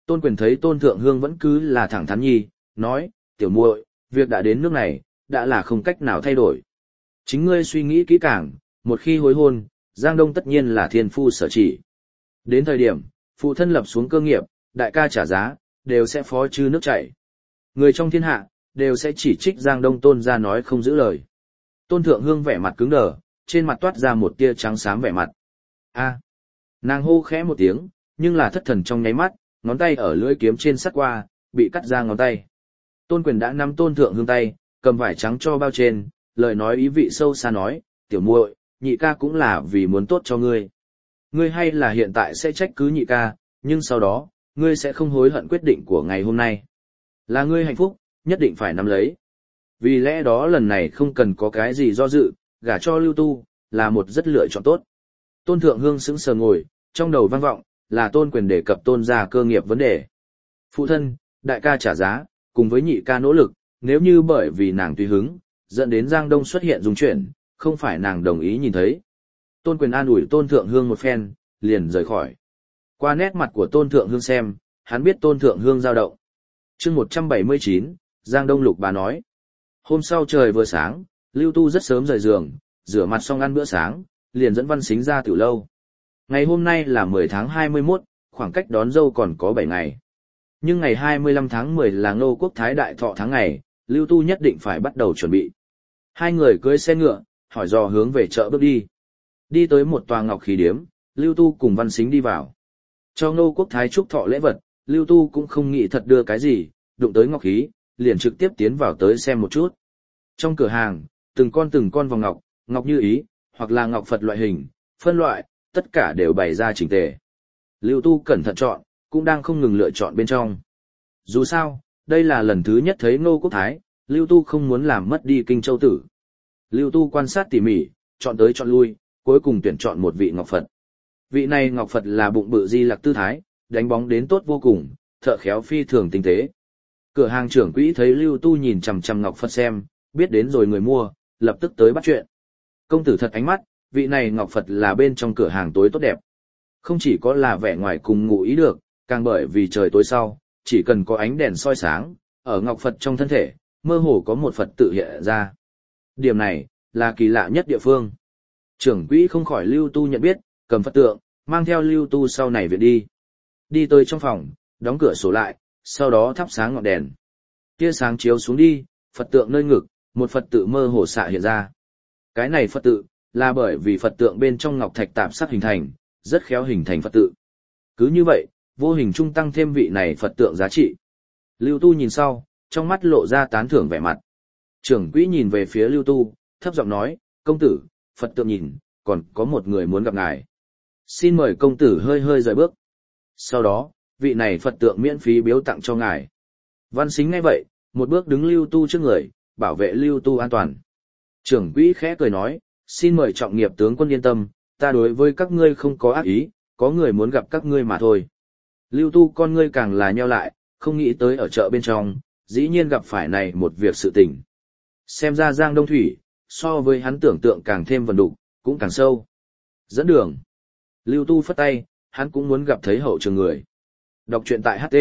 Tôn Quyền thấy Tôn Thượng Hương vẫn cứ là thẳng thắn nhi, nói, tiểu muội, việc đã đến nước này, đã là không cách nào thay đổi. Chính ngươi suy nghĩ kỹ càng, một khi hối hôn, Giang Đông tất nhiên là thiên phu sở chỉ. Đến thời điểm, phụ thân lập xuống cơ nghiệp, đại ca trả giá, đều sẽ phó chư nước chảy. Người trong thiên hạ, đều sẽ chỉ trích Giang Đông Tôn ra nói không giữ lời. Tôn Thượng Hương vẻ mặt cứng đờ, trên mặt toát ra một tia trắng xám vẻ mặt. A, nàng hô khẽ một tiếng, nhưng là thất thần trong nháy mắt, ngón tay ở lưỡi kiếm trên sắt qua, bị cắt ra ngón tay. Tôn Quyền đã nắm Tôn Thượng Hương tay, cầm vải trắng cho bao trên, lời nói ý vị sâu xa nói, tiểu muội, nhị ca cũng là vì muốn tốt cho ngươi. Ngươi hay là hiện tại sẽ trách cứ nhị ca, nhưng sau đó, ngươi sẽ không hối hận quyết định của ngày hôm nay. Là ngươi hạnh phúc, nhất định phải nắm lấy. Vì lẽ đó lần này không cần có cái gì do dự, gả cho Lưu Tu, là một rất lựa chọn tốt. Tôn Thượng Hương sững sờ ngồi, trong đầu vang vọng, là Tôn Quyền đề cập Tôn gia cơ nghiệp vấn đề. Phụ thân, đại ca trả giá, cùng với nhị ca nỗ lực, nếu như bởi vì nàng tùy hứng, dẫn đến Giang Đông xuất hiện dung chuyển, không phải nàng đồng ý nhìn thấy. Tôn Quyền an ủi Tôn Thượng Hương một phen, liền rời khỏi. Qua nét mặt của Tôn Thượng Hương xem, hắn biết Tôn Thượng Hương dao động. Chương 179, Giang Đông Lục bà nói. Hôm sau trời vừa sáng, Lưu Tu rất sớm rời giường, rửa mặt xong ăn bữa sáng, liền dẫn Văn Sính ra tiểu lâu. Ngày hôm nay là 10 tháng 21, khoảng cách đón dâu còn có 7 ngày. Nhưng ngày 25 tháng 10 là Ngô Quốc Thái đại thọ tháng ngày, Lưu Tu nhất định phải bắt đầu chuẩn bị. Hai người cưỡi xe ngựa, hỏi dò hướng về chợ bước đi. Đi tới một tòa ngọc khí điếm, Lưu Tu cùng Văn Sính đi vào. Cho Ngô Quốc Thái chúc thọ lễ vật, Lưu Tu cũng không nghĩ thật đưa cái gì, đụng tới ngọc khí, liền trực tiếp tiến vào tới xem một chút. Trong cửa hàng, từng con vòng ngọc, ngọc như ý, hoặc là ngọc Phật loại hình, phân loại, tất cả đều bày ra chỉnh tề. Lưu Tu cẩn thận chọn, cũng đang không ngừng lựa chọn bên trong. Dù sao, đây là lần thứ nhất thấy Ngô Quốc Thái, Lưu Tu không muốn làm mất đi Kinh Châu Tử. Lưu Tu quan sát tỉ mỉ, chọn tới chọn lui, cuối cùng tuyển chọn một vị ngọc Phật. Vị này ngọc Phật là bụng bự di lặc tư thái, đánh bóng đến tốt vô cùng, thợ khéo phi thường tinh tế. Cửa hàng trưởng quỹ thấy Lưu Tu nhìn chằm chằm ngọc Phật xem, biết đến rồi người mua, lập tức tới bắt chuyện. Công tử thật ánh mắt, vị này ngọc Phật là bên trong cửa hàng tối tốt đẹp. Không chỉ có là vẻ ngoài cùng ngụ ý được, càng bởi vì trời tối sau, chỉ cần có ánh đèn soi sáng, ở ngọc Phật trong thân thể, mơ hồ có một Phật tự hiện ra. Điểm này, là kỳ lạ nhất địa phương. Trưởng quỹ không khỏi Lưu Tu nhận biết, cầm Phật tượng, mang theo Lưu Tu sau này viện đi. Đi tới trong phòng, đóng cửa sổ lại, sau đó thắp sáng ngọn đèn. Tia sáng chiếu xuống đi, Phật tượng nơi ngực, một Phật tự mơ hồ xạ hiện ra. Cái này Phật tự, là bởi vì Phật tượng bên trong ngọc thạch tạp sắc hình thành, rất khéo hình thành Phật tự. Cứ như vậy, vô hình trung tăng thêm vị này Phật tượng giá trị. Lưu Tu nhìn sau, trong mắt lộ ra tán thưởng vẻ mặt. Trưởng quỹ nhìn về phía Lưu Tu, thấp giọng nói, công tử, Phật tượng nhìn, còn có một người muốn gặp ngài. Xin mời công tử hơi hơi rời bước. Sau đó, vị này Phật tượng miễn phí biếu tặng cho ngài. Văn Sính nghe vậy, một bước đứng Lưu Tu trước người, bảo vệ Lưu Tu an toàn. Trưởng quỹ khẽ cười nói, xin mời trọng nghiệp tướng quân yên tâm, ta đối với các ngươi không có ác ý, có người muốn gặp các ngươi mà thôi. Lưu Tu con ngươi càng là nheo lại, không nghĩ tới ở chợ bên trong, dĩ nhiên gặp phải này một việc sự tình. Xem ra Giang Đông Thủy, so với hắn tưởng tượng càng thêm vần đục, cũng càng sâu. Dẫn đường. Lưu Tu phất tay, hắn cũng muốn gặp thấy hậu trường người. Đọc truyện tại HT.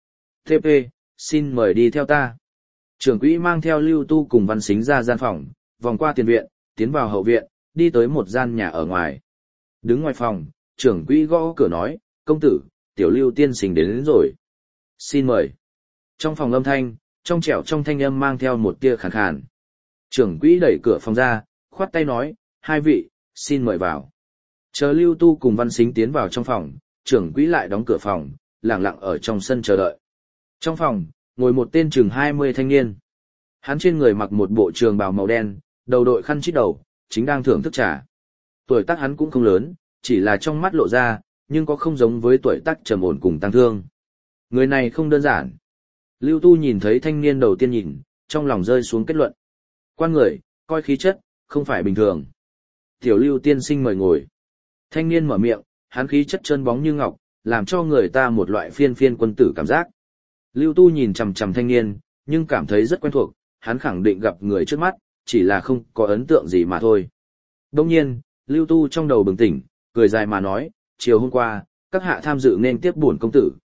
TP, xin mời đi theo ta. Trưởng quỹ mang theo Lưu Tu cùng Văn Sính ra gian phòng, vòng qua tiền viện, tiến vào hậu viện, đi tới một gian nhà ở ngoài. Đứng ngoài phòng, trưởng quỹ gõ cửa nói, công tử, tiểu Lưu tiên sinh đến rồi. Xin mời. Trong phòng âm thanh, trong trẻo trong thanh âm mang theo một tia khàn khàn. Trưởng quỹ đẩy cửa phòng ra, khoát tay nói, hai vị, xin mời vào. Chờ Lưu Tu cùng Văn Sính tiến vào trong phòng, trưởng quỹ lại đóng cửa phòng, lặng lặng ở trong sân chờ đợi. Trong phòng, ngồi một tên chừng 20 thanh niên. Hắn trên người mặc một bộ trường bào màu đen, đầu đội khăn chít đầu, chính đang thưởng thức trà. Tuổi tác hắn cũng không lớn, chỉ là trong mắt lộ ra, nhưng có không giống với tuổi tác trầm ổn cùng tăng thương. Người này không đơn giản. Lưu Tu nhìn thấy thanh niên đầu tiên nhìn, trong lòng rơi xuống kết luận. Quan người, coi khí chất, không phải bình thường. Tiểu Lưu tiên sinh mời ngồi. Thanh niên mở miệng, hắn khí chất trơn bóng như ngọc, làm cho người ta một loại phiên phiên quân tử cảm giác. Lưu Tu nhìn chằm chằm thanh niên, nhưng cảm thấy rất quen thuộc, hắn khẳng định gặp người trước mắt, chỉ là không có ấn tượng gì mà thôi. Đông nhiên, Lưu Tu trong đầu bừng tỉnh, cười dài mà nói, chiều hôm qua, các hạ tham dự nên tiếp bổn công tử.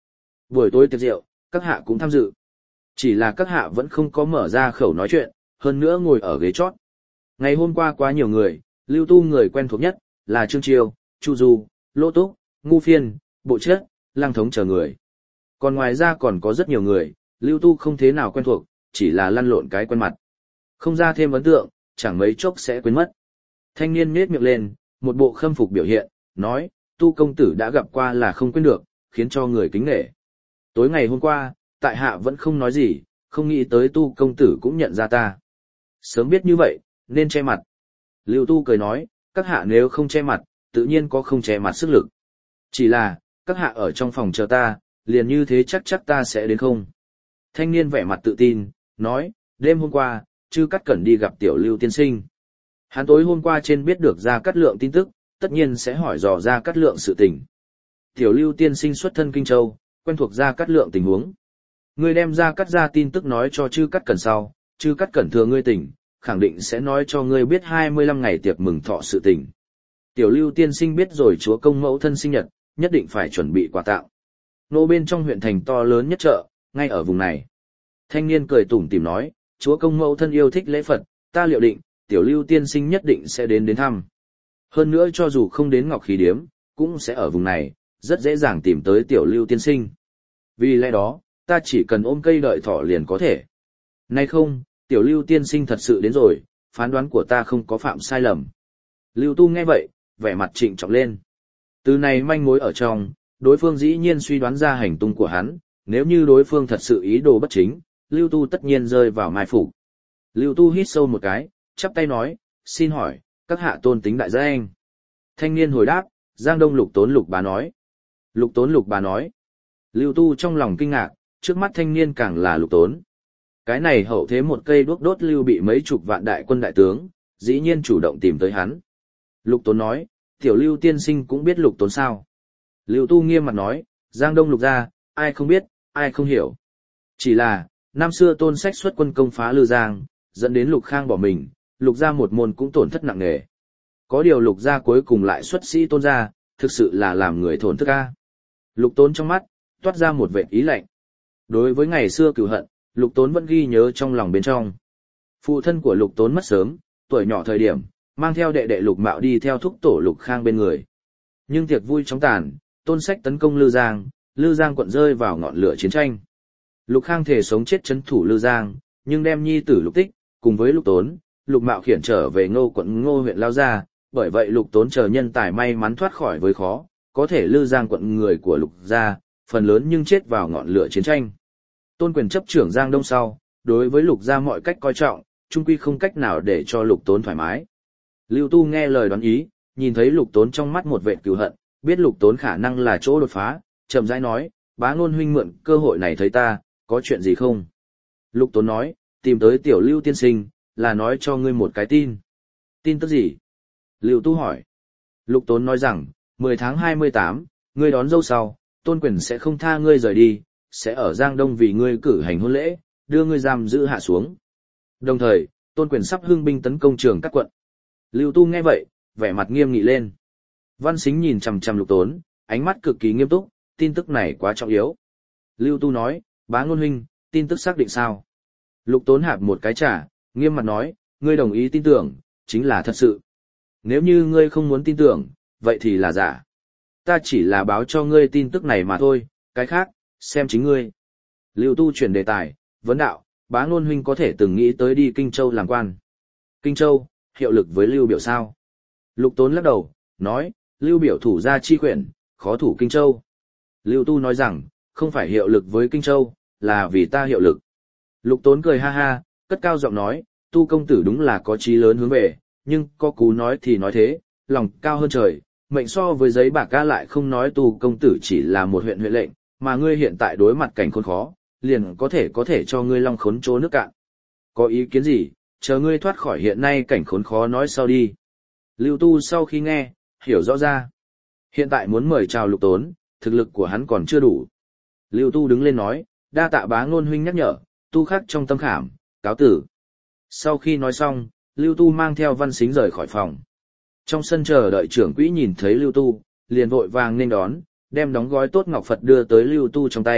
Buổi tối tiệc rượu, các hạ cũng tham dự. Chỉ là các hạ vẫn không có mở ra khẩu nói chuyện, hơn nữa ngồi ở ghế chót. Ngày hôm qua quá nhiều người, Lưu Tu người quen thuộc nhất là Trương Chiêu, Chu Du, Lô Túc, Ngu Phiên, Bộ Chết, Lăng Thống chờ người. Còn ngoài ra còn có rất nhiều người, Lưu Tu không thế nào quen thuộc, chỉ là lăn lộn cái quen mặt. Không ra thêm ấn tượng, chẳng mấy chốc sẽ quên mất. Thanh niên nhếch miệng lên, một bộ khâm phục biểu hiện, nói, Tu công tử đã gặp qua là không quên được, khiến cho người kính nể. Tối ngày hôm qua, tại hạ vẫn không nói gì, không nghĩ tới Tu công tử cũng nhận ra ta. Sớm biết như vậy, nên che mặt. Lưu Tu cười nói, các hạ nếu không che mặt, tự nhiên có không che mặt sức lực. Chỉ là, các hạ ở trong phòng chờ ta, liền như thế chắc ta sẽ đến không. Thanh niên vẻ mặt tự tin, nói, đêm hôm qua, Chư Cát Cẩn đi gặp tiểu Lưu tiên sinh. Hắn tối hôm qua trên biết được Gia Cát Lượng tin tức, tất nhiên sẽ hỏi dò Gia Cát Lượng sự tình. Tiểu Lưu tiên sinh xuất thân Kinh Châu, quen thuộc Gia Cát Lượng tình huống. Ngươi đem Gia Cát ra tin tức nói cho Chư Cát Cẩn sau, Chư Cát Cẩn thừa ngươi tỉnh, khẳng định sẽ nói cho ngươi biết 25 ngày tiệc mừng thọ sự tình. Tiểu Lưu tiên sinh biết rồi chúa công mẫu thân sinh nhật, nhất định phải chuẩn bị quà tặng. Nô bên trong huyện thành to lớn nhất chợ, ngay ở vùng này. Thanh niên cười tủm tỉm nói, chúa công mẫu thân yêu thích lễ Phật, ta liệu định, tiểu Lưu tiên sinh nhất định sẽ đến thăm. Hơn nữa cho dù không đến Ngọc Khí Điếm, cũng sẽ ở vùng này, rất dễ dàng tìm tới tiểu Lưu tiên sinh. Vì lẽ đó, ta chỉ cần ôm cây đợi thỏ liền có thể. Nay không, tiểu Lưu tiên sinh thật sự đến rồi, phán đoán của ta không có phạm sai lầm. Lưu Tu nghe vậy, vẻ mặt trịnh trọng lên. Từ này manh mối ở trong, đối phương dĩ nhiên suy đoán ra hành tung của hắn, nếu như đối phương thật sự ý đồ bất chính, Lưu Tu tất nhiên rơi vào mai phục. Lưu Tu hít sâu một cái, chắp tay nói, xin hỏi, các hạ tôn tính đại gia anh. Thanh niên hồi đáp, Giang Đông Lục Tốn Lục Bá nói. Lục Tốn Lục Bá nói. Lưu Tu trong lòng kinh ngạc, trước mắt thanh niên càng là Lục Tốn. Cái này hậu thế một cây đuốc đốt Lưu bị mấy chục vạn đại quân đại tướng, dĩ nhiên chủ động tìm tới hắn. Lục Tốn nói, tiểu Lưu tiên sinh cũng biết Lục Tốn sao. Lưu Tu nghiêm mặt nói, Giang Đông Lục gia, ai không biết, ai không hiểu. Chỉ là, năm xưa Tôn Sách xuất quân công phá Lư Giang, dẫn đến Lục Khang bỏ mình, Lục gia một môn cũng tổn thất nặng nề. Có điều Lục gia cuối cùng lại xuất sĩ Tôn gia, thực sự là làm người thổn thức a. Lục Tốn trong mắt, toát ra một vệt ý lạnh. Đối với ngày xưa cừu hận, Lục Tốn vẫn ghi nhớ trong lòng bên trong. Phụ thân của Lục Tốn mất sớm, tuổi nhỏ thời điểm, mang theo đệ đệ Lục Mạo đi theo thúc tổ Lục Khang bên người. Nhưng tiệc vui chóng tàn, Tôn Sách tấn công Lư Giang quận rơi vào ngọn lửa chiến tranh. Lục Khang thể sống chết trấn thủ Lư Giang, nhưng đem nhi tử Lục Tích, cùng với Lục Tốn, Lục Mạo khiển trở về Ngô quận Ngô huyện lao ra, bởi vậy Lục Tốn chờ nhân tài may mắn thoát khỏi với khó, có thể Lư Giang quận người của Lục gia, phần lớn nhưng chết vào ngọn lửa chiến tranh. Tôn Quyền chấp trưởng Giang Đông sau, đối với Lục gia mọi cách coi trọng, chung quy không cách nào để cho Lục Tốn thoải mái. Lưu Tu nghe lời đoán ý, nhìn thấy Lục Tốn trong mắt một vệt cừu hận, biết Lục Tốn khả năng là chỗ đột phá, chậm rãi nói, Bá Ngôn huynh mượn cơ hội này thấy ta, có chuyện gì không? Lục Tốn nói, tìm tới tiểu Lưu tiên sinh, là nói cho ngươi một cái tin. Tin tức gì? Lưu Tu hỏi. Lục Tốn nói rằng, 10 tháng 28, ngươi đón dâu sau, Tôn Quyền sẽ không tha ngươi rời đi, sẽ ở Giang Đông vì ngươi cử hành hôn lễ, đưa ngươi giam giữ hạ xuống. Đồng thời, Tôn Quyền sắp hưng binh tấn công Trường Cát quận. Lưu Tu nghe vậy, vẻ mặt nghiêm nghị lên. Văn Sính nhìn chằm chằm Lục Tốn, ánh mắt cực kỳ nghiêm túc, tin tức này quá trọng yếu. Lưu Tu nói, Bá Ngôn huynh, tin tức xác định sao? Lục Tốn hạp một cái trà, nghiêm mặt nói, ngươi đồng ý tin tưởng, chính là thật sự. Nếu như ngươi không muốn tin tưởng, vậy thì là giả. Ta chỉ là báo cho ngươi tin tức này mà thôi, cái khác, xem chính ngươi. Lưu Tu chuyển đề tài, vấn đạo, Bá Ngôn huynh có thể từng nghĩ tới đi Kinh Châu làm quan. Kinh Châu, hiệu lực với Lưu biểu sao? Lục Tốn lắc đầu, nói, Lưu biểu thủ gia chi quyển, khó thủ Kinh Châu. Lưu Tu nói rằng, không phải hiệu lực với Kinh Châu, là vì ta hiệu lực. Lục Tốn cười ha ha, cất cao giọng nói, Tu công tử đúng là có chí lớn hướng về, nhưng có cú nói thì nói thế, lòng cao hơn trời, mệnh so với giấy bạc ca lại không nói Tu công tử chỉ là một huyện lệnh, mà ngươi hiện tại đối mặt cảnh khốn khó, liền có thể cho ngươi long khốn trố nước cạn. Có ý kiến gì, chờ ngươi thoát khỏi hiện nay cảnh khốn khó nói sau đi. Lưu Tu sau khi nghe, hiểu rõ ra. Hiện tại muốn mời chào Lục Tốn, thực lực của hắn còn chưa đủ. Lưu Tu đứng lên nói, đa tạ Bá Ngôn huynh nhắc nhở, tu khắc trong tâm khảm, cáo tử. Sau khi nói xong, Lưu Tu mang theo Văn Sính rời khỏi phòng. Trong sân chờ đợi trưởng quỹ nhìn thấy Lưu Tu, liền vội vàng nên đón, đem đóng gói tốt ngọc Phật đưa tới Lưu Tu trong tay,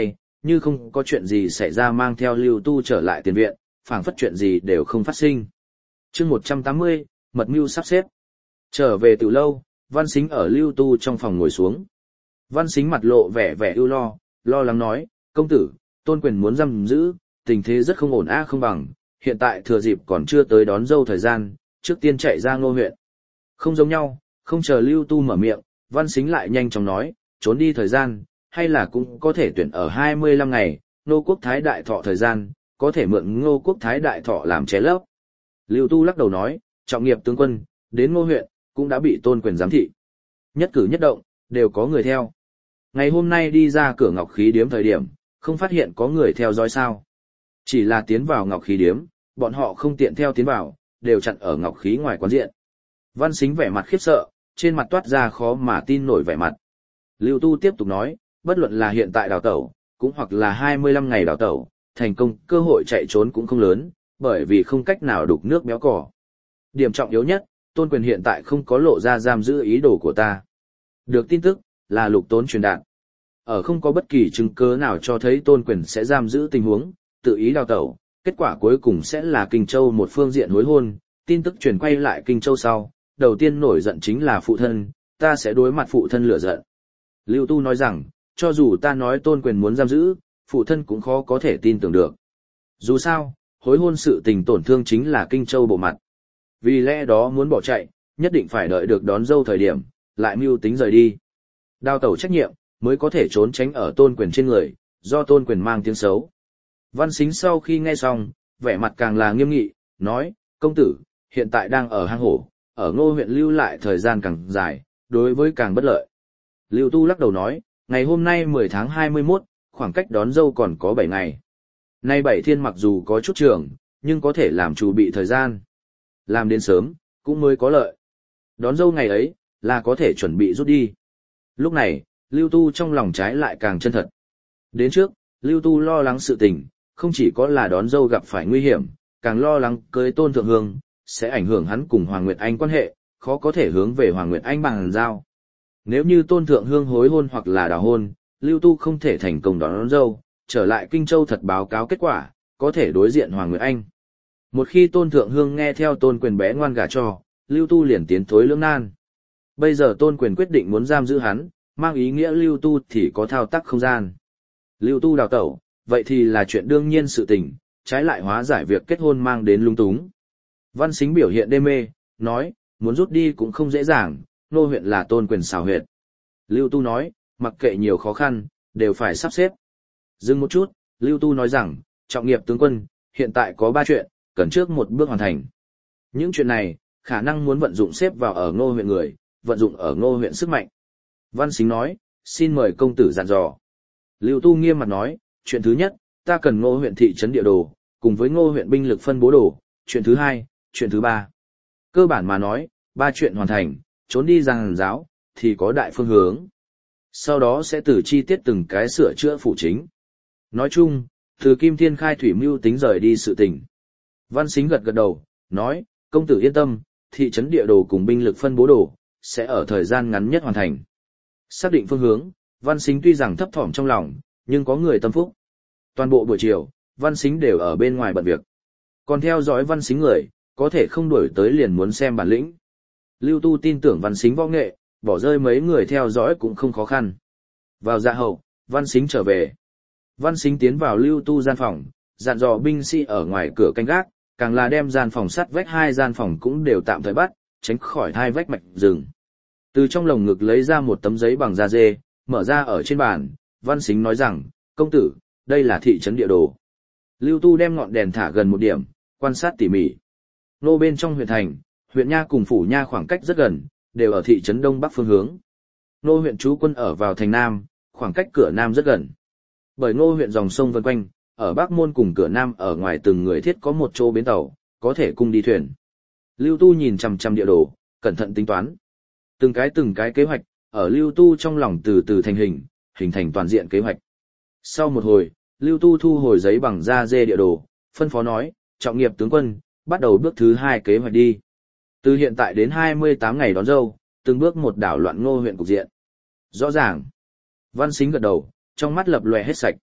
như không có chuyện gì xảy ra mang theo Lưu Tu trở lại tiền viện, phảng phất chuyện gì đều không phát sinh. Chương 180, mật mưu sắp xếp. Trở về từ lâu, Văn Sính ở Lưu Tu trong phòng ngồi xuống. Văn Sính mặt lộ vẻ ưu lo lắng nói, công tử, Tôn Quyền muốn giam giữ, tình thế rất không ổn không bằng, hiện tại thừa dịp còn chưa tới đón dâu thời gian, trước tiên chạy ra Ngô huyện. Không giống nhau, không chờ Lưu Tu mở miệng, Văn Sính lại nhanh chóng nói, trốn đi thời gian, hay là cũng có thể tuyển ở 25 ngày, Ngô Quốc Thái Đại Thọ thời gian, có thể mượn Ngô Quốc Thái Đại Thọ làm ché lấp. Lưu Tu lắc đầu nói, trọng nghiệp tướng quân, đến Ngô huyện, cũng đã bị Tôn Quyền giám thị. Nhất cử nhất động, đều có người theo. Ngày hôm nay đi ra cửa Ngọc Khí Điếm thời điểm, không phát hiện có người theo dõi sao. Chỉ là tiến vào Ngọc Khí Điếm, bọn họ không tiện theo tiến vào, đều chặn ở Ngọc Khí ngoài quán diện. Văn Sính vẻ mặt khiếp sợ, trên mặt toát ra khó mà tin nổi vẻ mặt. Lưu Tu tiếp tục nói, bất luận là hiện tại đào tẩu, cũng hoặc là 25 ngày đào tẩu, thành công cơ hội chạy trốn cũng không lớn, bởi vì không cách nào đục nước béo cỏ. Điểm trọng yếu nhất, Tôn Quyền hiện tại không có lộ ra giam giữ ý đồ của ta. Được tin tức, là Lục Tốn truyền đạt. Ở không có bất kỳ chứng cứ nào cho thấy Tôn Quyền sẽ giam giữ tình huống, tự ý đào tẩu, kết quả cuối cùng sẽ là Kinh Châu một phương diện hối hôn, tin tức truyền quay lại Kinh Châu sau, đầu tiên nổi giận chính là phụ thân, ta sẽ đối mặt phụ thân lửa giận. Lưu Tu nói rằng, cho dù ta nói Tôn Quyền muốn giam giữ, phụ thân cũng khó có thể tin tưởng được. Dù sao, hối hôn sự tình tổn thương chính là Kinh Châu bộ mặt. Vì lẽ đó muốn bỏ chạy, nhất định phải đợi được đón dâu thời điểm, lại mưu tính rời đi. Đào tẩu trách nhiệm, mới có thể trốn tránh ở Tôn Quyền trên người, do Tôn Quyền mang tiếng xấu. Văn Sính sau khi nghe xong, vẻ mặt càng là nghiêm nghị, nói, công tử, hiện tại đang ở hang hổ, ở Ngô huyện lưu lại thời gian càng dài, đối với càng bất lợi. Lưu Tu lắc đầu nói, ngày hôm nay 10 tháng 21, khoảng cách đón dâu còn có 7 ngày. Nay 7 thiên mặc dù có chút trường, nhưng có thể làm chủ bị thời gian. Làm đến sớm, cũng mới có lợi. Đón dâu ngày ấy, là có thể chuẩn bị rút đi. Lúc này, Lưu Tu trong lòng trái lại càng chân thật. Đến trước, Lưu Tu lo lắng sự tình, không chỉ có là đón dâu gặp phải nguy hiểm, càng lo lắng cưới Tôn Thượng Hương, sẽ ảnh hưởng hắn cùng Hoàng Nguyệt Anh quan hệ, khó có thể hướng về Hoàng Nguyệt Anh bằng giao. Nếu như Tôn Thượng Hương hối hôn hoặc là đào hôn, Lưu Tu không thể thành công đón dâu, trở lại Kinh Châu thật báo cáo kết quả, có thể đối diện Hoàng Nguyệt Anh. Một khi Tôn Thượng Hương nghe theo Tôn Quyền bé ngoan gả cho, Lưu Tu liền tiến thối lưỡng nan. Bây giờ Tôn Quyền quyết định muốn giam giữ hắn, mang ý nghĩa Lưu Tu thì có thao tác không gian. Lưu Tu đào tẩu, vậy thì là chuyện đương nhiên sự tình, trái lại hóa giải việc kết hôn mang đến lung túng. Văn Sính biểu hiện đê mê, nói, muốn rút đi cũng không dễ dàng, Ngô huyện là Tôn Quyền xào huyệt. Lưu Tu nói, mặc kệ nhiều khó khăn, đều phải sắp xếp. Dừng một chút, Lưu Tu nói rằng, trọng nghiệp tướng quân, hiện tại có 3 chuyện, cần trước một bước hoàn thành. Những chuyện này, khả năng muốn vận dụng xếp vào ở Ngô huyện người, vận dụng ở Ngô huyện sức mạnh. Văn Sính nói, xin mời công tử dặn dò. Lưu Tu nghiêm mặt nói, chuyện thứ nhất, ta cần Ngô huyện thị trấn địa đồ, cùng với Ngô huyện binh lực phân bố đồ, chuyện thứ hai, chuyện thứ ba. Cơ bản mà nói, 3 chuyện hoàn thành, trốn đi giang giáo, thì có đại phương hướng. Sau đó sẽ từ chi tiết từng cái sửa chữa phụ chính. Nói chung, từ Kim Thiên khai thủy mưu tính rời đi sự tình. Văn Sính gật gật đầu, nói, công tử yên tâm, thị trấn địa đồ cùng binh lực phân bố đồ, sẽ ở thời gian ngắn nhất hoàn thành. Xác định phương hướng, Văn Sính tuy rằng thấp thỏm trong lòng, nhưng có người tâm phúc. Toàn bộ buổi chiều, Văn Sính đều ở bên ngoài bận việc. Còn theo dõi Văn Sính người, có thể không đuổi tới liền muốn xem bản lĩnh. Lưu Tu tin tưởng Văn Sính võ nghệ, bỏ rơi mấy người theo dõi cũng không khó khăn. Vào dạ hậu, Văn Sính trở về. Văn Sính tiến vào Lưu Tu gian phòng, dặn dò binh sĩ ở ngoài cửa canh gác, càng là đem gian phòng sắt vách 2 gian phòng cũng đều tạm thời bắt, tránh khỏi 2 vách mạch rừng. Từ trong lồng ngực lấy ra một tấm giấy bằng da dê, mở ra ở trên bàn, Văn Sính nói rằng, công tử, đây là thị trấn địa đồ. Lưu Tu đem ngọn đèn thả gần một điểm, quan sát tỉ mỉ. Nô bên trong huyện thành, huyện nha cùng phủ nha khoảng cách rất gần, đều ở thị trấn đông bắc phương hướng. Nô huyện trú quân ở vào thành nam, khoảng cách cửa nam rất gần. Bởi Ngô huyện dòng sông vân quanh, ở Bắc Môn cùng cửa nam ở ngoài từng người thiết có một chỗ bến tàu, có thể cung đi thuyền. Lưu Tu nhìn chằm chằm địa đồ, cẩn thận tính toán. Từng cái kế hoạch, ở Lưu Tu trong lòng từ từ thành hình thành toàn diện kế hoạch. Sau một hồi, Lưu Tu thu hồi giấy bằng da dê địa đồ, phân phó nói, trọng nghiệp tướng quân, bắt đầu bước thứ 2 kế hoạch đi. Từ hiện tại đến 28 ngày đón dâu, từng bước một đảo loạn Ngô huyện cục diện. Rõ ràng. Văn Sính gật đầu, trong mắt lập lòe hết sạch.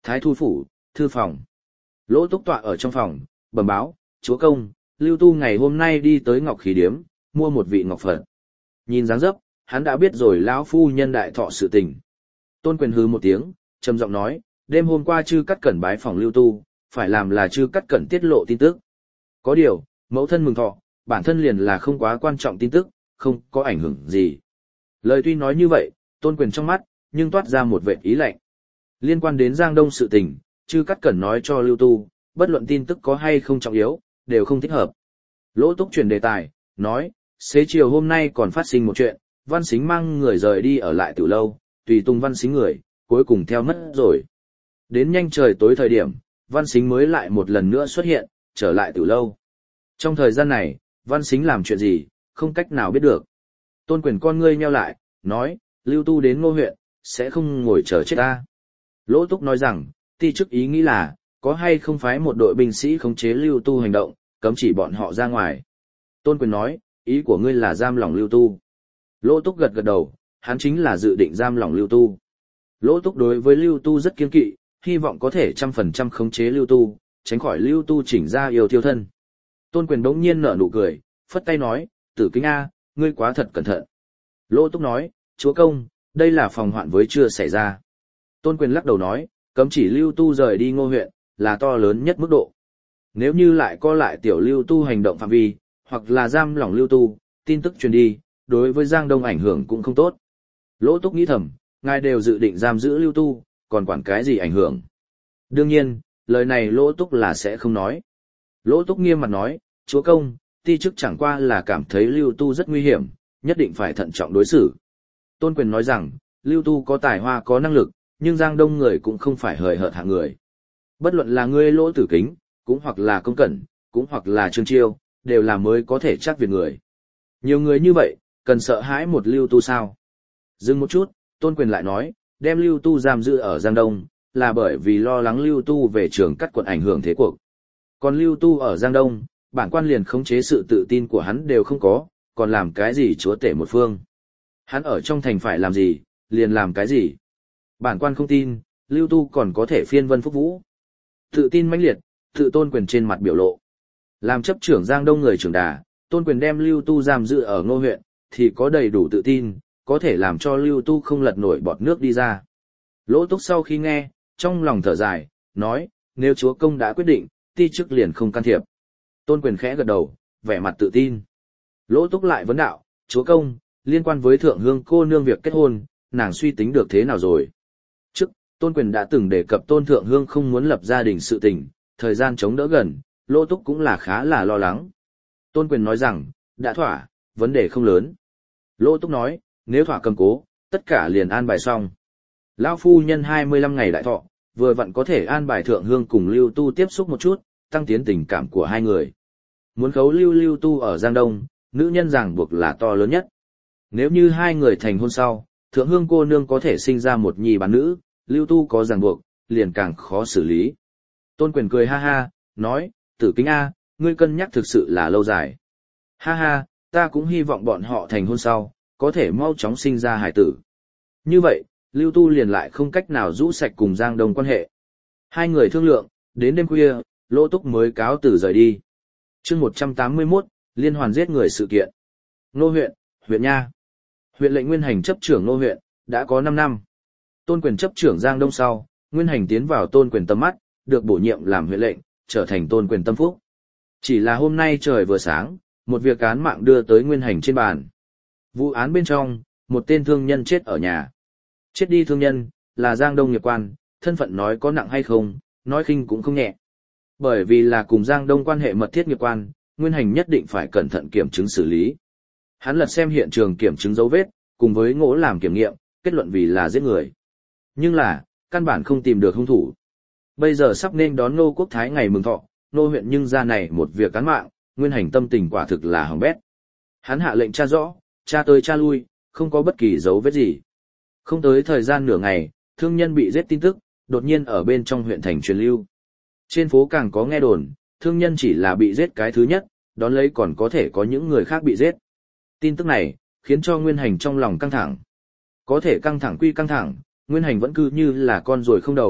Thái Thu phủ, thư phòng. Lỗ Túc tọa ở trong phòng, bẩm báo, chúa công, Lưu Tu ngày hôm nay đi tới Ngọc Khí Điếm, mua một vị ngọc Phật. Nhìn dáng dấp, hắn đã biết rồi lão phu nhân đại thọ sự tình. Tôn Quyền hừ một tiếng, trầm giọng nói, đêm hôm qua Chư Cắt Cẩn bái phòng Lưu Tu, phải làm là Chư Cắt Cẩn tiết lộ tin tức. Có điều, mẫu thân mừng thọ, bản thân liền là không quá quan trọng tin tức, không có ảnh hưởng gì. Lời tuy nói như vậy, Tôn Quyền trong mắt, nhưng toát ra một vệt ý lạnh. Liên quan đến Giang Đông sự tình, Chư Cắt Cẩn nói cho Lưu Tu, bất luận tin tức có hay không trọng yếu, đều không thích hợp. Lỗ Túc chuyển đề tài, nói, xế chiều hôm nay còn phát sinh một chuyện, Văn Sính mang người rời đi ở lại Tử Lâu, tùy tùng Văn Sính người, cuối cùng theo mất rồi. Đến nhanh trời tối thời điểm, Văn Sính mới lại một lần nữa xuất hiện, trở lại Tử Lâu. Trong thời gian này, Văn Sính làm chuyện gì, không cách nào biết được. Tôn Quyền con ngươi nheo lại, nói, Lưu Tu đến Ngô huyện, sẽ không ngồi chờ chết ta. Lỗ Túc nói rằng, ti chức ý nghĩ là, có hay không phái một đội binh sĩ khống chế Lưu Tu hành động, cấm chỉ bọn họ ra ngoài. Tôn Quyền nói, ý của ngươi là giam lỏng Lưu Tu. Lỗ Túc gật gật đầu, hắn chính là dự định giam lỏng Lưu Tu. Lỗ Túc đối với Lưu Tu rất kiên kỵ, hy vọng có thể 100% khống chế Lưu Tu, tránh khỏi Lưu Tu chỉnh ra yêu thiêu thân. Tôn Quyền đống nhiên nở nụ cười, phất tay nói, Tử Kính A, ngươi quá thật cẩn thận. Lỗ Túc nói, chúa công, đây là phòng hoạn với chưa xảy ra. Tôn Quyền lắc đầu nói, cấm chỉ Lưu Tu rời đi Ngô huyện, là to lớn nhất mức độ. Nếu như lại co lại tiểu Lưu Tu hành động phạm vi, hoặc là giam lỏng Lưu Tu, tin tức truyền đi, đối với Giang Đông ảnh hưởng cũng không tốt. Lỗ Túc nghĩ thầm, ngài đều dự định giam giữ Lưu Tu, còn quản cái gì ảnh hưởng. Đương nhiên, lời này Lỗ Túc là sẽ không nói. Lỗ Túc nghiêm mặt nói, chúa công, ti chức chẳng qua là cảm thấy Lưu Tu rất nguy hiểm, nhất định phải thận trọng đối xử. Tôn Quyền nói rằng, Lưu Tu có tài hoa có năng lực, nhưng Giang Đông người cũng không phải hời hợt hạng người. Bất luận là ngươi Lỗ Tử Kính, cũng hoặc là Công Cẩn, cũng hoặc là Trương Chiêu, đều là mới có thể chắc việc người. Nhiều người như vậy, cần sợ hãi một Lưu Tu sao? Dừng một chút, Tôn Quyền lại nói, đem Lưu Tu giam giữ ở Giang Đông, là bởi vì lo lắng Lưu Tu về Trường Cắt quận ảnh hưởng thế cuộc. Còn Lưu Tu ở Giang Đông, bản quan liền khống chế sự tự tin của hắn đều không có, còn làm cái gì chúa tể một phương. Hắn ở trong thành phải làm gì, liền làm cái gì. Bản quan không tin, Lưu Tu còn có thể phiên vân phúc vũ. Tự tin mãnh liệt, tự Tôn Quyền trên mặt biểu lộ. Làm chấp trưởng Giang Đông người trưởng đà, Tôn Quyền đem Lưu Tu giam giữ ở Ngô huyện, thì có đầy đủ tự tin, có thể làm cho Lưu Tu không lật nổi bọt nước đi ra. Lỗ Túc sau khi nghe, trong lòng thở dài, nói, nếu chúa công đã quyết định, ti chức liền không can thiệp. Tôn Quyền khẽ gật đầu, vẻ mặt tự tin. Lỗ Túc lại vấn đạo, chúa công, liên quan với Thượng Hương cô nương việc kết hôn, nàng suy tính được thế nào rồi? Trước, Tôn Quyền đã từng đề cập Tôn Thượng Hương không muốn lập gia đình sự tình, thời gian chống đỡ gần, Lỗ Túc cũng là khá là lo lắng. Tôn Quyền nói rằng, đã thỏa, vấn đề không lớn. Lỗ Túc nói, nếu thỏa cầm cố, tất cả liền an bài xong. Lão phu nhân 25 ngày đại thọ, vừa vặn có thể an bài Thượng Hương cùng Lưu Tu tiếp xúc một chút, tăng tiến tình cảm của hai người. Muốn khấu Lưu Tu ở Giang Đông, nữ nhân ràng buộc là to lớn nhất. Nếu như hai người thành hôn sau, Thượng Hương cô nương có thể sinh ra một nhi bán nữ, Lưu Tu có ràng buộc, liền càng khó xử lý. Tôn Quyền cười ha ha, nói, Tử Kính A, ngươi cân nhắc thực sự là lâu dài. Ha ha, ta cũng hy vọng bọn họ thành hôn sau, có thể mau chóng sinh ra hải tử. Như vậy, Lưu Tu liền lại không cách nào rũ sạch cùng Giang Đông quan hệ. Hai người thương lượng, đến đêm khuya, Lỗ Túc mới cáo từ rời đi. Chương 181, liên hoàn giết người sự kiện. Ngô huyện, huyện Nha. Huyện lệnh Nguyên Hành chấp trưởng Ngô huyện, đã có 5 năm. Tôn Quyền chấp trưởng Giang Đông sau, Nguyên Hành tiến vào Tôn Quyền tầm mắt, được bổ nhiệm làm huyện lệnh, trở thành Tôn Quyền tâm phúc. Chỉ là hôm nay trời vừa sáng, một việc án mạng đưa tới Nguyên Hành trên bàn. Vụ án bên trong, một tên thương nhân chết ở nhà. Chết đi thương nhân, là Giang Đông nghiệp quan, thân phận nói có nặng hay không, nói khinh cũng không nhẹ. Bởi vì là cùng Giang Đông quan hệ mật thiết nghiệp quan, Nguyên Hành nhất định phải cẩn thận kiểm chứng xử lý. Hắn lật xem hiện trường kiểm chứng dấu vết, cùng với ngỗ làm kiểm nghiệm, kết luận vì là giết người. Nhưng là, căn bản không tìm được hung thủ. Bây giờ sắp nên đón Ngô Quốc Thái ngày mừng thọ, Ngô huyện nhưng ra này một việc án mạng, Nguyên Hành tâm tình quả thực là hỏng bét. Hắn hạ lệnh tra rõ, tra tới tra lui, không có bất kỳ dấu vết gì. Không tới thời gian nửa ngày, thương nhân bị giết tin tức, đột nhiên ở bên trong huyện thành truyền lưu. Trên phố càng có nghe đồn, thương nhân chỉ là bị giết cái thứ nhất, đón lấy còn có thể có những người khác bị giết. Tin tức này, khiến cho Nguyên Hành trong lòng căng thẳng. Có thể căng thẳng quy căng thẳng, Nguyên Hành vẫn cứ như là con ruồi không đầu,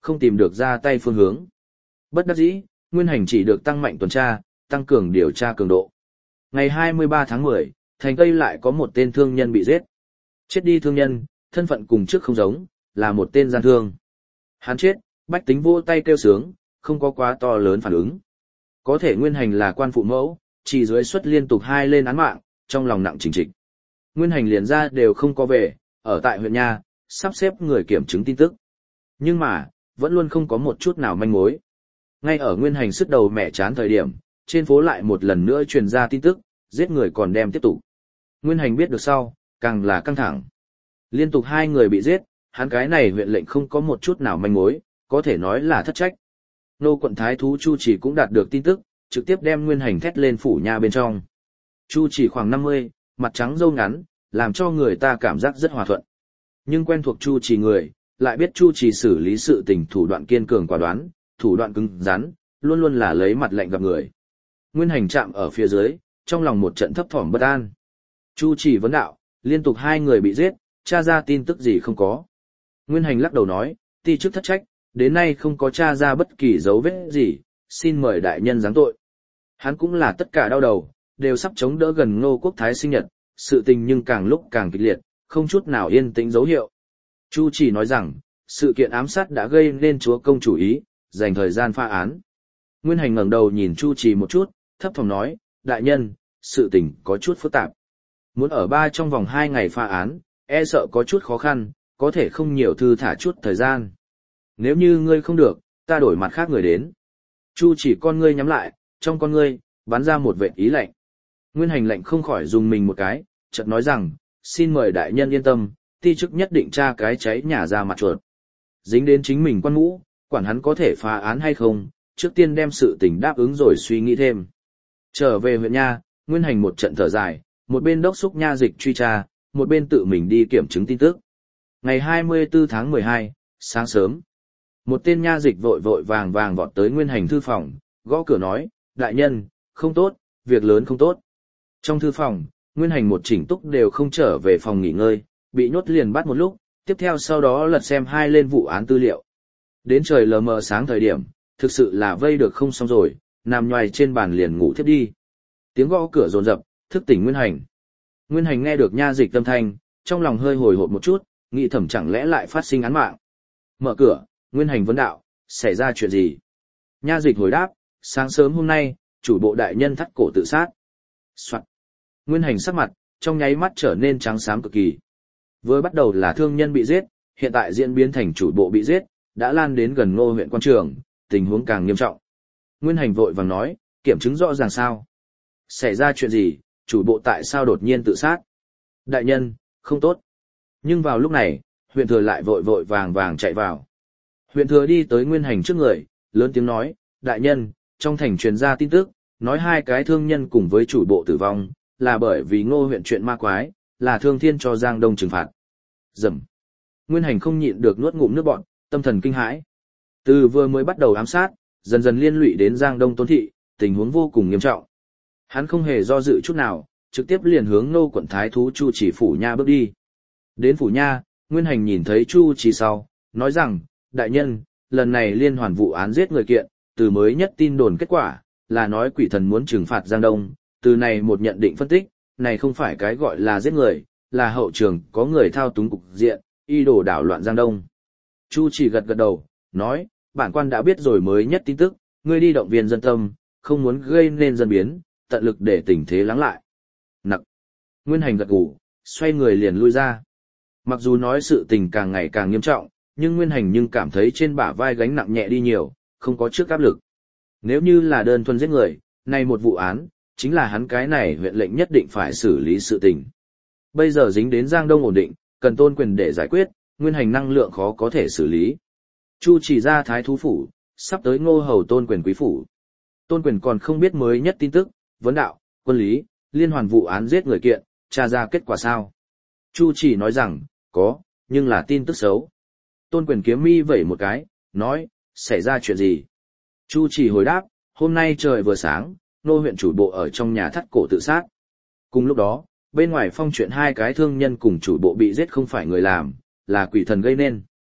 không tìm được ra tay phương hướng. Bất đắc dĩ, Nguyên Hành chỉ được tăng mạnh tuần tra, tăng cường điều tra cường độ. Ngày 23 tháng 10, thành Tây lại có một tên thương nhân bị giết. Chết đi thương nhân, thân phận cùng trước không giống, là một tên gian thương. Hắn chết, bách tính vỗ tay kêu sướng, không có quá to lớn phản ứng. Có thể Nguyên Hành là quan phụ mẫu, chỉ dưới suất liên tục 2 lên án mạng, trong lòng nặng chỉnh trịch. Nguyên Hành liền ra đều không có về, ở tại huyện nha, sắp xếp người kiểm chứng tin tức. Nhưng mà, vẫn luôn không có một chút nào manh mối. Ngay ở Nguyên Hành sức đầu mẹ chán thời điểm, trên phố lại một lần nữa truyền ra tin tức, giết người còn đem tiếp tục. Nguyên Hành biết được sau, càng là căng thẳng. Liên tục 2 người bị giết, hắn cái này huyện lệnh không có một chút nào manh mối, có thể nói là thất trách. Nô quận thái thú Chu Chỉ cũng đạt được tin tức, trực tiếp đem Nguyên Hành thét lên phủ nha bên trong. Chu Chỉ khoảng 50, mặt trắng râu ngắn, làm cho người ta cảm giác rất hòa thuận. Nhưng quen thuộc Chu Chỉ người, lại biết Chu Chỉ xử lý sự tình thủ đoạn kiên cường quả đoán, thủ đoạn cứng rắn, luôn luôn là lấy mặt lạnh gặp người. Nguyên Hành chạm ở phía dưới, trong lòng một trận thấp thỏm bất an. Chu Chỉ vấn đạo, liên tục 2 người bị giết, tra ra tin tức gì không có. Nguyên Hành lắc đầu nói, ti chức thất trách, đến nay không có tra ra bất kỳ dấu vết gì, xin mời đại nhân giáng tội. Hắn cũng là tất cả đau đầu, đều sắp chống đỡ gần Ngô Quốc Thái sinh nhật, sự tình nhưng càng lúc càng kịch liệt, không chút nào yên tĩnh dấu hiệu. Chu Chỉ nói rằng, sự kiện ám sát đã gây nên chúa công chủ ý, dành thời gian pha án. Nguyên Hành ngẩng đầu nhìn Chu Chỉ một chút, thấp thỏm nói, đại nhân, sự tình có chút phức tạp. Muốn ở trong vòng 2 ngày pha án, e sợ có chút khó khăn, có thể không nhiều thư thả chút thời gian. Nếu như ngươi không được, ta đổi mặt khác người đến. Chu Chỉ con ngươi nhắm lại, trong con ngươi, bắn ra một vệt ý lạnh. Nguyên Hành lạnh không khỏi dùng mình một cái, chợt nói rằng, xin mời đại nhân yên tâm, ti chức nhất định tra cái cháy nhà ra mặt chuột. Dính đến chính mình quan ngũ, quản hắn có thể phá án hay không, trước tiên đem sự tình đáp ứng rồi suy nghĩ thêm. Trở về huyện nha, Nguyên Hành một trận thở dài, một bên đốc xúc nha dịch truy tra, một bên tự mình đi kiểm chứng tin tức. Ngày 24 tháng 12, sáng sớm, một tên nha dịch vội vội vàng vàng vọt tới Nguyên Hành thư phòng, gõ cửa nói, đại nhân, không tốt, việc lớn không tốt. Trong thư phòng, Nguyên Hành một chỉnh túc đều không trở về phòng nghỉ ngơi, bị nhốt liền bắt một lúc, tiếp theo sau đó lật xem 2 lên vụ án tư liệu. Đến trời lờ mờ sáng thời điểm, thực sự là vây được không xong rồi, nằm nhoài trên bàn liền ngủ thiếp đi. Tiếng gõ cửa rồn rập, thức tỉnh Nguyên Hành. Nguyên Hành nghe được nha dịch âm thanh, trong lòng hơi hồi hộp một chút, nghĩ thầm chẳng lẽ lại phát sinh án mạng. Mở cửa, Nguyên Hành vấn đạo, xảy ra chuyện gì? Nha dịch hồi đáp, sáng sớm hôm nay, chủ bộ đại nhân thắt cổ tự sát. Soạn. Nguyên Hành sắc mặt, trong nháy mắt trở nên trắng xám cực kỳ. Vừa bắt đầu là thương nhân bị giết, hiện tại diễn biến thành chủ bộ bị giết, đã lan đến gần Ngô huyện quan trường, tình huống càng nghiêm trọng. Nguyên Hành vội vàng nói, kiểm chứng rõ ràng sao? Xảy ra chuyện gì, chủ bộ tại sao đột nhiên tự sát? Đại nhân, không tốt. Nhưng vào lúc này, huyện thừa lại vội vội vàng vàng chạy vào. Huyện thừa đi tới Nguyên Hành trước người, lớn tiếng nói, đại nhân, trong thành truyền ra tin tức, nói 2 cái thương nhân cùng với chủ bộ tử vong, là bởi vì Ngô huyện chuyện ma quái, là thương thiên cho Giang Đông trừng phạt. Dầm. Nguyên Hành không nhịn được nuốt ngụm nước bọt, tâm thần kinh hãi. Từ vừa mới bắt đầu ám sát, dần dần liên lụy đến Giang Đông Tôn thị, tình huống vô cùng nghiêm trọng. Hắn không hề do dự chút nào, trực tiếp liền hướng Nô quận thái thú Chu Chỉ phủ nha bước đi. Đến phủ nha, Nguyên Hành nhìn thấy Chu Chỉ sau, nói rằng, đại nhân, lần này liên hoàn vụ án giết người kiện, từ mới nhất tin đồn kết quả, là nói quỷ thần muốn trừng phạt Giang Đông, từ này một nhận định phân tích, này không phải cái gọi là giết người, là hậu trường có người thao túng cục diện, y đồ đảo loạn Giang Đông. Chu Chỉ gật gật đầu, nói, bản quan đã biết rồi mới nhất tin tức, ngươi đi động viên dân tâm, không muốn gây nên dân biến, tận lực để tình thế lắng lại. Nặc. Nguyên Hành gật gù, xoay người liền lui ra. Mặc dù nói sự tình càng ngày càng nghiêm trọng, nhưng Nguyên Hành nhưng cảm thấy trên bả vai gánh nặng nhẹ đi nhiều, không có trước áp lực. Nếu như là đơn thuần giết người, này một vụ án, chính là hắn cái này huyện lệnh nhất định phải xử lý sự tình. Bây giờ dính đến Giang Đông ổn định, cần Tôn Quyền để giải quyết, Nguyên Hành năng lượng khó có thể xử lý. Chu Chỉ ra thái thú phủ, sắp tới Ngô hầu Tôn Quyền quý phủ. Tôn Quyền còn không biết mới nhất tin tức, vấn đạo, quân lý, liên hoàn vụ án giết người kiện, tra ra kết quả sao? Chu Chỉ nói rằng, có, nhưng là tin tức xấu. Tôn Quyền kiếm mi vẩy một cái, nói, xảy ra chuyện gì? Chu Chỉ hồi đáp, hôm nay trời vừa sáng, Nô huyện chủ bộ ở trong nhà thắt cổ tự sát. Cùng lúc đó, bên ngoài phong chuyện 2 cái thương nhân cùng chủ bộ bị giết không phải người làm, là quỷ thần gây nên.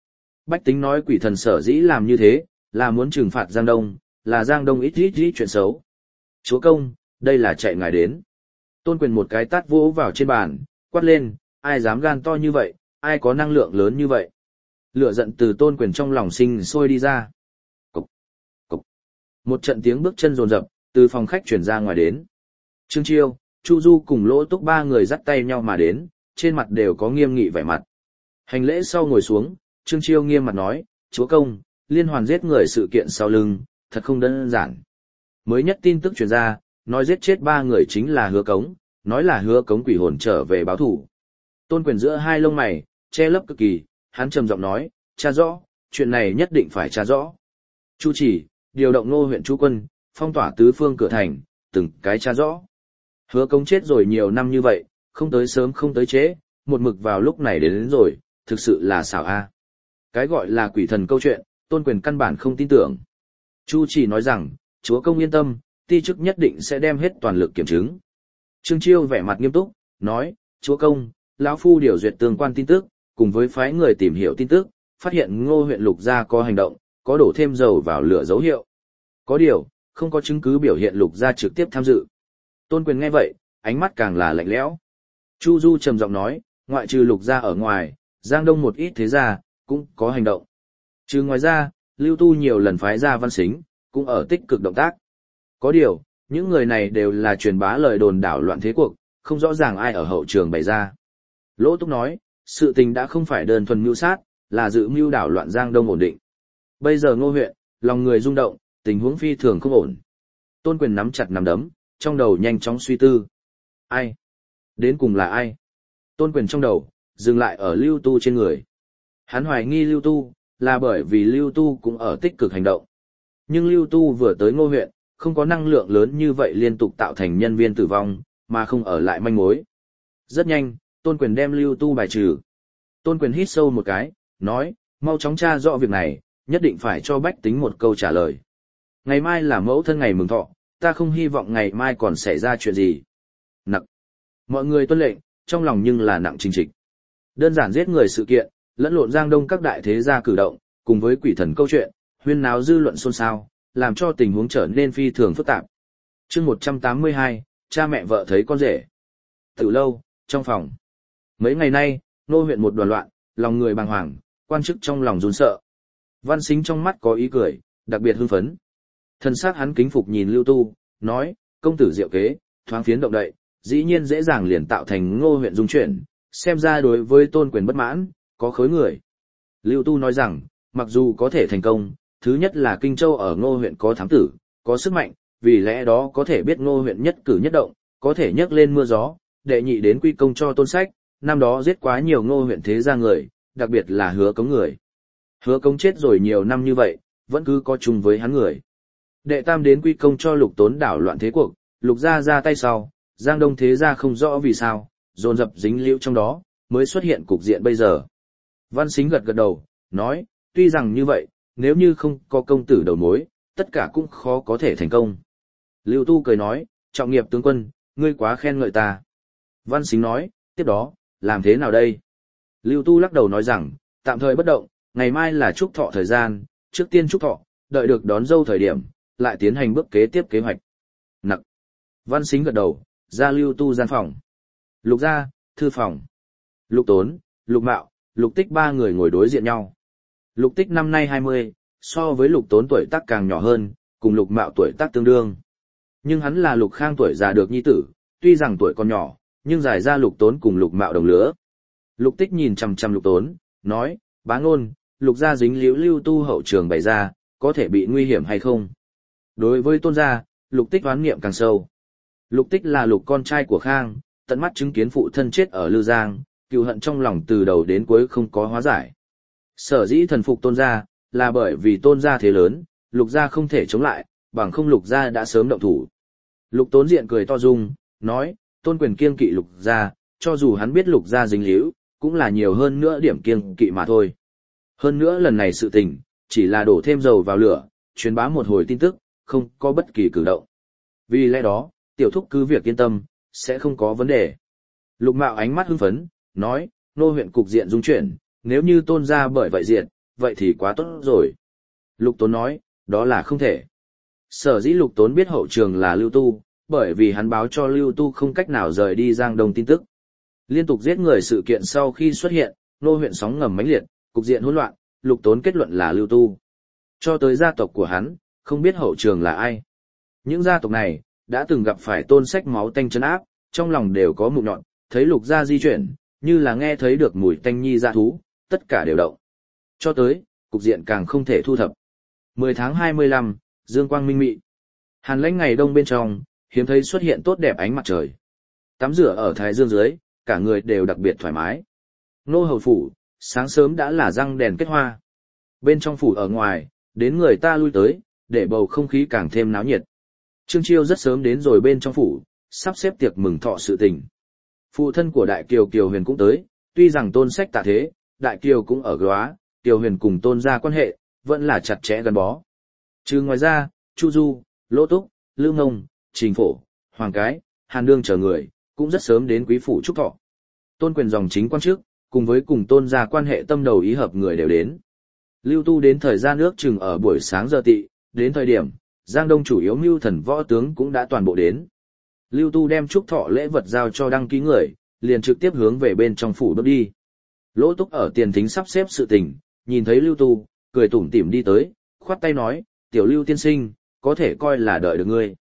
Bách tính nói quỷ thần sở dĩ làm như thế, là muốn trừng phạt Giang Đông, là Giang Đông ít chuyện xấu. Chúa công, đây là chạy ngài đến. Tôn Quyền một cái tát vỗ vào trên bàn, quát lên, ai dám gan to như vậy, ai có năng lượng lớn như vậy. Lửa giận từ Tôn Quyền trong lòng sinh sôi đi ra. Cục, cục. Một trận tiếng bước chân rồn rập, từ phòng khách chuyển ra ngoài đến. Trương Chiêu, Chu Du cùng Lỗ Túc ba người dắt tay nhau mà đến, trên mặt đều có nghiêm nghị vẻ mặt. Hành lễ sau ngồi xuống, Trương Chiêu nghiêm mặt nói, chúa công, liên hoàn giết người sự kiện sau lưng, thật không đơn giản. Mới nhất tin tức truyền ra, nói giết chết 3 người chính là Hứa Cống, nói là Hứa Cống quỷ hồn trở về báo thù. Tôn Quyền giữa hai lông mày, che lấp cực kỳ, hắn trầm giọng nói, tra rõ, chuyện này nhất định phải tra rõ. Chu Chỉ, điều động Ngô huyện chú quân, phong tỏa tứ phương cửa thành, từng cái tra rõ. Hứa Cống chết rồi nhiều năm như vậy, không tới sớm không tới trễ, một mực vào lúc này đến rồi, thực sự là xảo a. Cái gọi là quỷ thần câu chuyện, Tôn Quyền căn bản không tin tưởng. Chu Chỉ nói rằng, chúa công yên tâm, ti chức nhất định sẽ đem hết toàn lực kiểm chứng. Trương Chiêu vẻ mặt nghiêm túc, nói, chúa công, lão phu điều duyệt tương quan tin tức, cùng với phái người tìm hiểu tin tức, phát hiện Ngô huyện Lục Gia có hành động, có đổ thêm dầu vào lửa dấu hiệu. Có điều, không có chứng cứ biểu hiện Lục Gia trực tiếp tham dự. Tôn Quyền nghe vậy, ánh mắt càng là lạnh lẽo. Chu Du trầm giọng nói, ngoại trừ Lục Gia ở ngoài, Giang Đông một ít thế gia cũng có hành động. Trừ ngoài ra, Lưu Tu nhiều lần phái ra Văn Sính, cũng ở tích cực động tác. Có điều, những người này đều là truyền bá lời đồn đảo loạn thế cuộc, không rõ ràng ai ở hậu trường bày ra. Lỗ Túc nói, sự tình đã không phải đơn thuần mưu sát, là dự mưu đảo loạn Giang Đông ổn định. Bây giờ Ngô huyện, lòng người rung động, tình huống phi thường không ổn. Tôn Quyền nắm chặt nắm đấm, trong đầu nhanh chóng suy tư. Ai? Đến cùng là ai? Tôn Quyền trong đầu, dừng lại ở Lưu Tu trên người. Hắn hoài nghi Lưu Tu, là bởi vì Lưu Tu cũng ở tích cực hành động. Nhưng Lưu Tu vừa tới Ngô huyện, không có năng lượng lớn như vậy liên tục tạo thành nhân viên tử vong, mà không ở lại manh mối. Rất nhanh, Tôn Quyền đem Lưu Tu bài trừ. Tôn Quyền hít sâu một cái, nói, mau chóng tra rõ việc này, nhất định phải cho bách tính một câu trả lời. Ngày mai là mẫu thân ngày mừng thọ, ta không hy vọng ngày mai còn xảy ra chuyện gì. Nặng. Mọi người tuân lệnh, trong lòng nhưng là nặng trình trịch. Đơn giản giết người sự kiện, lẫn lộn Giang Đông các đại thế gia cử động, cùng với quỷ thần câu chuyện, huyên náo dư luận xôn xao, làm cho tình huống trở nên phi thường phức tạp. Chương 182, cha mẹ vợ thấy con rể. Từ lâu, trong phòng. Mấy ngày nay, Ngô huyện một đoàn loạn, lòng người bàng hoàng, quan chức trong lòng run sợ. Văn Sính trong mắt có ý cười, đặc biệt hưng phấn. Thân xác hắn kính phục nhìn Lưu Tu, nói, công tử diệu kế, thoáng phiến động đậy, dĩ nhiên dễ dàng liền tạo thành Ngô huyện dung chuyển, xem ra đối với Tôn Quyền bất mãn, có khối người. Lưu Tu nói rằng, mặc dù có thể thành công, thứ nhất là Kinh Châu ở Ngô huyện có thám tử, có sức mạnh, vì lẽ đó có thể biết Ngô huyện nhất cử nhất động, có thể nhấc lên mưa gió, đệ nhị đến quy công cho Tôn Sách, năm đó giết quá nhiều Ngô huyện thế gia người, đặc biệt là Hứa Cống người. Hứa Cống chết rồi nhiều năm như vậy, vẫn cứ có chung với hắn người. Đệ tam đến quy công cho Lục Tốn đảo loạn thế cuộc, Lục gia ra tay sau, Giang Đông thế gia không rõ vì sao, dồn dập dính liễu trong đó, mới xuất hiện cục diện bây giờ. Văn Sính gật gật đầu, nói, tuy rằng như vậy, nếu như không có công tử đầu mối, tất cả cũng khó có thể thành công. Lưu Tu cười nói, trọng nghiệp tướng quân, ngươi quá khen ngợi ta. Văn Sính nói, tiếp đó, làm thế nào đây? Lưu Tu lắc đầu nói rằng, tạm thời bất động, ngày mai là chúc thọ thời gian, trước tiên chúc thọ, đợi được đón dâu thời điểm, lại tiến hành bước kế tiếp kế hoạch. Nặc. Văn Sính gật đầu, ra Lưu Tu gian phòng. Lục gia, thư phòng. Lục Tốn, Lục Mạo, Lục Tích ba người ngồi đối diện nhau. Lục Tích năm nay 20, so với Lục Tốn tuổi tác càng nhỏ hơn, cùng Lục Mạo tuổi tác tương đương. Nhưng hắn là Lục Khang tuổi già được nhi tử, tuy rằng tuổi còn nhỏ, nhưng giải ra Lục Tốn cùng Lục Mạo đồng lứa. Lục Tích nhìn chằm chằm Lục Tốn, nói, bá ngôn, Lục gia dính liễu Lưu Tu hậu trường bày ra, có thể bị nguy hiểm hay không? Đối với Tôn gia, Lục Tích oán niệm càng sâu. Lục Tích là Lục con trai của Khang, tận mắt chứng kiến phụ thân chết ở Lư Giang, cừu hận trong lòng từ đầu đến cuối không có hóa giải. Sở dĩ thần phục Tôn gia, là bởi vì Tôn gia thế lớn, Lục gia không thể chống lại, bằng không Lục gia đã sớm động thủ. Lục Tốn diện cười to dung, nói, Tôn Quyền kiêng kỵ Lục gia, cho dù hắn biết Lục gia dính líu, cũng là nhiều hơn nữa điểm kiêng kỵ mà thôi. Hơn nữa lần này sự tình, chỉ là đổ thêm dầu vào lửa, truyền bá một hồi tin tức, không có bất kỳ cử động. Vì lẽ đó, tiểu thúc cứ việc yên tâm, sẽ không có vấn đề. Lục Mạo ánh mắt hưng phấn, nói, Ngô huyện cục diện dung chuyển, nếu như Tôn gia bởi vậy diệt, vậy thì quá tốt rồi. Lục Tốn nói, đó là không thể. Sở dĩ Lục Tốn biết hậu trường là Lưu Tu, bởi vì hắn báo cho Lưu Tu không cách nào rời đi Giang Đông tin tức. Liên tục giết người sự kiện sau khi xuất hiện, nô huyện sóng ngầm mãnh liệt, cục diện hỗn loạn, Lục Tốn kết luận là Lưu Tu. Cho tới gia tộc của hắn, không biết hậu trường là ai. Những gia tộc này, đã từng gặp phải Tôn Sách máu tanh trấn áp, trong lòng đều có mụn nhọn, thấy Lục gia di chuyển, như là nghe thấy được mùi tanh nhi dã thú, tất cả đều động. Cho tới, cục diện càng không thể thu thập. 10 tháng 25, dương quang minh mị. Hàn lãnh ngày đông bên trong, hiếm thấy xuất hiện tốt đẹp ánh mặt trời. Tắm rửa ở thái dương dưới, cả người đều đặc biệt thoải mái. Nô hầu phủ, sáng sớm đã là răng đèn kết hoa. Bên trong phủ ở ngoài, đến người ta lui tới, để bầu không khí càng thêm náo nhiệt. Trương Chiêu rất sớm đến rồi bên trong phủ, sắp xếp tiệc mừng thọ sự tình. Phụ thân của Đại Kiều Kiều Huyền cũng tới, tuy rằng Tôn Sách tạ thế, Đại Kiều cũng ở góa, Kiều Huyền cùng Tôn gia quan hệ, vẫn là chặt chẽ gắn bó. Trừ ngoài ra, Chu Du, Lỗ Túc, Lương Ngông, Trình Phổ, Hoàng Cái, Hàn Đương chờ người, cũng rất sớm đến quý phủ chúc thọ. Tôn quyền dòng chính quan chức, cùng với cùng Tôn gia quan hệ tâm đầu ý hợp người đều đến. Lưu Tu đến thời gian ước chừng ở buổi sáng giờ tị, đến thời điểm, Giang Đông chủ yếu mưu thần võ tướng cũng đã toàn bộ đến. Lưu Tu đem chúc thọ lễ vật giao cho đăng ký người, liền trực tiếp hướng về bên trong phủ bước đi. Lỗ Túc ở tiền thính sắp xếp sự tình, nhìn thấy Lưu Tu, cười tủm tỉm đi tới, khoát tay nói, tiểu Lưu tiên sinh, có thể coi là đợi được ngươi.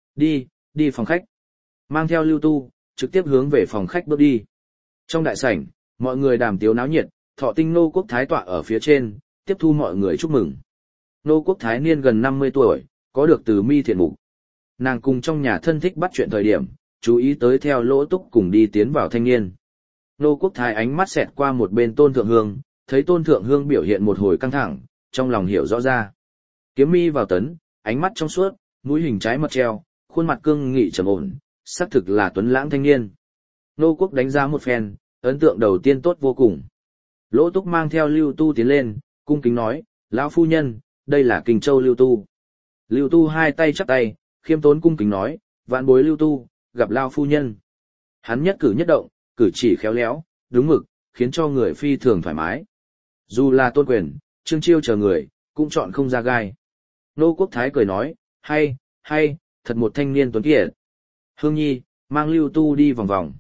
Đi phòng khách. Mang theo Lưu Tu, trực tiếp hướng về phòng khách bước đi. Trong đại sảnh, mọi người đàm tiếu náo nhiệt, Thọ Tinh Nô Quốc Thái tọa ở phía trên, tiếp thu mọi người chúc mừng. Nô Quốc Thái niên gần 50 tuổi, có được từ mi thiện mục. Nàng cùng trong nhà thân thích bắt chuyện thời điểm, chú ý tới theo Lỗ Túc cùng đi tiến vào thanh niên. Nô Quốc Thái ánh mắt xẹt qua một bên Tôn Thượng Hương, thấy Tôn Thượng Hương biểu hiện một hồi căng thẳng, trong lòng hiểu rõ ra. Kiếm mi vào tấn, ánh mắt trong suốt, mũi hình trái mật treo, khuôn mặt cương nghị trầm ổn, xác thực là tuấn lãng thanh niên. Nô Quốc đánh giá một phen, ấn tượng đầu tiên tốt vô cùng. Lỗ Túc mang theo Lưu Tu tiến lên, cung kính nói, lão phu nhân, đây là Kinh Châu Lưu Tu. Lưu Tu hai tay chắp tay, khiêm tốn cung kính nói, vạn bối Lưu Tu, gặp lão phu nhân. Hắn nhất cử nhất động, cử chỉ khéo léo, đúng mực, khiến cho người phi thường thoải mái. Dù là Tôn Quyền, Trương Chiêu chờ người, cũng chọn không ra gai. Nô Quốc Thái cười nói, hay, thật một thanh niên tuấn kiệt. Hương Nhi, mang Lưu Tu đi vòng vòng.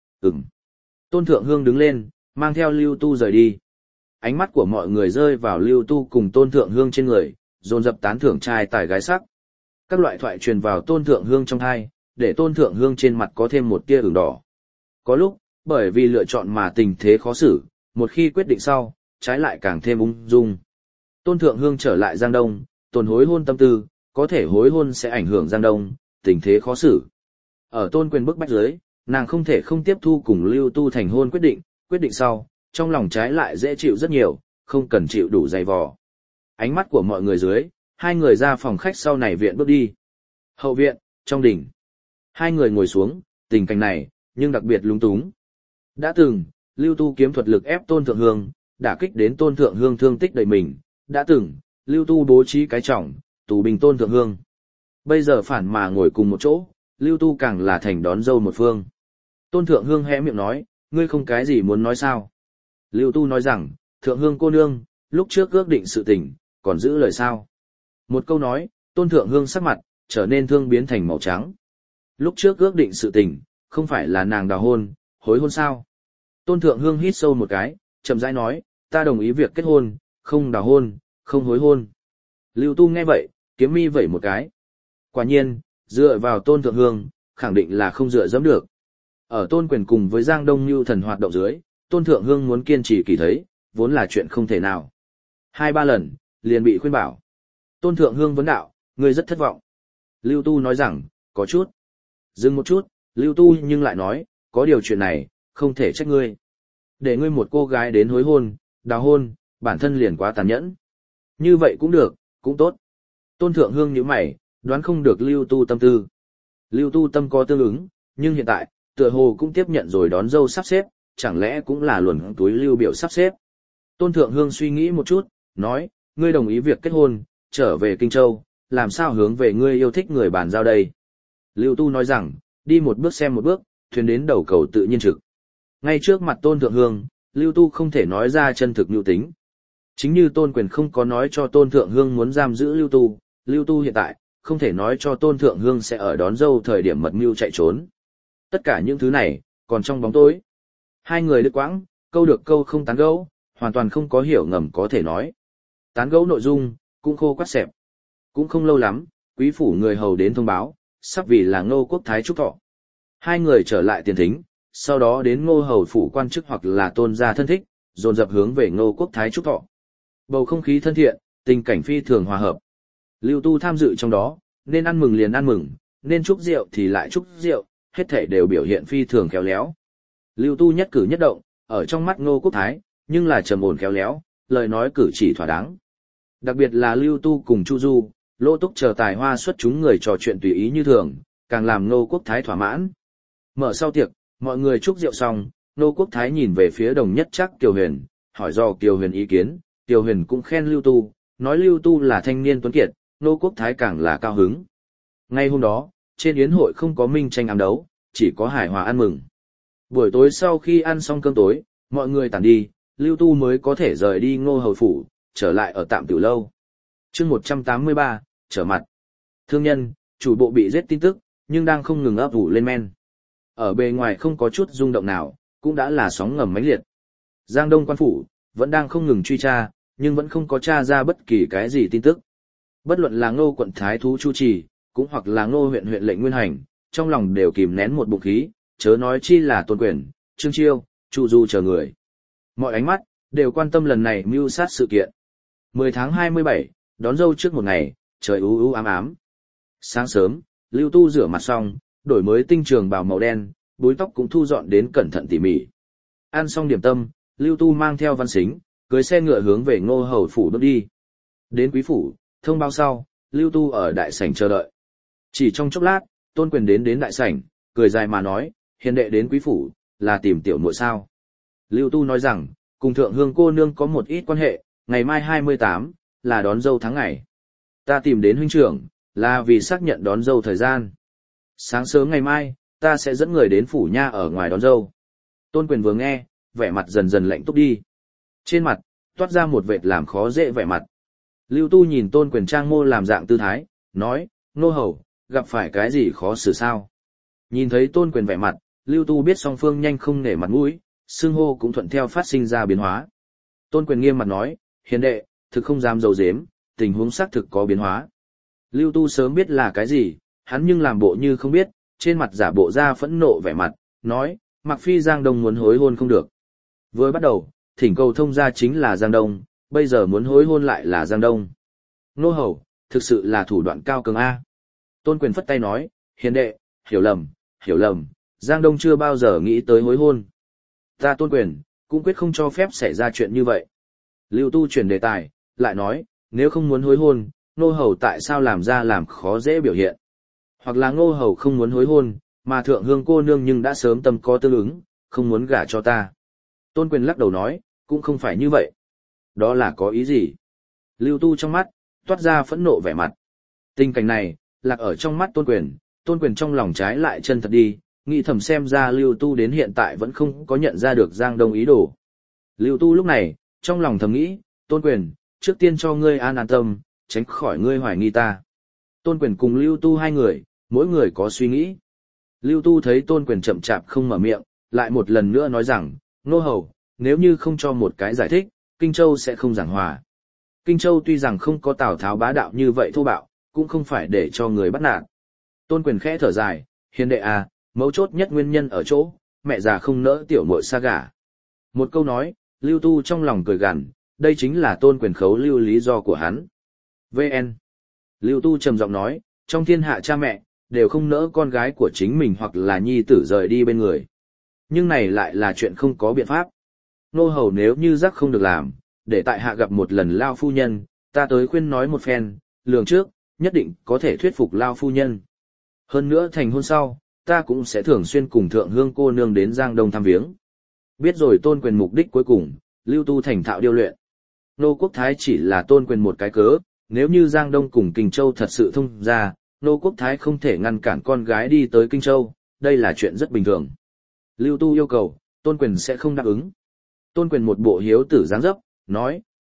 Tôn Thượng Hương đứng lên, mang theo Lưu Tu rời đi. Ánh mắt của mọi người rơi vào Lưu Tu cùng Tôn Thượng Hương trên người, dồn dập tán thưởng trai tài gái sắc. Các loại thoại truyền vào Tôn Thượng Hương trong tai, để Tôn Thượng Hương trên mặt có thêm một tia ửng đỏ. Có lúc, bởi vì lựa chọn mà tình thế khó xử, một khi quyết định sau, trái lại càng thêm ung dung. Tôn Thượng Hương trở lại Giang Đông, tồn hối hôn tâm tư, có thể hối hôn sẽ ảnh hưởng Giang Đông, tình thế khó xử. Ở Tôn Quyền bức bách dưới, nàng không thể không tiếp thu cùng Lưu Tu thành hôn quyết định sau, trong lòng trái lại dễ chịu rất nhiều, không cần chịu đủ dày vò. Ánh mắt của mọi người dưới, hai người ra phòng khách sau này viện bước đi. Hậu viện, trong đỉnh. Hai người ngồi xuống, tình cảnh này, nhưng đặc biệt lúng túng. Đã từng, Lưu Tu kiếm thuật lực ép Tôn Thượng Hương, đả kích đến Tôn Thượng Hương thương tích đầy mình. Đã từng, Lưu Tu bố trí cái trọng, tù bình Tôn Thượng Hương. Bây giờ phản mà ngồi cùng một chỗ, Lưu Tu càng là thành đón dâu một phương. Tôn Thượng Hương hé miệng nói, ngươi không cái gì muốn nói sao? Lưu Tu nói rằng, Thượng Hương cô nương, lúc trước ước định sự tình, còn giữ lời sao? Một câu nói, Tôn Thượng Hương sắc mặt, trở nên thương biến thành màu trắng. Lúc trước ước định sự tình, không phải là nàng đào hôn, hối hôn sao? Tôn Thượng Hương hít sâu một cái, chậm rãi nói, ta đồng ý việc kết hôn, không đào hôn, không hối hôn. Lưu Tu nghe vậy, kiếm mi vẩy một cái. Quả nhiên, dựa vào Tôn Thượng Hương, khẳng định là không dựa dẫm được. Ở Tôn Quyền cùng với Giang Đông Nưu thần hoạt động dưới, Tôn Thượng Hương muốn kiên trì kỳ thấy, vốn là chuyện không thể nào. 2-3 lần, liền bị khuyên bảo. Tôn Thượng Hương vấn đạo, ngươi rất thất vọng. Lưu Tu nói rằng, có chút. Dừng một chút, Lưu Tu nhưng lại nói, có điều chuyện này, không thể trách ngươi. Để ngươi một cô gái đến hối hôn, đào hôn, bản thân liền quá tàn nhẫn. Như vậy cũng được, cũng tốt. Tôn Thượng Hương nhíu mày, đoán không được Lưu Tu tâm tư. Lưu Tu tâm có tương ứng, nhưng hiện tại, tựa hồ cũng tiếp nhận rồi đón dâu sắp xếp, chẳng lẽ cũng là luồn túi Lưu Biểu sắp xếp. Tôn Thượng Hương suy nghĩ một chút, nói, ngươi đồng ý việc kết hôn, trở về Kinh Châu, làm sao hướng về ngươi yêu thích người bàn giao đây. Lưu Tu nói rằng, đi một bước xem một bước, thuyền đến đầu cầu tự nhiên trực. Ngay trước mặt Tôn Thượng Hương, Lưu Tu không thể nói ra chân thực nhu tính. Chính như Tôn Quyền không có nói cho Tôn Thượng Hương muốn giam giữ Lưu Tu hiện tại, không thể nói cho Tôn Thượng Hương sẽ ở đón dâu thời điểm mật mưu chạy trốn. Tất cả những thứ này, còn trong bóng tối. Hai người đứt quãng, câu được câu không tán gẫu, hoàn toàn không có hiểu ngầm có thể nói. Tán gẫu nội dung, cũng khô quắt xẹp. Cũng không lâu lắm, quý phủ người hầu đến thông báo, sắp vì là Ngô Quốc Thái chúc thọ. Hai người trở lại tiền thính, sau đó đến Ngô hầu phủ quan chức hoặc là tôn gia thân thích, dồn dập hướng về Ngô Quốc Thái chúc thọ. Bầu không khí thân thiện, tình cảnh phi thường hòa hợp. Lưu Tu tham dự trong đó, nên ăn mừng liền ăn mừng, nên chúc rượu thì lại chúc rượu, hết thảy đều biểu hiện phi thường khéo léo. Lưu Tu nhất cử nhất động, ở trong mắt Ngô Quốc Thái, nhưng là trầm ổn khéo léo, lời nói cử chỉ thỏa đáng. Đặc biệt là Lưu Tu cùng Chu Du, Lô Túc chờ tài hoa xuất chúng người trò chuyện tùy ý như thường, càng làm Ngô Quốc Thái thỏa mãn. Mở sau tiệc, mọi người chúc rượu xong, Ngô Quốc Thái nhìn về phía Đồng Nhất Trác Kiều Huyền, hỏi do Kiều Huyền ý kiến, Kiều Huyền cũng khen Lưu Tu, nói Lưu Tu là thanh niên tuấn kiệt, Ngô Quốc Thái càng là cao hứng. Ngay hôm đó, trên yến hội không có minh tranh ám đấu, chỉ có hài hòa ăn mừng. Buổi tối sau khi ăn xong cơm tối, mọi người tản đi, Lưu Tu mới có thể rời đi Ngô hầu phủ, trở lại ở tạm tiểu lâu. Chương 183, trở mặt. Thương nhân, chủ bộ bị giết tin tức, nhưng đang không ngừng ấp ủ lên men. Ở bề ngoài không có chút rung động nào, cũng đã là sóng ngầm mãnh liệt. Giang Đông quan phủ vẫn đang không ngừng truy tra, nhưng vẫn không có tra ra bất kỳ cái gì tin tức. Bất luận là Ngô quận thái thú Chu Trì, cũng hoặc là Ngô huyện huyện lệnh Nguyên Hành, trong lòng đều kìm nén một bụng khí, chớ nói chi là Tôn Quyền, Trương Chiêu, Chu Du chờ người. Mọi ánh mắt đều quan tâm lần này mưu sát sự kiện. 10 tháng 27, đón dâu trước một ngày, trời u u ám ám. Sáng sớm, Lưu Tu rửa mặt xong, đổi mới tinh trường bào màu đen, búi tóc cũng thu dọn đến cẩn thận tỉ mỉ. Ăn xong điểm tâm, Lưu Tu mang theo Văn Sính, cưỡi xe ngựa hướng về Ngô hầu phủ bước đi. Đến quý phủ, thông báo sau, Lưu Tu ở đại sảnh chờ đợi. Chỉ trong chốc lát, Tôn Quyền đến đại sảnh, cười dài mà nói, hiền đệ đến quý phủ, là tìm tiểu muội sao. Lưu Tu nói rằng, cùng thượng hương cô nương có một ít quan hệ, ngày mai 28, là đón dâu tháng ngày. Ta tìm đến huynh trưởng, là vì xác nhận đón dâu thời gian. Sáng sớm ngày mai, ta sẽ dẫn người đến phủ nha ở ngoài đón dâu. Tôn Quyền vừa nghe, vẻ mặt dần dần lạnh túc đi. Trên mặt, toát ra một vệt làm khó dễ vẻ mặt. Lưu Tu nhìn Tôn Quyền trang mô làm dạng tư thái, nói, Ngô hầu, gặp phải cái gì khó xử sao? Nhìn thấy Tôn Quyền vẻ mặt, Lưu Tu biết song phương nhanh không nể mặt mũi, xưng hô cũng thuận theo phát sinh ra biến hóa. Tôn Quyền nghiêm mặt nói, hiền đệ, thực không dám giấu giếm, tình huống xác thực có biến hóa. Lưu Tu sớm biết là cái gì, hắn nhưng làm bộ như không biết, trên mặt giả bộ ra phẫn nộ vẻ mặt, nói, Mạc Phi Giang Đông muốn hối hôn không được. Vừa bắt đầu, thỉnh cầu thông gia chính là Giang Đông, bây giờ muốn hối hôn lại là Giang Đông. Nô hầu, thực sự là thủ đoạn cao cường A. Tôn Quyền phất tay nói, hiền đệ, hiểu lầm, Giang Đông chưa bao giờ nghĩ tới hối hôn. Ta Tôn Quyền, cũng quyết không cho phép xảy ra chuyện như vậy. Lưu Tu chuyển đề tài, lại nói, nếu không muốn hối hôn, Nô hầu tại sao làm ra làm khó dễ biểu hiện. Hoặc là Ngô hầu không muốn hối hôn, mà thượng hương cô nương nhưng đã sớm tâm có tương ứng, không muốn gả cho ta. Tôn Quyền lắc đầu nói, cũng không phải như vậy. Đó là có ý gì? Lưu Tu trong mắt, toát ra phẫn nộ vẻ mặt. Tình cảnh này, lạc ở trong mắt Tôn Quyền trong lòng trái lại chân thật đi, nghĩ thầm xem ra Lưu Tu đến hiện tại vẫn không có nhận ra được Giang Đông ý đồ. Lưu Tu lúc này, trong lòng thầm nghĩ, Tôn Quyền, trước tiên cho ngươi an tâm, tránh khỏi ngươi hoài nghi ta. Tôn Quyền cùng Lưu Tu hai người, mỗi người có suy nghĩ. Lưu Tu thấy Tôn Quyền chậm chạp không mở miệng, lại một lần nữa nói rằng, Nô hầu, nếu như không cho một cái giải thích, Kinh Châu sẽ không giảng hòa. Kinh Châu tuy rằng không có Tào Tháo bá đạo như vậy thô bạo, cũng không phải để cho người bắt nạt. Tôn Quyền khẽ thở dài, hiền đệ à, mấu chốt nhất nguyên nhân ở chỗ, mẹ già không nỡ tiểu muội xa gả. Một câu nói, Lưu Tu trong lòng cười gằn, đây chính là Tôn Quyền khấu lưu lý do của hắn. VN. Lưu Tu trầm giọng nói, trong thiên hạ cha mẹ, đều không nỡ con gái của chính mình hoặc là nhi tử rời đi bên người. Nhưng này lại là chuyện không có biện pháp. Nô hầu nếu như giác không được làm, để tại hạ gặp một lần Lao phu nhân, ta tới khuyên nói một phen, lường trước, nhất định có thể thuyết phục Lao phu nhân. Hơn nữa thành hôn sau, ta cũng sẽ thường xuyên cùng thượng hương cô nương đến Giang Đông thăm viếng. Biết rồi Tôn Quyền mục đích cuối cùng, Lưu Tu thành thạo điêu luyện. Nô Quốc Thái chỉ là Tôn Quyền một cái cớ, nếu như Giang Đông cùng Kinh Châu thật sự thông ra, Nô Quốc Thái không thể ngăn cản con gái đi tới Kinh Châu, đây là chuyện rất bình thường. Lưu Tu yêu cầu, Tôn Quyền sẽ không đáp ứng. Tôn Quyền một bộ hiếu tử dáng dấp, nói,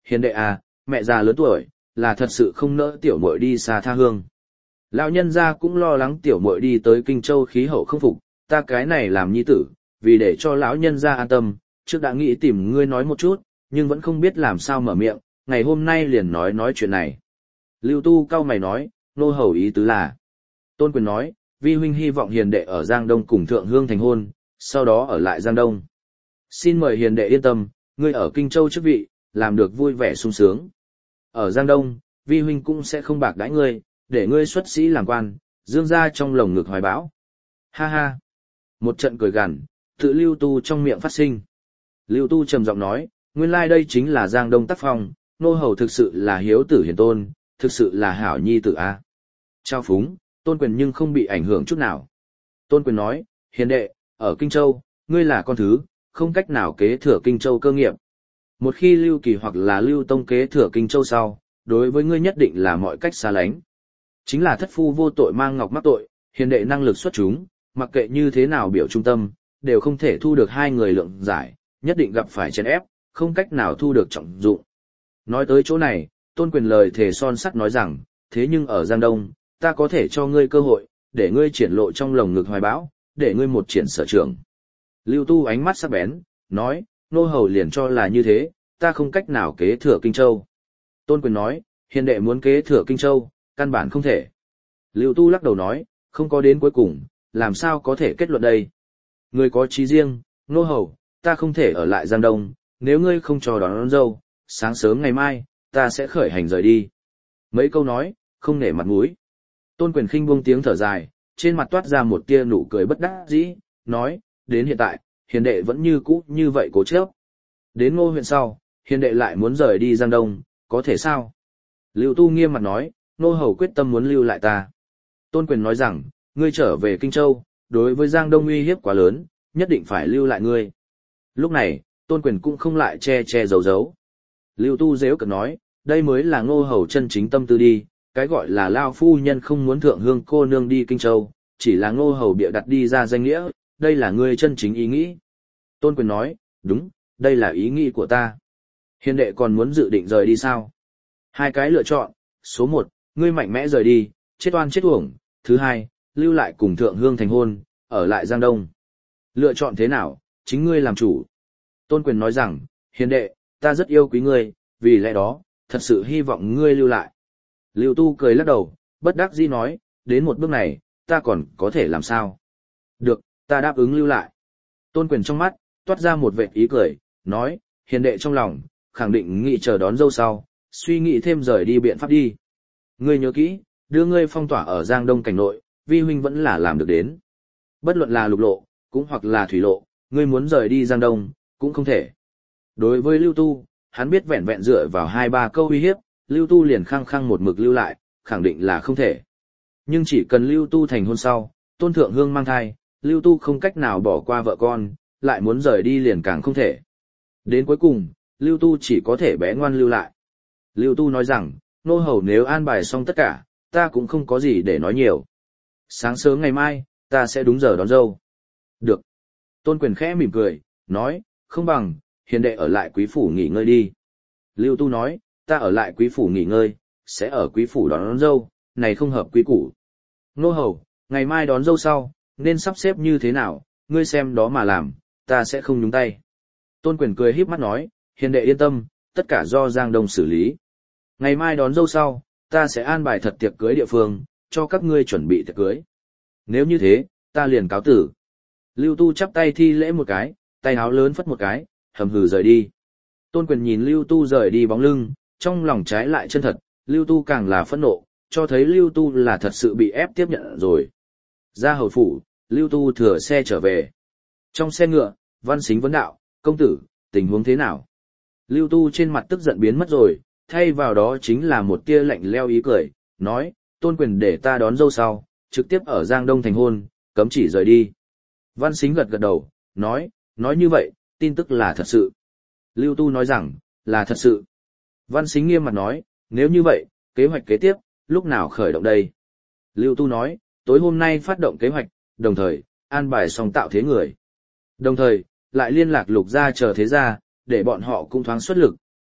hiền đệ à, mẹ già lớn tuổi, là thật sự không nỡ tiểu muội đi xa tha hương. Lão nhân gia cũng lo lắng tiểu muội đi tới Kinh Châu khí hậu không phục, ta cái này làm nhi tử, vì để cho lão nhân gia an tâm, trước đã nghĩ tìm ngươi nói một chút, nhưng vẫn không biết làm sao mở miệng, ngày hôm nay liền nói chuyện này. Lưu Tu cau mày nói, nô hầu ý tứ là. Tôn Quyền nói, vi huynh hy vọng hiền đệ ở Giang Đông cùng Thượng Hương thành hôn, sau đó ở lại Giang Đông. Xin mời hiền đệ yên tâm, ngươi ở Kinh Châu chức vị, làm được vui vẻ sung sướng. Ở Giang Đông, vi huynh cũng sẽ không bạc đãi ngươi, để ngươi xuất sĩ làm quan, dương ra trong lồng ngực hoài bão. Ha ha. Một trận cười gằn, tự Lưu Tu trong miệng phát sinh. Lưu Tu trầm giọng nói, nguyên lai đây chính là Giang Đông tác phong, nô hầu thực sự là hiếu tử hiền tôn, thực sự là hảo nhi tử a. Trao phúng, Tôn Quyền nhưng không bị ảnh hưởng chút nào. Tôn Quyền nói, hiền đệ, ở Kinh Châu, ngươi là con thứ, không cách nào kế thừa Kinh Châu cơ nghiệp. Một khi Lưu Kỳ hoặc là Lưu Tông kế thừa Kinh Châu sau, đối với ngươi nhất định là mọi cách xa lánh. Chính là thất phu vô tội mang ngọc mắc tội, hiền đệ năng lực xuất chúng, mặc kệ như thế nào biểu trung tâm, đều không thể thu được hai người lượng giải, nhất định gặp phải chèn ép, không cách nào thu được trọng dụng. Nói tới chỗ này, Tôn Quyền lời thề son sắt nói rằng, thế nhưng ở Giang Đông, ta có thể cho ngươi cơ hội, để ngươi triển lộ trong lồng ngực hoài bão, để ngươi một triển sở trường. Lưu Tu ánh mắt sắc bén, nói, nô hầu liền cho là như thế, ta không cách nào kế thừa Kinh Châu. Tôn Quyền nói, hiền đệ muốn kế thừa Kinh Châu, căn bản không thể. Lưu Tu lắc đầu nói, không có đến cuối cùng, làm sao có thể kết luận đây. Ngươi có chí riêng, nô hầu, ta không thể ở lại Giang Đông, nếu ngươi không cho đón dâu, sáng sớm ngày mai, ta sẽ khởi hành rời đi. Mấy câu nói, không nể mặt mũi. Tôn Quyền khinh buông tiếng thở dài, trên mặt toát ra một tia nụ cười bất đắc dĩ, nói, đến hiện tại, hiền đệ vẫn như cũ như vậy cố chấp. Đến Ngô huyện sau, hiền đệ lại muốn rời đi Giang Đông, có thể sao? Lưu Tu nghiêm mặt nói, nô hầu quyết tâm muốn lưu lại ta. Tôn Quyền nói rằng, ngươi trở về Kinh Châu, đối với Giang Đông uy hiếp quá lớn, nhất định phải lưu lại ngươi. Lúc này, Tôn Quyền cũng không lại che giấu giấu. Lưu Tu giễu cợt nói, đây mới là Ngô hầu chân chính tâm tư đi, cái gọi là lao phu nhân không muốn Thượng Hương cô nương đi Kinh Châu, chỉ là Ngô hầu bịa đặt đi ra danh nghĩa, đây là ngươi chân chính ý nghĩ. Tôn Quyền nói, đúng, đây là ý nghĩ của ta. Hiền đệ còn muốn dự định rời đi sao? Hai cái lựa chọn, số 1, ngươi mạnh mẽ rời đi, chết oan chết uổng, thứ 2, lưu lại cùng Thượng Hương thành hôn, ở lại Giang Đông. Lựa chọn thế nào, chính ngươi làm chủ. Tôn Quyền nói rằng, hiền đệ, ta rất yêu quý ngươi, vì lẽ đó, thật sự hy vọng ngươi lưu lại. Lưu Tu cười lắc đầu, bất đắc dĩ nói, đến một bước này, ta còn có thể làm sao? Được, ta đáp ứng lưu lại. Tôn Quyền trong mắt, toát ra một vệt ý cười, nói, hiền đệ trong lòng, khẳng định nghị chờ đón dâu sau, suy nghĩ thêm rời đi biện pháp đi. Ngươi nhớ kỹ, đưa ngươi phong tỏa ở Giang Đông cảnh nội, vi huynh vẫn là làm được đến. Bất luận là lục lộ, cũng hoặc là thủy lộ, ngươi muốn rời đi Giang Đông, cũng không thể. Đối với Lưu Tu, hắn biết vẹn vẹn dựa vào 2-3 câu uy hiếp, Lưu Tu liền khăng khăng một mực lưu lại, khẳng định là không thể. Nhưng chỉ cần Lưu Tu thành hôn sau, Tôn Thượng Hương mang thai, Lưu Tu không cách nào bỏ qua vợ con, lại muốn rời đi liền càng không thể. Đến cuối cùng, Lưu Tu chỉ có thể bé ngoan lưu lại. Lưu Tu nói rằng, nô hầu nếu an bài xong tất cả, ta cũng không có gì để nói nhiều. Sáng sớm ngày mai, ta sẽ đúng giờ đón dâu. Được. Tôn Quyền khẽ mỉm cười, nói, không bằng, hiền đệ ở lại quý phủ nghỉ ngơi đi. Lưu Tu nói, ta ở lại quý phủ nghỉ ngơi, sẽ ở quý phủ đón dâu, này không hợp quý củ. Nô hầu, ngày mai đón dâu sau, nên sắp xếp như thế nào, ngươi xem đó mà làm, ta sẽ không nhúng tay. Tôn Quyền cười híp mắt nói, hiền đệ yên tâm, tất cả do Giang Đông xử lý. Ngày mai đón dâu sau, ta sẽ an bài thật tiệc cưới địa phương, cho các ngươi chuẩn bị tiệc cưới. Nếu như thế, ta liền cáo tử. Lưu Tu chắp tay thi lễ một cái, tay áo lớn phất một cái, hầm hừ rời đi. Tôn Quyền nhìn Lưu Tu rời đi bóng lưng, trong lòng trái lại chân thật, Lưu Tu càng là phẫn nộ, cho thấy Lưu Tu là thật sự bị ép tiếp nhận rồi. Ra hầu phủ, Lưu Tu thừa xe trở về. Trong xe ngựa, Văn Sính vấn đạo, công tử, tình huống thế nào? Lưu Tu trên mặt tức giận biến mất rồi, thay vào đó chính là một tia lạnh leo ý cười, nói, Tôn Quyền để ta đón dâu sau, trực tiếp ở Giang Đông thành hôn, cấm chỉ rời đi. Văn Sính gật gật đầu, nói như vậy, tin tức là thật sự. Lưu Tu nói rằng, là thật sự. Văn Sính nghiêm mặt nói, nếu như vậy, kế hoạch kế tiếp, lúc nào khởi động đây? Lưu Tu nói, tối hôm nay phát động kế hoạch, đồng thời, an bài xong tạo thế người. Đồng thời, lại liên lạc Lục gia chờ thế gia, để bọn họ cũng thoáng xuất lực,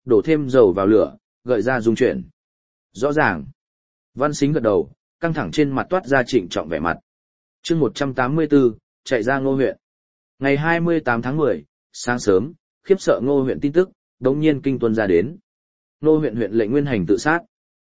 đổ thêm dầu vào lửa, gợi ra dung chuyển. Rõ ràng. Văn Sính gật đầu, căng thẳng trên mặt toát ra trịnh trọng vẻ mặt. Chương 184, chạy ra Ngô huyện. Ngày 28 tháng 10, sáng sớm, khiếp sợ Ngô huyện tin tức, đống nhiên kinh tuân ra đến. Ngô huyện huyện lệnh Nguyên Hành tự sát.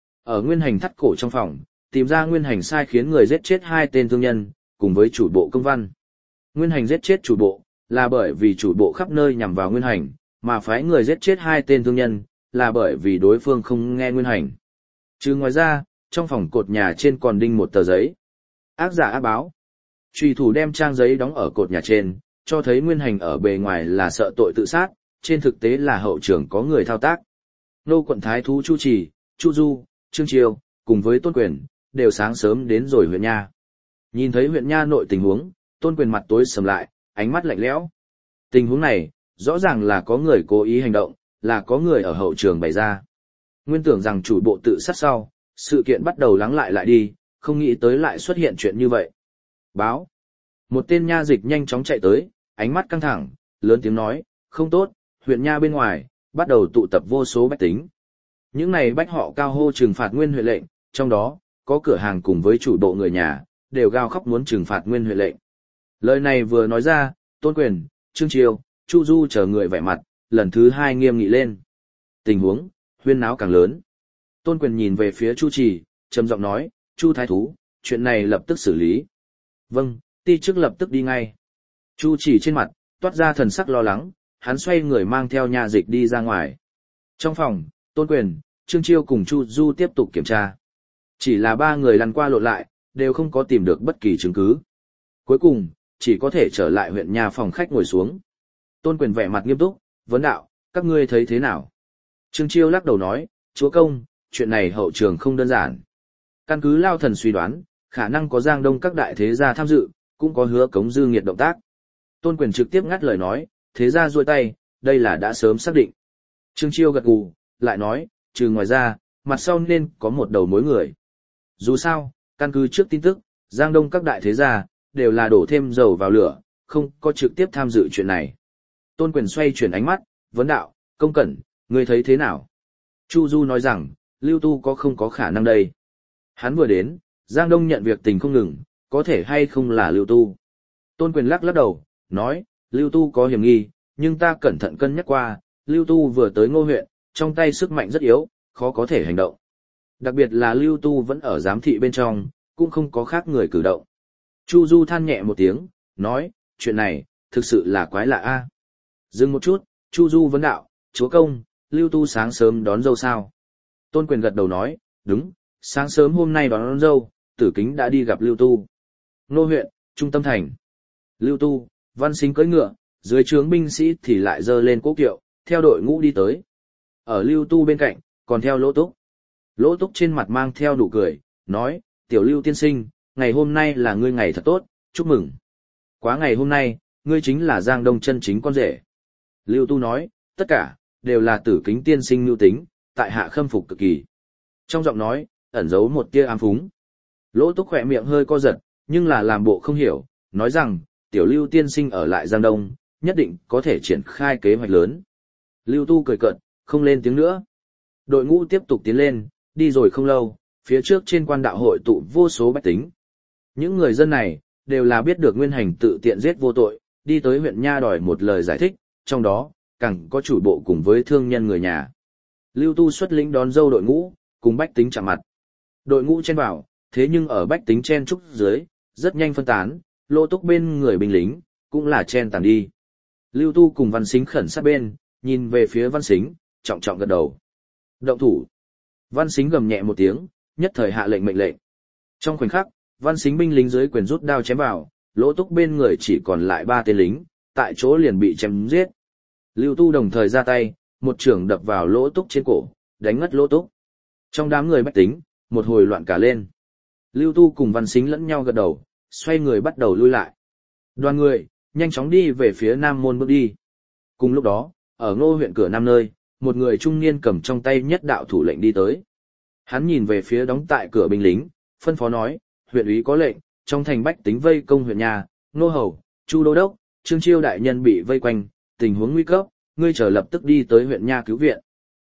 Ở Nguyên Hành thắt cổ trong phòng, tìm ra Nguyên Hành sai khiến người giết chết 2 tên thương nhân, cùng với chủ bộ công văn. Nguyên Hành giết chết chủ bộ, là bởi vì chủ bộ khắp nơi nhằm vào Nguyên Hành, mà phái người giết chết 2 tên thương nhân, là bởi vì đối phương không nghe Nguyên Hành. Chứ ngoài ra, trong phòng cột nhà trên còn đinh một tờ giấy. Ác giả ác báo. Trùy thủ đem trang giấy đóng ở cột nhà trên, cho thấy Nguyên Hành ở bề ngoài là sợ tội tự sát, trên thực tế là hậu trường có người thao tác. Nô quận thái thú Chu Trì, Chu Du, Trương Chiêu, cùng với Tôn Quyền, đều sáng sớm đến rồi huyện nha. Nhìn thấy huyện nha nội tình huống, Tôn Quyền mặt tối sầm lại, ánh mắt lạnh lẽo. Tình huống này, rõ ràng là có người cố ý hành động, là có người ở hậu trường bày ra. Nguyên tưởng rằng chủ bộ tự sát sau, sự kiện bắt đầu lắng lại đi, không nghĩ tới lại xuất hiện chuyện như vậy. Báo. Một tên nha dịch nhanh chóng chạy tới, ánh mắt căng thẳng, lớn tiếng nói, không tốt, huyện nha bên ngoài, bắt đầu tụ tập vô số bách tính. Những này bách họ cao hô trừng phạt Nguyên huyện lệnh, trong đó, có cửa hàng cùng với chủ bộ người nhà, đều gào khóc muốn trừng phạt Nguyên huyện lệnh. Lời này vừa nói ra, Tôn Quyền, Trương Chiêu, Chu Du chờ người vẻ mặt, lần thứ 2 nghiêm nghị lên. Tình huống, huyên náo càng lớn. Tôn Quyền nhìn về phía Chu Trì, trầm giọng nói, Chu thái thú, chuyện này lập tức xử lý. Vâng, ti chức lập tức đi ngay. Chu Trì trên mặt, toát ra thần sắc lo lắng, hắn xoay người mang theo nha dịch đi ra ngoài. Trong phòng, Tôn Quyền, Trương Chiêu cùng Chu Du tiếp tục kiểm tra. Chỉ là 3 người lăn qua lộn lại, đều không có tìm được bất kỳ chứng cứ. Cuối cùng, chỉ có thể trở lại huyện nhà phòng khách ngồi xuống. Tôn Quyền vẻ mặt nghiêm túc, vấn đạo, các ngươi thấy thế nào? Trương Chiêu lắc đầu nói, chúa công, chuyện này hậu trường không đơn giản. Căn cứ Lao Thần suy đoán, khả năng có Giang Đông các đại thế gia tham dự, cũng có hứa cống dư nghiệt động tác. Tôn Quyền trực tiếp ngắt lời nói, thế gia duỗi tay, đây là đã sớm xác định. Trương Chiêu gật gù, lại nói, trừ ngoài ra, mặt sau nên có một đầu mối người. Dù sao, căn cứ trước tin tức, Giang Đông các đại thế gia, đều là đổ thêm dầu vào lửa, không có trực tiếp tham dự chuyện này. Tôn Quyền xoay chuyển ánh mắt, vấn đạo, công cẩn, ngươi thấy thế nào? Chu Du nói rằng, Lưu Tu có không có khả năng đây? Hắn vừa đến, Giang Đông nhận việc tình không ngừng, có thể hay không là Lưu Tu? Tôn Quyền lắc lắc đầu, nói, Lưu Tu có hiểm nghi, nhưng ta cẩn thận cân nhắc qua, Lưu Tu vừa tới Ngô huyện, trong tay sức mạnh rất yếu, khó có thể hành động. Đặc biệt là Lưu Tu vẫn ở giám thị bên trong, cũng không có khác người cử động. Chu Du than nhẹ một tiếng, nói, chuyện này, thực sự là quái lạ a. Dừng một chút, Chu Du vấn đạo, chúa công, Lưu Tu sáng sớm đón dâu sao? Tôn Quyền gật đầu nói, đúng, sáng sớm hôm nay đón dâu, Tử Kính đã đi gặp Lưu Tu. Ngô huyện, trung tâm thành. Lưu Tu, Văn Sính cưỡi ngựa, dưới trướng binh sĩ thì lại dơ lên cố kiệu, theo đội ngũ đi tới. Ở Lưu Tu bên cạnh, còn theo Lỗ Túc. Lỗ Túc trên mặt mang theo nụ cười, nói, tiểu Lưu tiên sinh, ngày hôm nay là ngươi ngày thật tốt, chúc mừng. Quá ngày hôm nay, ngươi chính là Giang Đông chân chính con rể. Lưu Tu nói, tất cả, đều là Tử Kính tiên sinh nhu tính, tại hạ khâm phục cực kỳ. Trong giọng nói, ẩn giấu một tia ám phúng. Lỗ Túc khỏe miệng hơi co giật, nhưng là làm bộ không hiểu, nói rằng, tiểu Lưu tiên sinh ở lại Giang Đông, nhất định có thể triển khai kế hoạch lớn. Lưu Tu cười cợt, không lên tiếng nữa. Đội ngũ tiếp tục tiến lên, đi rồi không lâu, phía trước trên quan đạo hội tụ vô số bách tính. Những người dân này, đều là biết được Nguyên Hành tự tiện giết vô tội, đi tới huyện Nha đòi một lời giải thích, trong đó, càng có chủ bộ cùng với thương nhân người nhà. Lưu Tu xuất lĩnh đón dâu đội ngũ, cùng bách tính chạm mặt. Đội ngũ chen vào, thế nhưng ở bách tính chen trúc dưới, rất nhanh phân tán, Lỗ Túc bên người binh lính, cũng là chen tàn đi. Lưu Tu cùng Văn Sính khẩn sát bên, nhìn về phía Văn Sính, trọng trọng gật đầu. Động thủ. Văn Sính gầm nhẹ một tiếng, nhất thời hạ lệnh mệnh lệnh. Trong khoảnh khắc, Văn Sính binh lính dưới quyền rút đao chém vào, Lỗ Túc bên người chỉ còn lại 3 tên lính, tại chỗ liền bị chém giết. Lưu Tu đồng thời ra tay, một chưởng đập vào Lỗ Túc trên cổ, đánh ngất Lỗ Túc. Trong đám người bách tính, một hồi loạn cả lên. Lưu Tu cùng Văn Sính lẫn nhau gật đầu, xoay người bắt đầu lui lại. Đoàn người, nhanh chóng đi về phía Nam Môn bước đi. Cùng lúc đó, ở Ngô huyện cửa Nam nơi, một người trung niên cầm trong tay nhất đạo thủ lệnh đi tới. Hắn nhìn về phía đóng tại cửa binh lính, phân phó nói, huyện úy có lệnh, trong thành bách tính vây công huyện nhà, Nô Hầu, Chu Đô Đốc, Trương Chiêu đại nhân bị vây quanh, tình huống nguy cấp, ngươi chờ lập tức đi tới huyện nha cứu viện.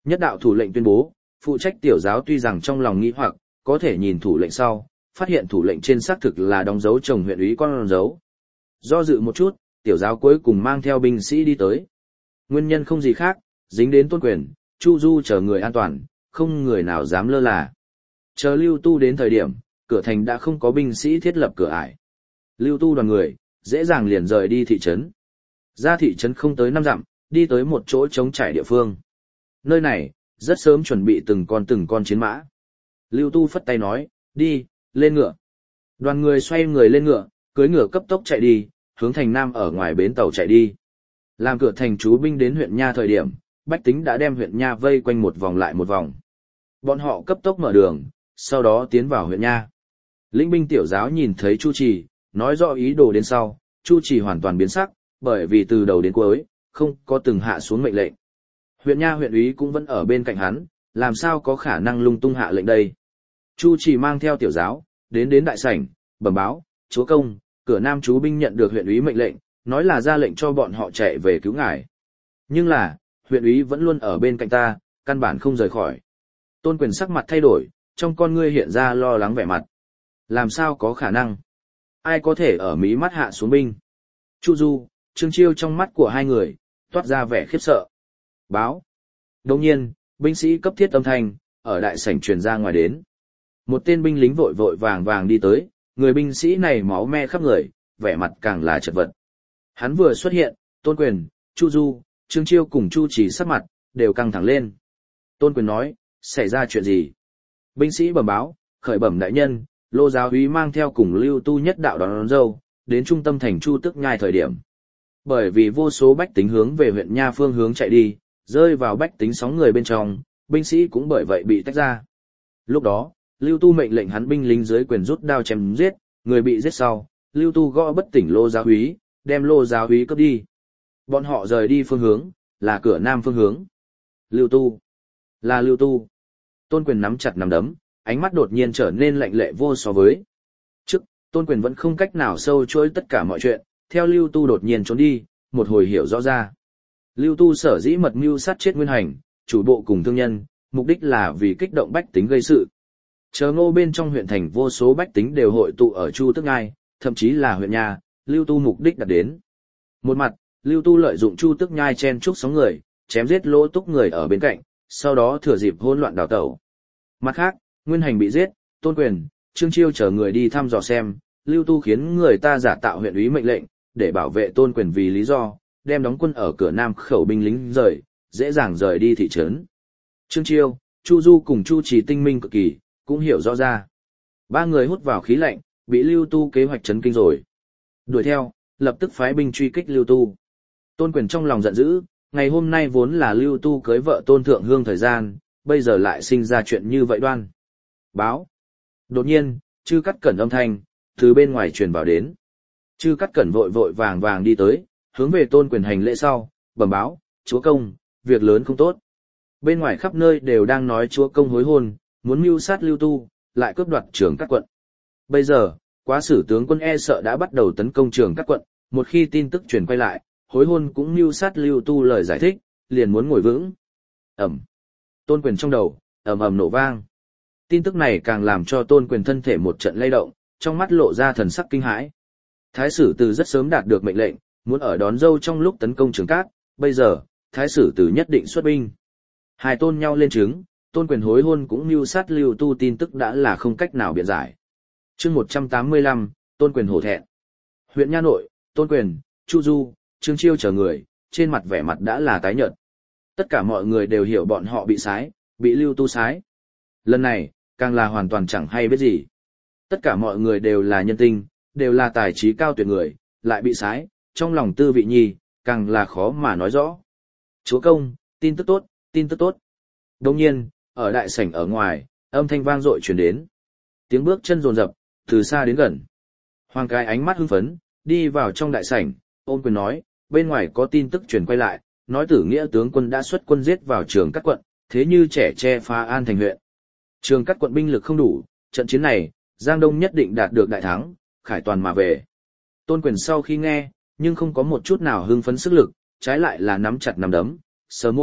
Nhất đạo thủ lệnh tuyên bố, phụ trách tiểu giáo tuy rằng trong lòng nghi hoặc, có thể nhìn thủ lệnh sau, phát hiện thủ lệnh trên xác thực là đóng dấu chồng huyện úy con dấu. Do dự một chút, tiểu giáo cuối cùng mang theo binh sĩ đi tới. Nguyên nhân không gì khác, dính đến Tôn Quyền, Chu Du chờ người an toàn, không người nào dám lơ là. Chờ Lưu Tu đến thời điểm, cửa thành đã không có binh sĩ thiết lập cửa ải. Lưu Tu đoàn người, dễ dàng liền rời đi thị trấn. Ra thị trấn không tới 5 dặm, đi tới một chỗ trống trải địa phương. Nơi này, rất sớm chuẩn bị từng con chiến mã. Lưu Tu phất tay nói, đi, lên ngựa. Đoàn người xoay người lên ngựa, cưỡi ngựa cấp tốc chạy đi, hướng thành nam ở ngoài bến tàu chạy đi. Làm cửa thành trú binh đến huyện Nha thời điểm, bách tính đã đem huyện Nha vây quanh một vòng lại một vòng. Bọn họ cấp tốc mở đường, sau đó tiến vào huyện Nha. Lĩnh binh tiểu giáo nhìn thấy Chu Trì, nói rõ ý đồ đến sau, Chu Trì hoàn toàn biến sắc, bởi vì từ đầu đến cuối, không có từng hạ xuống mệnh lệnh. Huyện Nha huyện úy cũng vẫn ở bên cạnh hắn, làm sao có khả năng lung tung hạ lệnh đây. Chu Trì mang theo tiểu giáo, đến đại sảnh, bẩm báo, chúa công, cửa nam chú binh nhận được huyện úy mệnh lệnh, nói là ra lệnh cho bọn họ chạy về cứu ngài. Nhưng là, huyện úy vẫn luôn ở bên cạnh ta, căn bản không rời khỏi. Tôn Quyền sắc mặt thay đổi, trong con ngươi hiện ra lo lắng vẻ mặt. Làm sao có khả năng? Ai có thể ở mí mắt hạ xuống binh? Chu Du, Trương Chiêu trong mắt của hai người, toát ra vẻ khiếp sợ. Báo. Đồng nhiên, binh sĩ cấp thiết âm thanh, ở đại sảnh truyền ra ngoài đến. Một tên binh lính vội vội vàng vàng đi tới, người binh sĩ này máu me khắp người, vẻ mặt càng là chật vật. Hắn vừa xuất hiện, Tôn Quyền, Chu Du, Trương Chiêu cùng Chu Trì sắc mặt, đều căng thẳng lên. Tôn Quyền nói, xảy ra chuyện gì? Binh sĩ bẩm báo, khởi bẩm đại nhân, Lô giáo úy mang theo cùng Lưu Tu nhất đạo đón dâu, đến trung tâm thành Chu Tước Nhai thời điểm. Bởi vì vô số bách tính hướng về huyện Nha phương hướng chạy đi, rơi vào bách tính sóng người bên trong, binh sĩ cũng bởi vậy bị tách ra. Lúc đó, Lưu Tu mệnh lệnh hắn binh lính dưới quyền rút đao chém giết, người bị giết sau, Lưu Tu gõ bất tỉnh Lô giáo úy, đem Lô giáo úy cướp đi. Bọn họ rời đi phương hướng, là cửa nam phương hướng. Lưu Tu. Là Lưu Tu. Tôn Quyền nắm chặt nắm đấm, ánh mắt đột nhiên trở nên lạnh lệ vô so với. Trước, Tôn Quyền vẫn không cách nào sâu chuỗi tất cả mọi chuyện, theo Lưu Tu đột nhiên trốn đi, một hồi hiểu rõ ra. Lưu Tu sở dĩ mật mưu sát chết Nguyên Hành, chủ bộ cùng thương nhân, mục đích là vì kích động bách tính gây sự. Chờ Ngô bên trong huyện thành vô số bách tính đều hội tụ ở Chu Tước Nhai, thậm chí là huyện Nha, Lưu Tu mục đích đạt đến. Một mặt, Lưu Tu lợi dụng Chu Tước Nhai chen chúc sóng người, chém giết Lỗ Túc người ở bên cạnh, sau đó thừa dịp hỗn loạn đào tẩu. Mặt khác, Nguyên Hành bị giết, Tôn Quyền, Trương Chiêu chờ người đi thăm dò xem, Lưu Tu khiến người ta giả tạo huyện úy mệnh lệnh, để bảo vệ Tôn Quyền vì lý do, đem đóng quân ở cửa nam khẩu binh lính rời, dễ dàng rời đi thị trấn. Trương Chiêu, Chu Du cùng Chu Trì tinh minh cực kỳ, cũng hiểu rõ ra. Ba người hút vào khí lạnh, bị Lưu Tu kế hoạch chấn kinh rồi. Đuổi theo, lập tức phái binh truy kích Lưu Tu. Tôn Quyền trong lòng giận dữ, ngày hôm nay vốn là Lưu Tu cưới vợ Tôn Thượng Hương thời gian, bây giờ lại sinh ra chuyện như vậy đoan. Báo. Đột nhiên, Chư Cắt Cẩn âm thanh, từ bên ngoài truyền vào đến. Chư Cắt Cẩn vội vội vàng vàng đi tới, hướng về Tôn Quyền hành lễ sau, bẩm báo, chúa công, việc lớn không tốt. Bên ngoài khắp nơi đều đang nói chúa công hối hôn, muốn mưu sát Lưu Tu, lại cướp đoạt Trường Cát quận. Bây giờ, Quá Sử tướng quân e sợ đã bắt đầu tấn công Trường Cát quận, một khi tin tức truyền quay lại, hối hôn cũng mưu sát Lưu Tu lời giải thích, liền muốn ngồi vững. Ẩm. Tôn Quyền trong đầu, ầm ầm nổ vang. Tin tức này càng làm cho Tôn Quyền thân thể một trận lay động, trong mắt lộ ra thần sắc kinh hãi. Thái sử từ rất sớm đạt được mệnh lệnh, muốn ở đón dâu trong lúc tấn công Trường Cát, bây giờ, Thái sử từ nhất định xuất binh. Hai tôn nhau lên trứng, Tôn Quyền hối hôn cũng mưu sát Lưu Tu tin tức đã là không cách nào biện giải. Chương 185, Tôn Quyền hổ thẹn. Huyện Nha nội, Tôn Quyền, Chu Du, Trương Chiêu chờ người, trên mặt vẻ mặt đã là tái nhợt. Tất cả mọi người đều hiểu bọn họ bị sái, bị Lưu Tu sái. Lần này, càng là hoàn toàn chẳng hay biết gì. Tất cả mọi người đều là nhân tinh, đều là tài trí cao tuyệt người, lại bị sái, trong lòng tư vị nhi, càng là khó mà nói rõ. Chúa công, tin tức tốt, tin tức tốt. Đồng nhiên, ở đại sảnh ở ngoài, âm thanh vang dội truyền đến. Tiếng bước chân dồn dập, từ xa đến gần. Hoàng cái ánh mắt hưng phấn, đi vào trong đại sảnh, ôm quyền nói, bên ngoài có tin tức truyền quay lại, nói Tử Nghĩa tướng quân đã xuất quân giết vào Trường Cát quận, thế như trẻ che phá An thành huyện. Trường Cát quận binh lực không đủ, trận chiến này, Giang Đông nhất định đạt được đại thắng, khải toàn mà về. Tôn Quyền sau khi nghe, nhưng không có một chút nào hưng phấn sức lực, trái lại là nắm chặt nắm đấm, sờ môi,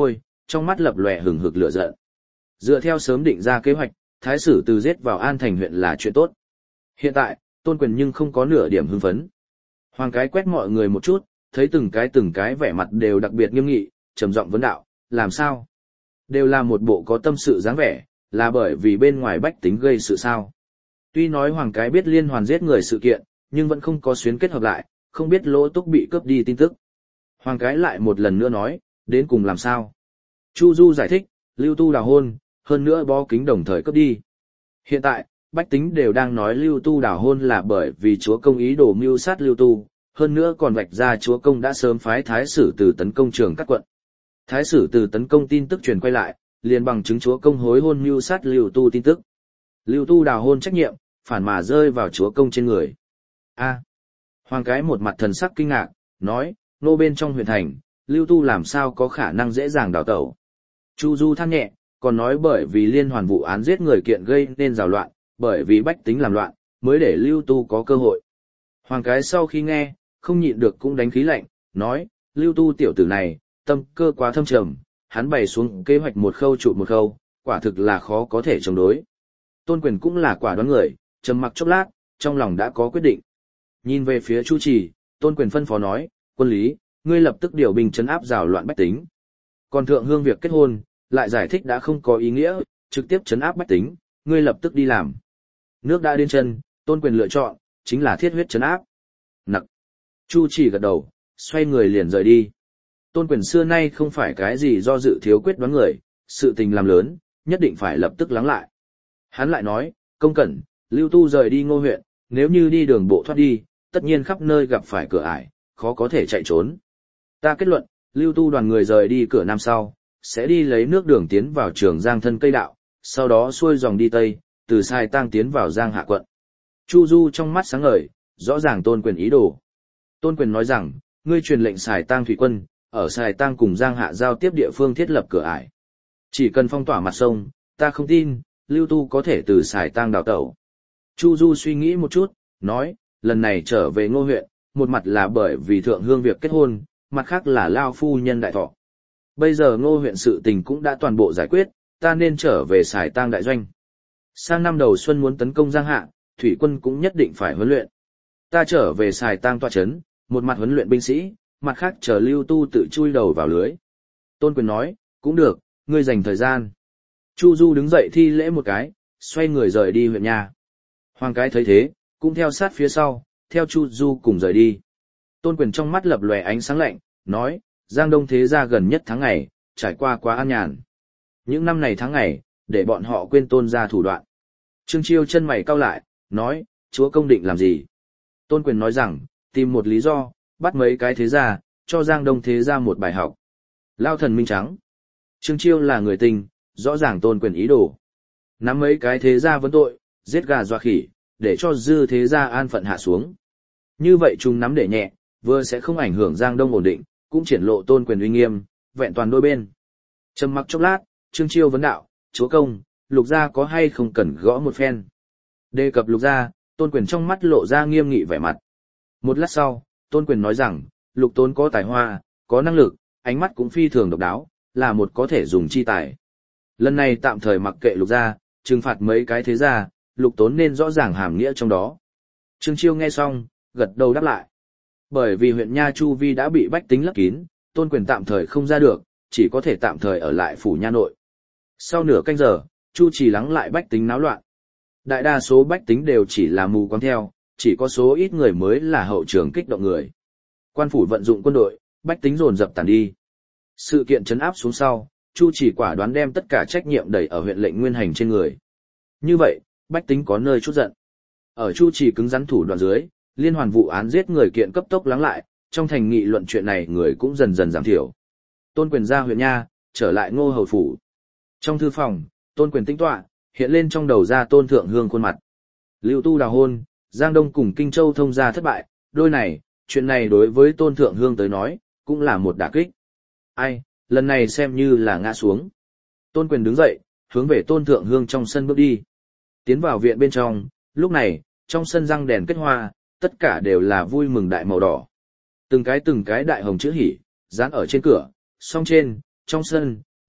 trong mắt lập lòe hừng hực lửa giận. Dựa theo sớm định ra kế hoạch, thái sử từ giết vào An Thành huyện là chuyện tốt. Hiện tại, Tôn Quyền nhưng không có nửa điểm hưng phấn. Hoàng cái quét mọi người một chút, thấy từng cái vẻ mặt đều đặc biệt nghiêm nghị, trầm giọng vấn đạo, làm sao? Đều là một bộ có tâm sự dáng vẻ, là bởi vì bên ngoài bách tính gây sự sao. Tuy nói Hoàng cái biết liên hoàn giết người sự kiện, nhưng vẫn không có xuyến kết hợp lại, không biết Lỗ Túc bị cướp đi tin tức. Hoàng cái lại một lần nữa nói, đến cùng làm sao? Chu Du giải thích, Lưu Tu đào hôn, hơn nữa Bó Kính đồng thời cướp đi. Hiện tại, bách tính đều đang nói Lưu Tu đào hôn là bởi vì chúa công ý đồ mưu sát Lưu Tu, hơn nữa còn vạch ra chúa công đã sớm phái thái sử từ tấn công trường các quận. Thái sử từ tấn công tin tức truyền quay lại, liền bằng chứng chúa công hối hôn mưu sát Lưu Tu tin tức. Lưu Tu đào hôn trách nhiệm, phản mà rơi vào chúa công trên người. A. Hoàng cái một mặt thần sắc kinh ngạc, nói, nô bên trong huyện thành, Lưu Tu làm sao có khả năng dễ dàng đào tẩu. Chu Du than nhẹ, còn nói bởi vì liên hoàn vụ án giết người kiện gây nên rào loạn, bởi vì bách tính làm loạn, mới để Lưu Tu có cơ hội. Hoàng cái sau khi nghe, không nhịn được cũng đánh khí lạnh, nói, Lưu Tu tiểu tử này, tâm cơ quá thâm trầm, hắn bày xuống kế hoạch một khâu trụ một khâu, quả thực là khó có thể chống đối. Tôn Quyền cũng là quả đoán người, trầm mặc chốc lát, trong lòng đã có quyết định. Nhìn về phía Chu Trì, Tôn Quyền phân phó nói, quân lý, ngươi lập tức điều binh trấn áp rào loạn bách tính. Còn thượng hương việc kết hôn, lại giải thích đã không có ý nghĩa, trực tiếp trấn áp bách tính, ngươi lập tức đi làm. Nước đã đến chân, Tôn Quyền lựa chọn, chính là thiết huyết trấn áp. Nặc. Chu Trì gật đầu, xoay người liền rời đi. Tôn Quyền xưa nay không phải cái gì do dự thiếu quyết đoán người, sự tình làm lớn, nhất định phải lập tức lắng lại. Hắn lại nói, công cẩn, Lưu Tu rời đi Ngô huyện, nếu như đi đường bộ thoát đi, tất nhiên khắp nơi gặp phải cửa ải, khó có thể chạy trốn. Ta kết luận, Lưu Tu đoàn người rời đi cửa nam sau, sẽ đi lấy nước đường tiến vào Trường Giang thân cây đạo, sau đó xuôi dòng đi tây, từ Sài Tang tiến vào Giang Hạ quận. Chu Du trong mắt sáng ngời, rõ ràng Tôn Quyền ý đồ. Tôn Quyền nói rằng, ngươi truyền lệnh Sài Tang thủy quân, ở Sài Tang cùng Giang Hạ giao tiếp địa phương thiết lập cửa ải. Chỉ cần phong tỏa mặt sông, ta không tin, Lưu Tu có thể từ Sài Tang đào tẩu. Chu Du suy nghĩ một chút, nói, lần này trở về Ngô huyện, một mặt là bởi vì thượng hương việc kết hôn, mặt khác là Lao phu nhân đại thọ. Bây giờ Ngô huyện sự tình cũng đã toàn bộ giải quyết, ta nên trở về Sài Tang đại doanh. Sang năm đầu xuân muốn tấn công Giang Hạ, thủy quân cũng nhất định phải huấn luyện. Ta trở về Sài Tang tọa chấn, một mặt huấn luyện binh sĩ, mặt khác chờ Lưu Tu tự chui đầu vào lưới. Tôn Quyền nói, cũng được, ngươi dành thời gian. Chu Du đứng dậy thi lễ một cái, xoay người rời đi huyện nhà. Hoàng cái thấy thế, cũng theo sát phía sau, theo Chu Du cùng rời đi. Tôn Quyền trong mắt lập lòe ánh sáng lạnh, nói, Giang Đông thế gia gần nhất tháng ngày, trải qua quá an nhàn. Những năm này tháng ngày, để bọn họ quên Tôn gia thủ đoạn. Trương Chiêu chân mày cau lại, nói, chúa công định làm gì? Tôn Quyền nói rằng, tìm một lý do, bắt mấy cái thế gia, cho Giang Đông thế gia một bài học. Lao thần minh trắng. Trương Chiêu là người tình, rõ ràng Tôn Quyền ý đồ. Nắm mấy cái thế gia vấn tội, giết gà dọa khỉ, để cho dư thế gia an phận hạ xuống. Như vậy chúng nắm để nhẹ, vừa sẽ không ảnh hưởng Giang Đông ổn định, cũng triển lộ Tôn Quyền uy nghiêm, vẹn toàn đôi bên. Trầm mặc chốc lát, Trương Chiêu vấn đạo, chúa công, Lục gia có hay không cần gõ một phen? Đề cập Lục gia, Tôn Quyền trong mắt lộ ra nghiêm nghị vẻ mặt. Một lát sau, Tôn Quyền nói rằng, Lục Tốn có tài hoa, có năng lực, ánh mắt cũng phi thường độc đáo, là một có thể dùng chi tài. Lần này tạm thời mặc kệ Lục gia, trừng phạt mấy cái thế gia, Lục Tốn nên rõ ràng hàm nghĩa trong đó. Trương Chiêu nghe xong, gật đầu đáp lại. Bởi vì huyện Nha Chu Vi đã bị bách tính lấp kín, Tôn Quyền tạm thời không ra được, chỉ có thể tạm thời ở lại phủ Nha nội. Sau nửa canh giờ, Chu Trì lắng lại bách tính náo loạn. Đại đa số bách tính đều chỉ là mù quáng theo, chỉ có số ít người mới là hậu trường kích động người. Quan phủ vận dụng quân đội, bách tính dồn dập tản đi. Sự kiện trấn áp xuống sau, Chu Trì quả đoán đem tất cả trách nhiệm đẩy ở huyện lệnh Nguyên Hành trên người. Như vậy, bách tính có nơi chút giận. Ở Chu Trì cứng rắn thủ đoạn dưới, liên hoàn vụ án giết người kiện cấp tốc lắng lại, trong thành nghị luận chuyện này người cũng dần dần giảm thiểu. Tôn Quyền ra huyện Nha, trở lại Ngô hầu phủ. Trong thư phòng, Tôn Quyền tĩnh tọa, hiện lên trong đầu ra Tôn Thượng Hương khuôn mặt. Lưu Tu đào hôn, Giang Đông cùng Kinh Châu thông gia thất bại, đôi này, chuyện này đối với Tôn Thượng Hương tới nói, cũng là một đả kích. Ai, lần này xem như là ngã xuống. Tôn Quyền đứng dậy, hướng về Tôn Thượng Hương trong sân bước đi. Tiến vào viện bên trong, lúc này, trong sân răng đèn kết hoa, tất cả đều là vui mừng đại màu đỏ. Từng cái đại hồng chữ hỉ, dán ở trên cửa, song trên, trong sân,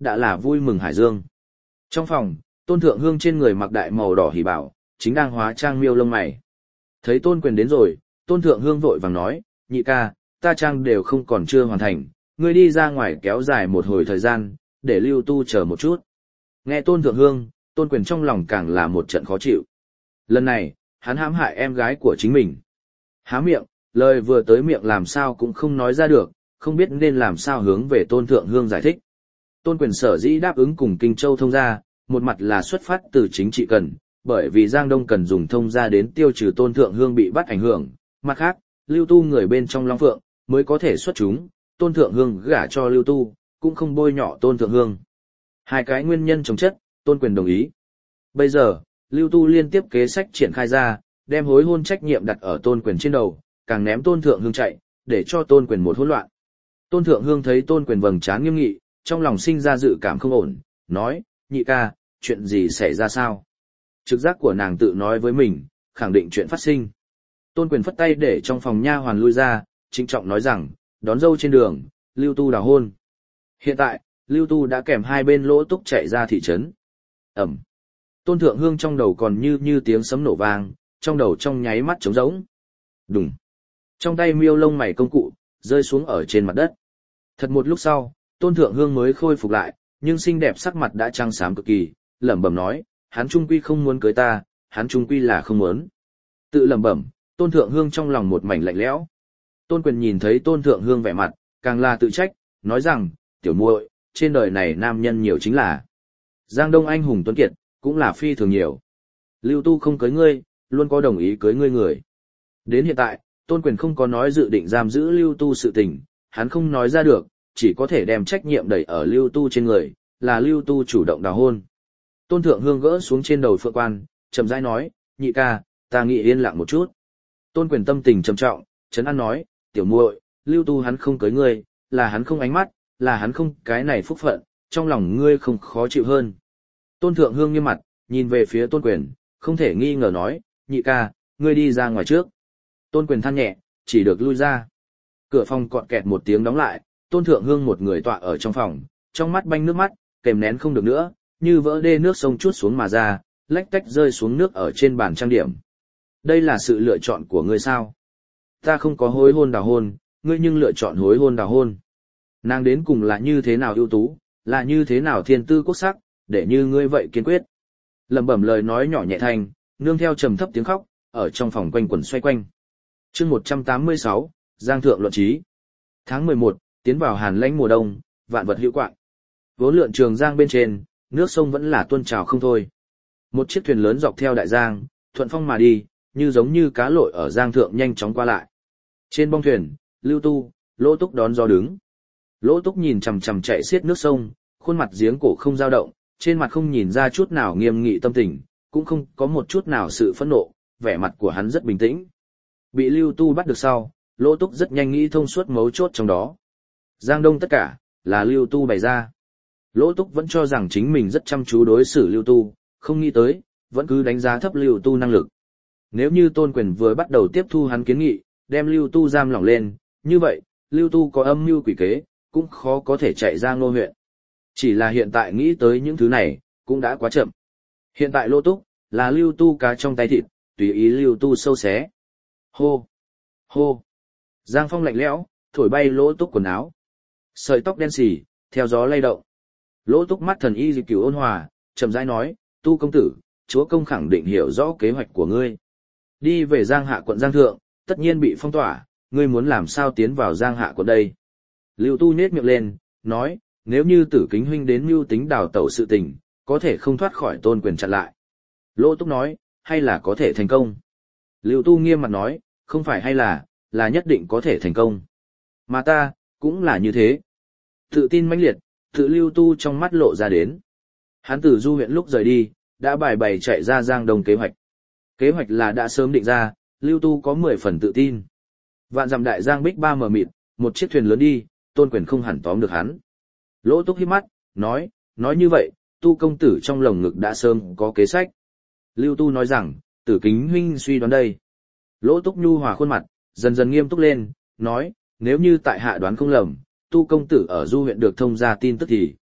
đã là vui mừng hải dương. Trong phòng, Tôn Thượng Hương trên người mặc đại màu đỏ hỉ bảo, chính đang hóa trang miêu lông mày. Thấy Tôn Quyền đến rồi, Tôn Thượng Hương vội vàng nói, nhị ca, ta trang đều không còn chưa hoàn thành, ngươi đi ra ngoài kéo dài một hồi thời gian, để Lưu Tu chờ một chút. Nghe Tôn Thượng Hương, Tôn Quyền trong lòng càng là một trận khó chịu. Lần này, hắn hãm hại em gái của chính mình. Há miệng, lời vừa tới miệng làm sao cũng không nói ra được, không biết nên làm sao hướng về Tôn Thượng Hương giải thích. Tôn Quyền sở dĩ đáp ứng cùng Kinh Châu thông gia, một mặt là xuất phát từ chính trị cần, bởi vì Giang Đông cần dùng thông gia đến tiêu trừ Tôn Thượng Hương bị bắt ảnh hưởng, mặt khác, Lưu Tu người bên trong Long Phượng mới có thể xuất chúng, Tôn Thượng Hương gả cho Lưu Tu, cũng không bôi nhọ Tôn Thượng Hương. Hai cái nguyên nhân chống chất, Tôn Quyền đồng ý. Bây giờ, Lưu Tu liên tiếp kế sách triển khai ra, đem hối hôn trách nhiệm đặt ở Tôn Quyền trên đầu, càng ném Tôn Thượng Hương chạy, để cho Tôn Quyền một hỗn loạn. Tôn Thượng Hương thấy Tôn Quyền vầng trán nghiêm nghị, trong lòng sinh ra dự cảm không ổn, nói, nhị ca, chuyện gì xảy ra sao? Trực giác của nàng tự nói với mình, khẳng định chuyện phát sinh. Tôn Quyền phất tay để trong phòng nha hoàn lui ra, trịnh trọng nói rằng, đón dâu trên đường, Lưu Tu đào hôn. Hiện tại, Lưu Tu đã kèm hai bên Lỗ Túc chạy ra thị trấn. Ẩm. Tôn Thượng Hương trong đầu còn như tiếng sấm nổ vang, trong đầu trong nháy mắt trống rỗng. Đùng. Trong tay miêu lông mày công cụ, rơi xuống ở trên mặt đất. Thật một lúc sau, Tôn Thượng Hương mới khôi phục lại, nhưng xinh đẹp sắc mặt đã trắng xám cực kỳ, lẩm bẩm nói, hắn trung quy không muốn cưới ta, hắn trung quy là không muốn. Tự lẩm bẩm, Tôn Thượng Hương trong lòng một mảnh lạnh lẽo. Tôn Quyền nhìn thấy Tôn Thượng Hương vẻ mặt, càng là tự trách, nói rằng, tiểu muội, trên đời này nam nhân nhiều chính là Giang Đông anh hùng tuấn kiệt, cũng là phi thường nhiều. Lưu Tu không cưới ngươi, luôn có đồng ý cưới ngươi người. Đến hiện tại, Tôn Quyền không có nói dự định giam giữ Lưu Tu sự tình, hắn không nói ra được, chỉ có thể đem trách nhiệm đẩy ở Lưu Tu trên người, là Lưu Tu chủ động đào hôn. Tôn Thượng Hương gỡ xuống trên đầu phượng quan, chậm rãi nói, nhị ca, ta nghĩ yên lặng một chút. Tôn Quyền tâm tình trầm trọng, trấn an nói, tiểu muội, Lưu Tu hắn không cưới ngươi, là hắn không ánh mắt, là hắn không cái này phúc phận, trong lòng ngươi không khó chịu hơn. Tôn Thượng Hương nghiêm mặt, nhìn về phía Tôn Quyền, không thể nghi ngờ nói, nhị ca, ngươi đi ra ngoài trước. Tôn Quyền than nhẹ, chỉ được lui ra. Cửa phòng cọt kẹt một tiếng đóng lại, Tôn Thượng Hương một người tọa ở trong phòng, trong mắt banh nước mắt, kèm nén không được nữa, như vỡ đê nước sông chuốt xuống mà ra, lách tách rơi xuống nước ở trên bàn trang điểm. Đây là sự lựa chọn của ngươi sao? Ta không có hối hôn đào hôn, ngươi nhưng lựa chọn hối hôn đào hôn. Nàng đến cùng là như thế nào ưu tú, là như thế nào thiên tư quốc sắc, để như ngươi vậy kiên quyết. Lẩm bẩm lời nói nhỏ nhẹ thanh, nương theo trầm thấp tiếng khóc, ở trong phòng quanh quẩn xoay quanh. Chương 186, Giang Thượng luận chí. Tháng 11, tiến vào hàn lãnh mùa đông, vạn vật hữu quạng. Vốn lượn trường giang bên trên, nước sông vẫn là tuôn trào không thôi. Một chiếc thuyền lớn dọc theo đại giang, thuận phong mà đi, như giống như cá lội ở giang thượng nhanh chóng qua lại. Trên bong thuyền, Lưu Tu, Lỗ Túc đón gió đứng. Lỗ Túc nhìn chằm chằm chạy xiết nước sông, khuôn mặt giếng cổ không dao động, trên mặt không nhìn ra chút nào nghiêm nghị tâm tình, cũng không có một chút nào sự phẫn nộ, vẻ mặt của hắn rất bình tĩnh. Bị Lưu Tu bắt được sau, Lỗ Túc rất nhanh nghĩ thông suốt mấu chốt trong đó. Giang Đông tất cả, là Lưu Tu bày ra. Lỗ Túc vẫn cho rằng chính mình rất chăm chú đối xử Lưu Tu, không nghĩ tới, vẫn cứ đánh giá thấp Lưu Tu năng lực. Nếu như Tôn Quyền vừa bắt đầu tiếp thu hắn kiến nghị, đem Lưu Tu giam lỏng lên, như vậy, Lưu Tu có âm mưu quỷ kế, cũng khó có thể chạy ra Ngô huyện. Chỉ là hiện tại nghĩ tới những thứ này, cũng đã quá chậm. Hiện tại Lỗ Túc, là Lưu Tu cá trong tay thịt, tùy ý Lưu Tu sâu xé. Hô! Hô! Giang phong lạnh lẽo, thổi bay Lỗ Túc quần áo. Sợi tóc đen xì, theo gió lay động. Lỗ Túc mắt thần y dị cửu ôn hòa, chậm rãi nói, Tu công tử, chúa công khẳng định hiểu rõ kế hoạch của ngươi. Đi về Giang Hạ quận Giang Thượng, tất nhiên bị phong tỏa, ngươi muốn làm sao tiến vào Giang Hạ quận đây? Lưu Tu nhếch miệng lên, nói, nếu như Tử Kính huynh đến mưu tính đào tẩu sự tình, có thể không thoát khỏi Tôn Quyền chặn lại. Lỗ Túc nói, hay là có thể thành công? Lưu Tu nghiêm mặt nói, không phải hay là nhất định có thể thành công. Mà ta, cũng là như thế. Tự tin mãnh liệt, tự Lưu Tu trong mắt lộ ra đến. Hắn từ Du huyện lúc rời đi, đã bài bày chạy ra Giang Đông kế hoạch. Kế hoạch là đã sớm định ra, Lưu Tu có 10 phần tự tin. Vạn dặm đại giang bích ba mờ mịt, một chiếc thuyền lớn đi, Tôn Quyền không hẳn tóm được hắn. Lỗ Túc híp mắt, nói như vậy, Tu công tử trong lồng ngực đã sớm có kế sách. Lưu Tu nói rằng, Tử Kính huynh suy đoán đây. Lỗ Túc nhu hòa khuôn mặt, dần dần nghiêm túc lên, nói, nếu như tại hạ đoán không lầm, Tu công tử ở Du huyện được thông ra tin tức thì,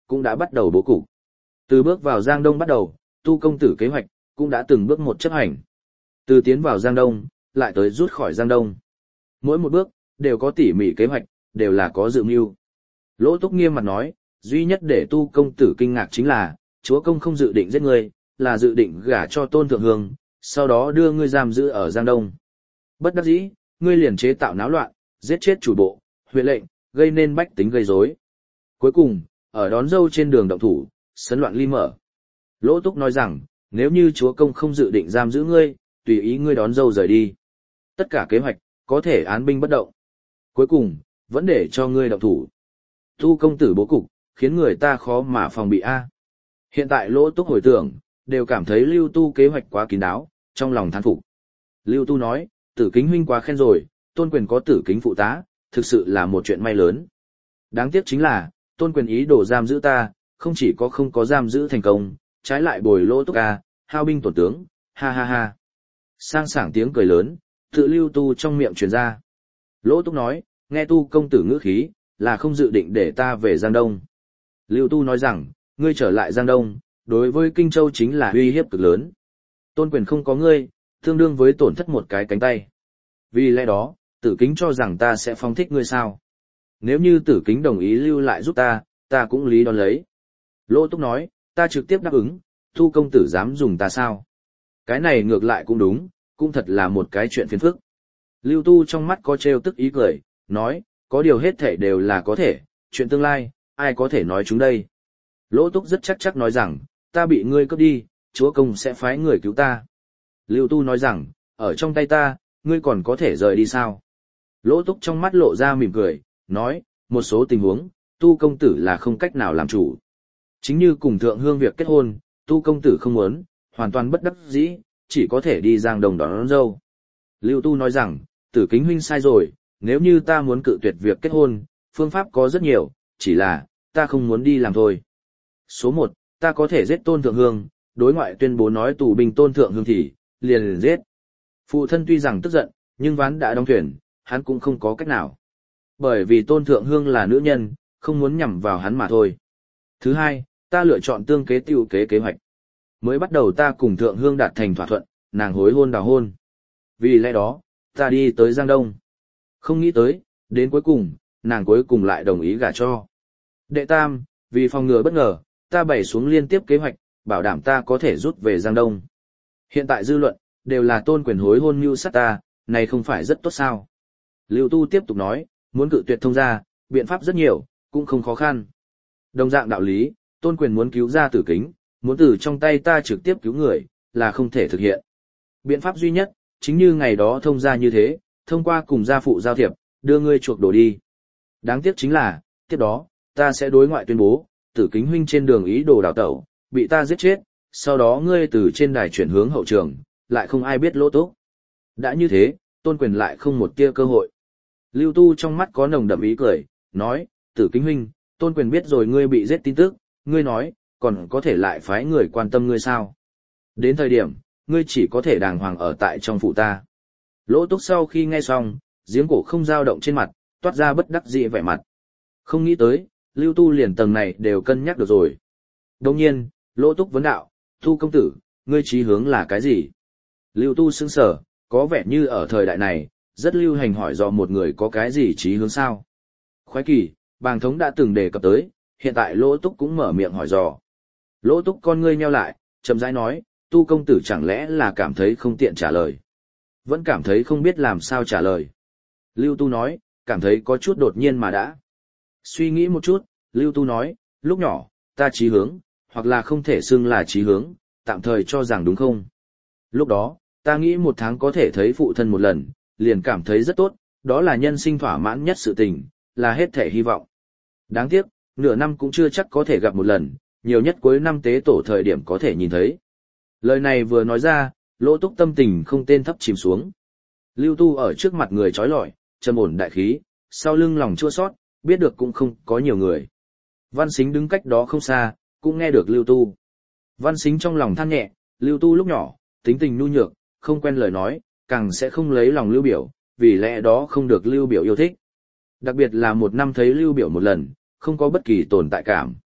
cũng đã bắt đầu bố cục. Từ bước vào Giang Đông bắt đầu, Tu công tử kế hoạch cũng đã từng bước một chấp hành. Từ tiến vào Giang Đông, lại tới rút khỏi Giang Đông. Mỗi một bước, đều có tỉ mỉ kế hoạch, đều là có dự mưu. Lỗ Túc nghiêm mặt nói, duy nhất để Tu công tử kinh ngạc chính là, chúa công không dự định giết ngươi, là dự định gả cho Tôn Thượng Hương, sau đó đưa ngươi giam giữ ở Giang Đông. Bất đắc dĩ, ngươi liền chế tạo náo loạn, giết chết chủ bộ, huyện lệnh, gây nên bách tính gây rối. Cuối cùng, ở đón dâu trên đường động thủ, sấn loạn ly mở. Lỗ Túc nói rằng, nếu như chúa công không dự định giam giữ ngươi, tùy ý ngươi đón dâu rời đi. Tất cả kế hoạch, có thể án binh bất động. Cuối cùng, vẫn để cho ngươi động thủ. Tu công tử bố cục, khiến người ta khó mà phòng bị a. Hiện tại Lỗ Túc hồi tưởng, đều cảm thấy Lưu Tu kế hoạch quá kín đáo, trong lòng thán phục. Lưu Tu nói, Tử Kính huynh quá khen rồi, Tôn Quyền có Tử Kính phụ tá, thực sự là một chuyện may lớn. Đáng tiếc chính là, Tôn Quyền ý đồ giam giữ ta, không chỉ có không có giam giữ thành công, trái lại bồi Lỗ Túc a, hao binh tổn tướng, ha ha ha. Sang sảng tiếng cười lớn, tự Lưu Tu trong miệng truyền ra. Lỗ Túc nói, nghe Tu công tử ngữ khí, là không dự định để ta về Giang Đông. Lưu Tu nói rằng, ngươi trở lại Giang Đông, đối với Kinh Châu chính là uy hiếp cực lớn. Tôn Quyền không có ngươi, tương đương với tổn thất một cái cánh tay. Vì lẽ đó, Tử Kính cho rằng ta sẽ phóng thích ngươi sao. Nếu như Tử Kính đồng ý lưu lại giúp ta cũng lý đón lấy. Lỗ Túc nói, ta trực tiếp đáp ứng, Tu công tử dám dùng ta sao? Cái này ngược lại cũng đúng, cũng thật là một cái chuyện phiền phức. Lưu Tu trong mắt có trêu tức ý cười, nói, có điều hết thể đều là có thể, chuyện tương lai, ai có thể nói chúng đây. Lỗ Túc rất chắc chắc nói rằng, ta bị ngươi cướp đi, chúa công sẽ phái người cứu ta. Lưu Tu nói rằng, ở trong tay ta, ngươi còn có thể rời đi sao? Lỗ Túc trong mắt lộ ra mỉm cười, nói, một số tình huống, Tu công tử là không cách nào làm chủ. Chính như cùng Thượng Hương việc kết hôn, Tu công tử không muốn, hoàn toàn bất đắc dĩ, chỉ có thể đi Giang Đông đón dâu. Lưu Tu nói rằng, Tử Kính huynh sai rồi, nếu như ta muốn cự tuyệt việc kết hôn, phương pháp có rất nhiều, chỉ là, ta không muốn đi làm thôi. Số 1, ta có thể giết Tôn Thượng Hương, đối ngoại tuyên bố nói tù binh Tôn Thượng Hương thì, liền giết. Phụ thân tuy rằng tức giận, nhưng ván đã đóng thuyền, hắn cũng không có cách nào. Bởi vì Tôn Thượng Hương là nữ nhân, không muốn nhằm vào hắn mà thôi. Thứ hai, ta lựa chọn tương kế tiểu kế kế hoạch. Mới bắt đầu ta cùng Thượng Hương đạt thành thỏa thuận, nàng hối hôn đào hôn. Vì lẽ đó, ta đi tới Giang Đông. Không nghĩ tới, đến cuối cùng, nàng cuối cùng lại đồng ý gả cho. Đệ tam, vì phòng ngừa bất ngờ, ta bày xuống liên tiếp kế hoạch, bảo đảm ta có thể rút về Giang Đông. Hiện tại dư luận, đều là Tôn Quyền hối hôn mưu sát ta, này không phải rất tốt sao. Lưu Tu tiếp tục nói, muốn cự tuyệt thông gia, biện pháp rất nhiều, cũng không khó khăn. Đồng dạng đạo lý, Tôn Quyền muốn cứu ra Tử Kính, muốn từ trong tay ta trực tiếp cứu người, là không thể thực hiện. Biện pháp duy nhất, chính như ngày đó thông gia như thế, thông qua cùng gia phụ giao thiệp, đưa ngươi chuộc đổ đi. Đáng tiếc chính là, tiếp đó, ta sẽ đối ngoại tuyên bố, Tử Kính huynh trên đường ý đồ đào tẩu, bị ta giết chết, sau đó ngươi từ trên đài chuyển hướng hậu trường, lại không ai biết Lỗ Túc. Đã như thế, Tôn Quyền lại không một tia cơ hội. Lưu Tu trong mắt có nồng đậm ý cười, nói, Tử Kính huynh, Tôn Quyền biết rồi ngươi bị giết tin tức, ngươi nói, còn có thể lại phái người quan tâm ngươi sao? Đến thời điểm, ngươi chỉ có thể đàng hoàng ở tại trong phủ ta. Lỗ Túc sau khi nghe xong, giếng cổ không dao động trên mặt, toát ra bất đắc dĩ vẻ mặt. Không nghĩ tới, Lưu Tu liền tầng này đều cân nhắc được rồi. Đồng nhiên, Lỗ Túc vấn đạo, Tu công tử, ngươi chí hướng là cái gì? Lưu Tu sững sờ, có vẻ như ở thời đại này, rất lưu hành hỏi dò một người có cái gì chí hướng sao. Khoái kỳ, bàng thống đã từng đề cập tới, hiện tại Lỗ Túc cũng mở miệng hỏi dò. Lỗ Túc con ngươi nheo lại, chậm rãi nói, Tu công tử chẳng lẽ là cảm thấy không tiện trả lời. Vẫn cảm thấy không biết làm sao trả lời. Lưu Tu nói, cảm thấy có chút đột nhiên mà đã. Suy nghĩ một chút, Lưu Tu nói, lúc nhỏ, ta chí hướng, hoặc là không thể xưng là chí hướng, tạm thời cho rằng đúng không. Lúc đó, ta nghĩ một tháng có thể thấy phụ thân một lần, liền cảm thấy rất tốt, đó là nhân sinh thỏa mãn nhất sự tình, là hết thể hy vọng. Đáng tiếc, nửa năm cũng chưa chắc có thể gặp một lần, nhiều nhất cuối năm tế tổ thời điểm có thể nhìn thấy. Lời này vừa nói ra, Lỗ Túc tâm tình không tên thấp chìm xuống. Lưu Tu ở trước mặt người trói lọi, trầm ổn đại khí, sau lưng lòng chua xót, biết được cũng không có nhiều người. Văn Sính đứng cách đó không xa, cũng nghe được Lưu Tu. Văn Sính trong lòng than nhẹ, Lưu Tu lúc nhỏ, tính tình nhu nhược, không quen lời nói, càng sẽ không lấy lòng Lưu Biểu, vì lẽ đó không được Lưu Biểu yêu thích. Đặc biệt là một năm thấy Lưu Biểu một lần, không có bất kỳ tồn tại cảm.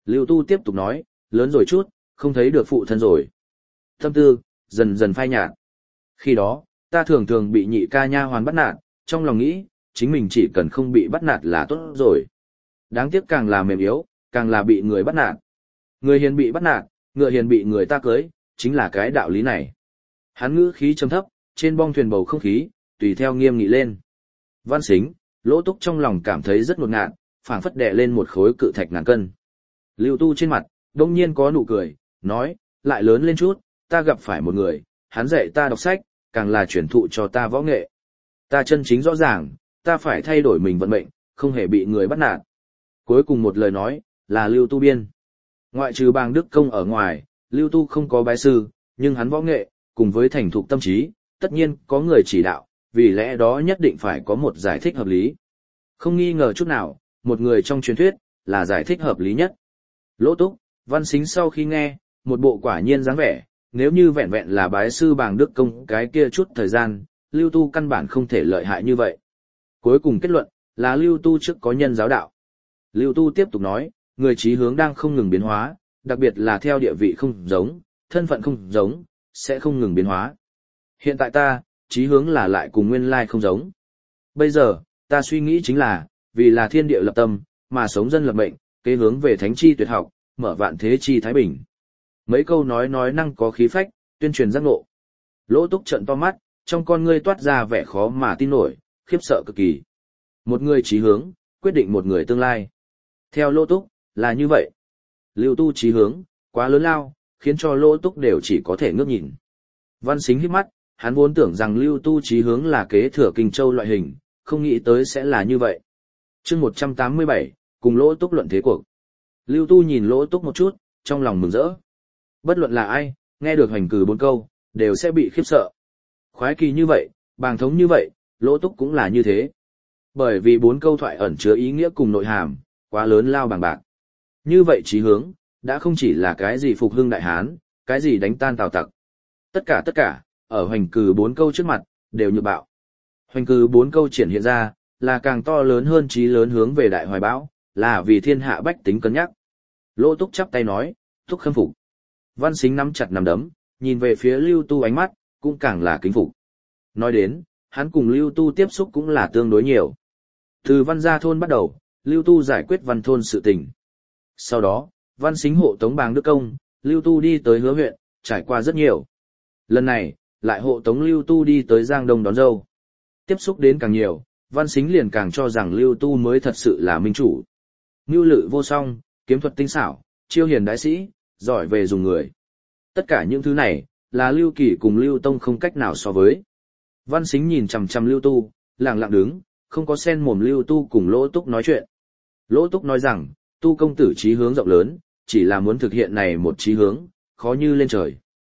Lưu Tu tiếp tục nói, lớn rồi chút, không thấy được phụ thân rồi. Tâm tư, dần dần phai nhạt. Khi đó, ta thường thường bị nhị ca nha hoàn bắt nạt, trong lòng nghĩ, chính mình chỉ cần không bị bắt nạt là tốt rồi. Đáng tiếc càng là mềm yếu, càng là bị người bắt nạt. Người hiền bị bắt nạt, ngựa hiền bị người ta cưới, chính là cái đạo lý này. Hắn ngữ khí trầm thấp, trên bong thuyền bầu không khí, tùy theo nghiêm nghị lên. Văn Sính, Lỗ Túc trong lòng cảm thấy rất ngột ngạt, phảng phất đè lên một khối cự thạch ngàn cân. Lưu Tu trên mặt, đông nhiên có nụ cười, nói, lại lớn lên chút, ta gặp phải một người, hắn dạy ta đọc sách, càng là truyền thụ cho ta võ nghệ. Ta chân chính rõ ràng, ta phải thay đổi mình vận mệnh, không hề bị người bắt nạt. Cuối cùng một lời nói, là Lưu Tu biên. Ngoại trừ Bàng Đức Công ở ngoài, Lưu Tu không có bái sư, nhưng hắn võ nghệ, cùng với thành thục tâm trí, tất nhiên có người chỉ đạo, vì lẽ đó nhất định phải có một giải thích hợp lý. Không nghi ngờ chút nào, một người trong truyền thuyết, là giải thích hợp lý nhất. Lỗ Túc, Văn Sính sau khi nghe, một bộ quả nhiên dáng vẻ, nếu như vẹn vẹn là bái sư Bàng Đức Công cái kia chút thời gian, Lưu Tu căn bản không thể lợi hại như vậy. Cuối cùng kết luận, là Lưu Tu trước có nhân giáo đạo. Lưu Tu tiếp tục nói, người chí hướng đang không ngừng biến hóa, đặc biệt là theo địa vị không giống, thân phận không giống, sẽ không ngừng biến hóa. Hiện tại ta, chí hướng là lại cùng nguyên lai không giống. Bây giờ, ta suy nghĩ chính là, vì là thiên địa lập tâm, mà sống dân lập mệnh, kế hướng về thánh chi tuyệt học, mở vạn thế chi thái bình. Mấy câu nói năng có khí phách, tuyên truyền giác ngộ. Lỗ Túc trợn to mắt, trong con ngươi toát ra vẻ khó mà tin nổi, khiếp sợ cực kỳ. Một người chí hướng, quyết định một người tương lai. Theo Lỗ Túc, là như vậy. Lưu Tu chí hướng, quá lớn lao, khiến cho Lỗ Túc đều chỉ có thể ngước nhìn. Văn Sính hít mắt, hắn vốn tưởng rằng Lưu Tu chí hướng là kế thừa Kinh Châu loại hình, không nghĩ tới sẽ là như vậy. Chương 187, cùng Lỗ Túc luận thế cuộc. Lưu Tu nhìn Lỗ Túc một chút, trong lòng mừng rỡ. Bất luận là ai, nghe được hoành cử 4 câu, đều sẽ bị khiếp sợ. Khoái kỳ như vậy, bàng thống như vậy, Lỗ Túc cũng là như thế. Bởi vì 4 câu thoại ẩn chứa ý nghĩa cùng nội hàm, quá lớn lao bàng bạc. Như vậy chí hướng, đã không chỉ là cái gì phục hưng đại hán, cái gì đánh tan Tào Tặc. Tất cả, ở hoành cử 4 câu trước mặt, đều nhược bạo. Hoành cử 4 câu triển hiện ra, là càng to lớn hơn chí lớn hướng về đại hoài bão, là vì thiên hạ bách tính cân nhắc. Lỗ Túc chắp tay nói, Túc khâm phục. Văn Sính nắm chặt nắm đấm, nhìn về phía Lưu Tu ánh mắt, cũng càng là kính phục. Nói đến, hắn cùng Lưu Tu tiếp xúc cũng là tương đối nhiều. Từ Văn Gia thôn bắt đầu, Lưu Tu giải quyết Văn thôn sự tình. Sau đó, Văn Sính hộ tống Bàng Đức Công, Lưu Tu đi tới Hứa huyện, trải qua rất nhiều. Lần này, lại hộ tống Lưu Tu đi tới Giang Đông đón dâu. Tiếp xúc đến càng nhiều, Văn Sính liền càng cho rằng Lưu Tu mới thật sự là minh chủ. Mưu lự vô song, kiếm thuật tinh xảo, chiêu hiền đại sĩ, giỏi về dùng người. Tất cả những thứ này, là Lưu Kỳ cùng Lưu Tông không cách nào so với. Văn Sính nhìn chằm chằm Lưu Tu, lặng lặng đứng, không có xen mồm Lưu Tu cùng Lỗ Túc nói chuyện. Lỗ Túc nói rằng, Tu công tử chí hướng rộng lớn, chỉ là muốn thực hiện này một chí hướng, khó như lên trời.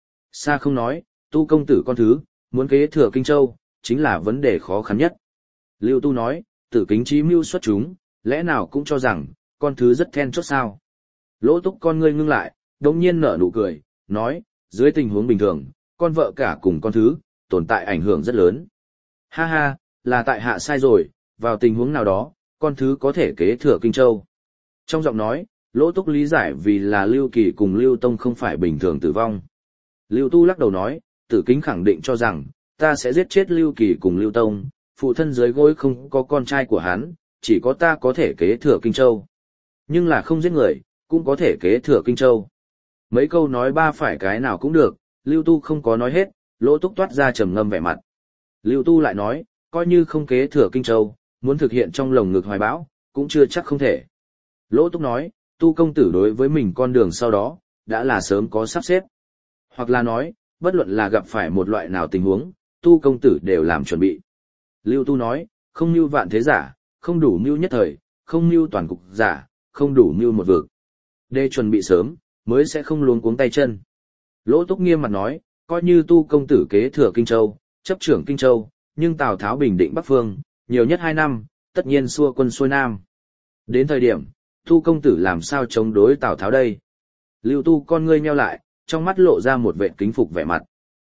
Xa không nói, Tu công tử con thứ, muốn kế thừa Kinh Châu, chính là vấn đề khó khăn nhất. Lưu Tu nói, Tử Kính chí mưu xuất chúng, lẽ nào cũng cho rằng, con thứ rất then chốt sao. Lỗ Túc con ngươi ngưng lại, đồng nhiên nở nụ cười, nói, dưới tình huống bình thường, con vợ cả cùng con thứ, tồn tại ảnh hưởng rất lớn. Ha ha, là tại hạ sai rồi, vào tình huống nào đó, con thứ có thể kế thừa Kinh Châu. Trong giọng nói, Lỗ Túc lý giải vì là Lưu Kỳ cùng Lưu Tông không phải bình thường tử vong. Lưu Tu lắc đầu nói, Tử Kính khẳng định cho rằng, ta sẽ giết chết Lưu Kỳ cùng Lưu Tông, phụ thân dưới gối không có con trai của hắn, chỉ có ta có thể kế thừa Kinh Châu. Nhưng là không giết người, cũng có thể kế thừa Kinh Châu. Mấy câu nói ba phải cái nào cũng được, Lưu Tu không có nói hết, Lỗ Túc toát ra trầm ngâm vẻ mặt. Lưu Tu lại nói, coi như không kế thừa Kinh Châu, muốn thực hiện trong lồng ngực hoài bão, cũng chưa chắc không thể. Lỗ Túc nói, Tu công tử đối với mình con đường sau đó, đã là sớm có sắp xếp. Hoặc là nói, bất luận là gặp phải một loại nào tình huống, Tu công tử đều làm chuẩn bị. Lưu Tu nói, không mưu vạn thế giả, không đủ mưu nhất thời, không mưu toàn cục giả, không đủ mưu một vực. Để chuẩn bị sớm, mới sẽ không luống cuống tay chân. Lỗ Túc nghiêm mặt nói, coi như Tu công tử kế thừa Kinh Châu, chấp trưởng Kinh Châu, nhưng Tào Tháo bình định Bắc Phương, nhiều nhất 2 năm, tất nhiên xua quân xuôi Nam. Đến thời điểm, Tu công tử làm sao chống đối Tào Tháo đây? Lưu Tu con ngươi nheo lại, trong mắt lộ ra một vẻ kính phục vẻ mặt.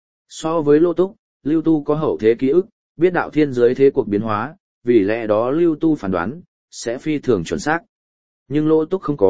So với Lỗ Túc, Lưu Tu có hậu thế ký ức, biết đạo thiên giới thế cuộc biến hóa, vì lẽ đó Lưu Tu phán đoán, sẽ phi thường chuẩn xác. Nhưng Lỗ Túc không có,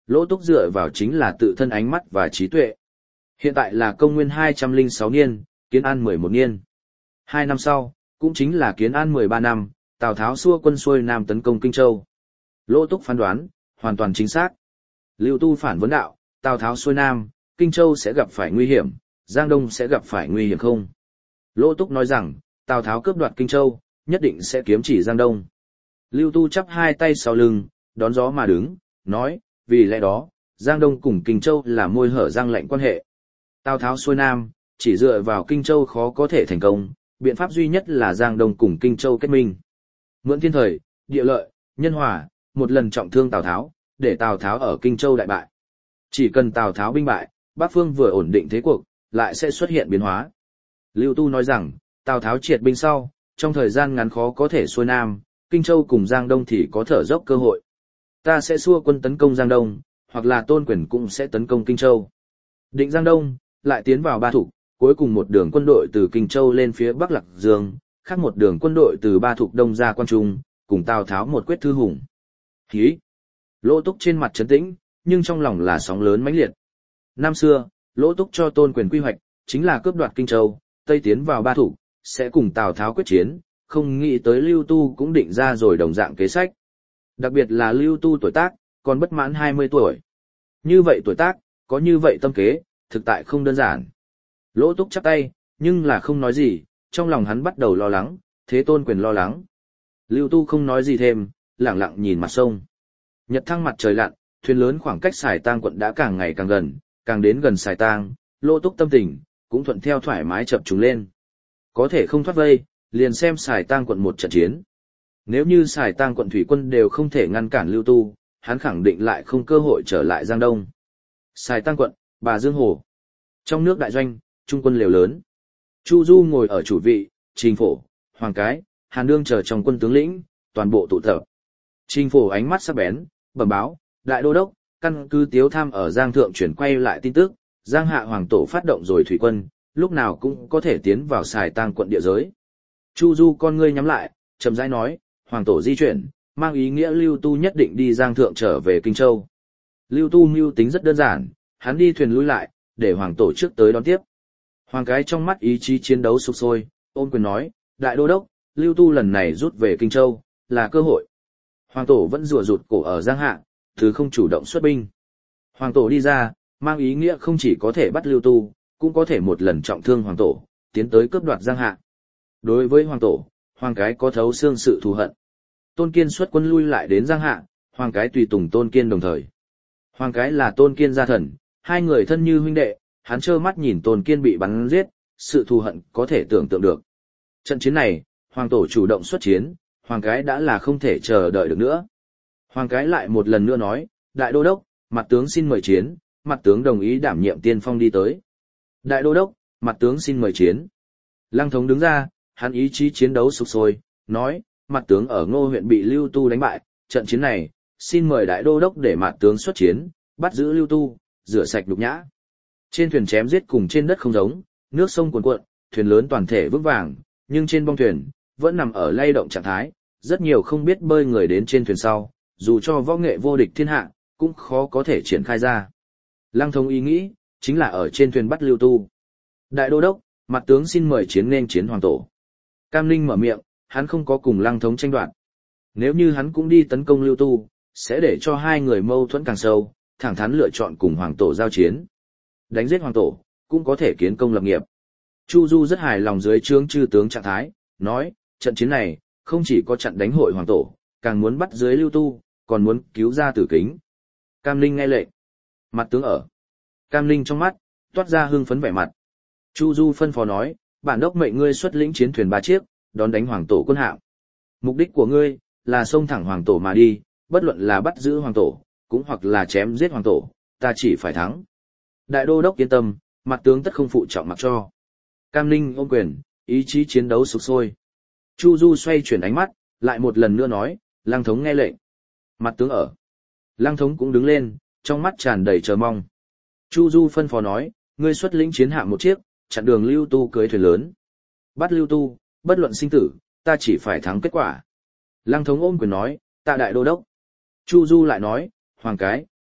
Lỗ Túc dựa vào chính là tự thân ánh mắt và trí tuệ. Hiện tại là công nguyên 206 niên, Kiến An 11 niên. 2 năm sau, cũng chính là Kiến An 13 năm, Tào Tháo xua quân xuôi nam tấn công Kinh Châu. Lỗ Túc phán đoán, hoàn toàn chính xác. Lưu Tu phản vấn đạo, Tào Tháo xuôi nam, Kinh Châu sẽ gặp phải nguy hiểm, Giang Đông sẽ gặp phải nguy hiểm không? Lỗ Túc nói rằng, Tào Tháo cướp đoạt Kinh Châu, nhất định sẽ kiếm chỉ Giang Đông. Lưu Tu chắp hai tay sau lưng, đón gió mà đứng, nói, vì lẽ đó, Giang Đông cùng Kinh Châu là môi hở răng lạnh quan hệ. Tào Tháo xuôi nam, chỉ dựa vào Kinh Châu khó có thể thành công, biện pháp duy nhất là Giang Đông cùng Kinh Châu kết minh. Mượn thiên thời, địa lợi, nhân hòa, một lần trọng thương Tào Tháo, để Tào Tháo ở Kinh Châu đại bại. Chỉ cần Tào Tháo binh bại, Bắc Phương vừa ổn định thế cuộc, lại sẽ xuất hiện biến hóa. Lưu Tu nói rằng, Tào Tháo triệt binh sau, trong thời gian ngắn khó có thể xuôi nam, Kinh Châu cùng Giang Đông thì có thở dốc cơ hội. Ta sẽ xua quân tấn công Giang Đông, hoặc là Tôn Quyền cũng sẽ tấn công Kinh Châu. Định Giang Đông, lại tiến vào Ba Thục, cuối cùng một đường quân đội từ Kinh Châu lên phía Bắc Lạc Dương, khác một đường quân đội từ Ba Thục đông ra Quan Trung, cùng Tào Tháo một quyết thư hùng. Hí! Lỗ Túc trên mặt trấn tĩnh, nhưng trong lòng là sóng lớn mãnh liệt. Năm xưa, Lỗ Túc cho Tôn Quyền quy hoạch, chính là cướp đoạt Kinh Châu, Tây tiến vào Ba Thục, sẽ cùng Tào Tháo quyết chiến, không nghĩ tới Lưu Tu cũng định ra rồi đồng dạng kế sách. Đặc biệt là Lưu Tu tuổi tác, còn bất mãn 20 tuổi. Như vậy tuổi tác, có như vậy tâm kế, thực tại không đơn giản. Lỗ Túc chắp tay, nhưng là không nói gì, trong lòng hắn bắt đầu lo lắng, thế Tôn Quyền lo lắng. Lưu Tu không nói gì thêm, lặng lặng nhìn mặt sông. Nhật thăng mặt trời lặn, thuyền lớn khoảng cách Sài Tang quận đã càng ngày càng gần, càng đến gần Sài Tang, Lỗ Túc tâm tình cũng thuận theo thoải mái chập trùng lên. Có thể không thoát vây, liền xem Sài Tang quận một trận chiến. Nếu như Sài Tang quận thủy quân đều không thể ngăn cản Lưu Tu, hắn khẳng định lại không cơ hội trở lại Giang Đông. Sài Tang quận, Bà Dương Hồ. Trong nước đại doanh, trung quân lều lớn. Chu Du ngồi ở chủ vị, Trình Phổ, Hoàng Cái, Hàn Đương chờ trong quân tướng lĩnh, toàn bộ tụ tập. Trình Phổ ánh mắt sắc bén, bẩm báo, đại đô đốc, căn cứ Tiếu Tham ở Giang Thượng chuyển quay lại tin tức, Giang Hạ Hoàng Tổ phát động rồi thủy quân, lúc nào cũng có thể tiến vào Sài Tang quận địa giới. Chu Du con ngươi nhắm lại, chậm rãi nói, Hoàng Tổ di chuyển, mang ý nghĩa Lưu Tu nhất định đi Giang Thượng trở về Kinh Châu. Lưu Tu mưu tính rất đơn giản, hắn đi thuyền lui lại, để Hoàng Tổ trước tới đón tiếp. Hoàng Cái trong mắt ý chí chiến đấu sục sôi, ôn quyền nói, đại đô đốc, Lưu Tu lần này rút về Kinh Châu, là cơ hội. Hoàng Tổ vẫn rùa rụt cổ ở Giang Hạ, thứ không chủ động xuất binh. Hoàng Tổ đi ra, mang ý nghĩa không chỉ có thể bắt Lưu Tu, cũng có thể một lần trọng thương Hoàng Tổ, tiến tới cướp đoạt Giang Hạ. Đối với Hoàng Tổ, Hoàng Cái có thấu xương sự thù hận. Tôn Kiên xuất quân lui lại đến Giang Hạ, Hoàng Cái tùy tùng Tôn Kiên đồng thời. Hoàng Cái là Tôn Kiên gia thần, hai người thân như huynh đệ, hắn trơ mắt nhìn Tôn Kiên bị bắn giết, sự thù hận có thể tưởng tượng được. Trận chiến này, Hoàng Tổ chủ động xuất chiến, Hoàng Cái đã là không thể chờ đợi được nữa. Hoàng Cái lại một lần nữa nói, đại đô đốc, mặt tướng xin mời chiến, mặt tướng đồng ý đảm nhiệm tiên phong đi tới. Đại đô đốc, mặt tướng xin mời chiến. Lăng Thống đứng ra, hắn ý chí chiến đấu sục sôi, nói, mặt tướng ở Ngô huyện bị Lưu Tu đánh bại, trận chiến này, xin mời đại đô đốc để mặt tướng xuất chiến, bắt giữ Lưu Tu, rửa sạch nhục nhã. Trên thuyền chém giết cùng trên đất không giống, nước sông cuồn cuộn, thuyền lớn toàn thể vững vàng, nhưng trên bong thuyền, vẫn nằm ở lay động trạng thái, rất nhiều không biết bơi người đến trên thuyền sau, dù cho võ nghệ vô địch thiên hạ, cũng khó có thể triển khai ra. Lăng Thống ý nghĩ, chính là ở trên thuyền bắt Lưu Tu. Đại đô đốc, mặt tướng xin mời chiến nên chiến Hoàng Tổ. Cam Ninh mở miệng, hắn không có cùng Lăng Thống tranh đoạt. Nếu như hắn cũng đi tấn công Lưu Tu, sẽ để cho hai người mâu thuẫn càng sâu, thẳng thắn lựa chọn cùng Hoàng Tổ giao chiến. Đánh giết Hoàng Tổ, cũng có thể kiến công lập nghiệp. Chu Du rất hài lòng dưới trướng chư tướng trạng thái, nói, trận chiến này, không chỉ có chặn đánh hội Hoàng Tổ, càng muốn bắt dưới Lưu Tu, còn muốn cứu ra Tử Kính. Cam Ninh nghe lệnh. Mặt tướng ở. Cam Ninh trong mắt, toát ra hưng phấn vẻ mặt. Chu Du phân phó nói, bản đốc mệnh ngươi xuất lĩnh chiến thuyền 3 chiếc, đón đánh Hoàng Tổ quân hạm. Mục đích của ngươi, là xông thẳng Hoàng Tổ mà đi, bất luận là bắt giữ Hoàng Tổ, cũng hoặc là chém giết Hoàng Tổ, ta chỉ phải thắng. Đại đô đốc yên tâm, mặt tướng tất không phụ trọng mặc cho. Cam Ninh ôm quyền, ý chí chiến đấu sục sôi. Chu Du xoay chuyển ánh mắt, lại một lần nữa nói, Lăng Thống nghe lệnh. Mặt tướng ở. Lăng Thống cũng đứng lên, trong mắt tràn đầy chờ mong. Chu Du phân phó nói, ngươi xuất lĩnh chiến hạm 1 chiếc, chặn đường Lưu Tu cưới thuyền lớn. Bắt Lưu Tu, bất luận sinh tử, ta chỉ phải thắng kết quả. Lăng Thống ôm quyền nói, tạ đại đô đốc. Chu Du lại nói, Hoàng Cái,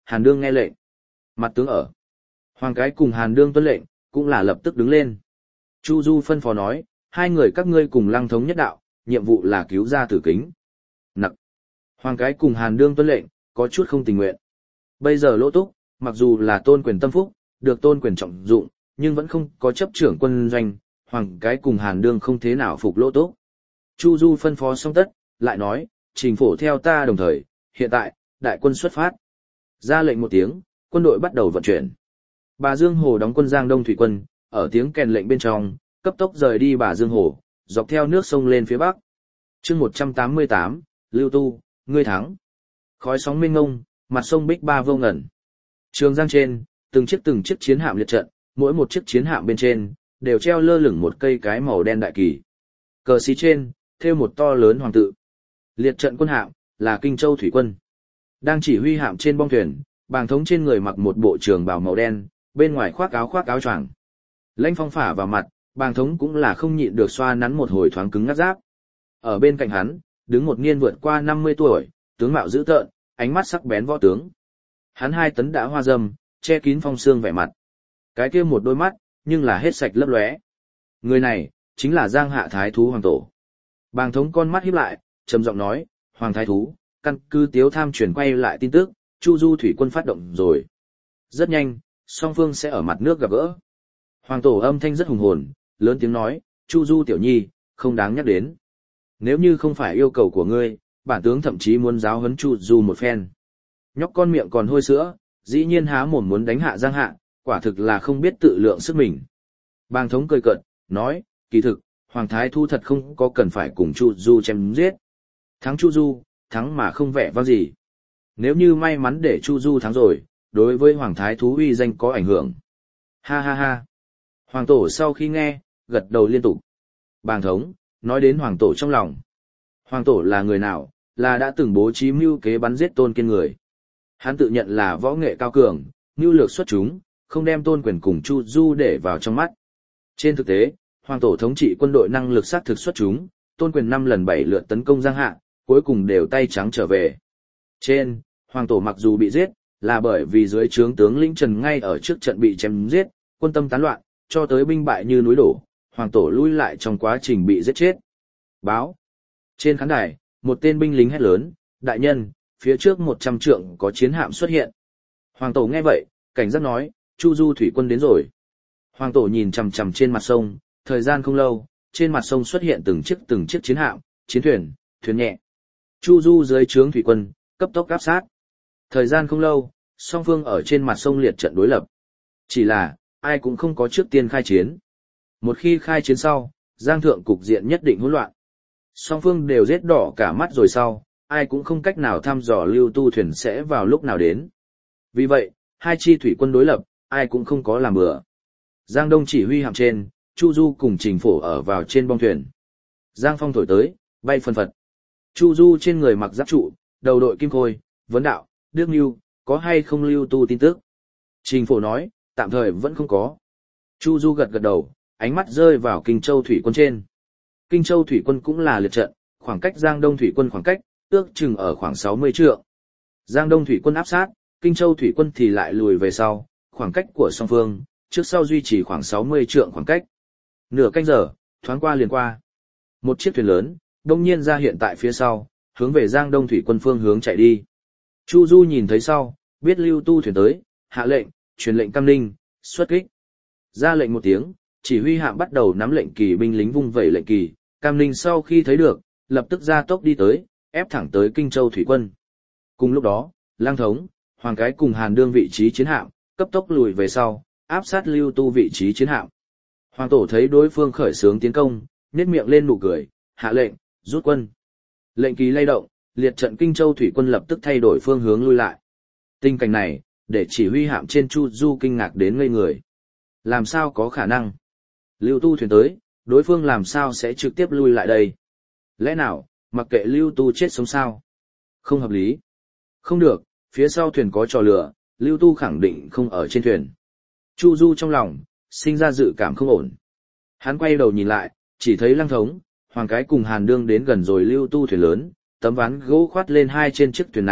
Hàn Đương nghe lệnh. Mặt tướng ở. Hoàng cái cùng Hàn Đương tuân lệnh, cũng là lập tức đứng lên. Chu Du phân phó nói, hai người các ngươi cùng Lăng Thống nhất đạo, nhiệm vụ là cứu ra Tử Kính. Nặc. Hoàng cái cùng Hàn Đương tuân lệnh, có chút không tình nguyện. Bây giờ Lỗ Túc, mặc dù là tôn quyền tâm phúc, được tôn quyền trọng dụng, nhưng vẫn không có chấp trưởng quân doanh, Hoàng cái cùng Hàn Đương không thế nào phục Lỗ Túc. Chu Du phân phó xong tất, lại nói, trình phổ theo ta đồng thời, hiện tại, đại quân xuất phát. Ra lệnh một tiếng, quân đội bắt đầu vận chuyển. Bà Dương Hồ đóng quân Giang Đông thủy quân, ở tiếng kèn lệnh bên trong, cấp tốc rời đi Bà Dương Hồ, dọc theo nước sông lên phía bắc. Chương 188, Lưu Tu, ngươi thắng. Khói sóng mênh mông, mặt sông Bích Ba vô ngẩn. Trường Giang trên, từng chiếc chiến hạm liệt trận, mỗi một chiếc chiến hạm bên trên đều treo lơ lửng một cây cái màu đen đại kỳ. Cờ xí trên thêu một to lớn hoàng tự. Liệt trận quân hạm là Kinh Châu thủy quân. Đang chỉ huy hạm trên bong thuyền, Bàng Thống trên người mặc một bộ trường bào màu đen, bên ngoài khoác áo choàng. Lãnh phong phả vào mặt, Bàng Thống cũng là không nhịn được xoa nắn một hồi thoáng cứng ngắt giáp. Ở bên cạnh hắn, đứng một niên vượt qua 50 tuổi, tướng mạo dữ tợn, ánh mắt sắc bén võ tướng. Hắn 2 tấn đã hoa râm, che kín phong xương vẻ mặt. Cái kia một đôi mắt, nhưng là hết sạch lấp lóe. Người này, chính là Giang Hạ Thái Thú Hoàng Tổ. Bàng Thống con mắt híp lại, trầm giọng nói, Hoàng Thái Thú, căn cứ Tiếu Tham chuyển quay lại tin tức, Chu Du thủy quân phát động rồi. Rất nhanh, song phương sẽ ở mặt nước gặp gỡ. Hoàng Tổ âm thanh rất hùng hồn, lớn tiếng nói, Chu Du tiểu nhi, không đáng nhắc đến. Nếu như không phải yêu cầu của ngươi, bản tướng thậm chí muốn giáo huấn Chu Du một phen. Nhóc con miệng còn hôi sữa, dĩ nhiên há mồm muốn đánh hạ Giang Hạ, quả thực là không biết tự lượng sức mình. Bàng Thống cười cợt, nói, kỳ thực, Hoàng Thái Thu thật không có cần phải cùng Chu Du chém giết. Thắng Chu Du, thắng mà không vẻ vang gì. Nếu như may mắn để Chu Du thắng rồi, đối với Hoàng Thái Thú uy danh có ảnh hưởng. Ha ha ha. Hoàng Tổ sau khi nghe, gật đầu liên tục. Bàng Thống, nói đến Hoàng Tổ trong lòng. Hoàng Tổ là người nào, là đã từng bố trí mưu kế bắn giết Tôn Kiên người. Hắn tự nhận là võ nghệ cao cường, mưu lược xuất chúng, không đem Tôn Quyền cùng Chu Du để vào trong mắt. Trên thực tế, Hoàng Tổ thống trị quân đội năng lực sát thực xuất chúng, Tôn Quyền 5 lần 7 lượt tấn công Giang Hạ, cuối cùng đều tay trắng trở về. Trên, Hoàng Tổ mặc dù bị giết, là bởi vì dưới trướng tướng lĩnh Trần ngay ở trước trận bị chém giết, quân tâm tán loạn, cho tới binh bại như núi đổ, Hoàng Tổ lui lại trong quá trình bị giết chết. Báo. Trên khán đài, một tên binh lính hét lớn, đại nhân, phía trước 100 trượng có chiến hạm xuất hiện. Hoàng Tổ nghe vậy, cảnh giác nói, Chu Du thủy quân đến rồi. Hoàng Tổ nhìn chằm chằm trên mặt sông, thời gian không lâu, trên mặt sông xuất hiện từng chiếc chiến hạm, chiến thuyền, thuyền nhẹ. Chu Du dưới trướng thủy quân, cấp tốc áp sát. Thời gian không lâu, song phương ở trên mặt sông liệt trận đối lập. Chỉ là, ai cũng không có trước tiên khai chiến. Một khi khai chiến sau, Giang Thượng cục diện nhất định hỗn loạn. Song phương đều giết đỏ cả mắt rồi sau, ai cũng không cách nào thăm dò Lưu Tu thuyền sẽ vào lúc nào đến. Vì vậy, hai chi thủy quân đối lập, ai cũng không có làm bừa. Giang Đông chỉ huy hạm trên, Chu Du cùng Trình Phổ ở vào trên bong thuyền. Giang phong thổi tới, bay phân phật. Chu Du trên người mặc giáp trụ, đầu đội kim khôi, vấn đạo, Đức Nhu, có hay không Lưu Tu tin tức? Trình Phổ nói, tạm thời vẫn không có. Chu Du gật gật đầu, ánh mắt rơi vào Kinh Châu thủy quân trên. Kinh Châu thủy quân cũng là liệt trận, khoảng cách Giang Đông thủy quân khoảng cách, ước chừng ở khoảng 60 trượng. Giang Đông thủy quân áp sát, Kinh Châu thủy quân thì lại lùi về sau, khoảng cách của song phương, trước sau duy trì khoảng 60 trượng khoảng cách. Nửa canh giờ, thoáng qua liền qua. Một chiếc thuyền lớn, đông nhiên ra hiện tại phía sau, hướng về Giang Đông thủy quân phương hướng chạy đi. Chu Du nhìn thấy sau, biết Lưu Tu thuyền tới, hạ lệnh, truyền lệnh Cam Ninh, xuất kích. Ra lệnh một tiếng, chỉ huy hạm bắt đầu nắm lệnh kỳ binh lính vung vẩy lệnh kỳ, Cam Ninh sau khi thấy được, lập tức ra tốc đi tới, ép thẳng tới Kinh Châu thủy quân. Cùng lúc đó, Lang Thống, Hoàng cái cùng Hàn Đương vị trí chiến hạm, cấp tốc lùi về sau, áp sát Lưu Tu vị trí chiến hạm. Hoàng Tổ thấy đối phương khởi xướng tiến công, nhếch miệng lên nụ cười, hạ lệnh, rút quân. Lệnh kỳ lay động, liệt trận Kinh Châu thủy quân lập tức thay đổi phương hướng lui lại. Tình cảnh này, để chỉ huy hạm trên Chu Du kinh ngạc đến ngây người. Làm sao có khả năng? Lưu Tu thuyền tới, đối phương làm sao sẽ trực tiếp lui lại đây? Lẽ nào, mặc kệ Lưu Tu chết sống sao? Không hợp lý. Không được, phía sau thuyền có trò lửa, Lưu Tu khẳng định không ở trên thuyền. Chu Du trong lòng, sinh ra dự cảm không ổn. Hắn quay đầu nhìn lại, chỉ thấy Lăng Thống, Hoàng cái cùng Hàn Đương đến gần rồi Lưu Tu thuyền lớn, tấm ván gỗ khoát lên hai trên chiếc thuyền này,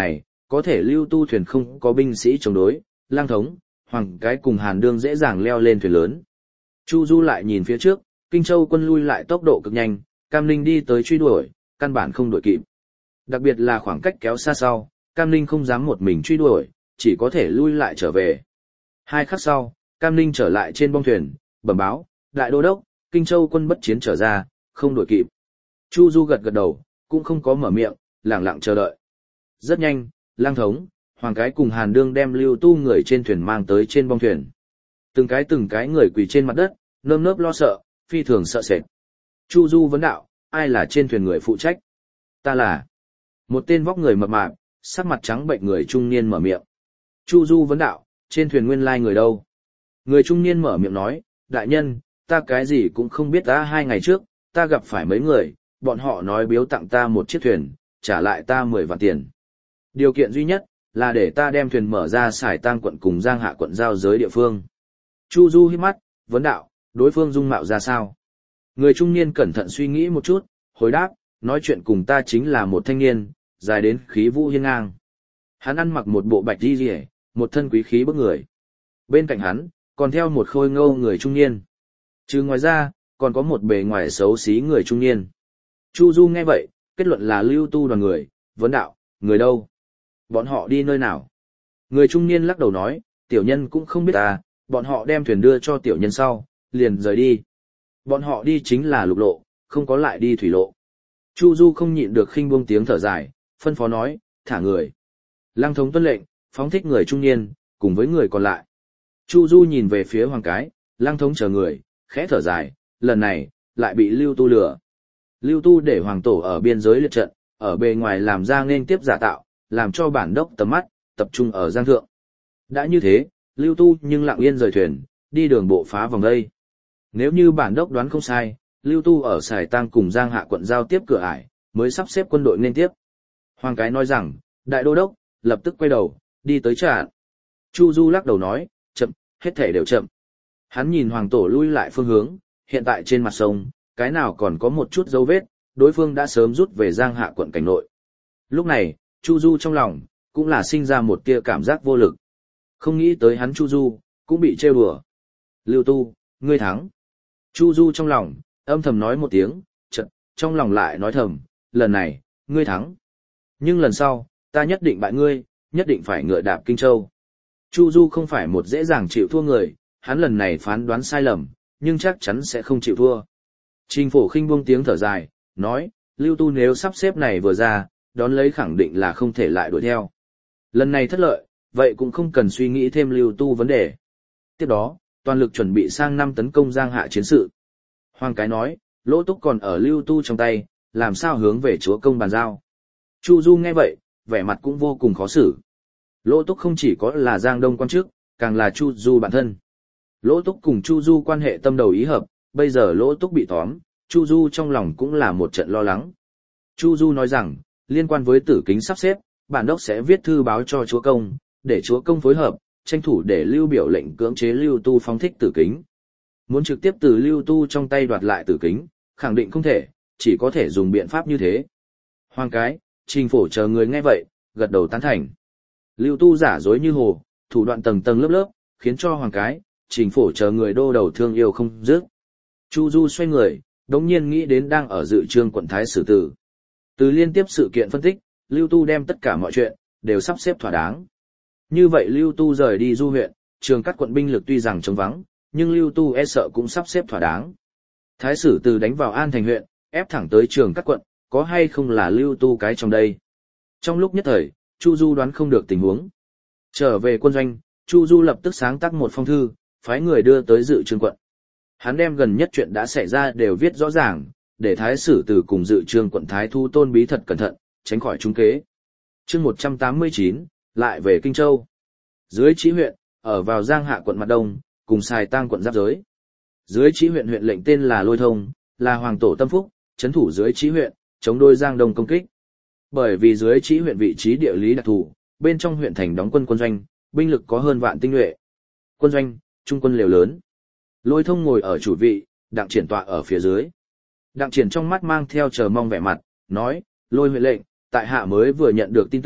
có thể lưu tu thuyền không có binh sĩ chống đối, Lang Thống, Hoàng cái cùng Hàn Đương dễ dàng leo lên thuyền lớn. Chu Du lại nhìn phía trước, Kinh Châu quân lui lại tốc độ cực nhanh, Cam Ninh đi tới truy đuổi, căn bản không đuổi kịp. Đặc biệt là khoảng cách kéo xa sau, Cam Ninh không dám một mình truy đuổi, chỉ có thể lui lại trở về. 2 khắc sau, Cam Ninh trở lại trên bong thuyền, bẩm báo, đại đô đốc, Kinh Châu quân bất chiến trở ra, không đuổi kịp. Chu Du gật gật đầu, cũng không có mở miệng, lặng lặng chờ đợi. Rất nhanh, Lang Thống, Hoàng cái cùng Hàn Đương đem lưu tu người trên thuyền mang tới trên bong thuyền. Từng cái người quỳ trên mặt đất, nơm nớp lo sợ, phi thường sợ sệt. Chu Du vấn đạo, ai là trên thuyền người phụ trách? Ta là. Một tên vóc người mập mạp, sắc mặt trắng bệnh người trung niên mở miệng. Chu Du vấn đạo, trên thuyền nguyên lai người đâu? Người trung niên mở miệng nói, đại nhân, ta cái gì cũng không biết. 2 ngày trước, ta gặp phải mấy người, bọn họ nói biếu tặng ta một chiếc thuyền, trả lại ta 10 vạn tiền. Điều kiện duy nhất, là để ta đem thuyền mở ra Sải Tang quận cùng Giang Hạ quận giao giới địa phương. Chu Du hít mắt, vấn đạo, đối phương dung mạo ra sao? Người trung niên cẩn thận suy nghĩ một chút, hồi đáp, nói chuyện cùng ta chính là một thanh niên, dài đến khí vũ hiên ngang. Hắn ăn mặc một bộ bạch y liễu, một thân quý khí bức người. Bên cạnh hắn, còn theo một khôi ngô người trung niên. Trừ ngoài ra, còn có một bề ngoài xấu xí người trung niên. Chu Du nghe vậy, kết luận là lưu tu đoàn người, vấn đạo, người đâu? Bọn họ đi nơi nào? Người trung niên lắc đầu nói, tiểu nhân cũng không biết ta, bọn họ đem thuyền đưa cho tiểu nhân sau, liền rời đi. Bọn họ đi chính là lục lộ, không có lại đi thủy lộ. Chu Du không nhịn được khinh buông tiếng thở dài, phân phó nói, thả người. Lang Thống tuân lệnh, phóng thích người trung niên, cùng với người còn lại. Chu Du nhìn về phía Hoàng cái, Lang Thống chờ người, khẽ thở dài, lần này, lại bị Lưu Tu lừa. Lưu Tu để Hoàng Tổ ở biên giới liệt trận, ở bề ngoài làm ra nên tiếp giả tạo, làm cho bản đốc tầm mắt, tập trung ở Giang Thượng. Đã như thế, Lưu Tu nhưng lặng yên rời thuyền, đi đường bộ phá vòng đây. Nếu như bản đốc đoán không sai, Lưu Tu ở Sải Tang cùng Giang Hạ quận giao tiếp cửa ải, mới sắp xếp quân đội nên tiếp. Hoàng cái nói rằng, đại đô đốc, lập tức quay đầu, đi tới trả. Chu Du lắc đầu nói, chậm, hết thể đều chậm. Hắn nhìn Hoàng Tổ lui lại phương hướng, hiện tại trên mặt sông, cái nào còn có một chút dấu vết, đối phương đã sớm rút về Giang Hạ quận cảnh nội. Lúc này, Chu Du trong lòng, cũng là sinh ra một tia cảm giác vô lực. Không nghĩ tới hắn Chu Du, cũng bị trêu đùa. Lưu Tu, ngươi thắng. Chu Du trong lòng, âm thầm nói một tiếng, chợt trong lòng lại nói thầm, lần này, ngươi thắng. Nhưng lần sau, ta nhất định bại ngươi, nhất định phải ngựa đạp Kinh Châu. Chu Du không phải một dễ dàng chịu thua người, hắn lần này phán đoán sai lầm, nhưng chắc chắn sẽ không chịu thua. Trình Phổ Khinh buông tiếng thở dài, nói, Lưu Tu nếu sắp xếp này vừa ra, đón lấy khẳng định là không thể lại đuổi theo. Lần này thất lợi, vậy cũng không cần suy nghĩ thêm Lưu Tu vấn đề. Tiếp đó, toàn lực chuẩn bị sang năm tấn công Giang Hạ chiến sự. Hoàng cái nói, Lỗ Túc còn ở Lưu Tu trong tay, làm sao hướng về chúa công bàn giao. Chu Du nghe vậy, vẻ mặt cũng vô cùng khó xử. Lỗ Túc không chỉ có là Giang Đông quan chức, càng là Chu Du bản thân. Lỗ Túc cùng Chu Du quan hệ tâm đầu ý hợp, bây giờ Lỗ Túc bị tóm, Chu Du trong lòng cũng là một trận lo lắng. Chu Du nói rằng, liên quan với Tử Kính sắp xếp, bản đốc sẽ viết thư báo cho chúa công, để chúa công phối hợp, tranh thủ để Lưu Biểu lệnh cưỡng chế Lưu Tu phóng thích Tử Kính. Muốn trực tiếp từ Lưu Tu trong tay đoạt lại Tử Kính, khẳng định không thể, chỉ có thể dùng biện pháp như thế. Hoàng cái, Trình Phổ chờ người nghe vậy, gật đầu tán thành. Lưu Tu giả dối như hồ, thủ đoạn tầng tầng lớp lớp, khiến cho Hoàng cái, Trình Phổ chờ người đô đầu thương yêu không dứt. Chu Du xoay người, đống nhiên nghĩ đến đang ở dự trương quận Thái Sử Tử. Từ liên tiếp sự kiện phân tích, Lưu Tu đem tất cả mọi chuyện, đều sắp xếp thỏa đáng. Như vậy Lưu Tu rời đi Du huyện, Trường Cát quận binh lực tuy rằng trống vắng, nhưng Lưu Tu e sợ cũng sắp xếp thỏa đáng. Thái Sử Từ đánh vào An Thành huyện, ép thẳng tới Trường Cát quận, có hay không là Lưu Tu cái trong đây? Trong lúc nhất thời, Chu Du đoán không được tình huống. Trở về quân doanh, Chu Du lập tức sáng tác một phong thư, phái người đưa tới dự trương quận. Hắn đem gần nhất chuyện đã xảy ra đều viết rõ ràng, để Thái Sử Từ cùng dự trương quận Thái Thu Tôn bí thật cẩn thận, tránh khỏi trúng kế. Chương 189, lại về Kinh Châu. Dưới Chí huyện, ở vào Giang Hạ quận mặt đông, cùng Sài Tang quận giáp giới. Dưới Chí huyện huyện lệnh tên là Lôi Thông, là hoàng tổ tâm phúc, trấn thủ dưới Chí huyện, chống đối Giang Đông công kích. Bởi vì dưới Chí huyện vị trí địa lý đặc thù, bên trong huyện thành đóng quân doanh, binh lực có hơn vạn tinh nhuệ. Quân doanh, trung quân liều lớn. Lôi Thông ngồi ở chủ vị, Đặng Triển tọa ở phía dưới. Đặng Triển trong mắt mang theo chờ mong vẻ mặt, nói, Lôi huyện lệnh, tại hạ mới vừa nhận được tin tức,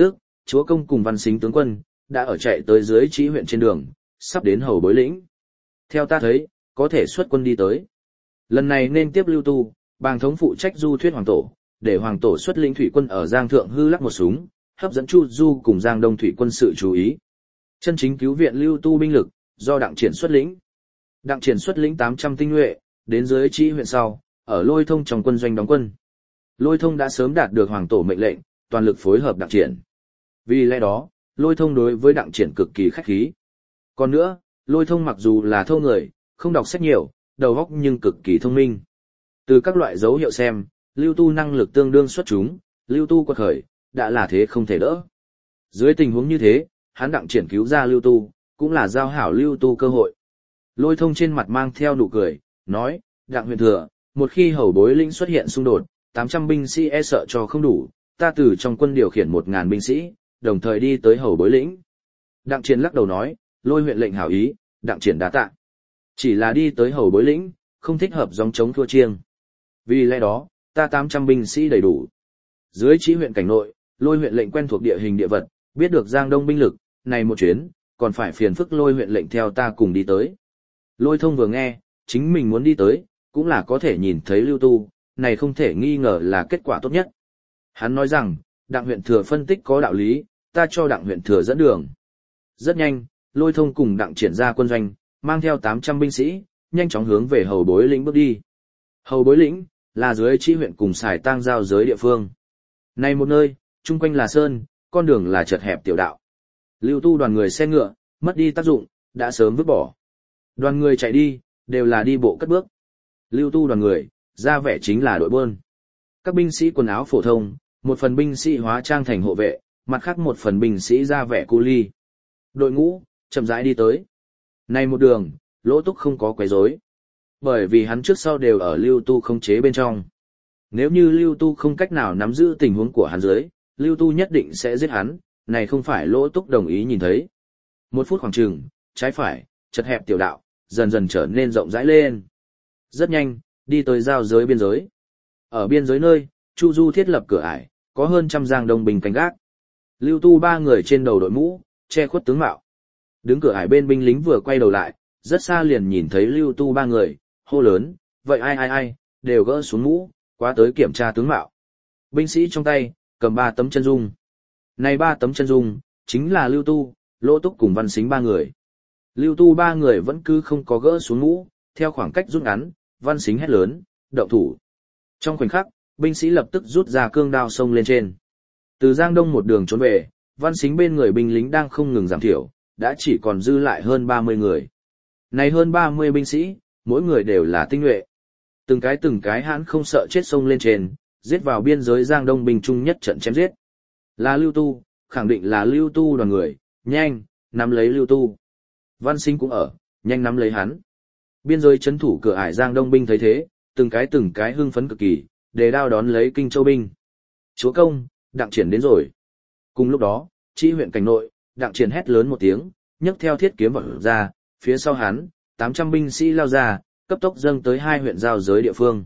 chúa công cùng Văn Xính tướng quân, đã ở chạy tới dưới Chí huyện trên đường, sắp đến Hầu Bối lĩnh. Theo ta thấy, có thể xuất quân đi tới. Lần này nên tiếp Lưu Tu, bàng thống phụ trách du thuyết hoàng tổ, để hoàng tổ xuất lĩnh thủy quân ở Giang Thượng hư lắc một súng, hấp dẫn Chu Du cùng Giang Đông thủy quân sự chú ý. Chân chính cứu viện Lưu Tu binh lực, do Đặng Triển xuất lĩnh. Đặng Triển xuất lĩnh 800 tinh nhuệ, đến dưới Chí huyện sau, ở Lôi Thông trong quân doanh đóng quân. Lôi Thông đã sớm đạt được hoàng tổ mệnh lệnh, toàn lực phối hợp Đặng Triển. Vì lẽ đó, Lôi Thông đối với Đặng Triển cực kỳ khách khí. Còn nữa, Lôi Thông mặc dù là thô người, không đọc sách nhiều, đầu óc nhưng cực kỳ thông minh. Từ các loại dấu hiệu xem, Lưu Tu năng lực tương đương xuất chúng, Lưu Tu quật khởi, đã là thế không thể đỡ. Dưới tình huống như thế, hắn Đặng Triển cứu ra Lưu Tu, cũng là giao hảo Lưu Tu cơ hội. Lôi Thông trên mặt mang theo nụ cười, nói, Đặng huyện thừa, một khi Hầu Bối lĩnh xuất hiện xung đột, 800 binh sĩ e sợ cho không đủ, ta từ trong quân điều khiển 1000 binh sĩ, đồng thời đi tới Hầu Bối lĩnh. Đặng Triển lắc đầu nói, Lôi huyện lệnh hảo ý, Đặng Triển đa tạ. Chỉ là đi tới Hầu Bối lĩnh, không thích hợp gióng chống thua chiêng. Vì lẽ đó, ta 800 binh sĩ đầy đủ. Dưới Chí huyện cảnh nội, Lôi huyện lệnh quen thuộc địa hình địa vật, biết được Giang Đông binh lực, này một chuyến, còn phải phiền phức Lôi huyện lệnh theo ta cùng đi tới. Lôi Thông vừa nghe, chính mình muốn đi tới, cũng là có thể nhìn thấy Lưu Tu, này không thể nghi ngờ là kết quả tốt nhất. Hắn nói rằng, Đặng huyện thừa phân tích có đạo lý, ta cho Đặng huyện thừa dẫn đường. Rất nhanh, Lôi Thông cùng Đặng Triển ra quân doanh, mang theo 800 binh sĩ, nhanh chóng hướng về Hầu Bối lĩnh bước đi. Hầu Bối lĩnh là dưới Chí huyện cùng Sài Tang giao giới địa phương. Này một nơi, chung quanh là sơn, con đường là chật hẹp tiểu đạo. Lưu Tu đoàn người xe ngựa, mất đi tác dụng, đã sớm vứt bỏ. Đoàn người chạy đi, đều là đi bộ cất bước. Lưu Tu đoàn người, ra vẻ chính là đội buôn. Các binh sĩ quần áo phổ thông, một phần binh sĩ hóa trang thành hộ vệ, mặt khác một phần binh sĩ ra vẻ cu ly. Đội ngũ, chậm rãi đi tới. Này một đường, Lỗ Túc không có quấy rối, bởi vì hắn trước sau đều ở Lưu Tu khống chế bên trong. Nếu như Lưu Tu không cách nào nắm giữ tình huống của hắn dưới, Lưu Tu nhất định sẽ giết hắn, này không phải Lỗ Túc đồng ý nhìn thấy. 1 phút khoảng chừng, trái phải, chật hẹp tiểu đạo, dần dần trở nên rộng rãi lên. Rất nhanh, đi tới giao giới biên giới. Ở biên giới nơi, Chu Du thiết lập cửa ải, có hơn 100 Giang Đông binh canh gác. Lưu Tu 3 người trên đầu đội mũ, che khuất tướng mạo. Đứng cửa ải bên binh lính vừa quay đầu lại, rất xa liền nhìn thấy Lưu Tu 3 người, hô lớn, vậy ai, đều gỡ xuống mũ, quá tới kiểm tra tướng mạo. Binh sĩ trong tay, cầm 3 tấm chân dung. Này 3 tấm chân dung, chính là Lưu Tu, Lỗ Túc cùng Văn Xính 3 người. Lưu Tu 3 người vẫn cứ không có gỡ xuống mũ, theo khoảng cách rút ngắn, Văn Xính hét lớn, động thủ. Trong khoảnh khắc, binh sĩ lập tức rút ra cương đao xông lên trên. Từ Giang Đông một đường trốn về, Văn Xính bên người binh lính đang không ngừng giảm thiểu, đã chỉ còn dư lại hơn 30 người. Này hơn 30 binh sĩ, mỗi người đều là tinh nhuệ. Từng cái hãn không sợ chết xông lên trên, giết vào biên giới Giang Đông binh trung nhất trận chém giết. Là Lưu Tu, khẳng định là Lưu Tu đoàn người, nhanh, nắm lấy Lưu Tu. Văn Xính cũng ở, nhanh nắm lấy hắn. Biên giới trấn thủ cửa ải Giang Đông binh thấy thế, từng cái hưng phấn cực kỳ, đề đao đón lấy Kinh Châu binh. Chúa công, Đặng Triển đến rồi. Cùng lúc đó, Chí huyện cảnh nội, Đặng Triển hét lớn một tiếng, nhấc theo thiết kiếm vọt ra, phía sau hắn, 800 binh sĩ lao ra, cấp tốc dâng tới 2 huyện giao giới địa phương.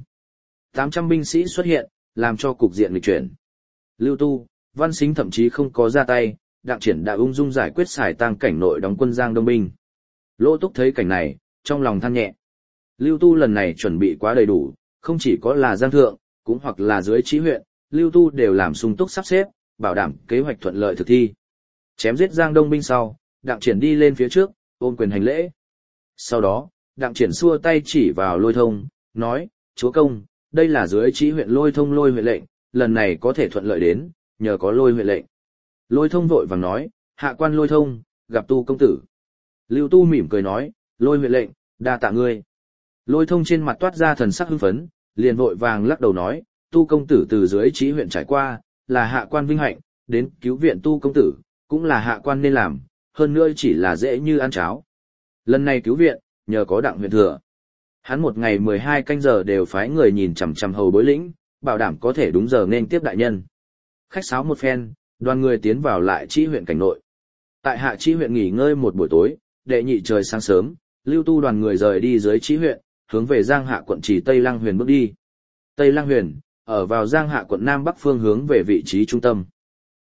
800 binh sĩ xuất hiện, làm cho cục diện nghịch chuyển. Lưu Tu, Văn Xính thậm chí không có ra tay, Đặng Triển đã ung dung giải quyết Sài Tang cảnh nội đóng quân Giang Đông binh. Lỗ Túc thấy cảnh này, trong lòng than nhẹ. Lưu Tu lần này chuẩn bị quá đầy đủ, không chỉ có là Giang Thượng, cũng hoặc là dưới Chí huyện, Lưu Tu đều làm sung túc sắp xếp, bảo đảm kế hoạch thuận lợi thực thi. Chém giết Giang Đông binh sau, Đặng Triển đi lên phía trước, ôm quyền hành lễ. Sau đó, Đặng Triển xua tay chỉ vào Lôi Thông, nói, chúa công, đây là dưới Chí huyện Lôi Thông Lôi huyện lệnh, lần này có thể thuận lợi đến, nhờ có Lôi huyện lệnh. Lôi Thông vội vàng nói, hạ quan Lôi Thông, gặp Tu công tử. Lưu Tu mỉm cười nói, Lôi huyện lệnh, đa tạ ngươi. Lôi Thông trên mặt toát ra thần sắc hưng phấn, liền vội vàng lắc đầu nói, Tu công tử từ dưới Chí huyện trải qua, là hạ quan vinh hạnh, đến cứu viện Tu công tử, cũng là hạ quan nên làm, hơn nữa chỉ là dễ như ăn cháo. Lần này cứu viện, nhờ có Đặng huyện thừa. Hắn một ngày 12 canh giờ đều phái người nhìn chằm chằm Hầu Bối lĩnh, bảo đảm có thể đúng giờ nên tiếp đại nhân. Khách sáo một phen, đoàn người tiến vào lại Chí huyện cảnh nội. Tại hạ Chí huyện nghỉ ngơi một buổi tối, đệ nhị trời sáng sớm, Lưu Tu đoàn người rời đi dưới Chí huyện, hướng về Giang Hạ quận trì Tây Lăng Huyền bước đi. Tây Lăng Huyền, ở vào Giang Hạ quận Nam Bắc phương hướng về vị trí trung tâm.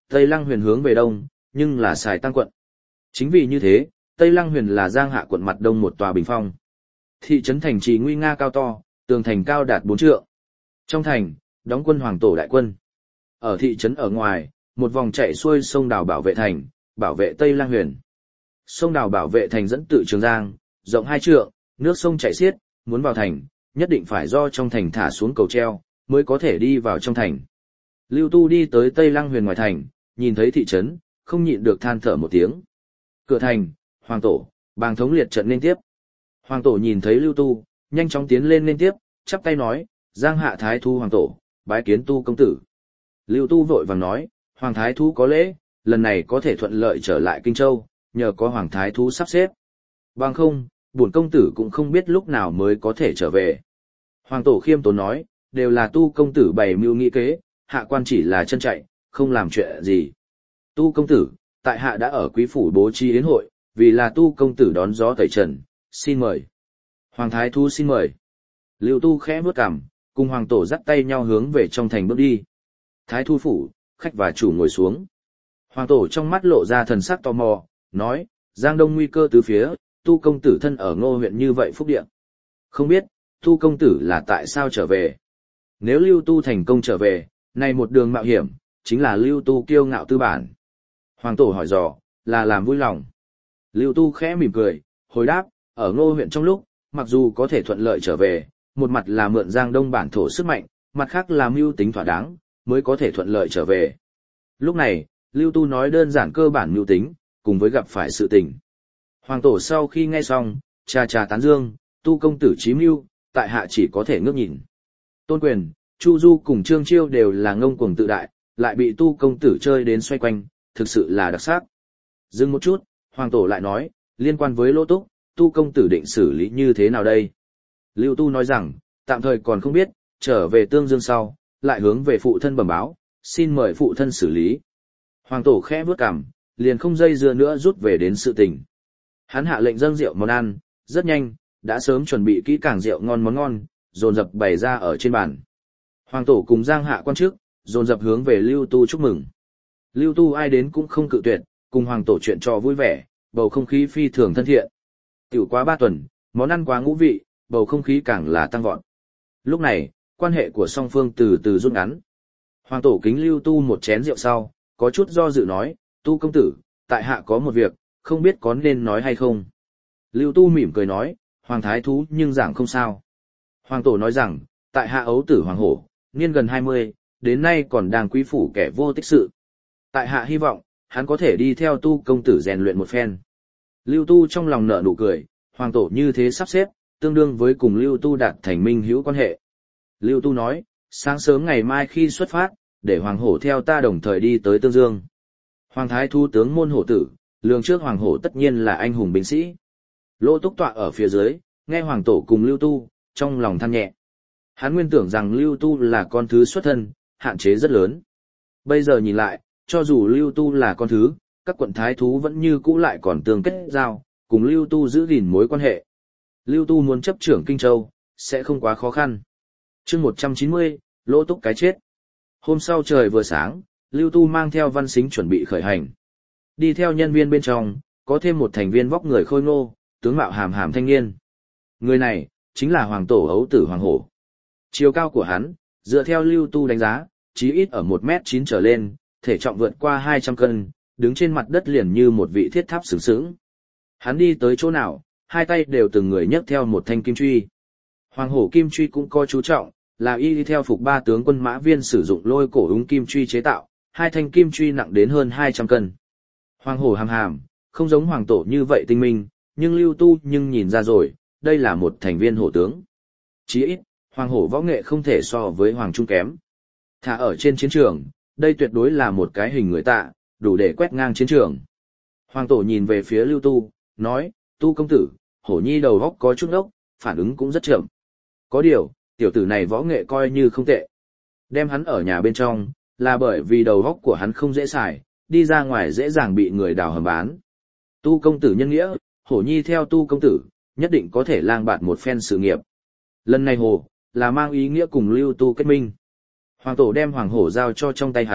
Tây Lăng Huyền hướng về đông, nhưng là Sài Tăng quận. Chính vì như thế, Tây Lăng Huyền là Giang Hạ quận mặt đông một tòa bình phong. Thị trấn thành trì nguy nga cao to, tường thành cao đạt 4 trượng. Trong thành, đóng quân Hoàng Tổ đại quân. Ở thị trấn ở ngoài, một vòng chạy xuôi sông đào bảo vệ thành, bảo vệ Tây Lăng Huyền. Sông đào bảo vệ thành dẫn tự Trường Giang, rộng 2 trượng, nước sông chảy xiết, muốn vào thành, nhất định phải do trong thành thả xuống cầu treo, mới có thể đi vào trong thành. Lưu Tu đi tới Tây Lăng Huyền ngoài thành, nhìn thấy thị trấn, không nhịn được than thở một tiếng. Cửa thành, Hoàng Tổ, bàng thống liệt trận nên tiếp. Hoàng Tổ nhìn thấy Lưu Tu, nhanh chóng tiến lên nên tiếp, chắp tay nói, Giang Hạ Thái Thú Hoàng Tổ, bái kiến Tu công tử. Lưu Tu vội vàng nói, Hoàng Thái Thú có lễ, lần này có thể thuận lợi trở lại Kinh Châu, nhờ có Hoàng Thái Thú sắp xếp. Bằng không, bổn công tử cũng không biết lúc nào mới có thể trở về. Hoàng Tổ khiêm tốn nói, đều là Tu công tử bày mưu nghĩ kế, hạ quan chỉ là chân chạy, không làm chuyện gì. Tu công tử, tại hạ đã ở quý phủ bố trí yến hội, vì là Tu công tử đón gió tẩy trần, xin mời. Hoàng Thái Thú xin mời. Lưu Tu khẽ bước cằm, cùng Hoàng Tổ dắt tay nhau hướng về trong thành bước đi. Thái Thú phủ, khách và chủ ngồi xuống. Hoàng Tổ trong mắt lộ ra thần sắc tò mò, nói, Giang Đông nguy cơ tứ phía, Tu công tử thân ở Ngô huyện như vậy phúc địa. Không biết, Tu công tử là tại sao trở về? Nếu Lưu Tu thành công trở về, này một đường mạo hiểm, chính là Lưu Tu kiêu ngạo tư bản. Hoàng Tổ hỏi dò, là làm vui lòng. Lưu Tu khẽ mỉm cười, hồi đáp, ở Ngô huyện trong lúc, mặc dù có thể thuận lợi trở về, một mặt là mượn Giang Đông bản thổ sức mạnh, mặt khác là mưu tính thỏa đáng, mới có thể thuận lợi trở về. Lúc này, Lưu Tu nói đơn giản cơ bản mưu tính, cùng với gặp phải sự tình. Hoàng Tổ sau khi nghe xong, trà tán dương, Tu công tử chí mưu, tại hạ chỉ có thể ngước nhìn. Tôn Quyền, Chu Du cùng Trương Chiêu đều là ngông cuồng tự đại, lại bị Tu công tử chơi đến xoay quanh, thực sự là đặc sắc. Dừng một chút, Hoàng Tổ lại nói, liên quan với Lỗ Túc, Tu công tử định xử lý như thế nào đây? Lưu Tu nói rằng, tạm thời còn không biết, trở về Tương Dương sau, lại hướng về phụ thân bẩm báo, xin mời phụ thân xử lý. Hoàng Tổ khẽ bước cằm, liền không dây dưa nữa rút về đến sự tình. Hắn hạ lệnh dâng rượu món ăn, rất nhanh, đã sớm chuẩn bị kỹ càng rượu ngon món ngon, dồn dập bày ra ở trên bàn. Hoàng Tổ cùng Giang Hạ quan chức, dồn dập hướng về Lưu Tu chúc mừng. Lưu Tu ai đến cũng không cự tuyệt, cùng Hoàng Tổ chuyện trò vui vẻ, bầu không khí phi thường thân thiện. Tiểu quá 3 tuần, món ăn quá ngũ vị, bầu không khí càng là tăng vọt. Lúc này, quan hệ của song phương từ từ rút ngắn. Hoàng Tổ kính Lưu Tu một chén rượu sau, có chút do dự nói, Tu công tử, tại hạ có một việc, không biết có nên nói hay không. Lưu Tu mỉm cười nói, Hoàng Thái Thú nhưng giảng không sao. Hoàng Tổ nói rằng, tại hạ ấu tử Hoàng Hổ, niên gần 20, đến nay còn đang quý phủ kẻ vô tích sự. Tại hạ hy vọng, hắn có thể đi theo Tu công tử rèn luyện một phen. Lưu Tu trong lòng nở nụ cười, Hoàng Tổ như thế sắp xếp, tương đương với cùng Lưu Tu đạt thành minh hữu quan hệ. Lưu Tu nói, sáng sớm ngày mai khi xuất phát, để Hoàng Hổ theo ta đồng thời đi tới Tương Dương. Hoàng Thái Thú tướng môn hổ tử, lường trước Hoàng Hổ tất nhiên là anh hùng binh sĩ. Lỗ Túc tọa ở phía dưới, nghe Hoàng Tổ cùng Lưu Tu, trong lòng than nhẹ. Hắn nguyên tưởng rằng Lưu Tu là con thứ xuất thân, hạn chế rất lớn. Bây giờ nhìn lại, cho dù Lưu Tu là con thứ, các quận thái thú vẫn như cũ lại còn tương kết giao, cùng Lưu Tu giữ gìn mối quan hệ. Lưu Tu muốn chấp trưởng Kinh Châu, sẽ không quá khó khăn. Chương 190, Lỗ Túc cái chết. Hôm sau trời vừa sáng, Lưu Tu mang theo Văn Sính chuẩn bị khởi hành. Đi theo nhân viên bên trong, có thêm một thành viên vóc người khôi ngô, tướng mạo hàm hàm thanh niên. Người này, chính là Hoàng Tổ ấu tử Hoàng Hổ. Chiều cao của hắn, dựa theo Lưu Tu đánh giá, chí ít ở 1m9 trở lên, thể trọng vượt qua 200 cân, đứng trên mặt đất liền như một vị thiết tháp sừng sững. Hắn đi tới chỗ nào, hai tay đều từng người nhấc theo một thanh kim truy. Hoàng Hổ kim truy cũng có chú trọng, là y đi theo phục 3 tướng quân Mã Viên sử dụng lôi cổ úng kim truy chế tạo, hai thanh kim truy nặng đến hơn 200 cân. Hoàng Hổ hàm hàm, không giống Hoàng Tổ như vậy tinh minh, nhưng Lưu Tu nhưng nhìn ra rồi, đây là một thành viên hổ tướng. Chí ít, Hoàng Hổ võ nghệ không thể so với Hoàng Trung kém. Thả ở trên chiến trường, đây tuyệt đối là một cái hình người tạ, đủ để quét ngang chiến trường. Hoàng Tổ nhìn về phía Lưu Tu, nói, Tu công tử, Hổ Nhi đầu góc có chút ốc, phản ứng cũng rất chậm. Có điều, tiểu tử này võ nghệ coi như không tệ. Đem hắn ở nhà bên trong, là bởi vì đầu góc của hắn không dễ xài, đi ra ngoài dễ dàng bị người đào hầm bán. Tu công tử nhân nghĩa, Hổ Nhi theo Tu công tử, nhất định có thể lang bạt một phen sự nghiệp. Lần này Hồ, là mang ý nghĩa cùng Lưu Tu kết minh. Hoàng Tổ đem Hoàng Hổ giao cho trong tay hắn,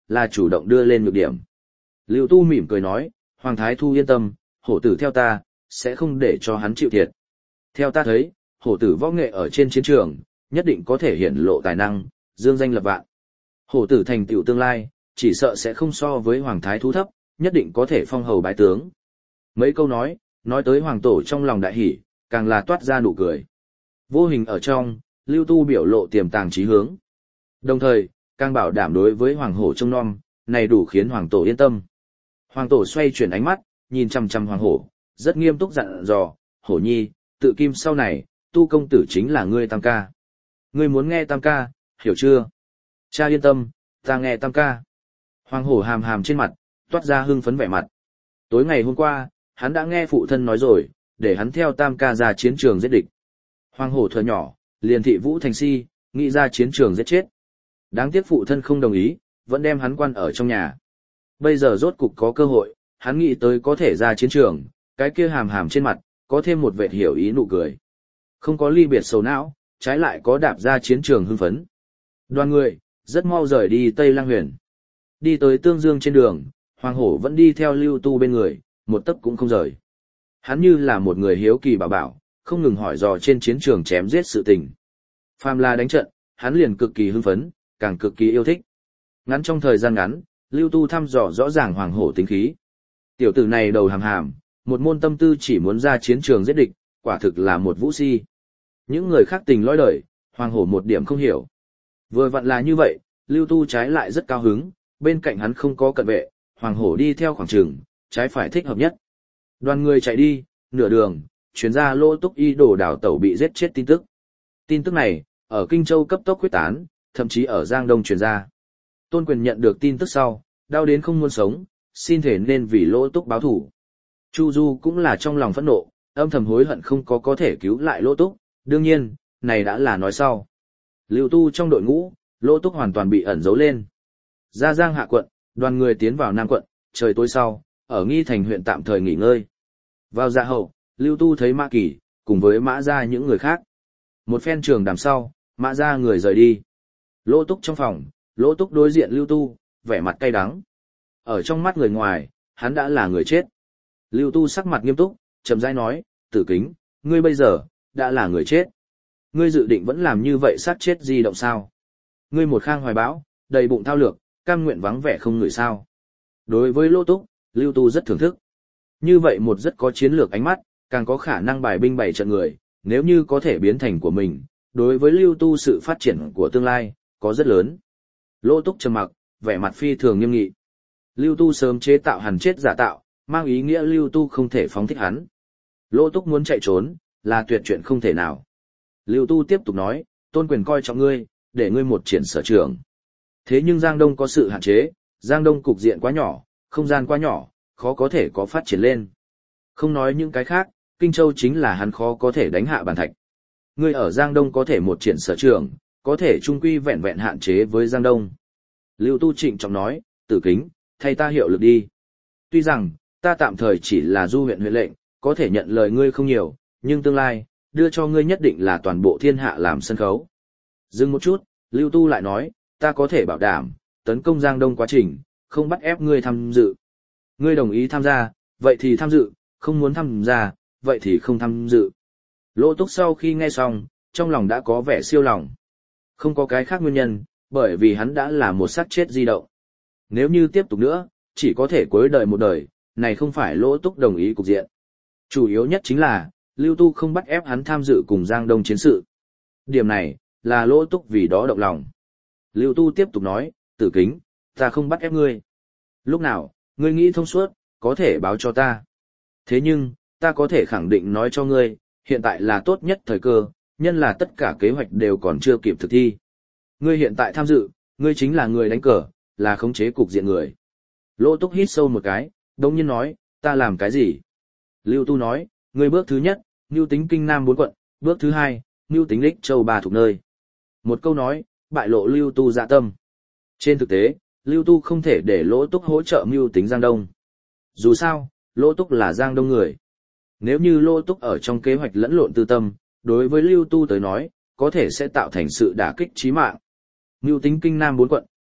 là chủ động đưa lên nhược điểm. Lưu Tu mỉm cười nói, Hoàng Thái Thu yên tâm, hổ tử theo ta, sẽ không để cho hắn chịu thiệt. Theo ta thấy, hổ tử võ nghệ ở trên chiến trường, nhất định có thể hiển lộ tài năng, dương danh lập vạn. Hổ tử thành tựu tương lai, chỉ sợ sẽ không so với Hoàng Thái Thu thấp, nhất định có thể phong hầu bái tướng. Mấy câu nói tới Hoàng Tổ trong lòng đại hỉ, càng là toát ra nụ cười. Vô hình ở trong, Lưu Tu biểu lộ tiềm tàng chí hướng. Đồng thời, càng bảo đảm đối với Hoàng Hổ trông nom, này đủ khiến Hoàng Tổ yên tâm. Hoàng Tổ xoay chuyển ánh mắt, nhìn chăm chăm Hoàng Hổ, rất nghiêm túc dặn dò, Hổ nhi, tự kim sau này, Tu công tử chính là ngươi tam ca. Ngươi muốn nghe tam ca, hiểu chưa? Cha yên tâm, ta nghe tam ca. Hoàng Hổ hàm hàm trên mặt, toát ra hưng phấn vẻ mặt. Tối ngày hôm qua, hắn đã nghe phụ thân nói rồi, để hắn theo tam ca ra chiến trường giết địch. Hoàng Hổ thuở nhỏ, liền thị vũ thành si, nghĩ ra chiến trường giết chết. Đáng tiếc phụ thân không đồng ý, vẫn đem hắn quan ở trong nhà. Bây giờ rốt cục có cơ hội, hắn nghĩ tới có thể ra chiến trường, cái kia hàm hàm trên mặt, có thêm một vệt hiểu ý nụ cười. Không có ly biệt sầu não, trái lại có đạp ra chiến trường hưng phấn. Đoàn người, rất mau rời đi Tây Lăng Huyền. Đi tới Tương Dương trên đường, Hoàng Hổ vẫn đi theo Lưu Tu bên người, một tấc cũng không rời. Hắn như là một người hiếu kỳ bảo bảo, không ngừng hỏi dò trên chiến trường chém giết sự tình. Phàm là đánh trận, hắn liền cực kỳ hưng phấn, càng cực kỳ yêu thích. Ngắn trong thời gian ngắn, Lưu Tu thăm dò rõ ràng Hoàng Hổ tính khí. Tiểu tử này đầu hàm hàm, một môn tâm tư chỉ muốn ra chiến trường giết địch, quả thực là một vũ si. Những người khác tình lõi đời, Hoàng Hổ một điểm không hiểu. Vừa vặn là như vậy, Lưu Tu trái lại rất cao hứng, bên cạnh hắn không có cận vệ, Hoàng Hổ đi theo khoảng trường, trái phải thích hợp nhất. Đoàn người chạy đi, nửa đường, chuyến ra Lỗ Túc y đồ đảo tẩu bị giết chết tin tức. Tin tức này, ở Kinh Châu cấp tốc quyết tán, thậm chí ở Giang Đông truyền ra. Tôn Quyền nhận được tin tức sau, đau đến không muốn sống, xin thể nên vì Lỗ Túc báo thù. Chu Du cũng là trong lòng phẫn nộ, âm thầm hối hận không có thể cứu lại Lỗ Túc, đương nhiên, này đã là nói sau. Lưu Tu trong đội ngũ, Lỗ Túc hoàn toàn bị ẩn giấu lên. Ra Giang Hạ quận, đoàn người tiến vào Nam quận, trời tối sau, ở Nghi Thành huyện tạm thời nghỉ ngơi. Vào Dạ hậu, Lưu Tu thấy Mã Kỳ, cùng với Mã Gia những người khác. Một phen trường đàm sau, Mã Gia người rời đi. Lỗ Túc trong phòng, Lỗ Túc đối diện Lưu Tu, vẻ mặt cay đắng. Ở trong mắt người ngoài, hắn đã là người chết. Lưu Tu sắc mặt nghiêm túc, chậm rãi nói, Tử Kính, ngươi bây giờ, đã là người chết. Ngươi dự định vẫn làm như vậy sát chết di động sao? Ngươi một khang hoài bão, đầy bụng thao lược, cam nguyện vắng vẻ không người sao? Đối với Lỗ Túc, Lưu Tu rất thưởng thức. Như vậy một rất có chiến lược ánh mắt, càng có khả năng bài binh bày trận người, nếu như có thể biến thành của mình, đối với Lưu Tu sự phát triển của tương lai, có rất lớn. Lỗ Túc trầm mặc, vẻ mặt phi thường nghiêm nghị. Lưu Tu sớm chế tạo hằn chết giả tạo, mang ý nghĩa Lưu Tu không thể phóng thích hắn. Lỗ Túc muốn chạy trốn, là tuyệt chuyện không thể nào. Lưu Tu tiếp tục nói, Tôn Quyền coi trọng ngươi, để ngươi một triển sở trường. Thế nhưng Giang Đông có sự hạn chế, Giang Đông cục diện quá nhỏ, không gian quá nhỏ, khó có thể có phát triển lên. Không nói những cái khác, Kinh Châu chính là hắn khó có thể đánh hạ bàn thạch. Ngươi ở Giang Đông có thể một triển sở trường, có thể trung quy vẹn vẹn hạn chế với Giang Đông. Lưu Tu trịnh trọng nói, Tử Kính, thay ta hiệu lực đi. Tuy rằng, ta tạm thời chỉ là du huyện huyện lệnh, có thể nhận lời ngươi không nhiều, nhưng tương lai, đưa cho ngươi nhất định là toàn bộ thiên hạ làm sân khấu. Dừng một chút, Lưu Tu lại nói, ta có thể bảo đảm, tấn công Giang Đông quá trình, không bắt ép ngươi tham dự. Ngươi đồng ý tham gia, vậy thì tham dự, không muốn tham gia, vậy thì không tham dự. Lỗ Túc sau khi nghe xong, trong lòng đã có vẻ siêu lòng. Không có cái khác nguyên nhân, bởi vì hắn đã là một xác chết di động. Nếu như tiếp tục nữa, chỉ có thể cuối đời một đời, này không phải Lỗ Túc đồng ý cục diện. Chủ yếu nhất chính là, Lưu Tu không bắt ép hắn tham dự cùng Giang Đông chiến sự. Điểm này, là Lỗ Túc vì đó động lòng. Lưu Tu tiếp tục nói, Tử Kính, ta không bắt ép ngươi. Lúc nào, ngươi nghĩ thông suốt, có thể báo cho ta. Thế nhưng, ta có thể khẳng định nói cho ngươi, hiện tại là tốt nhất thời cơ, nhân là tất cả kế hoạch đều còn chưa kịp thực thi. Ngươi hiện tại tham dự, ngươi chính là người đánh cờ, là khống chế cục diện người. Lỗ Túc hít sâu một cái, đồng nhiên nói, ta làm cái gì? Lưu Tu nói, ngươi bước thứ nhất, mưu tính Kinh Nam 4 quận, bước thứ hai, mưu tính Lích Châu 3 thuộc nơi. Một câu nói, bại lộ Lưu Tu dạ tâm. Trên thực tế, Lưu Tu không thể để Lỗ Túc hỗ trợ mưu tính Giang Đông. Dù sao, Lỗ Túc là Giang Đông người. Nếu như Lỗ Túc ở trong kế hoạch lẫn lộn tư tâm, đối với Lưu Tu tới nói, có thể sẽ tạo thành sự đả kích chí mạng. Mưu tính Kinh Nam 4 quận,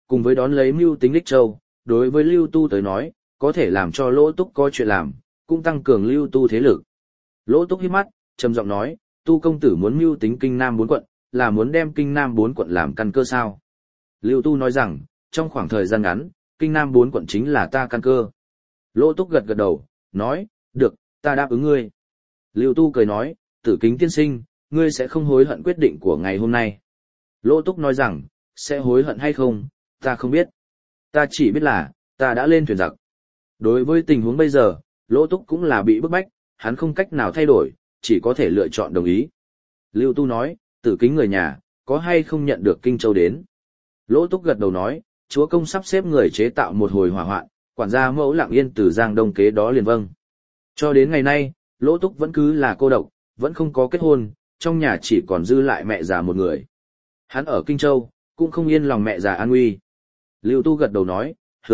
cùng với đón lấy mưu tính Đích Châu, đối với Lưu Tu tới nói, có thể làm cho Lỗ Túc có chuyện làm, cũng tăng cường Lưu Tu thế lực. Lỗ Túc hít mắt, trầm giọng nói, Tu công tử muốn mưu tính Kinh Nam 4 quận, là muốn đem Kinh Nam 4 quận làm căn cơ sao? Lưu Tu nói rằng, trong khoảng thời gian ngắn, Kinh Nam 4 quận chính là ta căn cơ. Lỗ Túc gật gật đầu, nói, được, ta đáp ứng ngươi. Lưu Tu cười nói, Tử Kính tiên sinh, ngươi sẽ không hối hận quyết định của ngày hôm nay. Lỗ Túc nói rằng, sẽ hối hận hay không, ta không biết. Ta chỉ biết là, ta đã lên thuyền giặc. Đối với tình huống bây giờ, Lỗ Túc cũng là bị bức bách, hắn không cách nào thay đổi, chỉ có thể lựa chọn đồng ý. Lưu Tu nói, Tử Kính người nhà, có hay không nhận được Kinh Châu đến? Lỗ Túc gật đầu nói, chúa công sắp xếp người chế tạo một hồi hỏa hoạn, quản gia Mẫu Lặng Yên từ Giang Đông kế đó liền vâng. Cho đến ngày nay, Lỗ Túc vẫn cứ là cô độc, vẫn không có kết hôn, trong nhà chỉ còn dư lại mẹ già một người. Hắn ở Kinh Châu, cũng không yên lòng mẹ già an nguy. Lưu Tu gật đầu nói,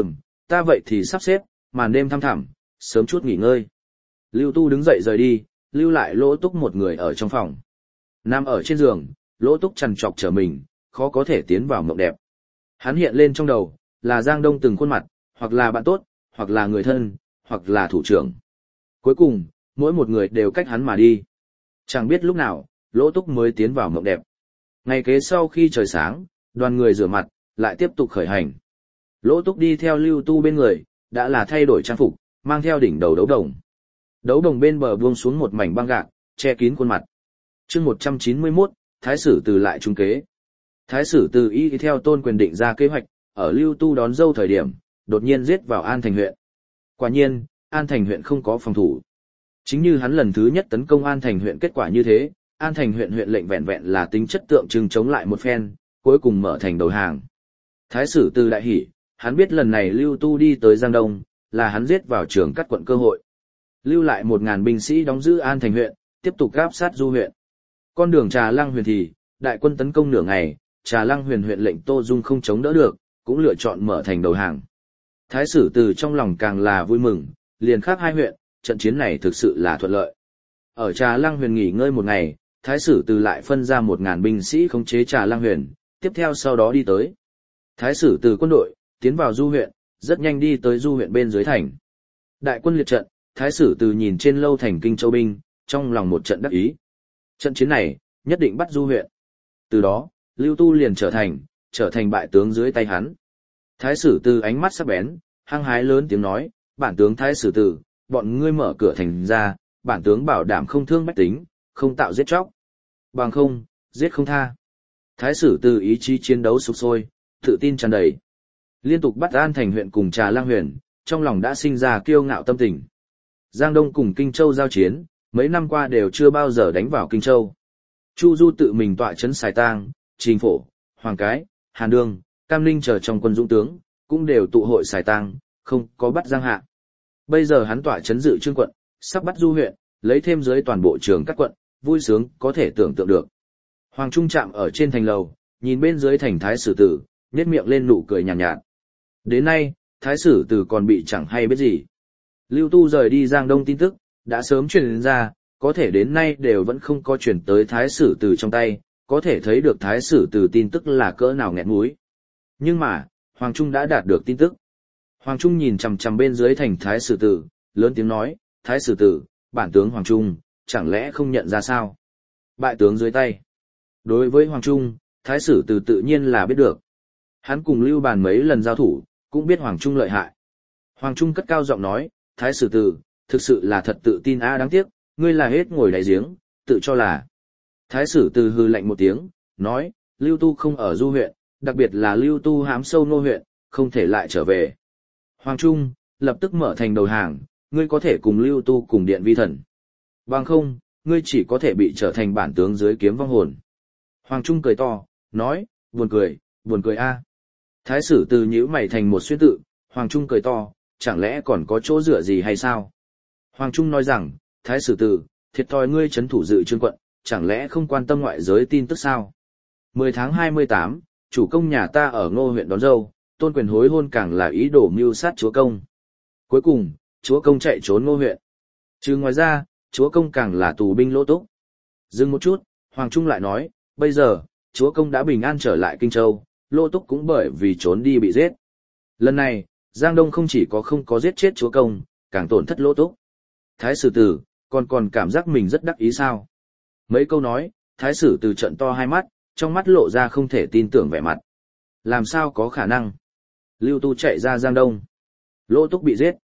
ta vậy thì sắp xếp, màn đêm thăm thẳm, sớm chút nghỉ ngơi. Lưu Tu đứng dậy rời đi, lưu lại Lỗ Túc một người ở trong phòng. Nằm ở trên giường, Lỗ Túc trằn trọc trở mình, khó có thể tiến vào mộng đẹp. Hắn hiện lên trong đầu, là Giang Đông từng khuôn mặt, hoặc là bạn tốt, hoặc là người thân, hoặc là thủ trưởng. Cuối cùng, mỗi một người đều cách hắn mà đi. Chẳng biết lúc nào, Lỗ Túc mới tiến vào mộng đẹp. Ngày kế sau khi trời sáng, đoàn người rửa mặt, lại tiếp tục khởi hành. Lỗ Túc đi theo Lưu Tu bên người, đã là thay đổi trang phục, mang theo đỉnh đầu đấu đồng. Đấu đồng bên bờ buông xuống một mảnh băng gạc, che kín khuôn mặt. Chương 191, Thái sử Từ lại trung kế. Thái sử Từ y theo Tôn Quyền định ra kế hoạch, ở Lưu Tu đón dâu thời điểm, đột nhiên giết vào An Thành huyện. Quả nhiên, An Thành huyện không có phòng thủ. Chính như hắn lần thứ nhất tấn công An Thành huyện kết quả như thế, An Thành huyện huyện lệnh vẹn vẹn là tính chất tượng trưng chống lại một phen, cuối cùng mở thành đầu hàng. Thái sử Từ đại hỉ, hắn biết lần này Lưu Tu đi tới Giang Đông, là hắn giết vào trường cắt quận cơ hội. Lưu lại 1000 binh sĩ đóng giữ An Thành huyện, tiếp tục gáp sát Du huyện. Con đường Trà Lăng Huyền thì, đại quân tấn công nửa ngày, Trà Lăng Huyền huyện lệnh Tô Dung không chống đỡ được, cũng lựa chọn mở thành đầu hàng. Thái sử Từ trong lòng càng là vui mừng, liền khắc 2 huyện, trận chiến này thực sự là thuận lợi. Ở Trà Lăng Huyền nghỉ ngơi một ngày, Thái sử Từ lại phân ra 1000 binh sĩ khống chế Trà Lăng Huyền, tiếp theo sau đó đi tới. Thái sử Từ quân đội tiến vào Du huyện, rất nhanh đi tới Du huyện bên dưới thành. Đại quân liệt trận, Thái sử Từ nhìn trên lâu thành Kinh Châu binh, trong lòng một trận đắc ý. Trận chiến này, nhất định bắt Du huyện. Từ đó, Lưu Tu liền trở thành bại tướng dưới tay hắn. Thái sử Từ ánh mắt sắc bén, hăng hái lớn tiếng nói, bản tướng Thái sử Từ, bọn ngươi mở cửa thành ra, bản tướng bảo đảm không thương bách tính, không tạo giết chóc. Bằng không, giết không tha. Thái sử Từ ý chí chiến đấu sục sôi, tự tin tràn đầy. Liên tục bắt An Thành huyện cùng Trà Lăng huyện, trong lòng đã sinh ra kiêu ngạo tâm tình. Giang Đông cùng Kinh Châu giao chiến, mấy năm qua đều chưa bao giờ đánh vào Kinh Châu. Chu Du tự mình tọa trấn Sài Tang, Trình Phổ, Hoàng Cái, Hàn Đương, Cam Ninh chờ trong quân dũng tướng, cũng đều tụ hội Sài Tang, không có bắt Giang Hạ. Bây giờ hắn tọa trấn Dự Trương quận, sắp bắt Du huyện, lấy thêm dưới toàn bộ trường các quận, vui sướng có thể tưởng tượng được. Hoàng Trung chạm ở trên thành lầu, nhìn bên dưới thành Thái sử Từ, nhếch miệng lên nụ cười nhàn nhạt. Đến nay, Thái sử Từ còn bị chẳng hay biết gì. Lưu Tu rời đi Giang Đông tin tức, đã sớm truyền ra, có thể đến nay đều vẫn không có truyền tới Thái sử Từ trong tay, có thể thấy được Thái sử Từ tin tức là cỡ nào nghẹn mũi. Nhưng mà, Hoàng Trung đã đạt được tin tức. Hoàng Trung nhìn chằm chằm bên dưới thành Thái sử Từ, lớn tiếng nói, Thái sử Từ, bản tướng Hoàng Trung, chẳng lẽ không nhận ra sao? Bại tướng dưới tay. Đối với Hoàng Trung, Thái sử Từ tự nhiên là biết được. Hắn cùng Lưu Bàn mấy lần giao thủ, cũng biết Hoàng Trung lợi hại. Hoàng Trung cất cao giọng nói, Thái sử Từ, thực sự là thật tự tin đáng tiếc, ngươi là hết ngồi đáy giếng, tự cho là. Thái sử Từ hừ lạnh một tiếng, nói, Lưu Tu không ở Du huyện, đặc biệt là Lưu Tu hám sâu Nô huyện, không thể lại trở về. Hoàng Trung, lập tức mở thành đầu hàng, ngươi có thể cùng Lưu Tu cùng điện vi thần. Bằng không, ngươi chỉ có thể bị trở thành bản tướng dưới kiếm vong hồn. Hoàng Trung cười to, nói, buồn cười a. Thái sử Từ nhíu mày thành một xuyên tự, Hoàng Trung cười to, chẳng lẽ còn có chỗ dựa gì hay sao? Hoàng Trung nói rằng, Thái sử Từ, thiệt thòi ngươi trấn thủ Dự Trương quận, chẳng lẽ không quan tâm ngoại giới tin tức sao? 10 tháng 28, chủ công nhà ta ở Ngô huyện đón dâu, Tôn Quyền hối hôn càng là ý đồ mưu sát chúa công. Cuối cùng, chúa công chạy trốn Ngô huyện. Trừ ngoài ra, chúa công càng là tù binh Lỗ Túc. Dừng một chút, Hoàng Trung lại nói, bây giờ, chúa công đã bình an trở lại Kinh Châu, Lô Túc cũng bởi vì trốn đi bị giết. Lần này, Giang Đông không chỉ có không có giết chết chúa công, càng tổn thất Lô Túc. Thái sử tử, còn cảm giác mình rất đắc ý sao. Mấy câu nói, thái sử tử trợn to hai mắt, trong mắt lộ ra không thể tin tưởng vẻ mặt. Làm sao có khả năng? Lưu Tu chạy ra Giang Đông. Lô Túc bị giết.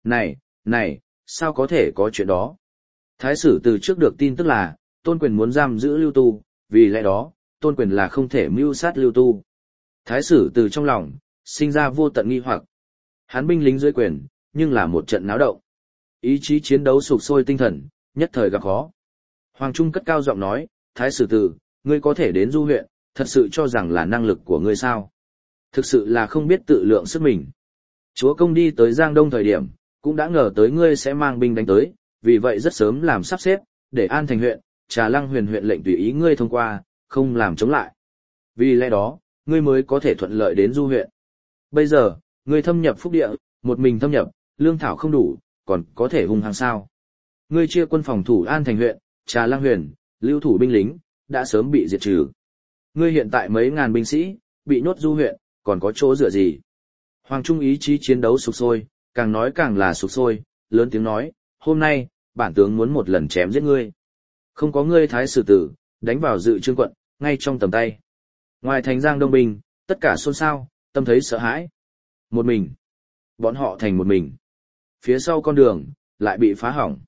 Này, sao có thể có chuyện đó? Thái sử từ trước được tin tức là, Tôn Quyền muốn giam giữ Lưu Tu, vì lẽ đó, Tôn Quyền là không thể mưu sát Lưu Tu. Thái sử từ trong lòng, sinh ra vô tận nghi hoặc. Hắn binh lính dưới quyền, nhưng là một trận náo động. Ý chí chiến đấu sục sôi tinh thần, nhất thời gặp khó. Hoàng Trung cất cao giọng nói, Thái sử từ, ngươi có thể đến Du huyện, thật sự cho rằng là năng lực của ngươi sao? Thực sự là không biết tự lượng sức mình. Chúa công đi tới Giang Đông thời điểm, cũng đã ngờ tới ngươi sẽ mang binh đánh tới, vì vậy rất sớm làm sắp xếp, để An Thành huyện, Trà Lăng Huyền huyện lệnh tùy ý ngươi thông qua, không làm chống lại. Vì lẽ đó, ngươi mới có thể thuận lợi đến Du huyện. Bây giờ, ngươi thâm nhập phúc địa, một mình thâm nhập, lương thảo không đủ, còn có thể hung hăng sao? Ngươi chia quân phòng thủ An Thành huyện, Trà Lăng Huyền, lưu thủ binh lính, đã sớm bị diệt trừ. Ngươi hiện tại mấy ngàn binh sĩ, bị nhốt Du huyện, còn có chỗ dựa gì? Hoàng Trung ý chí chiến đấu sục sôi, càng nói càng là sục sôi, lớn tiếng nói, hôm nay, bản tướng muốn một lần chém giết ngươi. Không có ngươi thái sử tử, đánh vào Dự Trương quận, ngay trong tầm tay. Ngoài thành Giang Đông binh, tất cả xôn xao, tâm thấy sợ hãi. Một mình. Bọn họ thành một mình. Phía sau con đường, lại bị phá hỏng.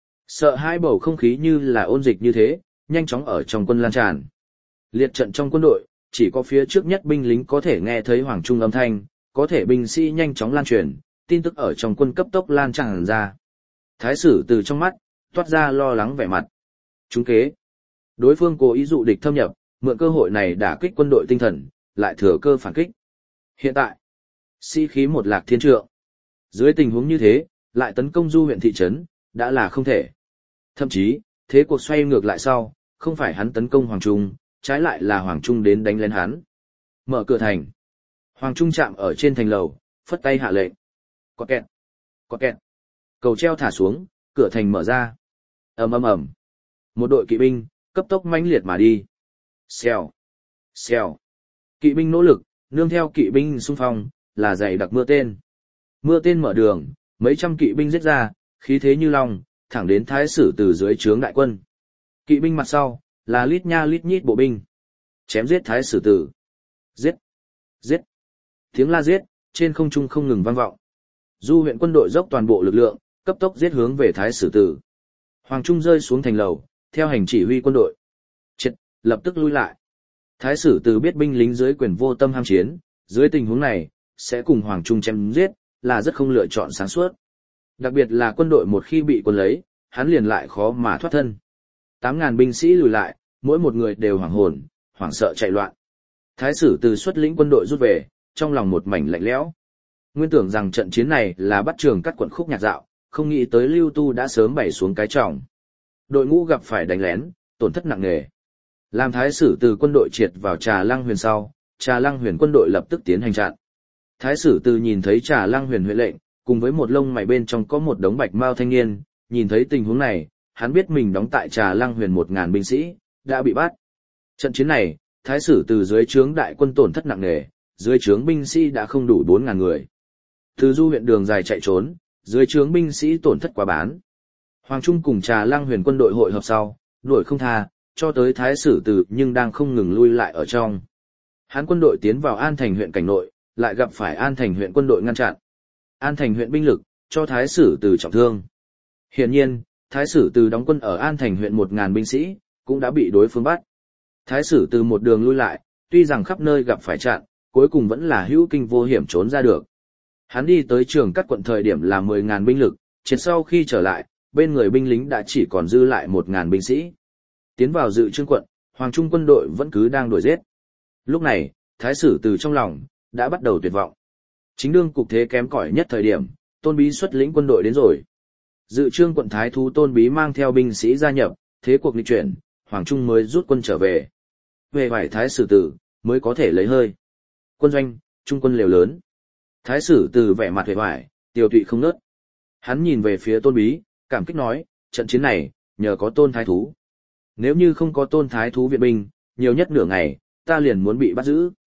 Sợ hãi bầu không khí như là ôn dịch như thế, nhanh chóng ở trong quân lan tràn. Liệt trận trong quân đội, chỉ có phía trước nhất binh lính có thể nghe thấy Hoàng Trung âm thanh, có thể binh sĩ nhanh chóng lan truyền, tin tức ở trong quân cấp tốc lan tràn ra. Thái sử từ trong mắt, toát ra lo lắng vẻ mặt. Trúng kế. Đối phương cố ý dụ địch thâm nhập, mượn cơ hội này đả kích quân đội tinh thần, lại thừa cơ phản kích. Hiện tại, sĩ khí một lạc thiên trượng. Dưới tình huống như thế, lại tấn công Du huyện thị trấn, đã là không thể. Thậm chí, thế cuộc xoay ngược lại sau, không phải hắn tấn công Hoàng Trung, trái lại là Hoàng Trung đến đánh lên hắn. Mở cửa thành. Hoàng Trung chạm ở trên thành lầu, phất tay hạ lệnh. Có kẹt. Có kẹt. Cầu treo thả xuống, cửa thành mở ra. Ầm ầm ầm. Một đội kỵ binh, cấp tốc mãnh liệt mà đi. Xèo. Xèo. Kỵ binh nỗ lực, nương theo kỵ binh xung phong, là dày đặc mưa tên. Mưa tên mở đường, mấy trăm kỵ binh giết ra, khí thế như long, thẳng đến thái sử từ dưới trướng đại quân. Kỵ binh mặt sau, là lít nha lít nhít bộ binh. Chém giết thái sử tử. Giết. Giết. Tiếng la giết, trên không trung không ngừng vang vọng. Du huyện quân đội dốc toàn bộ lực lượng, cấp tốc giết hướng về thái sử tử. Hoàng Trung rơi xuống thành lầu, theo hành chỉ huy quân đội. Triệt, lập tức lui lại. Thái sử tử biết binh lính dưới quyền vô tâm ham chiến, dưới tình huống này, sẽ cùng Hoàng Trung chém giết, là rất không lựa chọn sáng suốt. Đặc biệt là quân đội một khi bị quân lấy, hắn liền lại khó mà thoát thân. 8.000 binh sĩ lùi lại, mỗi một người đều hoảng hồn, hoảng sợ chạy loạn. Thái sử từ xuất lĩnh quân đội rút về, trong lòng một mảnh lạnh lẽo. Nguyên tưởng rằng trận chiến này là bắt Trường Cắt quận khúc nhạc dạo, không nghĩ tới Lưu Tu đã sớm bày xuống cái trọng. Đội ngũ gặp phải đánh lén, tổn thất nặng nề. Làm thái sử từ quân đội triệt vào Trà Lăng Huyền sau, Trà Lăng Huyền quân đội lập tức tiến hành chặn. Thái sử từ nhìn thấy Trà Lăng Huyền huyện lệnh, cùng với một lông mày bên trong có một đống bạch mao thanh niên, nhìn thấy tình huống này, hắn biết mình đóng tại Trà Lăng Huyền 1.000 binh sĩ, đã bị bắt. Trận chiến này, thái sử từ dưới trướng đại quân tổn thất nặng nề, dưới trướng binh sĩ đã không đủ 4.000 người. Từ Du huyện đường dài chạy trốn, dưới trướng binh sĩ tổn thất quá bán. Hoàng Trung cùng Trà Lăng Huyền quân đội hội hợp sau, đuổi không tha, cho tới thái sử từ nhưng đang không ngừng lui lại ở trong. Hắn quân đội tiến vào An Thành huyện cảnh nội, lại gặp phải An Thành huyện quân đội ngăn chặn. An Thành huyện binh lực, cho thái sử từ trọng thương. Hiển nhiên, thái sử từ đóng quân ở An Thành huyện 1.000 binh sĩ, cũng đã bị đối phương bắt. Thái sử từ một đường lui lại, tuy rằng khắp nơi gặp phải chặn, cuối cùng vẫn là hữu kinh vô hiểm trốn ra được. Hắn đi tới Trường Cắt quận thời điểm là 10.000 binh lực, triệt sau khi trở lại, bên người binh lính đã chỉ còn dư lại 1.000 binh sĩ. Tiến vào Dự Trương quận, Hoàng Trung quân đội vẫn cứ đang đuổi giết. Lúc này, thái sử từ trong lòng, đã bắt đầu tuyệt vọng. Chính đương cục thế kém cỏi nhất thời điểm, Tôn Bí xuất lĩnh quân đội đến rồi. Dự Trương quận thái thú Tôn Bí mang theo binh sĩ gia nhập, thế cuộc nghịch chuyển, Hoàng Trung mới rút quân trở về. Về vải thái sử tử, mới có thể lấy hơi. Quân doanh, trung quân liều lớn. Thái sử tử vẻ mặt vẻ vải, tiêu tụy không nớt. Hắn nhìn về phía Tôn Bí, cảm kích nói, trận chiến này, nhờ có Tôn thái thú. Nếu như không có Tôn thái thú viện binh, nhiều nhất nửa ngày, ta liền muốn bị bắt giữ.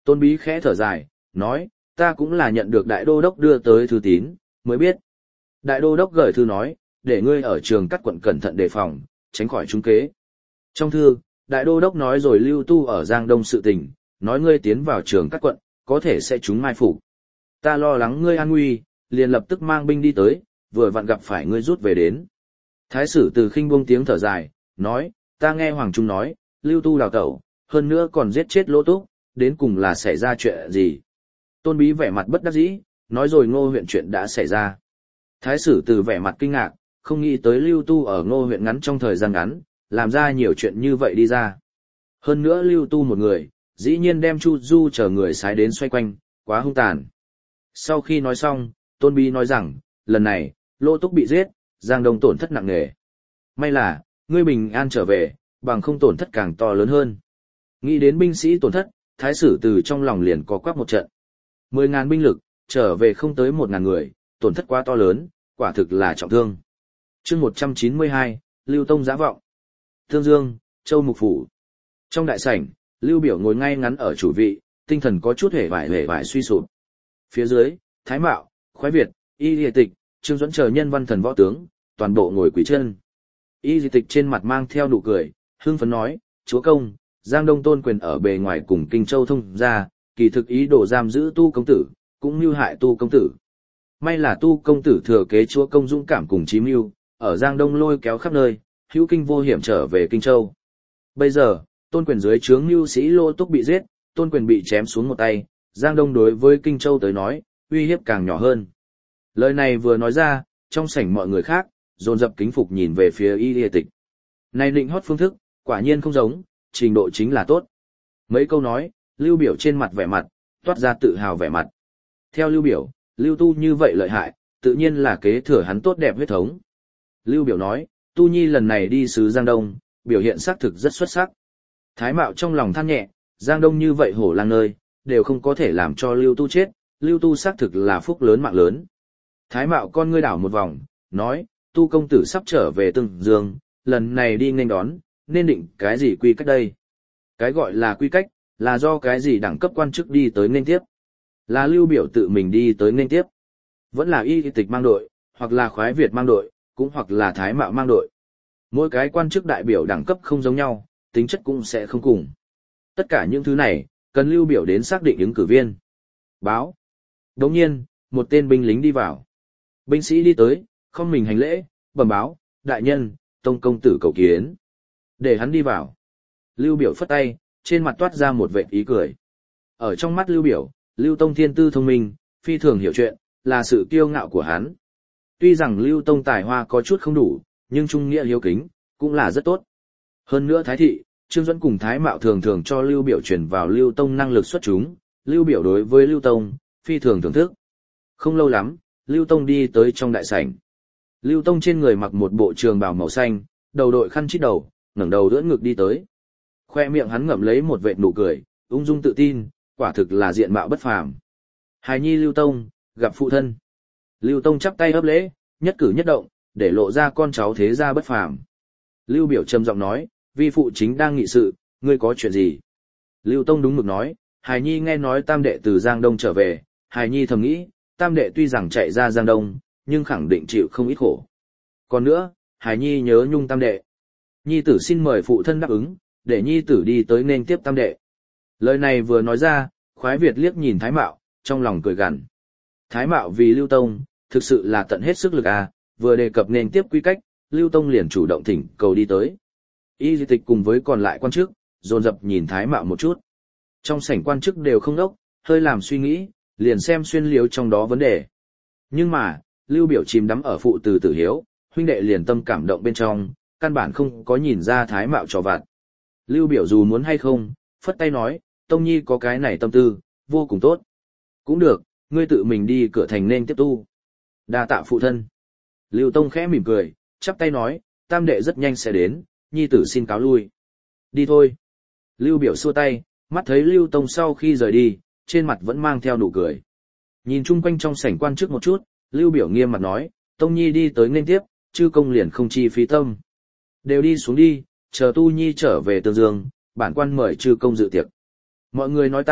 Tôn Bí khẽ thở dài, nói, ta cũng là nhận được đại đô đốc đưa tới thư tín, mới biết. Đại đô đốc gửi thư nói, để ngươi ở trường cắt quận cẩn thận đề phòng, tránh khỏi trúng kế. Trong thư, đại đô đốc nói rồi lưu tu ở Giang Đông sự tình, nói ngươi tiến vào trường cắt quận, có thể sẽ trúng mai phục. Ta lo lắng ngươi an nguy, liền lập tức mang binh đi tới, vừa vặn gặp phải ngươi rút về đến. Thái sử Từ Khinh buông tiếng thở dài, nói, ta nghe Hoàng Trung nói, lưu tu đào tẩu, hơn nữa còn giết chết Lỗ Túc, đến cùng là xảy ra chuyện gì. Tôn Bí vẻ mặt bất đắc dĩ, nói rồi Ngô huyện chuyện đã xảy ra. Thái sử Từ vẻ mặt kinh ngạc, không nghĩ tới lưu tu ở Ngô huyện ngắn trong thời gian ngắn, làm ra nhiều chuyện như vậy đi ra. Hơn nữa lưu tu một người, dĩ nhiên đem Chu Du chờ người sái đến xoay quanh, quá hung tàn. Sau khi nói xong, Tôn Bí nói rằng, lần này, Lỗ Túc bị giết, Giang Đông tổn thất nặng nề. May là, ngươi bình an trở về, bằng không tổn thất càng to lớn hơn. Nghĩ đến binh sĩ tổn thất, Thái sử Từ trong lòng liền có quắc một trận. 10.000 binh lực, trở về không tới 1.000 người, tổn thất quá to lớn, quả thực là trọng thương. Chương 192, Lưu Tông giã vọng. Thương Dương, Châu Mục Phủ. Trong đại sảnh, Lưu Biểu ngồi ngay ngắn ở chủ vị, tinh thần có chút hề vải suy sụp. Phía dưới, Thái Mạo, Khoái Việt, Y Lìa Tịch, Trương Duẫn chờ nhân văn thần võ tướng, toàn bộ ngồi quỳ chân. Y Lìa Tịch trên mặt mang theo nụ cười, hưng phấn nói, chúa công, Giang Đông Tôn Quyền ở bề ngoài cùng Kinh Châu thông ra, kỳ thực ý đồ giam giữ Tu công tử, cũng mưu hại Tu công tử. May là Tu công tử thừa kế chúa công dũng cảm cùng chí mưu, ở Giang Đông lôi kéo khắp nơi, hữu kinh vô hiểm trở về Kinh Châu. Bây giờ, Tôn Quyền dưới trướng mưu sĩ Lô Túc bị giết, Tôn Quyền bị chém xuống một tay, Giang Đông đối với Kinh Châu tới nói, uy hiếp càng nhỏ hơn. Lời này vừa nói ra, trong sảnh mọi người khác, dồn dập kính phục nhìn về phía Y Lìa Tịch. Này định hót phương thức, quả nhiên không giống, trình độ chính là tốt. Mấy câu nói, Lưu Biểu trên mặt vẻ mặt, toát ra tự hào vẻ mặt. Theo Lưu Biểu, Lưu Tu như vậy lợi hại, tự nhiên là kế thừa hắn tốt đẹp huyết thống. Lưu Biểu nói, Tu Nhi lần này đi sứ Giang Đông, biểu hiện xác thực rất xuất sắc. Thái Mạo trong lòng than nhẹ, Giang Đông như vậy hổ lang nơi, đều không có thể làm cho Lưu Tu chết, Lưu Tu xác thực là phúc lớn mạng lớn. Thái Mạo con ngươi đảo một vòng, nói, Tu công tử sắp trở về Tương Dương, lần này đi nghênh đón, nên định cái gì quy cách đây? Cái gọi là quy cách, là do cái gì đẳng cấp quan chức đi tới nghênh tiếp? Là Lưu Biểu tự mình đi tới nghênh tiếp? Vẫn là Y Tịch mang đội, hoặc là Khoái Việt mang đội, cũng hoặc là Thái Mạo mang đội. Mỗi cái quan chức đại biểu đẳng cấp không giống nhau, tính chất cũng sẽ không cùng. Tất cả những thứ này, cần Lưu Biểu đến xác định ứng cử viên. Báo. Đồng nhiên, một tên binh lính đi vào. Binh sĩ đi tới, không mình hành lễ, bẩm báo, đại nhân, Tông công tử cầu kiến. Để hắn đi vào. Lưu Biểu phất tay, trên mặt toát ra một vệt ý cười. Ở trong mắt Lưu Biểu, Lưu Tông thiên tư thông minh, phi thường hiểu chuyện, là sự kiêu ngạo của hắn. Tuy rằng Lưu Tông tài hoa có chút không đủ, nhưng trung nghĩa hiếu kính, cũng là rất tốt. Hơn nữa Thái Thị, Trương Duẫn cùng Thái Mạo thường thường cho Lưu Biểu truyền vào Lưu Tông năng lực xuất chúng, Lưu Biểu đối với Lưu Tông, phi thường thưởng thức. Không lâu lắm, Lưu Tông đi tới trong đại sảnh. Lưu Tông trên người mặc một bộ trường bào màu xanh, đầu đội khăn chít đầu, ngẩng đầu đỡ ngực đi tới. Khoe miệng hắn ngậm lấy một vệt nụ cười, ung dung tự tin, quả thực là diện mạo bất phàm. Hài nhi Lưu Tông, gặp phụ thân. Lưu Tông chắp tay ấp lễ, nhất cử nhất động, để lộ ra con cháu thế gia bất phàm. Lưu Biểu trầm giọng nói, vi phụ chính đang nghị sự, ngươi có chuyện gì? Lưu Tông đúng mực nói, Hài nhi nghe nói tam đệ từ Giang Đông trở về, Hài nhi thầm nghĩ, tam đệ tuy rằng chạy ra Giang Đông, nhưng khẳng định chịu không ít khổ. Còn nữa, Hài nhi nhớ nhung tam đệ. Nhi tử xin mời phụ thân đáp ứng, để nhi tử đi tới nên tiếp tam đệ. Lời này vừa nói ra, Khoái Việt liếc nhìn Thái Mạo, trong lòng cười gằn. Thái Mạo vì Lưu Tông, thực sự là tận hết sức lực à, vừa đề cập nên tiếp quy cách, Lưu Tông liền chủ động thỉnh cầu đi tới. Y Di Tịch cùng với còn lại quan chức, dồn dập nhìn Thái Mạo một chút. Trong sảnh quan chức đều không đốc, hơi làm suy nghĩ, liền xem xuyên liếu trong đó vấn đề. Nhưng mà, Lưu Biểu chìm đắm ở phụ từ tử hiếu, huynh đệ liền tâm cảm động bên trong, căn bản không có nhìn ra Thái Mạo trò vặt. Lưu Biểu dù muốn hay không, phất tay nói, Tông Nhi có cái này tâm tư, vô cùng tốt. Cũng được, ngươi tự mình đi cửa thành nên tiếp tu. Đa tạ phụ thân. Lưu Tông khẽ mỉm cười, chắp tay nói, tam đệ rất nhanh sẽ đến, nhi tử xin cáo lui. Đi thôi. Lưu Biểu xua tay, mắt thấy Lưu Tông sau khi rời đi, trên mặt vẫn mang theo nụ cười. Nhìn chung quanh trong sảnh quan chức một chút, Lưu Biểu nghiêm mặt nói, Tông Nhi đi tới nên tiếp, chư công liền không chi phí tâm. Đều đi xuống đi, chờ Tu Nhi trở về Tương Dương, bản quan mời chư công dự tiệc. Mọi người nói tạ,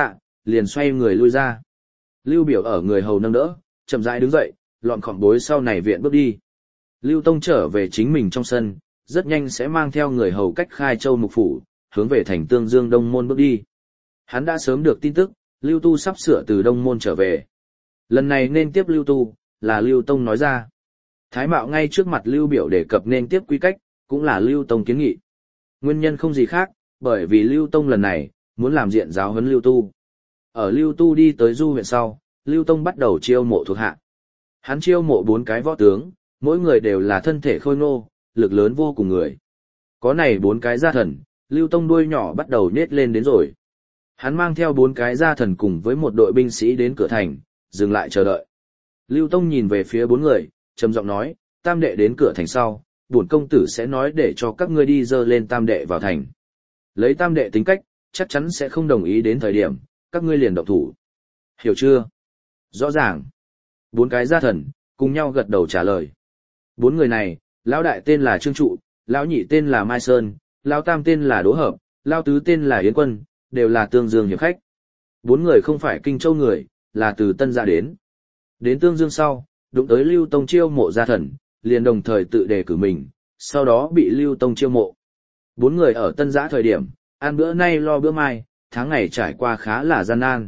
liền xoay người lui ra. Lưu Biểu ở người hầu nâng đỡ, chậm rãi đứng dậy, lọn khom bối sau này viện bước đi. Lưu Tông trở về chính mình trong sân, rất nhanh sẽ mang theo người hầu cách Khai Châu mục phủ, hướng về thành Tương Dương Đông Môn bước đi. Hắn đã sớm được tin tức, Lưu Tu sắp sửa từ Đông Môn trở về. Lần này nên tiếp Lưu Tu, là Lưu Tông nói ra. Thái Mạo ngay trước mặt Lưu Biểu đề cập nên tiếp quy cách, cũng là Lưu Tông kiến nghị. Nguyên nhân không gì khác, bởi vì Lưu Tông lần này, muốn làm diện giáo huấn Lưu Tu. Ở Lưu Tu đi tới Du huyện sau, Lưu Tông bắt đầu chiêu mộ thuộc hạ. Hắn chiêu mộ 4 cái võ tướng, mỗi người đều là thân thể khôi ngô, lực lớn vô cùng người. Có này 4 cái gia thần, Lưu Tông đuôi nhỏ bắt đầu nết lên đến rồi. Hắn mang theo 4 cái gia thần cùng với một đội binh sĩ đến cửa thành, dừng lại chờ đợi. Lưu Tông nhìn về phía 4 người, trầm giọng nói, tam đệ đến cửa thành sau, bổn công tử sẽ nói để cho các ngươi đi dơ lên tam đệ vào thành. Lấy tam đệ tính cách, chắc chắn sẽ không đồng ý đến thời điểm, các ngươi liền động thủ. Hiểu chưa? Rõ ràng. 4 cái gia thần, cùng nhau gật đầu trả lời. 4 người này, lão đại tên là Trương Trụ, lão nhị tên là Mai Sơn, lão tam tên là Đỗ Hợp, lão tứ tên là Yến Quân, đều là Tương Dương hiệp khách. 4 người không phải Kinh Châu người, là từ Tân Gia đến. Đến Tương Dương sau, đụng tới Lưu Tông chiêu mộ gia thần, liền đồng thời tự đề cử mình, sau đó bị Lưu Tông chiêu mộ. 4 người ở Tân Giã thời điểm, ăn bữa nay lo bữa mai, tháng ngày trải qua khá là gian nan.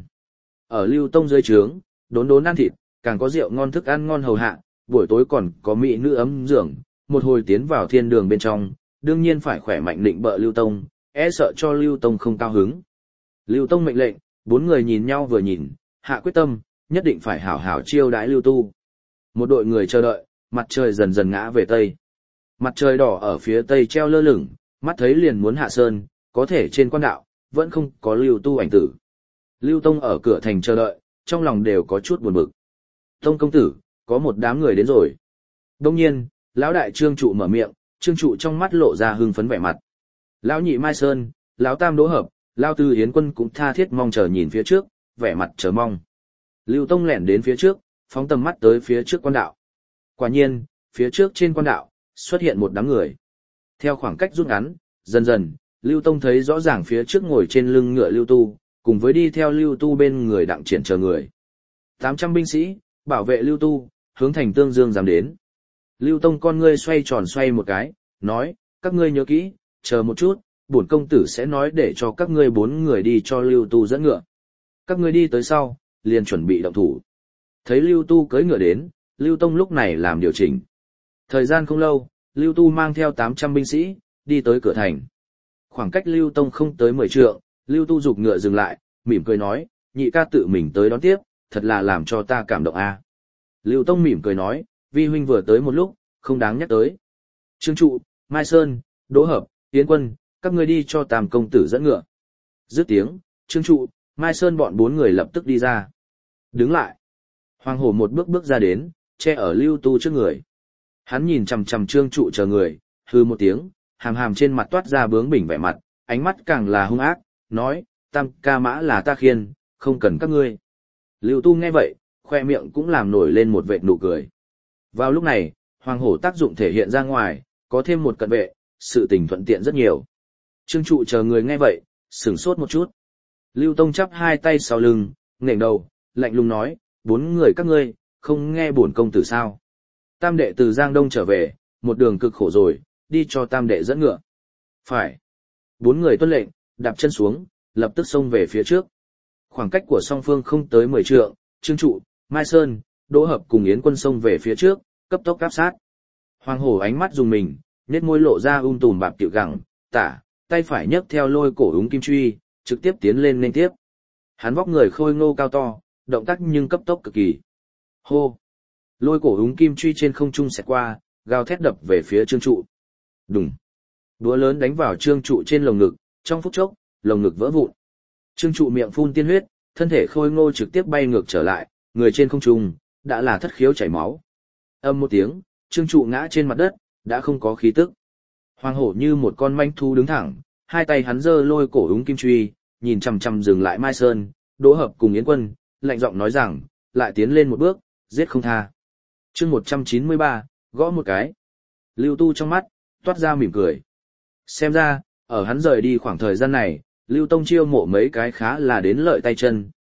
Ở Lưu Tông dưới trướng, đốn đốn ăn thịt, càng có rượu ngon thức ăn ngon hầu hạ, buổi tối còn có mỹ nữ ấm giường, một hồi tiến vào thiên đường bên trong, đương nhiên phải khỏe mạnh định bợ Lưu Tông, e sợ cho Lưu Tông không cao hứng. Lưu Tông mệnh lệnh, 4 người nhìn nhau vừa nhìn, hạ quyết tâm, nhất định phải hảo hảo chiêu đãi Lưu Tu. Một đội người chờ đợi, mặt trời dần dần ngã về tây. Mặt trời đỏ ở phía tây treo lơ lửng, mắt thấy liền muốn hạ sơn, có thể trên quan đạo, vẫn không có Lưu Tu ảnh tử. Lưu Tông ở cửa thành chờ đợi, trong lòng đều có chút buồn bực. Tông công tử, có một đám người đến rồi. Đông nhiên, lão đại Trương Trụ mở miệng, Trương Trụ trong mắt lộ ra hưng phấn vẻ mặt. Lão nhị Mai Sơn, lão tam Đỗ Hợp, lão tư Yến Quân cũng tha thiết mong chờ nhìn phía trước, vẻ mặt chờ mong. Lưu Tông lẻn đến phía trước, phóng tầm mắt tới phía trước quan đạo. Quả nhiên, phía trước trên quan đạo, xuất hiện một đám người. Theo khoảng cách rút ngắn, dần dần, Lưu Tông thấy rõ ràng phía trước ngồi trên lưng ngựa Lưu Tu, cùng với đi theo Lưu Tu bên người đặng triển chờ người. 800 binh sĩ, bảo vệ Lưu Tu, hướng thành Tương Dương dám đến. Lưu Tông con ngươi xoay tròn xoay một cái, nói, các ngươi nhớ kỹ, chờ một chút, bổn công tử sẽ nói để cho các ngươi 4 người đi cho Lưu Tu dẫn ngựa. Các ngươi đi tới sau, liền chuẩn bị động thủ. Thấy Lưu Tu cưỡi ngựa đến, Lưu Tông lúc này làm điều chỉnh. Thời gian không lâu, Lưu Tu mang theo 800 binh sĩ, đi tới cửa thành. Khoảng cách Lưu Tông không tới 10 trượng, Lưu Tu giục ngựa dừng lại, mỉm cười nói, nhị ca tự mình tới đón tiếp, thật là làm cho ta cảm động a. Lưu Tông mỉm cười nói, vi huynh vừa tới một lúc, không đáng nhắc tới. Trương Trụ, Mai Sơn, Đỗ Hợp, Yến Quân, các ngươi đi cho Tam công tử dẫn ngựa. Dứt tiếng, Trương Trụ, Mai Sơn bọn 4 người lập tức đi ra. Đứng lại. Hoàng Hổ một bước bước ra đến, che ở Lưu Tu trước người. Hắn nhìn chằm chằm Trương Trụ chờ người, hừ một tiếng, hàm hàm trên mặt toát ra bướng bỉnh vẻ mặt, ánh mắt càng là hung ác, nói, Tam ca mã là ta khiên, không cần các ngươi. Lưu Tu nghe vậy, khoe miệng cũng làm nổi lên một vệt nụ cười. Vào lúc này, Hoàng Hổ tác dụng thể hiện ra ngoài, có thêm một cận vệ, sự tình thuận tiện rất nhiều. Trương Trụ chờ người nghe vậy, sửng sốt một chút. Lưu Tông chắp hai tay sau lưng, ngẩng đầu, lạnh lùng nói, 4 người các ngươi, không nghe bổn công tử sao. Tam đệ từ Giang Đông trở về, một đường cực khổ rồi, đi cho tam đệ dẫn ngựa. Phải. 4 người tuân lệnh, đạp chân xuống, lập tức xông về phía trước. Khoảng cách của song phương không tới 10 trượng, Trương Trụ, Mai Sơn, Đỗ Hợp cùng Yến Quân xông về phía trước, cấp tốc áp sát. Hoàng Hổ ánh mắt dùng mình, nét môi lộ ra tùm bạp tiểu gẳng, tả, tay phải nhấc theo lôi cổ úng kim truy, trực tiếp tiến lên nên tiếp. Hắn vóc người khôi ngô cao to, động tác nhưng cấp tốc cực kỳ. Hô! Lôi cổ úng kim truy trên không trung xẹt qua, gào thét đập về phía Trương Trụ. Đùng! Đũa lớn đánh vào Trương Trụ trên lồng ngực, trong phút chốc, lồng ngực vỡ vụn. Trương Trụ miệng phun tiên huyết, thân thể khôi ngô trực tiếp bay ngược trở lại, người trên không trung đã là thất khiếu chảy máu. Âm một tiếng, Trương Trụ ngã trên mặt đất, đã không có khí tức. Hoàng Hổ như một con manh thú đứng thẳng, hai tay hắn giơ lôi cổ úng kim truy, nhìn chằm chằm dừng lại Mai Sơn, Đỗ Hợp cùng Yến Quân, lạnh giọng nói rằng, lại tiến lên một bước, giết không tha. Chương 193, gõ một cái. Lưu Tu trong mắt toát ra mỉm cười. Xem ra, ở hắn rời đi khoảng thời gian này, Lưu Tông chiêu mộ mấy cái khá là đến lợi tay chân,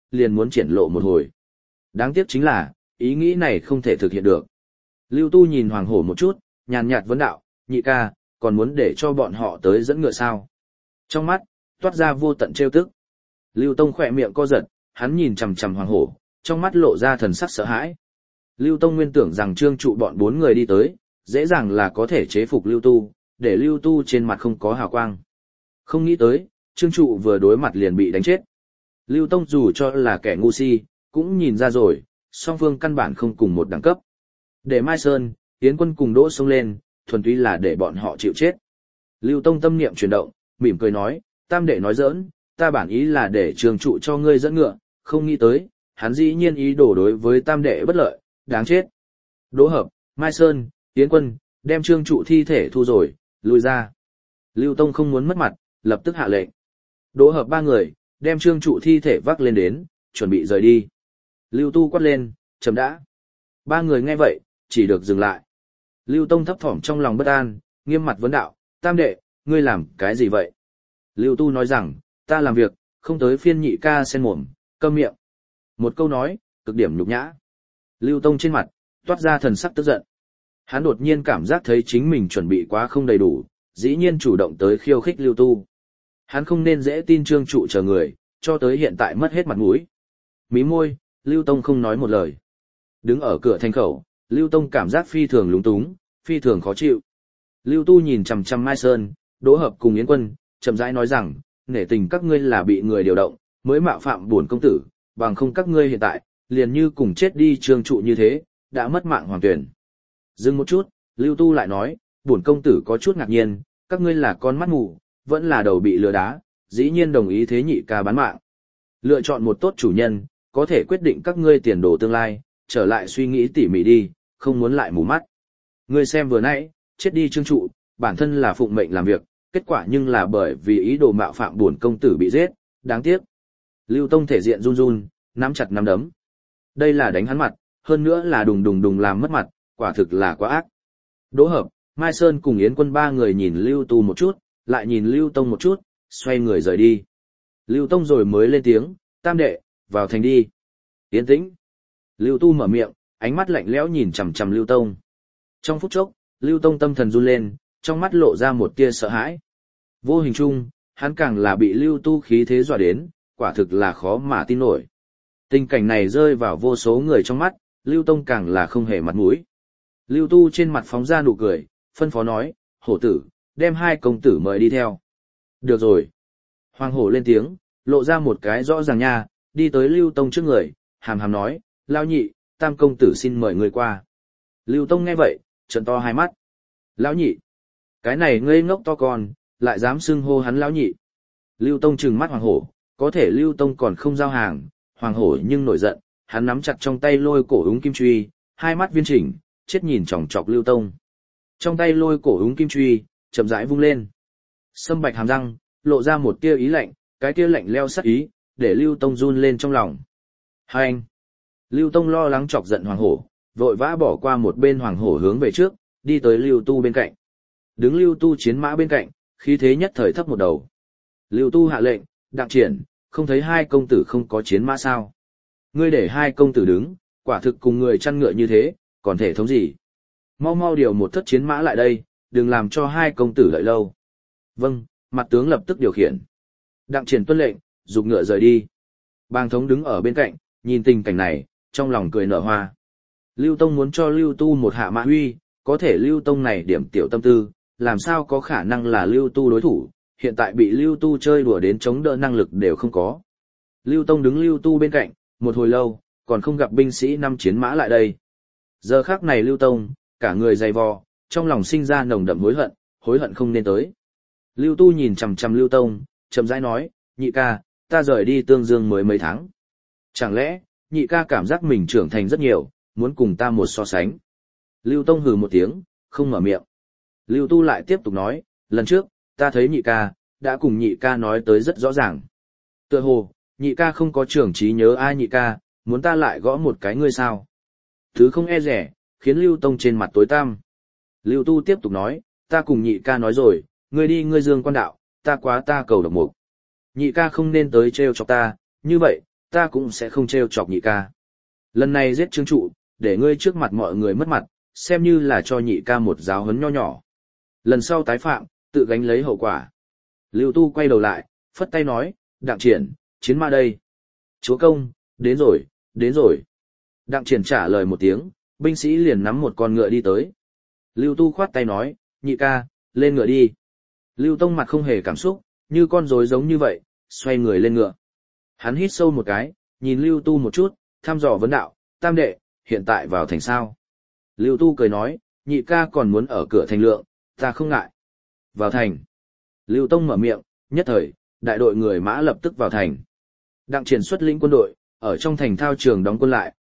liền muốn triển lộ một hồi. Đáng tiếc chính là, ý nghĩ này không thể thực hiện được. Lưu Tu nhìn Hoàng Hổ một chút, nhàn nhạt vấn đạo, nhị ca, còn muốn để cho bọn họ tới dẫn ngựa sao? Trong mắt, toát ra vô tận trêu tức. Lưu Tông khỏe miệng co giật, hắn nhìn chằm chằm Hoàng Hổ, trong mắt lộ ra thần sắc sợ hãi. Lưu Tông nguyên tưởng rằng Trương Trụ bọn 4 người đi tới, dễ dàng là có thể chế phục Lưu Tu, để Lưu Tu trên mặt không có hào quang. Không nghĩ tới, Trương Trụ vừa đối mặt liền bị đánh chết. Lưu Tông dù cho là kẻ ngu si, cũng nhìn ra rồi, song phương căn bản không cùng một đẳng cấp. Để Mai Sơn, Yến Quân cùng Đỗ xông lên, thuần túy là để bọn họ chịu chết. Lưu Tông tâm niệm chuyển động, mỉm cười nói, tam đệ nói giỡn, ta bản ý là để Trương Trụ cho ngươi dẫn ngựa, không nghĩ tới, hắn dĩ nhiên ý đồ đối với tam đệ bất lợi, đáng chết. Đỗ Hợp, Mai Sơn, Yến Quân, đem Trương Trụ thi thể thu rồi, lui ra. Lưu Tông không muốn mất mặt, lập tức hạ lệnh. Đỗ Hợp 3 người, đem Trương Trụ thi thể vác lên đến, chuẩn bị rời đi. Lưu Tu quát lên, chấm đã. 3 người nghe vậy, chỉ được dừng lại. Lưu Tông thấp thỏm trong lòng bất an, nghiêm mặt vấn đạo, tam đệ, ngươi làm cái gì vậy? Lưu Tu nói rằng, ta làm việc, không tới phiên nhị ca sen mồm, câm miệng. Một câu nói, cực điểm nhục nhã. Lưu Tông trên mặt, toát ra thần sắc tức giận. Hắn đột nhiên cảm giác thấy chính mình chuẩn bị quá không đầy đủ, dĩ nhiên chủ động tới khiêu khích Lưu Tu. Hắn không nên dễ tin Trương Trụ chờ người, cho tới hiện tại mất hết mặt mũi. Mí môi, Lưu Tông không nói một lời. Đứng ở cửa thành khẩu, Lưu Tông cảm giác phi thường lúng túng, phi thường khó chịu. Lưu Tu nhìn chằm chằm Mai Sơn, Đỗ Hợp cùng Yến Quân, chậm rãi nói rằng, nể tình các ngươi là bị người điều động, mới mạo phạm bổn công tử, bằng không các ngươi hiện tại, liền như cùng chết đi Trương Trụ như thế, đã mất mạng hoàn tuyển. Dừng một chút, Lưu Tu lại nói, bổn công tử có chút ngạc nhiên, các ngươi là con mắt mù, vẫn là đầu bị lừa đá, dĩ nhiên đồng ý thế nhị ca bán mạng. Lựa chọn một tốt chủ nhân, có thể quyết định các ngươi tiền đồ tương lai, trở lại suy nghĩ tỉ mỉ đi, không muốn lại mù mắt. Ngươi xem vừa nãy, chết đi Trương Trụ, bản thân là phụng mệnh làm việc, kết quả nhưng là bởi vì ý đồ mạo phạm bổn công tử bị giết, đáng tiếc. Lưu Tông thể diện run run, nắm chặt nắm đấm. Đây là đánh hắn mặt, hơn nữa là đùng đùng đùng làm mất mặt, quả thực là quá ác. Đỗ Hợp, Mai Sơn cùng Yến Quân 3 người nhìn Lưu Tu một chút, lại nhìn Lưu Tông một chút, xoay người rời đi. Lưu Tông rồi mới lên tiếng, tam đệ, vào thành đi. Yên tĩnh. Lưu Tu mở miệng, ánh mắt lạnh lẽo nhìn chằm chằm Lưu Tông. Trong phút chốc, Lưu Tông tâm thần run lên, trong mắt lộ ra một tia sợ hãi. Vô hình chung, hắn càng là bị Lưu Tu khí thế dọa đến, quả thực là khó mà tin nổi. Tình cảnh này rơi vào vô số người trong mắt, Lưu Tông càng là không hề mặt mũi. Lưu Tu trên mặt phóng ra nụ cười, phân phó nói, hổ tử, đem 2 công tử mời đi theo. Được rồi. Hoàng hổ lên tiếng, lộ ra một cái rõ ràng nha, đi tới Lưu Tông trước người, hàm hàm nói, lao nhị, tam công tử xin mời người qua. Lưu Tông nghe vậy, trợn to hai mắt. Lão nhị. Cái này ngây ngốc to con, lại dám xưng hô hắn lão nhị. Lưu Tông trừng mắt Hoàng hổ, có thể Lưu Tông còn không giao hàng, Hoàng hổ nhưng nổi giận, hắn nắm chặt trong tay lôi cổ úng kim truy, hai mắt viên chỉnh, chết nhìn chòng chọc Lưu Tông. Trong tay lôi cổ úng kim truy, chậm rãi vung lên. Sâm bạch hàm răng, lộ ra một tia ý lạnh, cái tia lạnh leo sắc ý, để Lưu Tông run lên trong lòng. Hai anh. Lưu Tông lo lắng chọc giận Hoàng hổ, vội vã bỏ qua một bên Hoàng hổ hướng về trước, đi tới Lưu Tu bên cạnh. Đứng Lưu Tu chiến mã bên cạnh, khí thế nhất thời thấp một đầu. Lưu Tu hạ lệnh, Đặng Triển, không thấy 2 công tử không có chiến mã sao? Ngươi để 2 công tử đứng, quả thực cùng người chăn ngựa như thế, còn thể thống gì? Mau mau điều một thất chiến mã lại đây, đừng làm cho 2 công tử đợi lâu. Vâng, mặt tướng lập tức điều khiển. Đặng Triển tuân lệnh, giục ngựa rời đi. Bàng thống đứng ở bên cạnh, nhìn tình cảnh này, trong lòng cười nở hoa. Lưu Tông muốn cho Lưu Tu một hạ mã huy, có thể Lưu Tông này điểm tiểu tâm tư, làm sao có khả năng là Lưu Tu đối thủ, hiện tại bị Lưu Tu chơi đùa đến chống đỡ năng lực đều không có. Lưu Tông đứng Lưu Tu bên cạnh, một hồi lâu, còn không gặp binh sĩ 5 chiến mã lại đây. Giờ khắc này Lưu Tông, cả người dày vò, trong lòng sinh ra nồng đậm hối hận không nên tới. Lưu Tu nhìn chằm chằm Lưu Tông, chậm rãi nói, nhị ca, ta rời đi Tương Dương mới mấy tháng. Chẳng lẽ, nhị ca cảm giác mình trưởng thành rất nhiều, muốn cùng ta một so sánh. Lưu Tông hừ một tiếng, không mở miệng. Lưu Tu lại tiếp tục nói, lần trước, ta thấy nhị ca, đã cùng nhị ca nói tới rất rõ ràng. Tựa hồ, nhị ca không có trưởng trí nhớ ai nhị ca, muốn ta lại gõ một cái ngươi sao. Thứ không e rẻ, khiến Lưu Tông trên mặt tối tăm. Lưu Tu tiếp tục nói, ta cùng nhị ca nói rồi, ngươi đi ngươi dương quan đạo, ta quá ta cầu độc mục. Nhị ca không nên tới trêu chọc ta, như vậy, ta cũng sẽ không trêu chọc nhị ca. Lần này giết Trương Trụ, để ngươi trước mặt mọi người mất mặt, xem như là cho nhị ca một giáo huấn nho nhỏ. Lần sau tái phạm, tự gánh lấy hậu quả. Lưu Tu quay đầu lại, phất tay nói, Đặng Triển, chiến ma đây. Chúa công, đến rồi, đến rồi. Đặng Triển trả lời một tiếng, binh sĩ liền nắm một con ngựa đi tới. Lưu Tu khoát tay nói, nhị ca, lên ngựa đi. Lưu Tông mặt không hề cảm xúc, như con rối giống như vậy, xoay người lên ngựa. Hắn hít sâu một cái, nhìn Lưu Tu một chút, thăm dò vấn đạo, tam đệ, hiện tại vào thành sao? Lưu Tu cười nói, nhị ca còn muốn ở cửa thành lượng, ta không ngại. Vào thành. Lưu Tông mở miệng, nhất thời, đại đội người mã lập tức vào thành. Đặng Triển xuất lĩnh quân đội, ở trong thành thao trường đóng quân lại,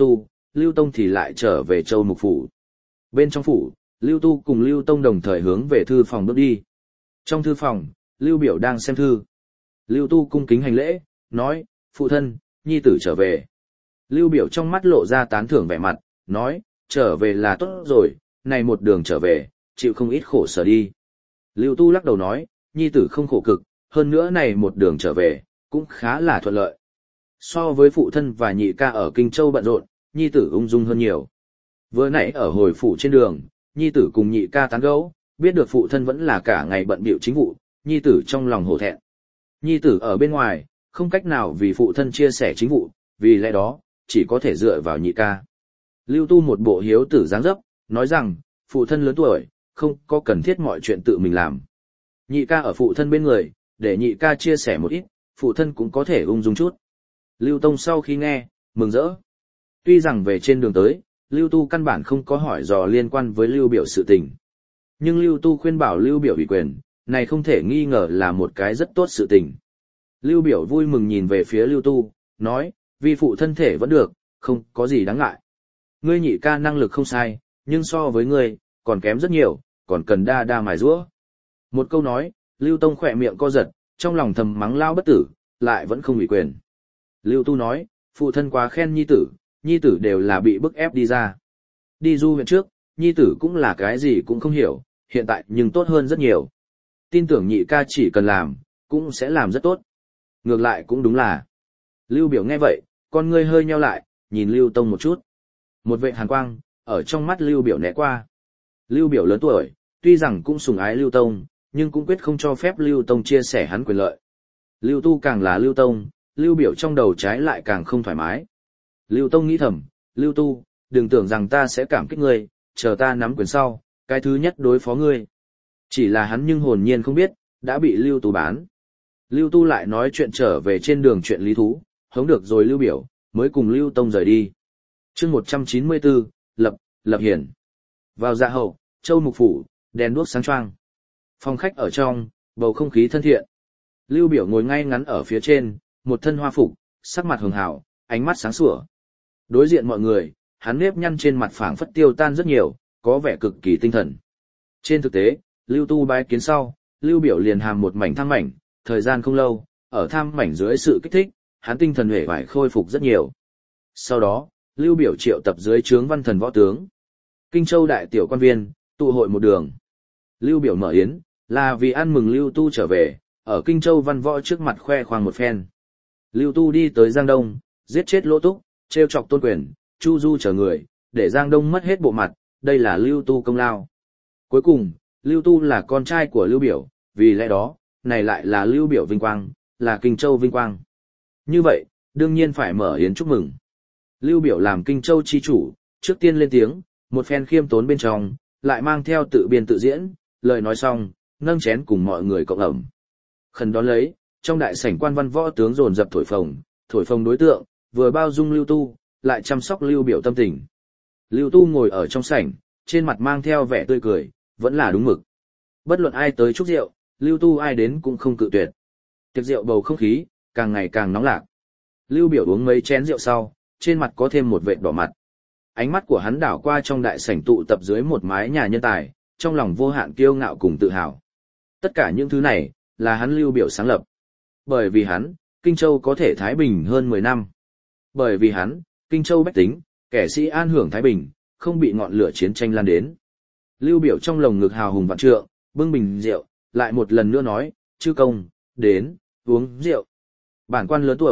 Lưu Tông thì lại trở về Châu Mục Phủ. Bên trong phủ, Lưu Tu cùng Lưu Tông đồng thời hướng về thư phòng bước đi. Trong thư phòng, Lưu Biểu đang xem thư. Lưu Tu cung kính hành lễ, nói, phụ thân, nhi tử trở về. Lưu Biểu trong mắt lộ ra tán thưởng vẻ mặt, nói, trở về là tốt rồi, này một đường trở về, chịu không ít khổ sở đi. Lưu Tu lắc đầu nói, nhi tử không khổ cực, hơn nữa này một đường trở về, cũng khá là thuận lợi. So với phụ thân và nhị ca ở Kinh Châu bận rộn, nhi tử ung dung hơn nhiều. Vừa nãy ở hồi phủ trên đường, nhi tử cùng nhị ca tán gẫu, biết được phụ thân vẫn là cả ngày bận bịu chính vụ, nhi tử trong lòng hổ thẹn. Nhi tử ở bên ngoài, không cách nào vì phụ thân chia sẻ chính vụ, vì lẽ đó, chỉ có thể dựa vào nhị ca. Lưu Tu một bộ hiếu tử dáng dấp, nói rằng, phụ thân lớn tuổi, không có cần thiết mọi chuyện tự mình làm. Nhị ca ở phụ thân bên người, để nhị ca chia sẻ một ít, phụ thân cũng có thể ung dung chút. Lưu Tông sau khi nghe, mừng rỡ. Tuy rằng về trên đường tới, Lưu Tu căn bản không có hỏi dò liên quan với Lưu Biểu sự tình. Nhưng Lưu Tu khuyên bảo Lưu Biểu ủy quyền, này không thể nghi ngờ là một cái rất tốt sự tình. Lưu Biểu vui mừng nhìn về phía Lưu Tu, nói, vi phụ thân thể vẫn được, không có gì đáng ngại. Ngươi nhị ca năng lực không sai, nhưng so với ngươi, còn kém rất nhiều, còn cần đa đa mài giũa. Một câu nói, Lưu Tông khỏe miệng co giật, trong lòng thầm mắng lao bất tử, lại vẫn không ủy quyền. Lưu Tu nói, phụ thân quá khen nhi tử đều là bị bức ép đi ra. Đi du huyện trước, nhi tử cũng là cái gì cũng không hiểu, hiện tại nhưng tốt hơn rất nhiều. Tin tưởng nhị ca chỉ cần làm, cũng sẽ làm rất tốt. Ngược lại cũng đúng là. Lưu Biểu nghe vậy, con ngươi hơi nheo lại, nhìn Lưu Tông một chút. Một vệt hàn quang, ở trong mắt Lưu Biểu né qua. Lưu Biểu lớn tuổi, tuy rằng cũng sủng ái Lưu Tông, nhưng cũng quyết không cho phép Lưu Tông chia sẻ hắn quyền lợi. Lưu Tu càng là Lưu Tông, Lưu Biểu trong đầu trái lại càng không thoải mái. Lưu Tông nghĩ thầm, Lưu Tu, đừng tưởng rằng ta sẽ cảm kích ngươi, chờ ta nắm quyền sau, cái thứ nhất đối phó ngươi. Chỉ là hắn nhưng hồn nhiên không biết, đã bị Lưu Tu bán. Lưu Tu lại nói chuyện trở về trên đường chuyện lý thú, hống được rồi Lưu Biểu, mới cùng Lưu Tông rời đi. Chương 194, Lập Hiển. Vào dạ hậu, Châu Mục Phủ, đèn đuốc sáng choang. Phòng khách ở trong, bầu không khí thân thiện. Lưu Biểu ngồi ngay ngắn ở phía trên, một thân hoa phục, sắc mặt hường hào, ánh mắt sáng sủa. Đối diện mọi người, hắn nếp nhăn trên mặt phảng phất tiêu tan rất nhiều, có vẻ cực kỳ tinh thần. Trên thực tế, Lưu Tu bái kiến sau, Lưu Biểu liền hàm một mảnh tham mảnh, thời gian không lâu, ở tham mảnh dưới sự kích thích, hắn tinh thần huệ vải khôi phục rất nhiều. Sau đó, Lưu Biểu triệu tập dưới trướng văn thần võ tướng. Kinh Châu đại tiểu quan viên, tụ hội một đường. Lưu Biểu mở yến, là vì ăn mừng Lưu Tu trở về, ở Kinh Châu văn võ trước mặt khoe khoang một phen. Lưu Tu đi tới Giang Đông, giết chết Lỗ Túc, trêu chọc Tôn Quyền, Chu Du chờ người, để Giang Đông mất hết bộ mặt, đây là Lưu Tu công lao. Cuối cùng, Lưu Tu là con trai của Lưu Biểu, vì lẽ đó, này lại là Lưu Biểu vinh quang, là Kinh Châu vinh quang. Như vậy, đương nhiên phải mở yến chúc mừng. Lưu Biểu làm Kinh Châu chi chủ, trước tiên lên tiếng, một phen khiêm tốn bên trong, lại mang theo tự biên tự diễn, lời nói xong, nâng chén cùng mọi người cộng ẩm. Khẩn đón lấy, trong đại sảnh quan văn võ tướng dồn dập thổi phồng đối tượng, vừa bao dung Lưu Tu, lại chăm sóc Lưu Biểu tâm tình. Lưu Tu ngồi ở trong sảnh, trên mặt mang theo vẻ tươi cười, vẫn là đúng mực. Bất luận ai tới chúc rượu, Lưu Tu ai đến cũng không cự tuyệt. Tiệc rượu bầu không khí, càng ngày càng nóng lạc. Lưu Biểu uống mấy chén rượu sau, trên mặt có thêm một vệt đỏ mặt. Ánh mắt của hắn đảo qua trong đại sảnh tụ tập dưới một mái nhà nhân tài, trong lòng vô hạn kiêu ngạo cùng tự hào. Tất cả những thứ này, là hắn Lưu Biểu sáng lập. Bởi vì hắn, Kinh Châu có thể thái bình hơn 10 năm. Bởi vì hắn, Kinh Châu bách tính, kẻ sĩ an hưởng thái bình, không bị ngọn lửa chiến tranh lan đến. Lưu Biểu trong lồng ngực hào hùng vạn trượng, bưng bình rượu, lại một lần nữa nói, chư công, đến, uống rượu. Bản quan lớn tuổi,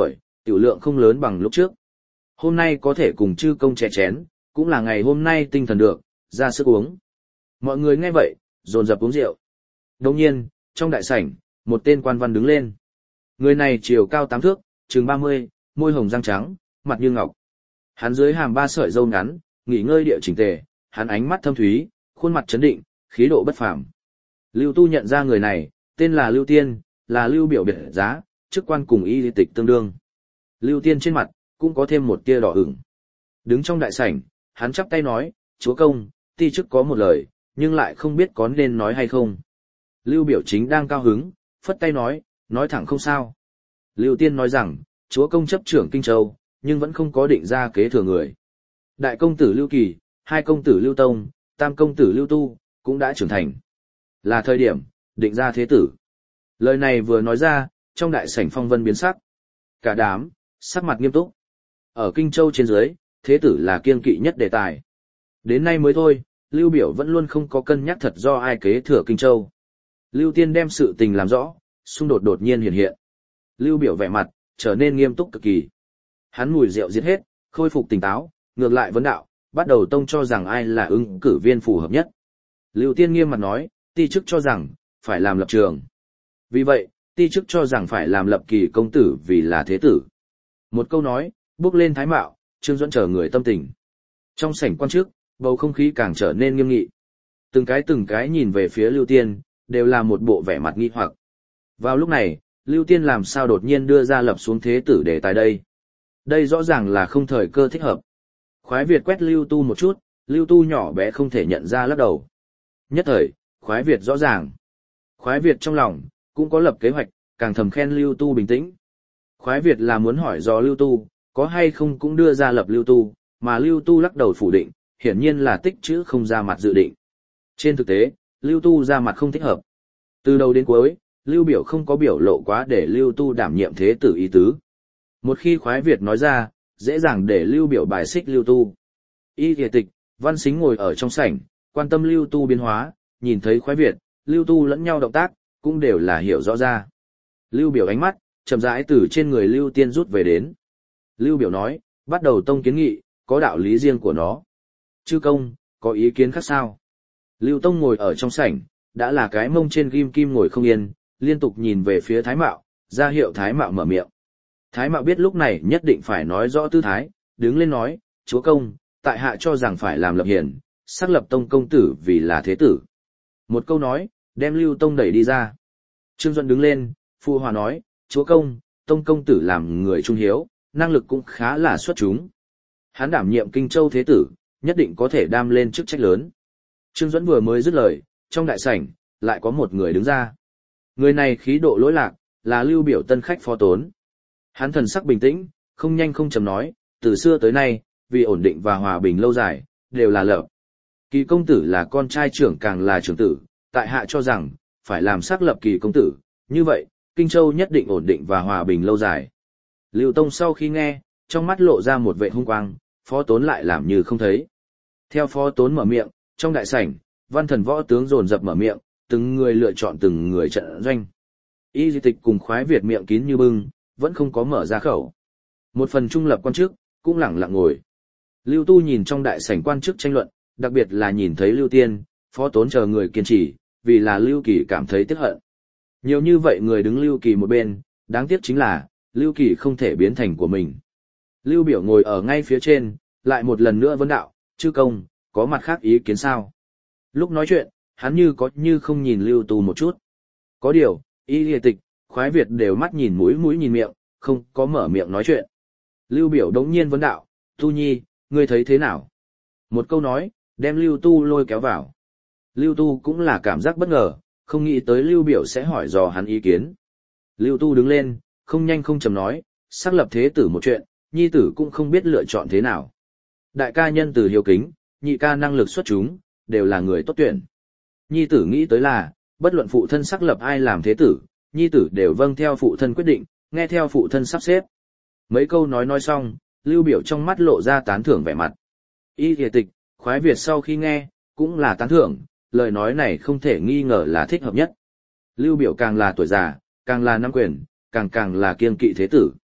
Tiểu lượng không lớn bằng lúc trước. Hôm nay có thể cùng chư công chè chén, cũng là ngày hôm nay tinh thần được, ra sức uống. Mọi người nghe vậy, dồn dập uống rượu. Đồng nhiên, trong đại sảnh, một tên quan văn đứng lên. Người này chiều cao 8 thước, chừng 30, môi hồng răng trắng, mặt như ngọc. Hắn dưới hàm 3 sợi râu ngắn, nghỉ ngơi địa chỉnh tề, hắn ánh mắt thâm thúy, khuôn mặt trấn định, khí độ bất phàm. Lưu Tu nhận ra người này, tên là Lưu Tiên, là Lưu Biểu biệt giá, chức quan cùng y tịch tương đương. Lưu Tiên trên mặt cũng có thêm một tia đỏ ửng. Đứng trong đại sảnh, hắn chắp tay nói, chúa công, ti chức có một lời, nhưng lại không biết có nên nói hay không. Lưu Biểu chính đang cao hứng, phất tay nói thẳng không sao. Lưu Tiên nói rằng, chúa công chấp trưởng Kinh Châu, nhưng vẫn không có định ra kế thừa người. Đại công tử Lưu Kỳ, hai công tử Lưu Tông, tam công tử Lưu Tu, cũng đã trưởng thành. Là thời điểm, định ra thế tử. Lời này vừa nói ra, trong đại sảnh phong vân biến sắc. Cả đám, sắc mặt nghiêm túc. Ở Kinh Châu trên dưới, thế tử là kiêng kỵ nhất đề tài. Đến nay mới thôi, Lưu Biểu vẫn luôn không có cân nhắc thật do ai kế thừa Kinh Châu. Lưu Tiên đem sự tình làm rõ, xung đột đột nhiên hiện hiện. Lưu Biểu vẻ mặt, trở nên nghiêm túc cực kỳ. Hắn mùi rượu giết hết, khôi phục tỉnh táo, ngược lại vấn đạo, bắt đầu tông cho rằng ai là ứng cử viên phù hợp nhất. Lưu Tiên nghiêm mặt nói, ti chức cho rằng, phải làm lập trường. Vì vậy, ti chức cho rằng phải làm Lập Kỳ công tử vì là thế tử. Một câu nói, bước lên thái mạo, Trương Duẫn chờ người tâm tình. Trong sảnh quan chức, bầu không khí càng trở nên nghiêm nghị. Từng cái nhìn về phía Lưu Tiên, đều là một bộ vẻ mặt nghi hoặc. Vào lúc này, Lưu Tiên làm sao đột nhiên đưa ra lập xuống thế tử đề tài đây? Đây rõ ràng là không thời cơ thích hợp. Khoái Việt quét Lưu Tu một chút, Lưu Tu nhỏ bé không thể nhận ra lắc đầu. Nhất thời, Khoái Việt rõ ràng. Khoái Việt trong lòng, cũng có lập kế hoạch, càng thầm khen Lưu Tu bình tĩnh. Khoái Việt là muốn hỏi do Lưu Tu, có hay không cũng đưa ra lập Lưu Tu, mà Lưu Tu lắc đầu phủ định, hiển nhiên là tích chữ không ra mặt dự định. Trên thực tế, Lưu Tu ra mặt không thích hợp. Từ đầu đến cuối, Lưu Biểu không có biểu lộ quá để Lưu Tu đảm nhiệm thế tử ý tứ. Một khi Khoái Việt nói ra, dễ dàng để Lưu Biểu bài xích Lưu Tu. Y Thể Tịch, Văn Sính ngồi ở trong sảnh, quan tâm Lưu Tu biến hóa, nhìn thấy Khoái Việt, Lưu Tu lẫn nhau động tác, cũng đều là hiểu rõ ra. Lưu Biểu ánh mắt, chậm rãi từ trên người Lưu Tiên rút về đến. Lưu Biểu nói, bắt đầu tông kiến nghị, có đạo lý riêng của nó. Chư công, có ý kiến khác sao? Lưu Tông ngồi ở trong sảnh, đã là cái mông trên ghim kim ngồi không yên, liên tục nhìn về phía Thái Mạo, ra hiệu Thái Mạo mở miệng. Thái Mạo biết lúc này nhất định phải nói rõ tư thái, đứng lên nói, chúa công, tại hạ cho rằng phải làm lập hiền, xác lập tông công tử vì là thế tử. Một câu nói, đem Lưu Tông đẩy đi ra. Trương Duẫn đứng lên, phụ hòa nói, chúa công, tông công tử làm người trung hiếu, năng lực cũng khá là xuất chúng. Hắn đảm nhiệm Kinh Châu thế tử, nhất định có thể đam lên chức trách lớn. Trương Duẫn vừa mới dứt lời, trong đại sảnh, lại có một người đứng ra. Người này khí độ lỗi lạc, là Lưu Biểu tân khách Phó Tốn. Hắn thần sắc bình tĩnh, không nhanh không chậm nói, từ xưa tới nay, vì ổn định và hòa bình lâu dài, đều là Lập Kỳ công tử là con trai trưởng càng là trưởng tử, tại hạ cho rằng, phải làm xác Lập Kỳ công tử, như vậy, Kinh Châu nhất định ổn định và hòa bình lâu dài. Lưu Tông sau khi nghe, trong mắt lộ ra một vẻ hung quang, Phó Tốn lại làm như không thấy. Theo Phó Tốn mở miệng, trong đại sảnh, văn thần võ tướng dồn dập mở miệng, từng người lựa chọn từng người trận doanh. Y Di Tịch cùng Khoái Việt miệng kín như bưng, vẫn không có mở ra khẩu. Một phần trung lập quan chức, cũng lẳng lặng ngồi. Lưu Tu nhìn trong đại sảnh quan chức tranh luận, đặc biệt là nhìn thấy Lưu Tiên, Phó Tốn chờ người kiên trì, vì là Lưu Kỳ cảm thấy tiếc hận. Nhiều như vậy người đứng Lưu Kỳ một bên, đáng tiếc chính là, Lưu Kỳ không thể biến thành của mình. Lưu Biểu ngồi ở ngay phía trên, lại một lần nữa vấn đạo, chư công, có mặt khác ý kiến sao? Lúc nói chuyện, hắn như có như không nhìn Lưu Tu một chút. Có điều, Y Lìa Tịch, Khoái Việt đều mắt nhìn mũi nhìn miệng, không có mở miệng nói chuyện. Lưu Biểu đống nhiên vấn đạo, Tu Nhi, ngươi thấy thế nào? Một câu nói, đem Lưu Tu lôi kéo vào. Lưu Tu cũng là cảm giác bất ngờ, không nghĩ tới Lưu Biểu sẽ hỏi dò hắn ý kiến. Lưu Tu đứng lên, không nhanh không chậm nói, xác lập thế tử một chuyện, nhi tử cũng không biết lựa chọn thế nào. Đại ca nhân từ hiếu kính, nhị ca năng lực xuất chúng, đều là người tốt tuyển. Nhi tử nghĩ tới là, bất luận phụ thân xác lập ai làm thế tử, nhi tử đều vâng theo phụ thân quyết định, nghe theo phụ thân sắp xếp. Mấy câu nói xong, Lưu Biểu trong mắt lộ ra tán thưởng vẻ mặt. Y Thể Tịch, Khoái Việt sau khi nghe, cũng là tán thưởng, lời nói này không thể nghi ngờ là thích hợp nhất. Lưu Biểu càng là tuổi già, càng là nắm quyền, càng là kiêng kỵ thế tử.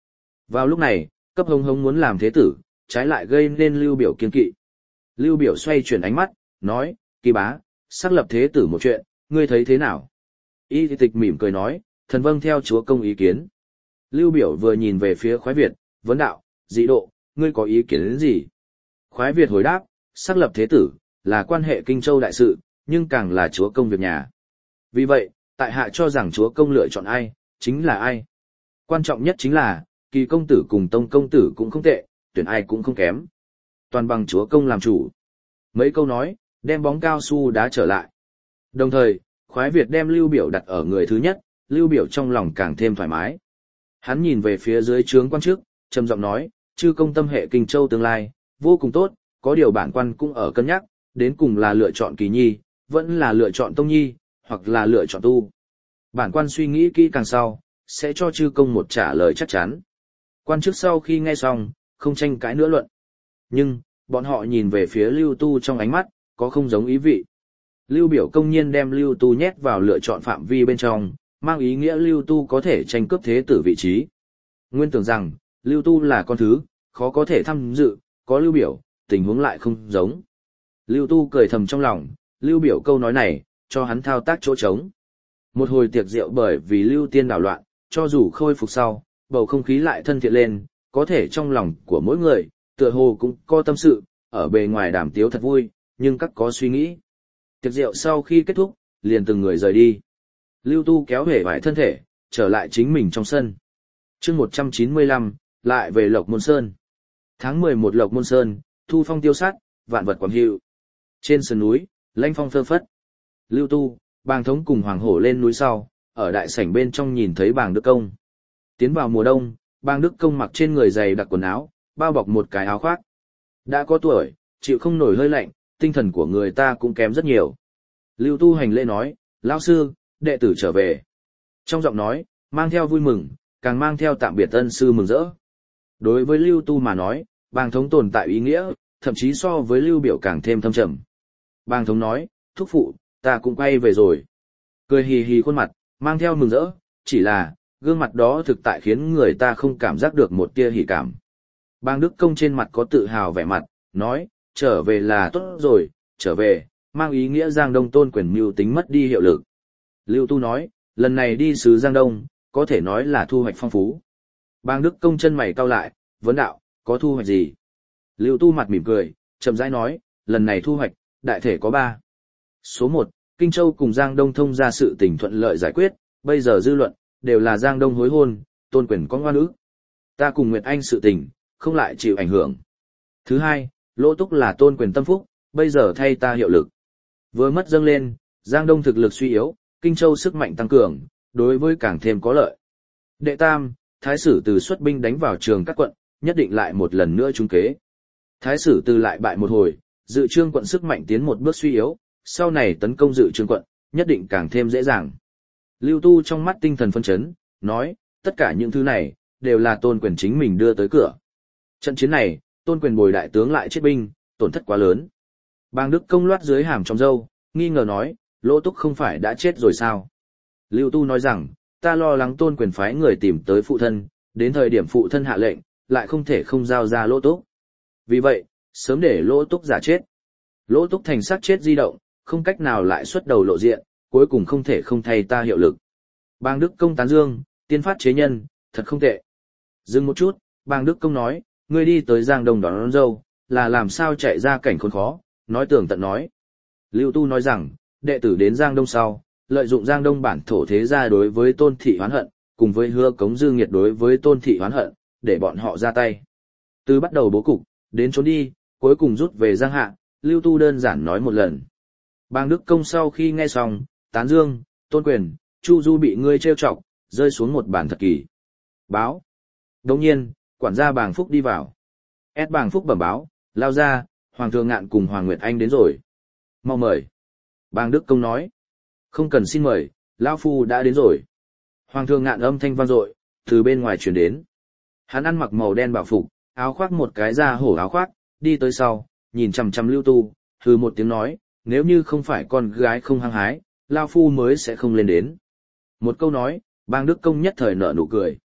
Vào lúc này, cấp hống hống muốn làm thế tử, trái lại gây nên Lưu Biểu kiên kỵ. Lưu Biểu xoay chuyển ánh mắt, nói, Kỳ bá, xác lập thế tử một chuyện, ngươi thấy thế nào? Y Tịch mỉm cười nói, thần vâng theo chúa công ý kiến. Lưu Biểu vừa nhìn về phía Khoái Việt, vấn đạo, dị độ, ngươi có ý kiến đến gì? Khoái Việt hồi đáp, xác lập thế tử, là quan hệ Kinh Châu đại sự, nhưng càng là chúa công việc nhà. Vì vậy, tại hạ cho rằng chúa công lựa chọn ai, chính là ai. Quan trọng nhất chính là, Kỳ công tử cùng Tông công tử cũng không tệ, tuyển ai cũng không kém. Toàn bằng chúa công làm chủ. Mấy câu nói, đem bóng cao su đá trở lại. Đồng thời, Khoái Việt đem Lưu Biểu đặt ở người thứ nhất, Lưu Biểu trong lòng càng thêm thoải mái. Hắn nhìn về phía dưới trướng quan chức, trầm giọng nói, chư công tâm hệ Kinh Châu tương lai, vô cùng tốt, có điều bản quan cũng ở cân nhắc, đến cùng là lựa chọn Kỳ Nhi, vẫn là lựa chọn Tông Nhi, hoặc là lựa chọn Tu. Bản quan suy nghĩ kỹ càng sau, sẽ cho chư công một trả lời chắc chắn. Quan chức sau khi nghe xong, không tranh cãi nữa luận. Nhưng, bọn họ nhìn về phía Lưu Tu trong ánh mắt, có không giống ý vị. Lưu Biểu công nhiên đem Lưu Tu nhét vào lựa chọn phạm vi bên trong, mang ý nghĩa Lưu Tu có thể tranh cướp thế tử vị trí. Nguyên tưởng rằng, Lưu Tu là con thứ, khó có thể tham dự, có Lưu Biểu, tình huống lại không giống. Lưu Tu cười thầm trong lòng, Lưu Biểu câu nói này, cho hắn thao tác chỗ trống. Một hồi tiệc rượu bởi vì Lưu Tiên đảo loạn, cho dù khôi phục sau, bầu không khí lại thân thiện lên, có thể trong lòng của mỗi người, tựa hồ cũng có tâm sự, ở bề ngoài đàm tiếu thật vui, nhưng các có suy nghĩ. Tiệc rượu sau khi kết thúc, liền từng người rời đi. Lưu Tu kéo hể vải thân thể, trở lại chính mình trong sân. chương 195, lại về Lộc Môn Sơn. Tháng 11 Lộc Môn Sơn, thu phong tiêu sát, vạn vật quảng hiệu. Trên sườn núi, lãnh phong phơ phất. Lưu Tu, Bàng Thống cùng Hoàng Hổ lên núi sau, ở đại sảnh bên trong nhìn thấy Bàng Đức Công. Tiến vào mùa đông, Bàng Đức Công mặc trên người dày đặc quần áo, bao bọc một cái áo khoác. Đã có tuổi, chịu không nổi hơi lạnh, tinh thần của người ta cũng kém rất nhiều. Lưu Tu hành lễ nói, lão sư, đệ tử trở về. Trong giọng nói, mang theo vui mừng, càng mang theo tạm biệt ân sư mừng rỡ. Đối với Lưu Tu mà nói, Bàng Thống tồn tại ý nghĩa, thậm chí so với Lưu Biểu càng thêm thâm trầm. Bàng Thống nói, thúc phụ, ta cũng quay về rồi. Cười hì hì khuôn mặt, mang theo mừng rỡ, chỉ là, gương mặt đó thực tại khiến người ta không cảm giác được một tia hỉ cảm. Bàng Đức Công trên mặt có tự hào vẻ mặt, nói, trở về là tốt rồi, trở về, mang ý nghĩa Giang Đông tôn quyền mưu tính mất đi hiệu lực. Lưu Tu nói, lần này đi sứ Giang Đông, có thể nói là thu hoạch phong phú. Bàng Đức Công chân mày cau lại, vấn đạo, có thu hoạch gì? Lưu Tu mặt mỉm cười, chậm rãi nói, lần này thu hoạch, đại thể có 3. Số 1, Kinh Châu cùng Giang Đông thông ra sự tình thuận lợi giải quyết, bây giờ dư luận, đều là Giang Đông hối hôn, tôn quyền có ngoan ức. Ta cùng Nguyệt Anh sự tình, không lại chịu ảnh hưởng. Thứ 2, Lỗ Túc là tôn quyền tâm phúc, bây giờ thay ta hiệu lực. Vừa mất dâng lên, Giang Đông thực lực suy yếu, Kinh Châu sức mạnh tăng cường, đối với càng thêm có lợi. Đệ tam, Thái sử từ xuất binh đánh vào trường các quận, nhất định lại một lần nữa trúng kế. Thái sử từ lại bại một hồi, Dự Trương quận sức mạnh tiến một bước suy yếu, sau này tấn công Dự Trương quận, nhất định càng thêm dễ dàng. Lưu Tu trong mắt tinh thần phân chấn, nói, tất cả những thứ này, đều là tôn quyền chính mình đưa tới cửa. Trận chiến này, tôn quyền bồi đại tướng lại chết binh, tổn thất quá lớn. Bàng Đức Công loát dưới hàm trong râu, nghi ngờ nói, Lỗ Túc không phải đã chết rồi sao? Lưu Tu nói rằng, ta lo lắng tôn quyền phái người tìm tới phụ thân, đến thời điểm phụ thân hạ lệnh, lại không thể không giao ra Lỗ Túc. Vì vậy, sớm để Lỗ Túc giả chết. Lỗ Túc thành xác chết di động, không cách nào lại xuất đầu lộ diện, cuối cùng không thể không thay ta hiệu lực. Bàng Đức Công tán dương, tiên phát chế nhân, thật không tệ. Dừng một chút, Bàng Đức Công nói, ngươi đi tới Giang Đông đón dâu, là làm sao chạy ra cảnh khốn khó, nói tường tận nói. Lưu Tu nói rằng, đệ tử đến Giang Đông sau, lợi dụng Giang Đông bản thổ thế gia đối với Tôn Thị hoán hận, cùng với Hứa Cống Dư Nghiệt đối với Tôn Thị hoán hận, để bọn họ ra tay. Từ bắt đầu bố cục, đến trốn đi, cuối cùng rút về Giang Hạ, Lưu Tu đơn giản nói một lần. Bàng Đức Công sau khi nghe xong, tán dương, tôn quyền, Chu Du bị ngươi trêu chọc, rơi xuống một bản thật kỳ. Báo. Đồng nhiên, quản gia Bàng Phúc đi vào. Bàng Phúc bẩm báo, lao ra, Hoàng thượng Ngạn cùng Hoàng Nguyệt Anh đến rồi. Mau mời. Bàng Đức Công nói. Không cần xin mời, Lao Phu đã đến rồi. Hoàng thượng Ngạn âm thanh vang dội, từ bên ngoài truyền đến. Hắn ăn mặc màu đen bảo phục, áo khoác một cái da hổ áo khoác, đi tới sau, nhìn chằm chằm Lưu Tu, hừ một tiếng nói, nếu như không phải con gái không hăng hái, Lao Phu mới sẽ không lên đến. Một câu nói, Bàng Đức Công nhất thời nở nụ cười.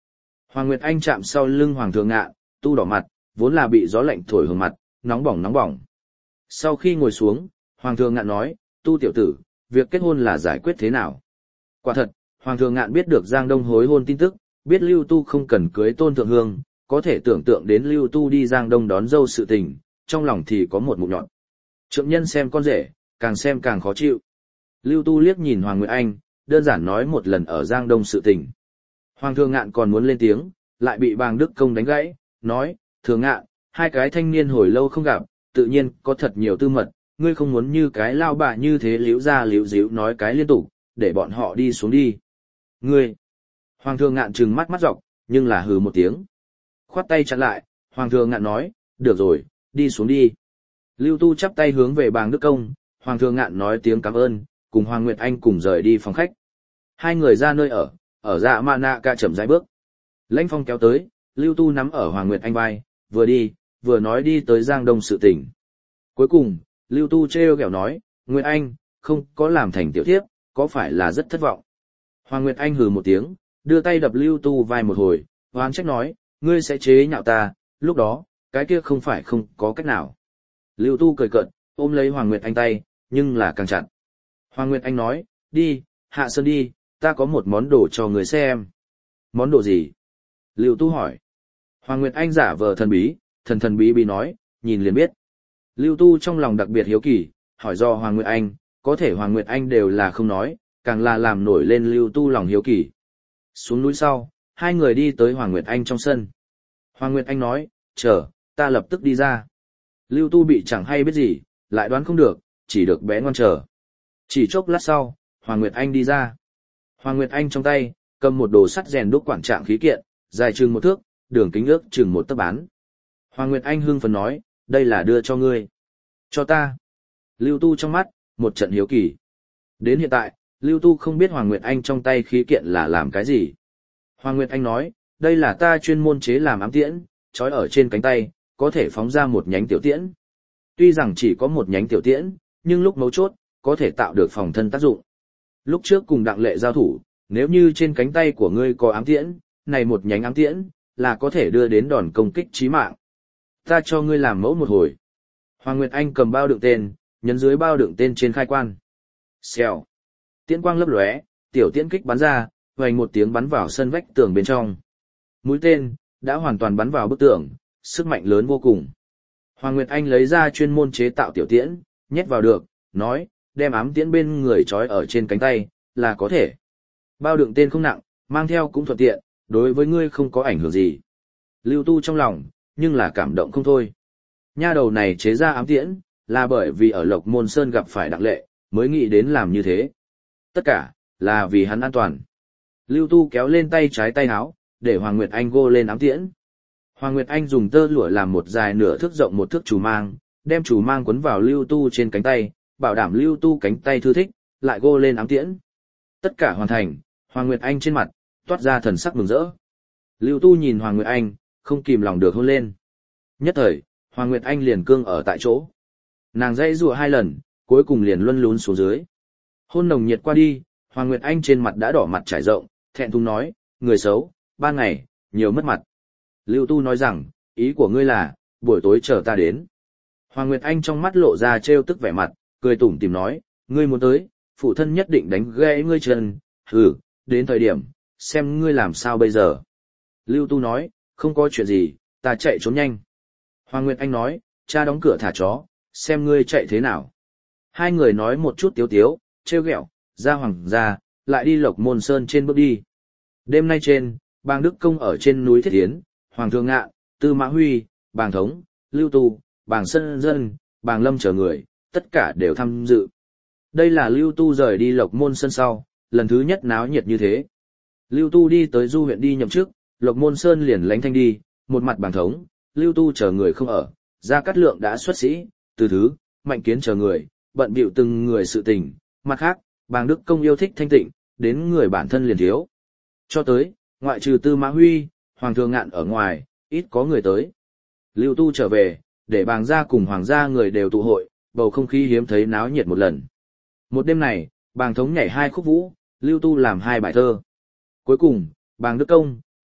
Hoàng Nguyệt Anh chạm sau lưng Hoàng Thượng Ngạn, tu đỏ mặt, vốn là bị gió lạnh thổi hướng mặt, nóng bỏng nóng bỏng. Sau khi ngồi xuống, Hoàng Thượng Ngạn nói, tu tiểu tử, việc kết hôn là giải quyết thế nào? Quả thật, Hoàng Thượng Ngạn biết được Giang Đông hối hôn tin tức, biết Lưu Tu không cần cưới Tôn Thượng Hương, có thể tưởng tượng đến Lưu Tu đi Giang Đông đón dâu sự tình, trong lòng thì có một mụn nhọn. Trượng nhân xem con rể, càng xem càng khó chịu. Lưu Tu liếc nhìn Hoàng Nguyệt Anh, đơn giản nói một lần ở Giang Đông sự tình. Hoàng Thượng Ngạn còn muốn lên tiếng, lại bị Bàng Đức Công đánh gãy, nói, Thượng Ngạn, hai cái thanh niên hồi lâu không gặp, tự nhiên có thật nhiều tư mật, ngươi không muốn như cái lao bạ như thế liễu ra liễu díu nói cái liên tục, để bọn họ đi xuống đi. Ngươi! Hoàng Thượng Ngạn trừng mắt mắt dọc, nhưng là hừ một tiếng. Khoát tay chặn lại, Hoàng Thượng Ngạn nói, được rồi, đi xuống đi. Lưu Tu chắp tay hướng về Bàng Đức Công, Hoàng Thượng Ngạn nói tiếng cảm ơn, cùng Hoàng Nguyệt Anh cùng rời đi phòng khách. Hai người ra nơi ở dạ ma nạ ca chậm rãi bước. Lãnh Phong kéo tới, Lưu Tu nắm ở Hoàng Nguyệt Anh vai, vừa đi, vừa nói đi tới Giang Đông sự tình. Cuối cùng, Lưu Tu trêu ghẹo nói, Nguyệt Anh, không có làm thành tiểu thiếp, có phải là rất thất vọng? Hoàng Nguyệt Anh hừ một tiếng, đưa tay đập Lưu Tu vai một hồi, hoán trách nói, ngươi sẽ chế nhạo ta, lúc đó, cái kia không phải không có cách nào. Lưu Tu cười cợt, ôm lấy Hoàng Nguyệt Anh tay, nhưng là càng chặt. Hoàng Nguyệt Anh nói, đi, hạ sơn đi, ta có một món đồ cho người xem. Món đồ gì? Lưu Tu hỏi. Hoàng Nguyệt Anh giả vờ thần bí, thần bí nói, nhìn liền biết. Lưu Tu trong lòng đặc biệt hiếu kỳ, hỏi do Hoàng Nguyệt Anh, có thể Hoàng Nguyệt Anh đều là không nói, càng là làm nổi lên Lưu Tu lòng hiếu kỳ. Xuống núi sau, hai người đi tới Hoàng Nguyệt Anh trong sân. Hoàng Nguyệt Anh nói, chờ, ta lập tức đi ra. Lưu Tu bị chẳng hay biết gì, lại đoán không được, chỉ được bé ngoan chờ. Chỉ chốc lát sau, Hoàng Nguyệt Anh đi ra. Hoàng Nguyệt Anh trong tay, cầm một đồ sắt rèn đúc quản trạng khí kiện, dài chừng 1 thước, đường kính ước chừng 1 tấc bán. Hoàng Nguyệt Anh hưng phấn nói, đây là đưa cho ngươi. Cho ta. Lưu Tu trong mắt, một trận hiếu kỳ. Đến hiện tại, Lưu Tu không biết Hoàng Nguyệt Anh trong tay khí kiện là làm cái gì. Hoàng Nguyệt Anh nói, đây là ta chuyên môn chế làm ám tiễn, trói ở trên cánh tay, có thể phóng ra một nhánh tiểu tiễn. Tuy rằng chỉ có một nhánh tiểu tiễn, nhưng lúc mấu chốt, có thể tạo được phòng thân tác dụng. Lúc trước cùng Đặng Lệ giao thủ, nếu như trên cánh tay của ngươi có ám tiễn, này một nhánh ám tiễn, là có thể đưa đến đòn công kích chí mạng. Ta cho ngươi làm mẫu một hồi. Hoàng Nguyệt Anh cầm bao đựng tên, nhấn dưới bao đựng tên trên khai quan. Xèo. Tiễn quang lấp lóe, tiểu tiễn kích bắn ra, vành một tiếng bắn vào sân vách tường bên trong. Mũi tên đã hoàn toàn bắn vào bức tường, sức mạnh lớn vô cùng. Hoàng Nguyệt Anh lấy ra chuyên môn chế tạo tiểu tiễn, nhét vào được, nói, đem ám tiễn bên người trói ở trên cánh tay, là có thể. Bao đựng tên không nặng, mang theo cũng thuận tiện, đối với ngươi không có ảnh hưởng gì. Lưu Tu trong lòng, nhưng là cảm động không thôi. Nha đầu này chế ra ám tiễn, là bởi vì ở Lộc Môn Sơn gặp phải Đặng Lệ, mới nghĩ đến làm như thế. Tất cả, là vì hắn an toàn. Lưu Tu kéo lên tay trái tay áo, để Hoàng Nguyệt Anh gô lên ám tiễn. Hoàng Nguyệt Anh dùng tơ lụa làm một dài nửa thước rộng 1 thước chùm mang, đem chùm mang quấn vào Lưu Tu trên cánh tay, bảo đảm Lưu Tu cánh tay thư thích, lại gô lên ám tiễn. Tất cả hoàn thành, Hoàng Nguyệt Anh trên mặt, toát ra thần sắc mừng rỡ. Lưu Tu nhìn Hoàng Nguyệt Anh, không kìm lòng được hôn lên. Nhất thời, Hoàng Nguyệt Anh liền cương ở tại chỗ. Nàng dãy giụa 2 lần, cuối cùng liền luân lún xuống dưới. Hôn nồng nhiệt qua đi, Hoàng Nguyệt Anh trên mặt đã đỏ mặt trải rộng, thẹn thùng nói, người xấu, 3 ngày, nhiều mất mặt. Lưu Tu nói rằng, ý của ngươi là, buổi tối chờ ta đến. Hoàng Nguyệt Anh trong mắt lộ ra trêu tức vẻ mặt, cười tủm tỉm nói, ngươi muốn tới, phụ thân nhất định đánh gãy ngươi chân, đến thời điểm, xem ngươi làm sao bây giờ. Lưu Tu nói, không có chuyện gì, ta chạy trốn nhanh. Hoàng Nguyệt Anh nói, cha đóng cửa thả chó, xem ngươi chạy thế nào. Hai người nói một chút tiếu tiếu, trêu ghẹo, ra hoàng gia, lại đi Lộc Môn Sơn trên bước đi. Đêm nay trên, Bàng Đức Công ở trên núi Thiết Tiến, Hoàng Thượng Ngạn, Tư Mã Huy, Bàng Thống, Lưu Tu, Bàng Sơn Dân, Bàng Lâm chờ người, tất cả đều tham dự. Đây là Lưu Tu rời đi Lộc Môn Sơn sau, lần thứ nhất náo nhiệt như thế. Lưu Tu đi tới Du huyện đi nhậm chức, Lộc Môn Sơn liền lánh thanh đi, một mặt Bàng Thống, Lưu Tu chờ người không ở, Gia Cát Lượng đã xuất sĩ, Từ Thứ, Mạnh Kiến chờ người, bận bịu từng người sự tình, mặt khác, Bàng Đức Công yêu thích thanh tịnh, đến người bản thân liền thiếu. Cho tới, ngoại trừ Tư Mã Huy, Hoàng Thượng Ngạn ở ngoài, ít có người tới. Lưu Tu trở về, để Bàng gia cùng Hoàng gia người đều tụ hội, bầu không khí hiếm thấy náo nhiệt một lần. Một đêm này, Bàng Thống nhảy 2 khúc vũ, Lưu Tu làm 2 bài thơ. Cuối cùng, Bàng Đức Công,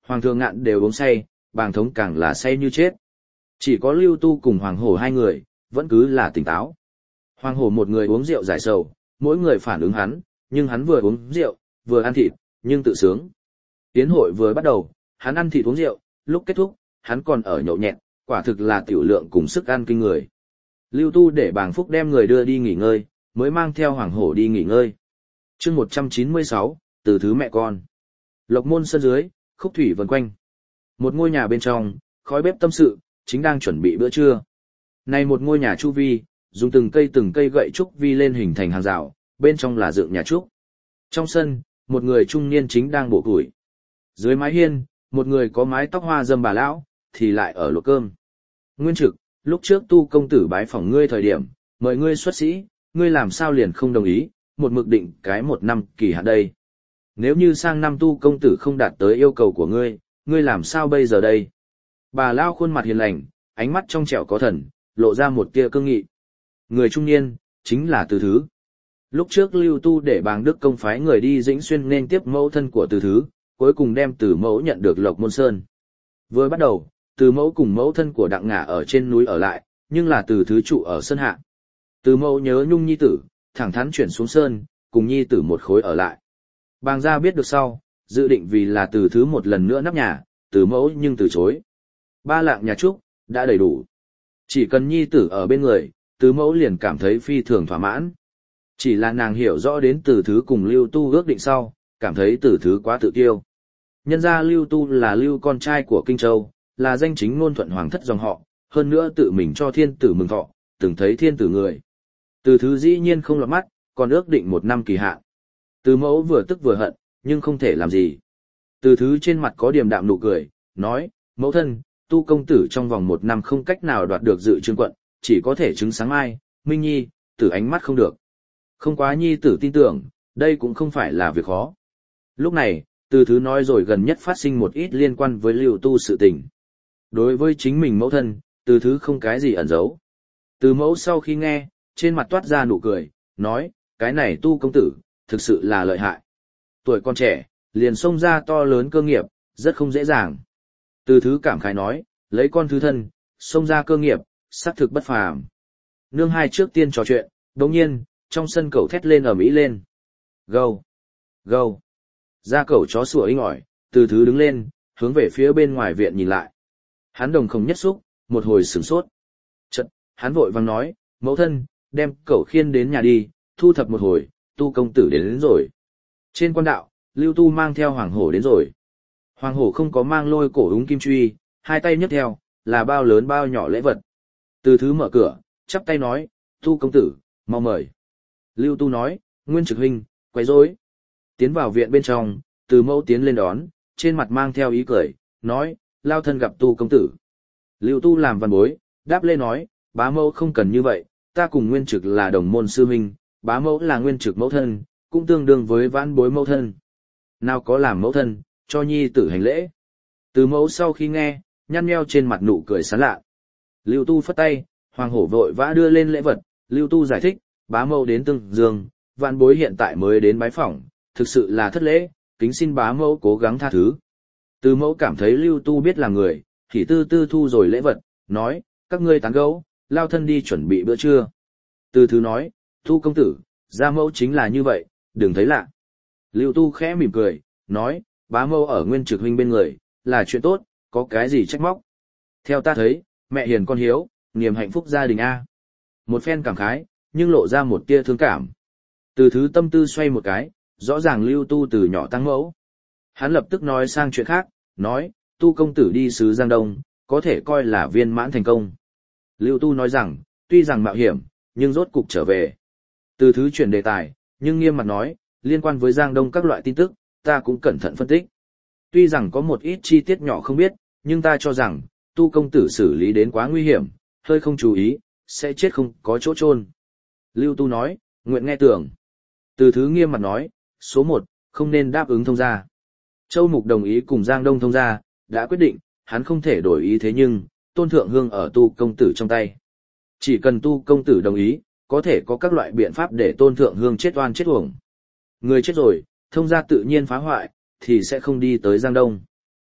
Hoàng thượng ngạn đều uống say, bàng thống càng là say như chết. Chỉ có Lưu Tu cùng Hoàng Hổ hai người, vẫn cứ là tỉnh táo. Hoàng Hổ một người uống rượu giải sầu, mỗi người phản ứng hắn, nhưng hắn vừa uống rượu, vừa ăn thịt, nhưng tự sướng. Tiến hội vừa bắt đầu, hắn ăn thịt uống rượu, lúc kết thúc, hắn còn ở nhậu nhẹt, quả thực là tiểu lượng cùng sức ăn kinh người. Lưu Tu để Bàng Phúc đem người đưa đi nghỉ ngơi, mới mang theo Hoàng Hổ đi nghỉ ngơi. Chương 196, từ thứ mẹ con. Lộc Môn sân dưới, khúc thủy vần quanh. Một ngôi nhà bên trong, khói bếp tâm sự, chính đang chuẩn bị bữa trưa. Này một ngôi nhà chu vi, dùng từng cây gậy trúc vi lên hình thành hàng rào, bên trong là dựng nhà trúc. Trong sân, một người trung niên chính đang bổ củi. Dưới mái hiên, một người có mái tóc hoa dâm bà lão, thì lại ở luộc cơm. Nguyên Trực, lúc trước Tu công tử bái phỏng ngươi thời điểm, mời ngươi xuất sĩ, ngươi làm sao liền không đồng ý, một mực định cái 1 năm kỳ hạn đây. Nếu như sang năm Tu công tử không đạt tới yêu cầu của ngươi làm sao bây giờ đây? Bà lão khuôn mặt hiền lành, ánh mắt trong trẻo có thần, lộ ra một tia cương nghị. Người trung niên, chính là Từ Thứ. Lúc trước Lưu Tu để Bàng Đức Công phái người đi Dĩnh Xuyên nên tiếp mẫu thân của Từ Thứ, cuối cùng đem Từ mẫu nhận được Lộc Môn Sơn. Vừa bắt đầu, Từ mẫu cùng mẫu thân của Đặng Ngả ở trên núi ở lại, nhưng là Từ Thứ trụ ở sơn hạ. Từ mẫu nhớ nhung nhi tử, thẳng thắn chuyển xuống sơn, cùng nhi tử một khối ở lại. Bàng gia biết được sau, dự định vì là Từ Thứ một lần nữa nắp nhà, Từ mẫu nhưng từ chối. 3 lạng nhà trúc, đã đầy đủ. Chỉ cần nhi tử ở bên người, Từ mẫu liền cảm thấy phi thường thỏa mãn. Chỉ là nàng hiểu rõ đến Từ Thứ cùng Lưu Tu ước định sau, cảm thấy Từ Thứ quá tự kiêu. Nhân ra Lưu Tu là Lưu con trai của Kinh Châu, là danh chính ngôn thuận hoàng thất dòng họ, hơn nữa tự mình cho thiên tử mừng thọ, từng thấy thiên tử người. Từ Thứ dĩ nhiên không lọt mắt, còn ước định 1 năm kỳ hạn. Từ mẫu vừa tức vừa hận, nhưng không thể làm gì. Từ Thứ trên mặt có điềm đạm nụ cười, nói, mẫu thân, Tu công tử trong vòng 1 năm không cách nào đoạt được dự trương quận, chỉ có thể chứng sáng mai, Minh Nhi, tử ánh mắt không được. Không quá nhi tử tin tưởng, đây cũng không phải là việc khó. Lúc này, Từ Thứ nói rồi gần nhất phát sinh một ít liên quan với Lưu Tu sự tình. Đối với chính mình mẫu thân, Từ Thứ không cái gì ẩn giấu. Từ mẫu sau khi nghe, trên mặt toát ra nụ cười, nói, cái này Tu công tử, thực sự là lợi hại. Tuổi còn trẻ, liền xông ra to lớn cơ nghiệp, rất không dễ dàng. Từ Thứ cảm khái nói, lấy con thứ thân, xông ra cơ nghiệp, xác thực bất phàm. Nương hai trước tiên trò chuyện, đồng nhiên, trong sân cẩu thét lên ầm ĩ lên. Gâu! Gâu! Ra cẩu chó sủa inh ỏi, Từ Thứ đứng lên, hướng về phía bên ngoài viện nhìn lại. Hắn đồng không nhất xúc, một hồi sửng sốt. Chợt, hắn vội vàng nói, mẫu thân, đem cẩu khiên đến nhà đi, thu thập một hồi, Tu công tử đến rồi. Trên quan đạo, Lưu Tu mang theo Hoàng Hổ đến rồi. Hoàng Hổ không có mang lôi cổ úng kim truy, hai tay nhấc theo, là bao lớn bao nhỏ lễ vật. Từ Thứ mở cửa, chắp tay nói, Tu công tử, mau mời. Lưu Tu nói, Nguyên Trực huynh, quấy rối. Tiến vào viện bên trong, Từ mẫu tiến lên đón, trên mặt mang theo ý cười, nói, lao thân gặp Tu công tử. Lưu Tu làm văn bối, đáp lê nói, bá mẫu không cần như vậy, ta cùng Nguyên Trực là đồng môn sư huynh, bá mẫu là Nguyên Trực mẫu thân, cũng tương đương với vãn bối mẫu thân. Nào có làm mẫu thân, cho nhi tử hành lễ. Từ mẫu sau khi nghe, nhăn nheo trên mặt nụ cười sán lạ. Lưu Tu phất tay, Hoàng Hổ vội vã đưa lên lễ vật, Lưu Tu giải thích, bá mẫu đến Tương Dương, vãn bối hiện tại mới đến bái phỏng, thực sự là thất lễ, kính xin bá mẫu cố gắng tha thứ. Từ mẫu cảm thấy Lưu Tu biết là người, thì tư tư thu rồi lễ vật, nói, các ngươi tán gẫu, lao thân đi chuẩn bị bữa trưa. Từ Thứ nói, Tu công tử, gia mẫu chính là như vậy, đừng thấy lạ. Lưu Tu khẽ mỉm cười, nói, bá mẫu ở Nguyên Trực huynh bên người, là chuyện tốt, có cái gì trách móc. Theo ta thấy, mẹ hiền con hiếu, niềm hạnh phúc gia đình A. Một phen cảm khái, nhưng lộ ra một tia thương cảm. Từ Thứ tâm tư xoay một cái, rõ ràng Lưu Tu từ nhỏ tăng mẫu. Hắn lập tức nói sang chuyện khác, nói, Tu công tử đi xứ Giang Đông, có thể coi là viên mãn thành công. Lưu Tu nói rằng, tuy rằng mạo hiểm, nhưng rốt cục trở về. Từ Thứ chuyển đề tài, nhưng nghiêm mặt nói, liên quan với Giang Đông các loại tin tức, ta cũng cẩn thận phân tích. Tuy rằng có một ít chi tiết nhỏ không biết, nhưng ta cho rằng, Tu công tử xử lý đến quá nguy hiểm, hơi không chú ý, sẽ chết không có chỗ chôn. Lưu Tu nói, nguyện nghe tưởng. Từ Thứ nghiêm mặt nói, số 1, không nên đáp ứng thông gia. Châu Mục đồng ý cùng Giang Đông thông gia, đã quyết định, hắn không thể đổi ý thế nhưng, Tôn Thượng Hương ở Tu công tử trong tay. Chỉ cần Tu công tử đồng ý, có thể có các loại biện pháp để Tôn Thượng Hương chết oan chết uổng. Người chết rồi, thông gia tự nhiên phá hoại, thì sẽ không đi tới Giang Đông.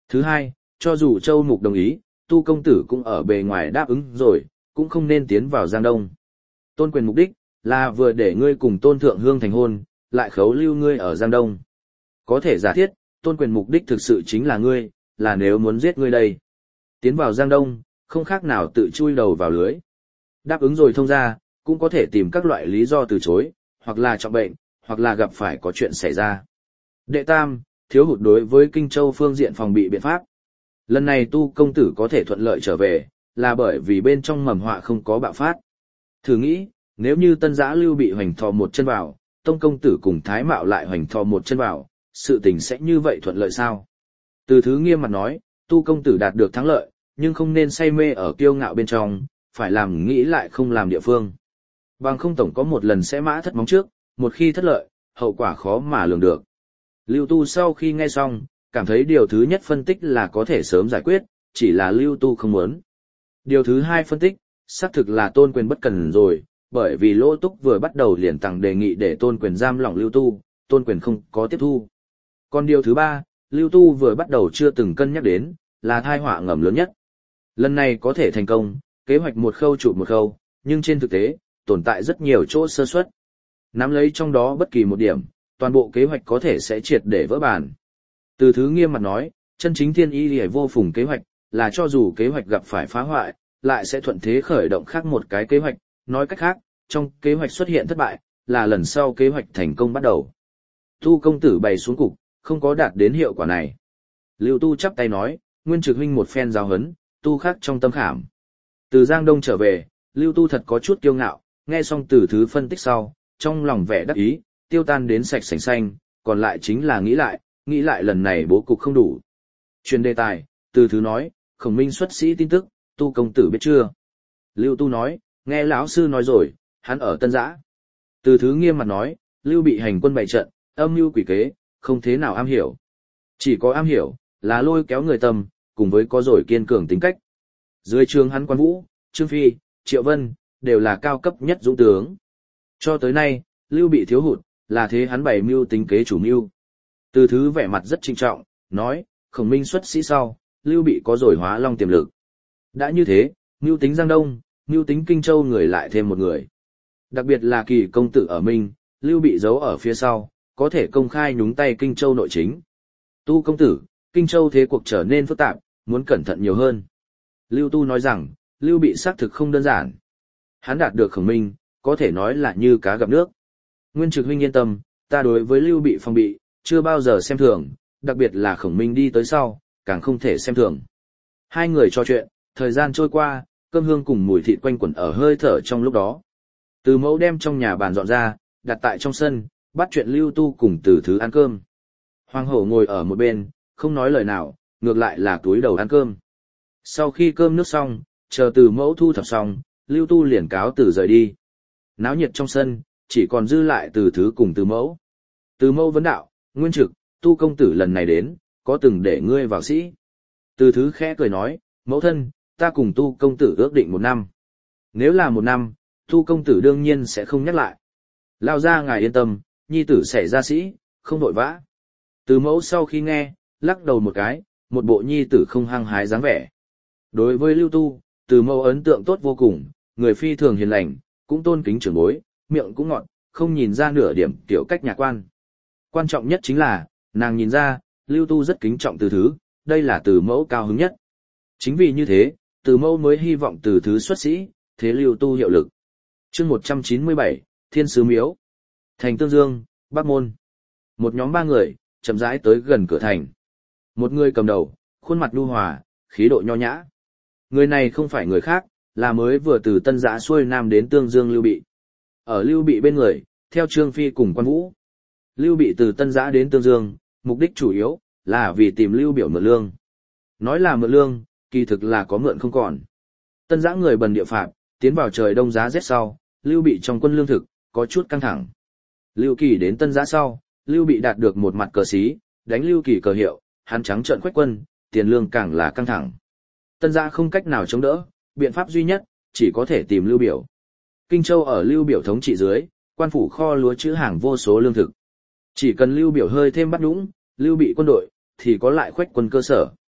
Thứ hai, cho dù Châu Mục đồng ý, Tu công tử cũng ở bề ngoài đáp ứng rồi, cũng không nên tiến vào Giang Đông. Tôn Quyền mục đích là vừa để ngươi cùng Tôn Thượng Hương thành hôn, lại khấu lưu ngươi ở Giang Đông. Có thể giả thiết, Tôn Quyền mục đích thực sự chính là ngươi, là nếu muốn giết ngươi đây. Tiến vào Giang Đông, không khác nào tự chui đầu vào lưới. Đáp ứng rồi thông ra, cũng có thể tìm các loại lý do từ chối, hoặc là trọng bệnh, hoặc là gặp phải có chuyện xảy ra. Đệ tam, thiếu hụt đối với Kinh Châu phương diện phòng bị biện pháp. Lần này Tu công tử có thể thuận lợi trở về, là bởi vì bên trong mầm họa không có bạo phát. Thử nghĩ, nếu như Tân Giã Lưu bị hoành thò một chân vào, Tông công tử cùng Thái Mạo lại hoành thò một chân vào, sự tình sẽ như vậy thuận lợi sao? Từ Thứ nghiêm mặt nói, Tu công tử đạt được thắng lợi, nhưng không nên say mê ở kiêu ngạo bên trong, phải làm nghĩ lại không làm địa phương. Bằng không tổng có một lần sẽ mã thất móng trước, một khi thất lợi, hậu quả khó mà lường được. Lưu Tu sau khi nghe xong, cảm thấy điều thứ nhất phân tích là có thể sớm giải quyết, chỉ là Lưu Tu không muốn. Điều thứ hai phân tích, xác thực là Tôn Quyền bất cần rồi, bởi vì Lỗ Túc vừa bắt đầu liền tặng đề nghị để Tôn Quyền giam lỏng Lưu Tu, Tôn Quyền không có tiếp thu. Còn điều thứ ba, Lưu Tu vừa bắt đầu chưa từng cân nhắc đến, là tai họa ngầm lớn nhất. Lần này có thể thành công, kế hoạch một khâu chụp một khâu, nhưng trên thực tế, tồn tại rất nhiều chỗ sơ suất. Nắm lấy trong đó bất kỳ một điểm, toàn bộ kế hoạch có thể sẽ triệt để vỡ bàn. Từ Thứ nghiêm mặt nói, chân chính thiên y liễu vô phùng kế hoạch, là cho dù kế hoạch gặp phải phá hoại, lại sẽ thuận thế khởi động khác một cái kế hoạch, nói cách khác, trong kế hoạch xuất hiện thất bại, là lần sau kế hoạch thành công bắt đầu. Tu công tử bày xuống cục, không có đạt đến hiệu quả này. Lưu Tu chắp tay nói, Nguyên Trực huynh một phen giáo huấn, Tu khác trong tâm khảm. Từ Giang Đông trở về, Lưu Tu thật có chút kiêu ngạo, nghe xong Từ Thứ phân tích sau, trong lòng vẻ đắc ý, tiêu tan đến sạch sành xanh, còn lại chính là nghĩ lại lần này bố cục không đủ. Truyền đề tài, Từ Thứ nói, Khổng Minh xuất sĩ tin tức, Tu công tử biết chưa? Lưu Tu nói, nghe lão sư nói rồi, hắn ở Tân Giã. Từ Thứ nghiêm mặt nói, Lưu bị hành quân bày trận, âm mưu quỷ kế, không thế nào am hiểu. Chỉ có am hiểu, là lôi kéo người tâm, cùng với có rồi kiên cường tính cách. Dưới trường hắn Quan Vũ, Trương Phi, Triệu Vân, đều là cao cấp nhất dũng tướng. Cho tới nay, Lưu bị thiếu hụt, là thế hắn bày mưu tính kế chủ mưu. Từ Thứ vẻ mặt rất trinh trọng, nói, Khổng Minh xuất sĩ sau, Lưu bị có rồi hóa long tiềm lực. Đã như thế, mưu tính Giang Đông, mưu tính Kinh Châu người lại thêm một người. Đặc biệt là Kỳ công tử ở Minh, Lưu bị giấu ở phía sau, có thể công khai nhúng tay Kinh Châu nội chính. Tu công tử, Kinh Châu thế cuộc trở nên phức tạp, muốn cẩn thận nhiều hơn. Lưu Tu nói rằng, Lưu bị xác thực không đơn giản. Hắn đạt được Khổng Minh, có thể nói là như cá gặp nước. Nguyên Trực huynh yên tâm, ta đối với Lưu bị phòng bị, chưa bao giờ xem thường, đặc biệt là Khổng Minh đi tới sau, càng không thể xem thường. Hai người trò chuyện, thời gian trôi qua, cơm hương cùng mùi thịt quanh quẩn ở hơi thở trong lúc đó. Từ Mẫu đem trong nhà bàn dọn ra, đặt tại trong sân, bắt chuyện Lưu Tu cùng Từ Thứ ăn cơm. Hoàng hậu ngồi ở một bên, không nói lời nào, ngược lại là túi đầu ăn cơm. Sau khi cơm nước xong, chờ Từ Mẫu thu thập xong, Lưu Tu liền cáo từ rời đi. Náo nhiệt trong sân, chỉ còn dư lại Từ Thứ cùng Từ Mẫu. Từ Mẫu vấn đạo, Nguyên Trực, Tu công tử lần này đến, có từng để ngươi vào sĩ? Từ Thứ khẽ cười nói, mẫu thân, ta cùng Tu công tử ước định 1 năm. Nếu là 1 năm, Tu công tử đương nhiên sẽ không nhắc lại. Lao ra ngài yên tâm, nhi tử sẽ ra sĩ, không vội vã. Từ Mẫu sau khi nghe, lắc đầu một cái, một bộ nhi tử không hăng hái dáng vẻ. Đối với Lưu Tu, Từ Mẫu ấn tượng tốt vô cùng, người phi thường hiền lành, cũng tôn kính trưởng bối, miệng cũng ngọt, không nhìn ra nửa điểm tiểu cách nhà quan. Quan trọng nhất chính là, nàng nhìn ra, Lưu Tu rất kính trọng Từ Thứ, đây là Từ Mẫu cao hứng nhất. Chính vì như thế, Từ Mẫu mới hy vọng Từ Thứ xuất sĩ, thế Lưu Tu hiệu lực. Chương 197, Thiên Sứ Miếu. Thành Tương Dương, Bắc Môn. Một nhóm 3 người, chậm rãi tới gần cửa thành. Một người cầm đầu, khuôn mặt nhu hòa, khí độ nho nhã. Người này không phải người khác, là mới vừa từ Tân Giã xuôi nam đến Tương Dương Lưu Bị. Ở Lưu Bị bên người, theo Trương Phi cùng Quan Vũ. Lưu Bị từ Tân Giã đến Tương Dương, mục đích chủ yếu là vì tìm Lưu Biểu mượn lương. Nói là mượn lương, kỳ thực là có mượn không còn. Tân Giã người bần địa phạm, tiến vào trời đông giá rét sau, Lưu Bị trong quân lương thực có chút căng thẳng. Lưu Kỳ đến Tân Giã sau, Lưu Bị đạt được một mặt cờ xí, đánh Lưu Kỳ cờ hiệu, hắn trắng trợn quét quân, tiền lương càng là căng thẳng. Tân Giã không cách nào chống đỡ, biện pháp duy nhất chỉ có thể tìm Lưu Biểu. Kinh Châu ở Lưu Biểu thống trị dưới, quan phủ kho lúa trữ hàng vô số lương thực. Chỉ cần Lưu Biểu hơi thêm bắt nhũng, Lưu Bị quân đội thì có lại khoách quân cơ sở.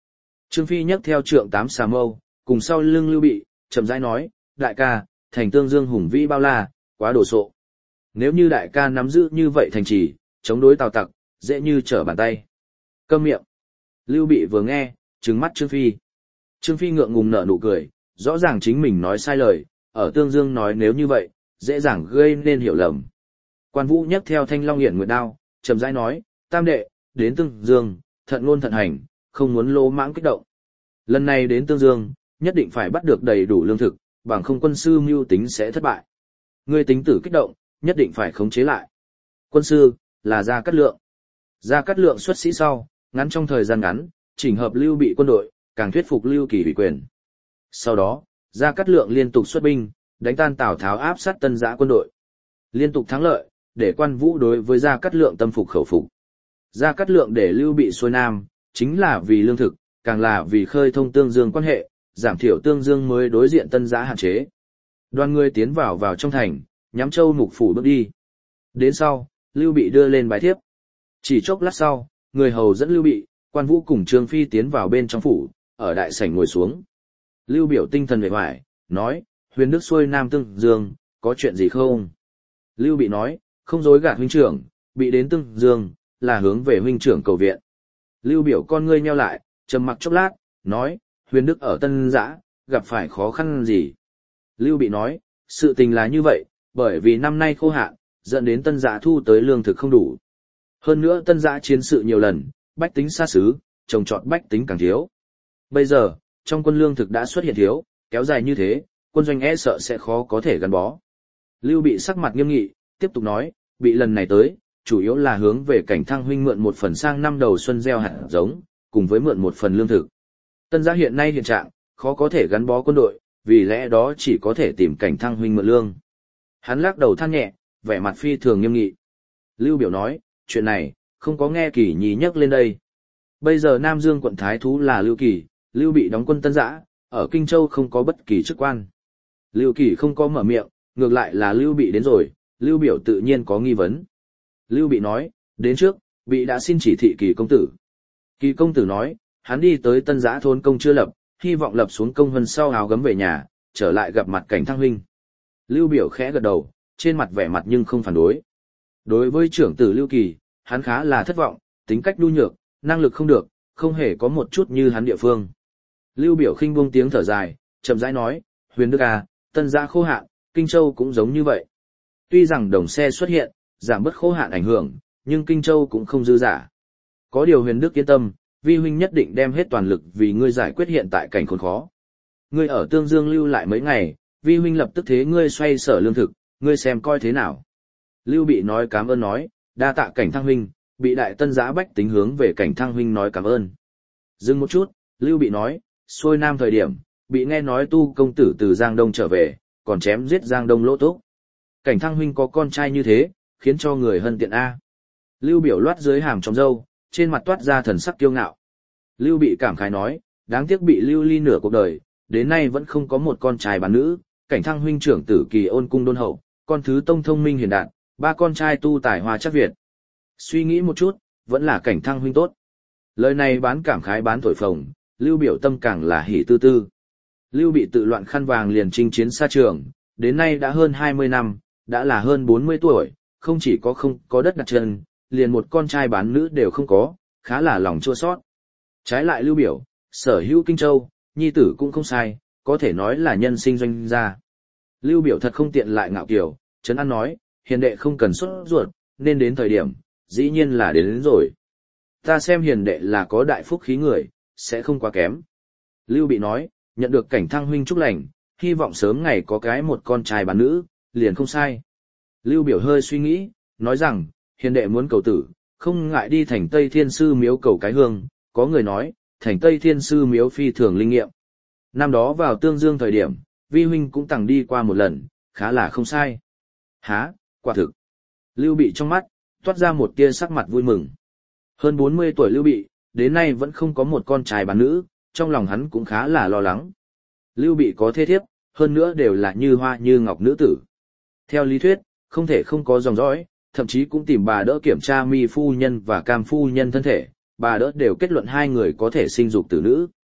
Trương Phi nhấc theo trượng 8 xà mâu, cùng sau lưng Lưu Bị, chậm rãi nói, đại ca, thành Tương Dương hùng vĩ bao la, quá đồ sộ. Nếu như đại ca nắm giữ như vậy thành trì, chống đối Tào Tặc, dễ như trở bàn tay. Câm miệng. Lưu Bị vừa nghe, trừng mắt Trương Phi. Trương Phi ngượng ngùng nở nụ cười, rõ ràng chính mình nói sai lời, ở Tương Dương nói nếu như vậy, dễ dàng gây nên hiểu lầm. Quan Vũ nhấc theo thanh long hiển nguyệt đao, chậm rãi nói, tam đệ, đến Tương Dương, thận ngôn thận hành, không muốn lỗ mãng kích động. Lần này đến Tương Dương, nhất định phải bắt được đầy đủ lương thực, bằng không quân sư mưu tính sẽ thất bại. Ngươi tính tử kích động, nhất định phải khống chế lại. Quân sư, là Gia Cát Lượng. Gia Cát Lượng xuất sĩ sau, ngắn trong thời gian ngắn, chỉnh hợp Lưu Bị quân đội, càng thuyết phục Lưu Kỳ ủy quyền. Sau đó, Gia Cát Lượng liên tục xuất binh, đánh tan Tào Tháo áp sát Tân Giã quân đội. Liên tục thắng lợi, để Quan Vũ đối với Gia Cát Lượng tâm phục khẩu phục. Gia Cát Lượng để Lưu Bị xuôi nam, chính là vì lương thực, càng là vì khơi thông Tương Dương quan hệ, giảm thiểu Tương Dương mới đối diện Tân Giã hạn chế. Đoàn người tiến vào trong thành, nhắm châu mục phủ bước đi. Đến sau, Lưu Bị đưa lên bài thiếp. Chỉ chốc lát sau, người hầu dẫn Lưu Bị, Quan Vũ cùng Trương Phi tiến vào bên trong phủ, ở đại sảnh ngồi xuống. Lưu Biểu tinh thần vẻ vải, nói, Huyền Đức xuôi Nam Tương Dương, có chuyện gì không? Lưu Bị nói, không dối gạt huynh trưởng, bị đến Tương Dương, là hướng về huynh trưởng cầu viện. Lưu Biểu con ngươi nheo lại, trầm mặc chốc lát, nói, Huyền Đức ở Tân Giã, gặp phải khó khăn gì? Lưu Bị nói, sự tình là như vậy, bởi vì năm nay khô hạn, dẫn đến Tân Giã thu tới lương thực không đủ. Hơn nữa Tân Giã chiến sự nhiều lần, bách tính xa xứ, trồng trọt bách tính càng thiếu. Bây giờ, trong quân lương thực đã xuất hiện thiếu, kéo dài như thế, quân doanh e sợ sẽ khó có thể gắn bó. Lưu Bị sắc mặt nghiêm nghị, tiếp tục nói, bị lần này tới, chủ yếu là hướng về Cảnh Thăng huynh mượn một phần sang năm đầu xuân gieo hạt giống, cùng với mượn một phần lương thực. Tân Giã hiện nay hiện trạng, khó có thể gắn bó quân đội, vì lẽ đó chỉ có thể tìm Cảnh Thăng huynh mượn lương. Hắn lắc đầu than nhẹ, vẻ mặt phi thường nghiêm nghị. Lưu Biểu nói, chuyện này, không có nghe Kỳ Nhi nhắc lên đây. Bây giờ Nam Dương quận Thái Thú là Lưu Kỳ, Lưu Bị đóng quân Tân Giã, ở Kinh Châu không có bất kỳ chức quan. Lưu Kỳ không có mở miệng, ngược lại là Lưu Bị đến rồi, Lưu Biểu tự nhiên có nghi vấn. Lưu Bị nói, đến trước, Bị đã xin chỉ thị Kỳ công tử. Kỳ công tử nói, hắn đi tới Tân Giã thôn công chưa lập, hy vọng lập xuống công vân sau áo gấm về nhà, trở lại gặp mặt Cảnh Thăng huynh. Lưu Biểu khẽ gật đầu, trên mặt vẻ mặt nhưng không phản đối. Đối với trưởng tử Lưu Kỳ, hắn khá là thất vọng, tính cách nhu nhược, năng lực không được, không hề có một chút như hắn địa phương. Lưu Biểu khinh buông tiếng thở dài, chậm rãi nói, Huyền Đức à, Tân Giã khô hạn, Kinh Châu cũng giống như vậy. Tuy rằng đồng xe xuất hiện, giảm bớt khô hạn ảnh hưởng, nhưng Kinh Châu cũng không dư giả. Có điều Huyền Đức yên tâm, vi huynh nhất định đem hết toàn lực vì ngươi giải quyết hiện tại cảnh khốn khó. Ngươi ở Tương Dương lưu lại mấy ngày, vi huynh lập tức thế ngươi xoay sở lương thực, ngươi xem coi thế nào. Lưu Bị nói cảm ơn nói, đa tạ Cảnh Thăng huynh, bị đại Tân Giã bách tính hướng về Cảnh Thăng huynh nói cảm ơn. Dừng một chút, Lưu Bị nói, xuôi nam thời điểm, bị nghe nói tu công tử từ Giang Đông trở về, còn chém giết Giang Đông Lỗ Túc. Cảnh Thăng huynh có con trai như thế, khiến cho người hân tiện a. Lưu Biểu loát dưới hàm trong râu, trên mặt toát ra thần sắc kiêu ngạo. Lưu Bị cảm khái nói, đáng tiếc bị Lưu Ly nửa cuộc đời, đến nay vẫn không có một con trai bán nữ. Cảnh Thăng huynh trưởng tử Kỳ Ôn cung đôn hậu, con thứ tông thông minh hiền đạt, ba con trai tu tài hoa chắc Việt. Suy nghĩ một chút, vẫn là Cảnh Thăng huynh tốt. Lời này bán cảm khái bán thổi phồng, Lưu Biểu tâm càng là hỉ tư tư. Lưu Bị tự loạn khăn vàng liền chinh chiến xa trường, đến nay đã hơn 20 năm, đã là hơn 40 tuổi, không chỉ có không có đất đặt chân, liền một con trai bán nữ đều không có, khá là lòng chua xót. Trái lại Lưu Biểu, sở hữu Kinh Châu, nhi tử cũng không sai, có thể nói là nhân sinh doanh gia. Lưu Biểu thật không tiện lại ngạo kiều, Trấn An nói, hiền đệ không cần sốt ruột, nên đến thời điểm, dĩ nhiên là đến rồi. Ta xem hiền đệ là có đại phúc khí người, sẽ không quá kém. Lưu Bị nói, nhận được Cảnh Thăng huynh chúc lành, hy vọng sớm ngày có cái một con trai bán nữ, liền không sai. Lưu Biểu hơi suy nghĩ, nói rằng, hiền đệ muốn cầu tử, không ngại đi thành Tây Thiên Sư miếu cầu cái hương, có người nói, thành Tây Thiên Sư miếu phi thường linh nghiệm. Năm đó vào Tương Dương thời điểm, vi huynh cũng từng đi qua một lần, khá là không sai. Há, quả thực. Lưu Bị trong mắt, toát ra một tia sắc mặt vui mừng. Hơn 40 tuổi Lưu Bị, đến nay vẫn không có một con trai bán nữ, trong lòng hắn cũng khá là lo lắng. Lưu Bị có thê thiếp, hơn nữa đều là như hoa như ngọc nữ tử. Theo lý thuyết, không thể không có dòng dõi, thậm chí cũng tìm bà đỡ kiểm tra Mi phu nhân và Cam phu nhân thân thể, bà đỡ đều kết luận hai người có thể sinh dục tử nữ.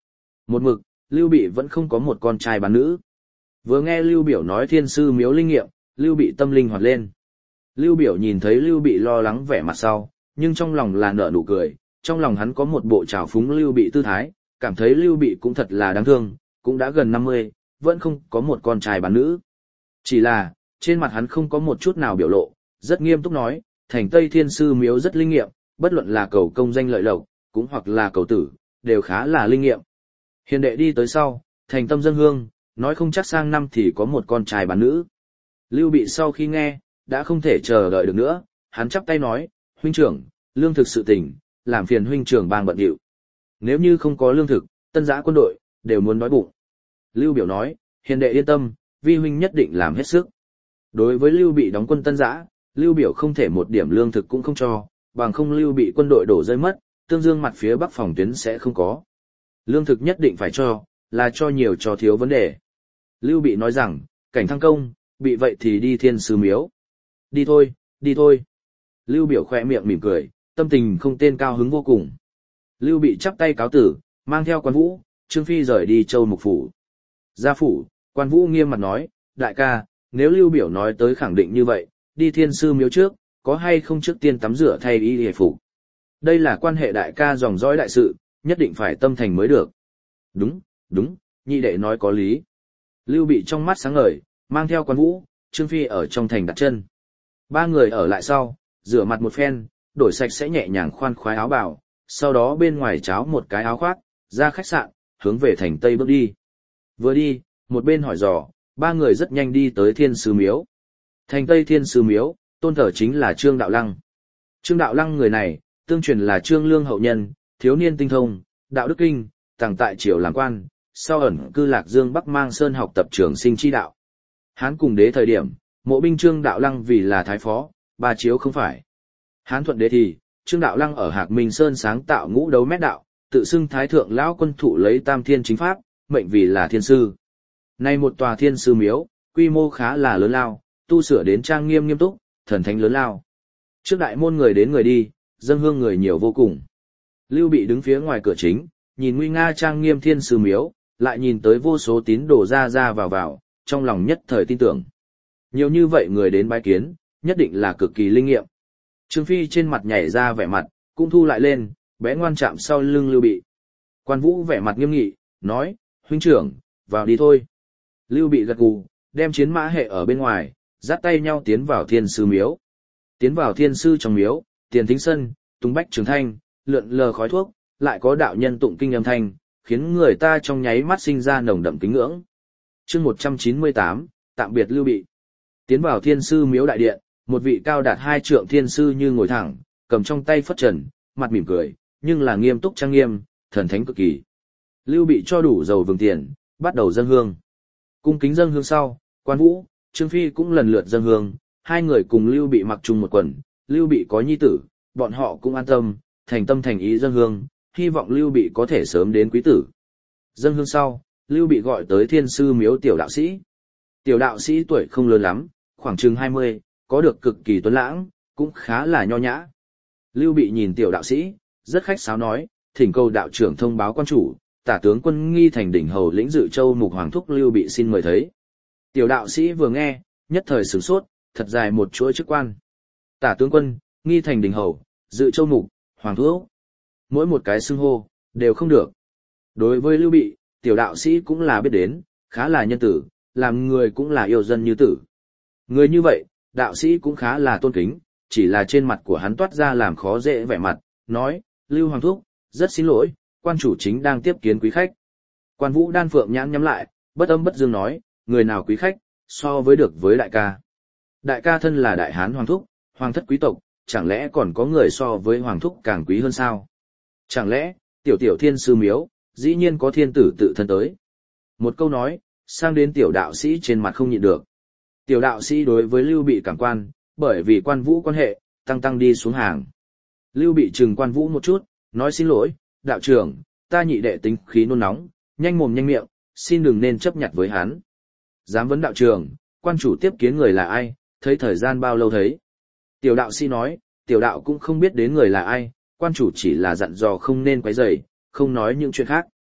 Một mực, Lưu Bị vẫn không có một con trai bán nữ. Vừa nghe Lưu Biểu nói thiên sư miếu linh nghiệm, Lưu Bị tâm linh hoạt lên. Lưu Biểu nhìn thấy Lưu Bị lo lắng vẻ mặt sau, nhưng trong lòng là nở nụ cười, trong lòng hắn có một bộ trào phúng Lưu Bị tư thái, cảm thấy Lưu Bị cũng thật là đáng thương, cũng đã gần 50, vẫn không có một con trai bán nữ. Chỉ là, trên mặt hắn không có một chút nào biểu lộ, rất nghiêm túc nói, thành Tây Thiên Sư Miếu rất linh nghiệm, bất luận là cầu công danh lợi lộc, cũng hoặc là cầu tử, đều khá là linh nghiệm. Hiền đệ đi tới sau, thành tâm dâng hương, nói không chắc sang năm thì có một con trai bán nữ. Lưu Bị sau khi nghe, đã không thể chờ đợi được nữa, hắn chắp tay nói, huynh trưởng, lương thực sự tình, làm phiền huynh trưởng bang bận điệu. Nếu như không có lương thực, tân giã quân đội, đều muốn đói bụng. Lưu Biểu nói, hiền đệ yên tâm, vi huynh nhất định làm hết sức. Đối với Lưu Bị đóng quân tân giã, Lưu Biểu không thể một điểm lương thực cũng không cho, bằng không Lưu Bị quân đội đổ rơi mất, tương dương mặt phía bắc phòng tuyến sẽ không có. Lương thực nhất định phải cho, là cho nhiều cho thiếu vấn đề. Lưu Bị nói rằng, cảnh thăng công, bị vậy thì đi Thiên Sư Miếu. Đi thôi, đi thôi. Lưu Biểu khẽ miệng mỉm cười, tâm tình không tên cao hứng vô cùng. Lưu Bị chắp tay cáo tử, mang theo Quan Vũ, Trương Phi rời đi Châu Mục Phủ. Ra phủ, Quan Vũ nghiêm mặt nói, đại ca, nếu Lưu Biểu nói tới khẳng định như vậy, đi Thiên Sư Miếu trước, có hay không trước tiên tắm rửa thay y hề phục. Đây là quan hệ đại ca dòng dõi đại sự, nhất định phải tâm thành mới được. Đúng, đúng, nhị đệ nói có lý. Lưu Bị trong mắt sáng ngời, mang theo Quan Vũ, Trương Phi ở trong thành đặt chân. Ba người ở lại sau, rửa mặt một phen, đổi sạch sẽ nhẹ nhàng khoan khoái áo bào, sau đó bên ngoài cháo một cái áo khoác, ra khách sạn, hướng về thành Tây bước đi. Vừa đi, một bên hỏi dò, ba người rất nhanh đi tới Thiên Sư Miếu. Thành Tây Thiên Sư Miếu, tôn thờ chính là Trương Đạo Lăng. Trương Đạo Lăng người này, tương truyền là Trương Lương hậu nhân, thiếu niên tinh thông, đạo đức kinh, tàng tại triều làm quan, sau ẩn cư Lạc Dương Bắc Mang Sơn học tập trường sinh chi đạo. Hán cùng đế thời điểm, mộ binh Trương Đạo Lăng vì là thái phó, ba chiếu không phải. Hán thuận đế thì, Trương Đạo Lăng ở Hạc Minh Sơn sáng tạo ngũ đấu mét đạo, tự xưng thái thượng lão quân thụ lấy tam thiên chính pháp, mệnh vì là thiên sư. Nay một tòa Thiên Sư Miếu, quy mô khá là lớn lao, tu sửa đến trang nghiêm nghiêm túc, thần thánh lớn lao. Trước đại môn người đến người đi, dâng hương người nhiều vô cùng. Lưu Bị đứng phía ngoài cửa chính, nhìn nguy nga trang nghiêm Thiên Sư Miếu, lại nhìn tới vô số tín đồ ra ra vào vào, trong lòng nhất thời tin tưởng. Nhiều như vậy người đến bái kiến, nhất định là cực kỳ linh nghiệm. Trương Phi trên mặt nhảy ra vẻ mặt, cũng thu lại lên, bé ngoan chạm sau lưng Lưu Bị. Quan Vũ vẻ mặt nghiêm nghị, nói, huynh trưởng, vào đi thôi. Lưu Bị gật gù, đem chiến mã hệ ở bên ngoài, dắt tay nhau tiến vào Thiên Sư Miếu. Tiến vào Thiên Sư trong miếu, tiền thính sân, tung bách trường thanh, lượn lờ khói thuốc, lại có đạo nhân tụng kinh âm thanh, khiến người ta trong nháy mắt sinh ra nồng đậm kính ngưỡng. Chương 198, tạm biệt Lưu Bị. Tiến vào Thiên Sư Miếu đại điện, một vị cao đạt 2 trượng thiên sư như ngồi thẳng, cầm trong tay phất trần, mặt mỉm cười, nhưng là nghiêm túc trang nghiêm, thần thánh cực kỳ. Lưu Bị cho đủ dầu vừng tiền, bắt đầu dâng hương. Cung kính dâng hương sau, Quan Vũ, Trương Phi cũng lần lượt dâng hương, hai người cùng Lưu Bị mặc chung một quần, Lưu Bị có nhi tử, bọn họ cũng an tâm, thành tâm thành ý dâng hương, hy vọng Lưu Bị có thể sớm đến quý tử. Dâng hương sau, Lưu Bị gọi tới Thiên Sư Miếu tiểu đạo sĩ. Tiểu đạo sĩ tuổi không lớn lắm, khoảng chừng 20, có được cực kỳ tuấn lãng, cũng khá là nho nhã. Lưu Bị nhìn tiểu đạo sĩ, rất khách sáo nói, thỉnh cầu đạo trưởng thông báo quan chủ, tả tướng quân Nghi Thành đỉnh hầu lĩnh Dự Châu Mục Hoàng thúc Lưu Bị xin mời thấy. Tiểu đạo sĩ vừa nghe, nhất thời sửng sốt, thật dài một chuỗi chức quan. Tả tướng quân, Nghi Thành đỉnh hầu, Dự Châu Mục, Hoàng thúc. Mỗi một cái xưng hô, đều không được. Đối với Lưu Bị, tiểu đạo sĩ cũng là biết đến, khá là nhân tử, làm người cũng là yêu dân như tử. Người như vậy, đạo sĩ cũng khá là tôn kính, chỉ là trên mặt của hắn toát ra làm khó dễ vẻ mặt, nói, Lưu Hoàng thúc, rất xin lỗi, quan chủ chính đang tiếp kiến quý khách. Quan Vũ đan phượng nhãn nhắm lại, bất âm bất dương nói, người nào quý khách, so với được với đại ca. Đại ca thân là đại hán hoàng thúc, hoàng thất quý tộc, chẳng lẽ còn có người so với hoàng thúc càng quý hơn sao? Chẳng lẽ, tiểu tiểu Thiên Sư Miếu, dĩ nhiên có thiên tử tự thân tới. Một câu nói, sang đến tiểu đạo sĩ trên mặt không nhịn được. Tiểu đạo sĩ đối với Lưu Bị cảm quan, bởi vì Quan Vũ quan hệ, tăng đi xuống hàng. Lưu Bị trừng Quan Vũ một chút, nói xin lỗi, đạo trưởng, ta nhị đệ tính khí nôn nóng, nhanh mồm nhanh miệng, xin đừng nên chấp nhặt với hắn. Dám vấn đạo trưởng, quan chủ tiếp kiến người là ai, thấy thời gian bao lâu thấy. Tiểu đạo sĩ nói, tiểu đạo cũng không biết đến người là ai, quan chủ chỉ là dặn dò không nên quấy rầy, không nói những chuyện khác.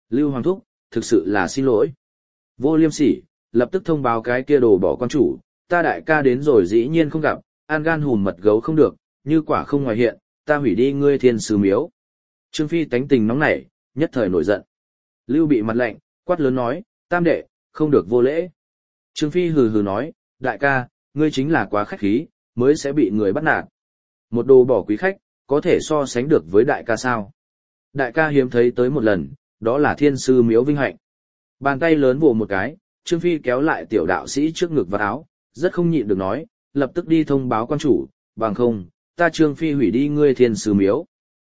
Lưu Hoàng thúc, thực sự là xin lỗi. Vô Liêm Sỉ, lập tức thông báo cái kia đồ bỏ quan chủ, ta đại ca đến rồi dĩ nhiên không gặp, an gan hùm mật gấu không được, như quả không ngoài hiện, ta hủy đi ngươi thiên sứ miếu. Trương Phi tánh tình nóng nảy, nhất thời nổi giận. Lưu Bị mặt lạnh, quát lớn nói, tam đệ, không được vô lễ. Trương Phi hừ hừ nói, đại ca, ngươi chính là quá khách khí, mới sẽ bị người bắt nạt. Một đồ bỏ quý khách, có thể so sánh được với đại ca sao? Đại ca hiếm thấy tới một lần, đó là thiên sư miếu vinh hạnh. Bàn tay lớn vồ một cái, Trương Phi kéo lại tiểu đạo sĩ trước ngực và áo, rất không nhịn được nói, lập tức đi thông báo quan chủ, bằng không, ta Trương Phi hủy đi ngươi thiên sư miếu.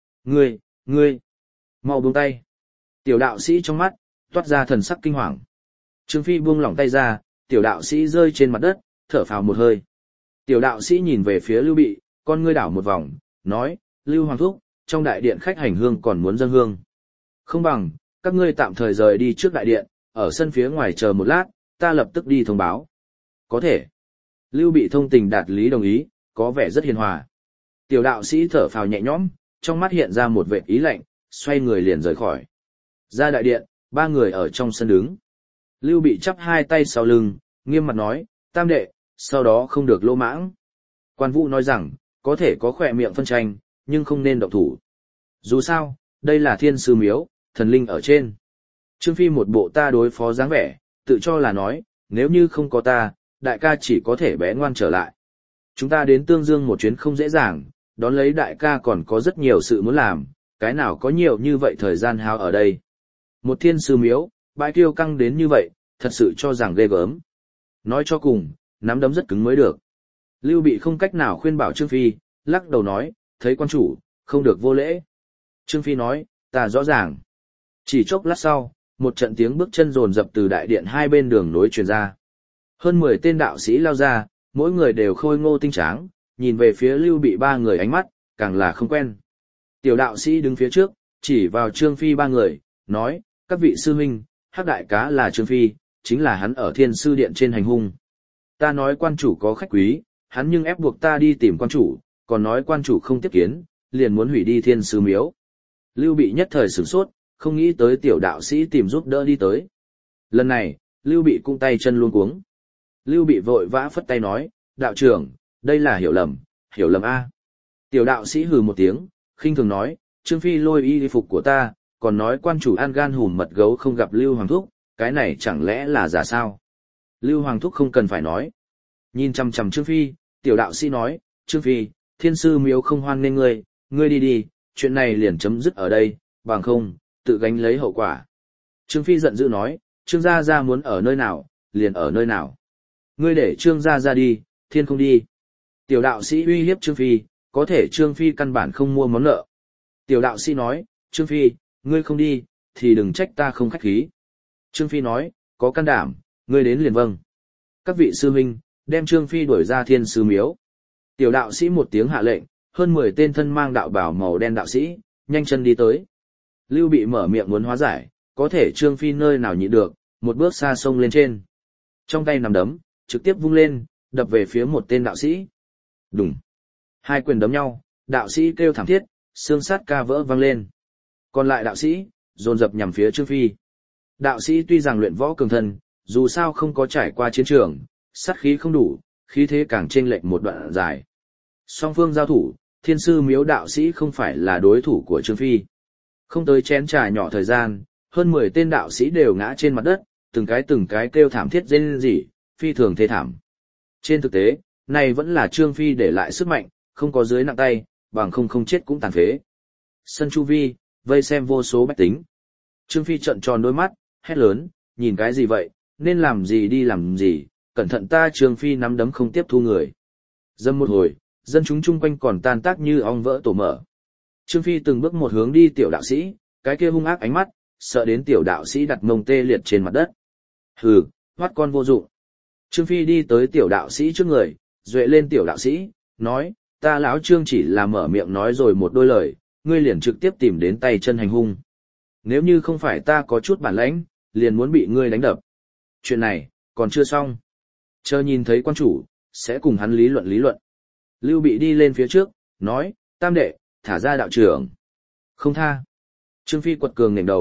Ngươi, mau buông tay. Tiểu đạo sĩ trong mắt, toát ra thần sắc kinh hoàng. Trương Phi buông lỏng tay ra, tiểu đạo sĩ rơi trên mặt đất, thở phào một hơi. Tiểu đạo sĩ nhìn về phía Lưu Bị, con ngươi đảo một vòng, nói, Lưu Hoàng thúc, trong đại điện khách hành hương còn muốn dâng hương. Không bằng, các ngươi tạm thời rời đi trước đại điện, ở sân phía ngoài chờ một lát, ta lập tức đi thông báo. Có thể. Lưu Bị thông tình đạt lý đồng ý, có vẻ rất hiền hòa. Tiểu đạo sĩ thở phào nhẹ nhõm, trong mắt hiện ra một vệt ý lạnh, xoay người liền rời khỏi. Ra đại điện, ba người ở trong sân đứng. Lưu Bị chắp hai tay sau lưng, nghiêm mặt nói, tam đệ, sau đó không được lô mãng. Quan Vũ nói rằng, có thể có khỏe miệng phân tranh, nhưng không nên động thủ. Dù sao, đây là thiên sư miếu, thần linh ở trên. Trương Phi một bộ ta đối phó dáng vẻ, tự cho là nói, nếu như không có ta, đại ca chỉ có thể bé ngoan trở lại. Chúng ta đến Tương Dương một chuyến không dễ dàng, đón lấy đại ca còn có rất nhiều sự muốn làm, cái nào có nhiều như vậy thời gian hao ở đây. Một thiên sư miếu, bãi tiêu căng đến như vậy, thật sự cho rằng ghê gớm. Nói cho cùng, nắm đấm rất cứng mới được. Lưu Bị không cách nào khuyên bảo Trương Phi, lắc đầu nói, thấy quan chủ, không được vô lễ. Trương Phi nói, ta rõ ràng. Chỉ chốc lát sau, một trận tiếng bước chân rồn rập từ đại điện hai bên đường nối truyền ra. Hơn 10 tên đạo sĩ lao ra, mỗi người đều khôi ngô tinh tráng, nhìn về phía Lưu Bị ba người ánh mắt, càng là không quen. Tiểu đạo sĩ đứng phía trước, chỉ vào Trương Phi ba người, nói, các vị sư huynh, hắc đại cá là Trương Phi, chính là hắn ở thiên sư điện trên hành hung. Ta nói quan chủ có khách quý, hắn nhưng ép buộc ta đi tìm quan chủ, còn nói quan chủ không tiếp kiến, liền muốn hủy đi thiên sư miếu. Lưu Bị nhất thời sửng sốt, không nghĩ tới tiểu đạo sĩ tìm giúp đỡ đi tới. Lần này, Lưu Bị cung tay chân luống cuống. Lưu Bị vội vã phất tay nói, đạo trưởng, đây là hiểu lầm a. Tiểu đạo sĩ hừ một tiếng, khinh thường nói, Trương Phi lôi y phục của ta, còn nói quan chủ an gan hùm mật gấu không gặp Lưu Hoàng thúc, cái này chẳng lẽ là giả sao? Lưu Hoàng thúc không cần phải nói. Nhìn chằm chằm Trương Phi, tiểu đạo sĩ nói, Trương Phi, thiên sư miếu không hoan nên ngươi đi đi, chuyện này liền chấm dứt ở đây, bằng không, tự gánh lấy hậu quả. Trương Phi giận dữ nói, Trương gia gia muốn ở nơi nào, liền ở nơi nào. Ngươi để Trương gia gia đi, thiên không đi. Tiểu đạo sĩ uy hiếp Trương Phi, có thể Trương Phi căn bản không mua món nợ. Tiểu đạo sĩ nói, Trương Phi, ngươi không đi, thì đừng trách ta không khách khí. Trương Phi nói, có can đảm, ngươi đến liền vâng. Các vị sư huynh, đem Trương Phi đuổi ra thiên sư miếu. Tiểu đạo sĩ một tiếng hạ lệnh, hơn 10 tên thân mang đạo bào màu đen đạo sĩ, nhanh chân đi tới. Lưu Bị mở miệng muốn hóa giải, có thể Trương Phi nơi nào nhịn được, một bước xa sông lên trên. Trong tay nắm đấm, trực tiếp vung lên, đập về phía một tên đạo sĩ. Đùng. Hai quyền đấm nhau, đạo sĩ kêu thảm thiết, xương sắt ca vỡ vang lên. Còn lại đạo sĩ, dồn dập nhằm phía Trương Phi. Đạo sĩ tuy rằng luyện võ cường thân, dù sao không có trải qua chiến trường, sát khí không đủ, khí thế càng chênh lệch một đoạn dài. Song phương giao thủ, thiên sư miếu đạo sĩ không phải là đối thủ của Trương Phi. Không tới chén trà nhỏ thời gian, hơn 10 tên đạo sĩ đều ngã trên mặt đất, từng cái kêu thảm thiết rên rỉ, phi thường thê thảm. Trên thực tế, này vẫn là Trương Phi để lại sức mạnh, không có dưới nặng tay, bằng không chết cũng tàn phế. Sân chu vi, vây xem vô số bách tính. Trương Phi trợn tròn đôi mắt, hét lớn, nhìn cái gì vậy, nên làm gì đi làm gì, cẩn thận ta Trương Phi nắm đấm không tiếp thu người. Dâm một hồi, dân chúng chung quanh còn tan tác như ong vỡ tổ mở. Trương Phi từng bước một hướng đi tiểu đạo sĩ, cái kia hung ác ánh mắt, sợ đến tiểu đạo sĩ đặt mông tê liệt trên mặt đất. Hừ, hoắt con vô dụng. Trương Phi đi tới tiểu đạo sĩ trước người, duệ lên tiểu đạo sĩ, nói, ta lão Trương chỉ là mở miệng nói rồi một đôi lời, ngươi liền trực tiếp tìm đến tay chân hành hung. Nếu như không phải ta có chút bản lãnh, liền muốn bị ngươi đánh đập. Chuyện này, còn chưa xong. Chờ nhìn thấy quan chủ, sẽ cùng hắn lý luận. Lưu Bị đi lên phía trước, nói, tam đệ, thả ra đạo trưởng. Không tha. Trương Phi quật cường nghềnh đầu,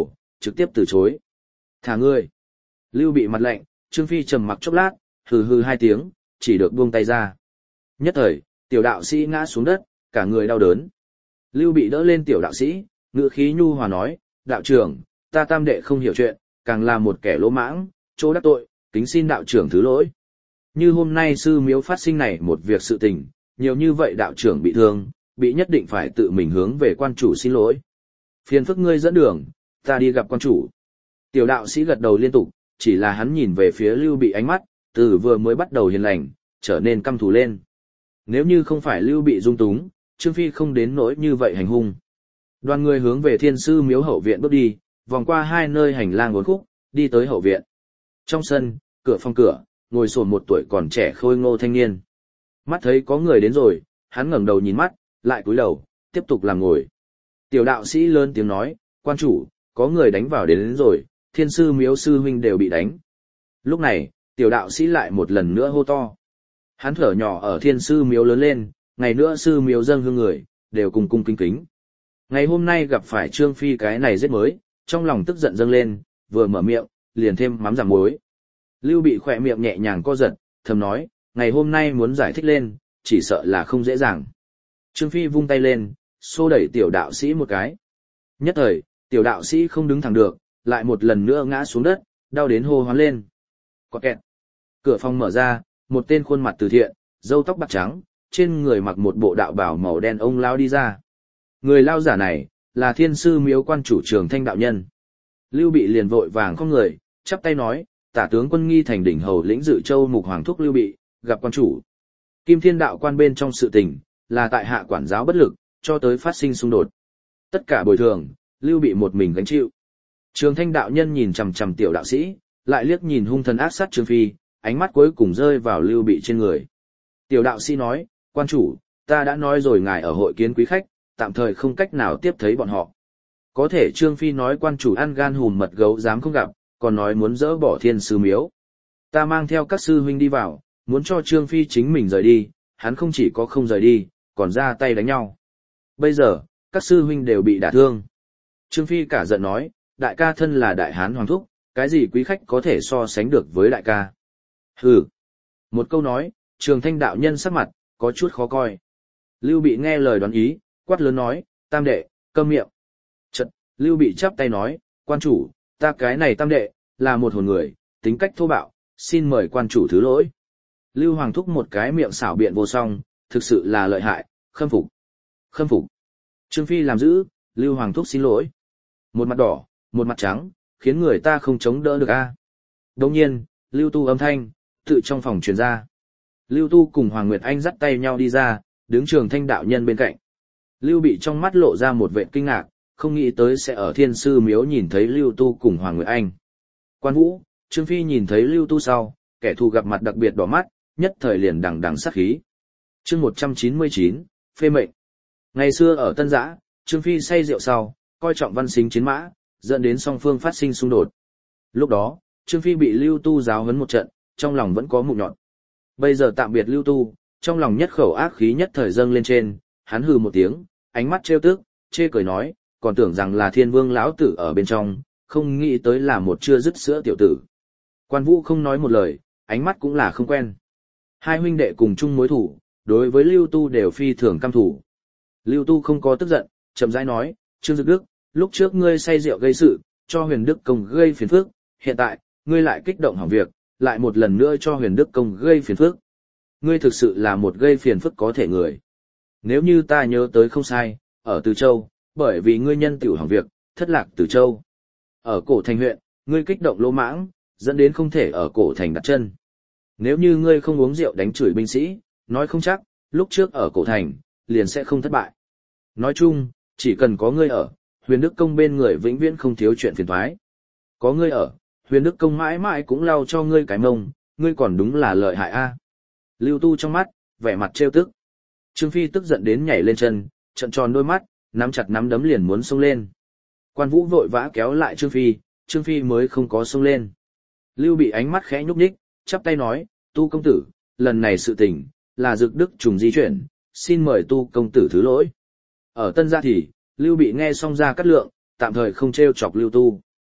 trực tiếp từ chối. Thả ngươi. Lưu Bị mặt lạnh, Trương Phi trầm mặc chốc lát, hừ hừ hai tiếng, chỉ được buông tay ra. Nhất thời, tiểu đạo sĩ ngã xuống đất, cả người đau đớn. Lưu Bị đỡ lên tiểu đạo sĩ, ngữ khí nhu hòa nói, đạo trưởng, ta tam đệ không hiểu chuyện, càng là một kẻ lỗ mãng, chỗ đắc tội, kính xin đạo trưởng thứ lỗi. Như hôm nay sư miếu phát sinh này một việc sự tình, nhiều như vậy đạo trưởng bị thương, bị nhất định phải tự mình hướng về quan chủ xin lỗi. Phiền phức ngươi dẫn đường, ta đi gặp quan chủ. Tiểu đạo sĩ gật đầu liên tục, chỉ là hắn nhìn về phía Lưu Bị ánh mắt, từ vừa mới bắt đầu hiền lành, trở nên căm thù lên. Nếu như không phải Lưu Bị dung túng, Trương Phi không đến nỗi như vậy hành hung. Đoàn người hướng về Thiên Sư miếu hậu viện bước đi, vòng qua hai nơi hành lang uốn khúc, đi tới hậu viện. Trong sân, cửa phòng cửa, ngồi sồn một tuổi còn trẻ khôi ngô thanh niên. Mắt thấy có người đến rồi, hắn ngẩng đầu nhìn mắt, lại cúi đầu, tiếp tục làm ngồi. Tiểu đạo sĩ lớn tiếng nói, quan chủ, có người đánh vào đến rồi, Thiên Sư miếu sư huynh đều bị đánh. Lúc này, tiểu đạo sĩ lại một lần nữa hô to. Hắn thở nhỏ ở Thiên Sư miếu lớn lên, ngày nữa sư miếu dâng hương người, đều cùng cung kính kính. Ngày hôm nay gặp phải Trương Phi cái này giết mới, trong lòng tức giận dâng lên, vừa mở miệng, liền thêm mắm giảm muối. Lưu Bị khỏe miệng nhẹ nhàng co giật, thầm nói, ngày hôm nay muốn giải thích lên, chỉ sợ là không dễ dàng. Trương Phi vung tay lên, xô đẩy tiểu đạo sĩ một cái. Nhất thời, tiểu đạo sĩ không đứng thẳng được, lại một lần nữa ngã xuống đất, đau đến hô hoán lên. Quạt kẹt. Cửa phòng mở ra, một tên khuôn mặt từ thiện, râu tóc bạc trắng, trên người mặc một bộ đạo bào màu đen ông lao đi ra. Người lao giả này, là Thiên Sư miếu quan chủ Trường Thanh đạo nhân. Lưu Bị liền vội vàng không người, chắp tay nói, tả tướng quân nghi thành đỉnh hầu lĩnh dự châu mục hoàng thúc Lưu Bị, gặp quan chủ. Kim Thiên đạo quan bên trong sự tình, là tại hạ quản giáo bất lực, cho tới phát sinh xung đột. Tất cả bồi thường, Lưu Bị một mình gánh chịu. Trường Thanh đạo nhân nhìn chằm chằm tiểu đạo sĩ, lại liếc nhìn hung thần ác sát Trương Phi, ánh mắt cuối cùng rơi vào Lưu Bị trên người. Tiểu đạo sĩ nói, quan chủ, ta đã nói rồi ngài ở hội kiến quý khách, tạm thời không cách nào tiếp thấy bọn họ. Có thể Trương Phi nói quan chủ ăn gan hùm mật gấu dám không gặp, còn nói muốn dỡ bỏ Thiên Sư miếu. Ta mang theo các sư huynh đi vào, muốn cho Trương Phi chính mình rời đi, hắn không chỉ có không rời đi, còn ra tay đánh nhau. Bây giờ, các sư huynh đều bị đả thương. Trương Phi cả giận nói, đại ca thân là đại hán hoàng thúc, cái gì quý khách có thể so sánh được với đại ca. Hừ. Một câu nói, Trường Thanh đạo nhân sắc mặt, có chút khó coi. Lưu Bị nghe lời đoán ý, quát lớn nói, tam đệ, câm miệng. Chật, Lưu Bị chắp tay nói, quan chủ, ta cái này tam đệ, là một hồn người, tính cách thô bạo, xin mời quan chủ thứ lỗi. Lưu Hoàng thúc một cái miệng xảo biện vô song, thực sự là lợi hại, khâm phục. Khâm phục. Trương Phi làm giữ, Lưu Hoàng thúc xin lỗi. Một mặt đỏ, một mặt trắng, khiến người ta không chống đỡ được a. Đồng nhiên, Lưu Tu âm thanh, tự trong phòng truyền ra. Lưu Tu cùng Hoàng Nguyệt Anh dắt tay nhau đi ra, đứng Trường Thanh đạo nhân bên cạnh. Lưu Bị trong mắt lộ ra một vệt kinh ngạc, không nghĩ tới sẽ ở Thiên Sư miếu nhìn thấy Lưu Tu cùng Hoàng Nguyệt Anh. Quan Vũ, Trương Phi nhìn thấy Lưu Tu sau, kẻ thù gặp mặt đặc biệt đỏ mắt, nhất thời liền đằng đằng sát khí. Chương 199, phê mệnh. Ngày xưa ở Tân Giã, Trương Phi say rượu sau, coi trọng văn xính chiến mã, dẫn đến song phương phát sinh xung đột. Lúc đó, Trương Phi bị Lưu Tu giáo huấn một trận, trong lòng vẫn có mụn nhọn. Bây giờ tạm biệt Lưu Tu, trong lòng nhất khẩu ác khí nhất thời dâng lên trên, hắn hừ một tiếng, ánh mắt trêu tức, chê cười nói, còn tưởng rằng là Thiên Vương lão tử ở bên trong, không nghĩ tới là một chưa dứt sữa tiểu tử. Quan Vũ không nói một lời, ánh mắt cũng là không quen. Hai huynh đệ cùng chung mối thủ, đối với Lưu Tu đều phi thường căm thủ. Lưu Tu không có tức giận, chậm rãi nói, Trương Dực Đức, lúc trước ngươi say rượu gây sự, cho Huyền Đức Công gây phiền phức, hiện tại, ngươi lại kích động hỏng việc, lại một lần nữa cho Huyền Đức Công gây phiền phức. Ngươi thực sự là một gây phiền phức có thể người. Nếu như ta nhớ tới không sai, ở Từ Châu, bởi vì ngươi nhân tiểu hỏng việc, thất lạc Từ Châu. Ở Cổ Thành huyện, ngươi kích động lỗ mãng, dẫn đến không thể ở Cổ Thành đặt chân. Nếu như ngươi không uống rượu đánh chửi binh sĩ, nói không chắc, lúc trước ở Cổ Thành, liền sẽ không thất bại. Nói chung, chỉ cần có ngươi ở, Huyền Đức Công bên người vĩnh viễn không thiếu chuyện phiền toái. Có ngươi ở, Huyền Đức Công mãi mãi cũng lau cho ngươi cái mông, ngươi còn đúng là lợi hại a. Lưu Tu trong mắt, vẻ mặt trêu tức. Trương Phi tức giận đến nhảy lên chân, trợn tròn đôi mắt, nắm chặt nắm đấm liền muốn xông lên. Quan Vũ vội vã kéo lại Trương Phi mới không có xông lên. Lưu Bị ánh mắt khẽ nhúc nhích, chắp tay nói, Tu công tử, lần này sự tình, là Dực Đức trùng di chuyển, xin mời Tu công tử thứ lỗi. Ở Tân Gia thì, Lưu Bị nghe xong ra cắt lượng, tạm thời không trêu chọc Lưu Tu.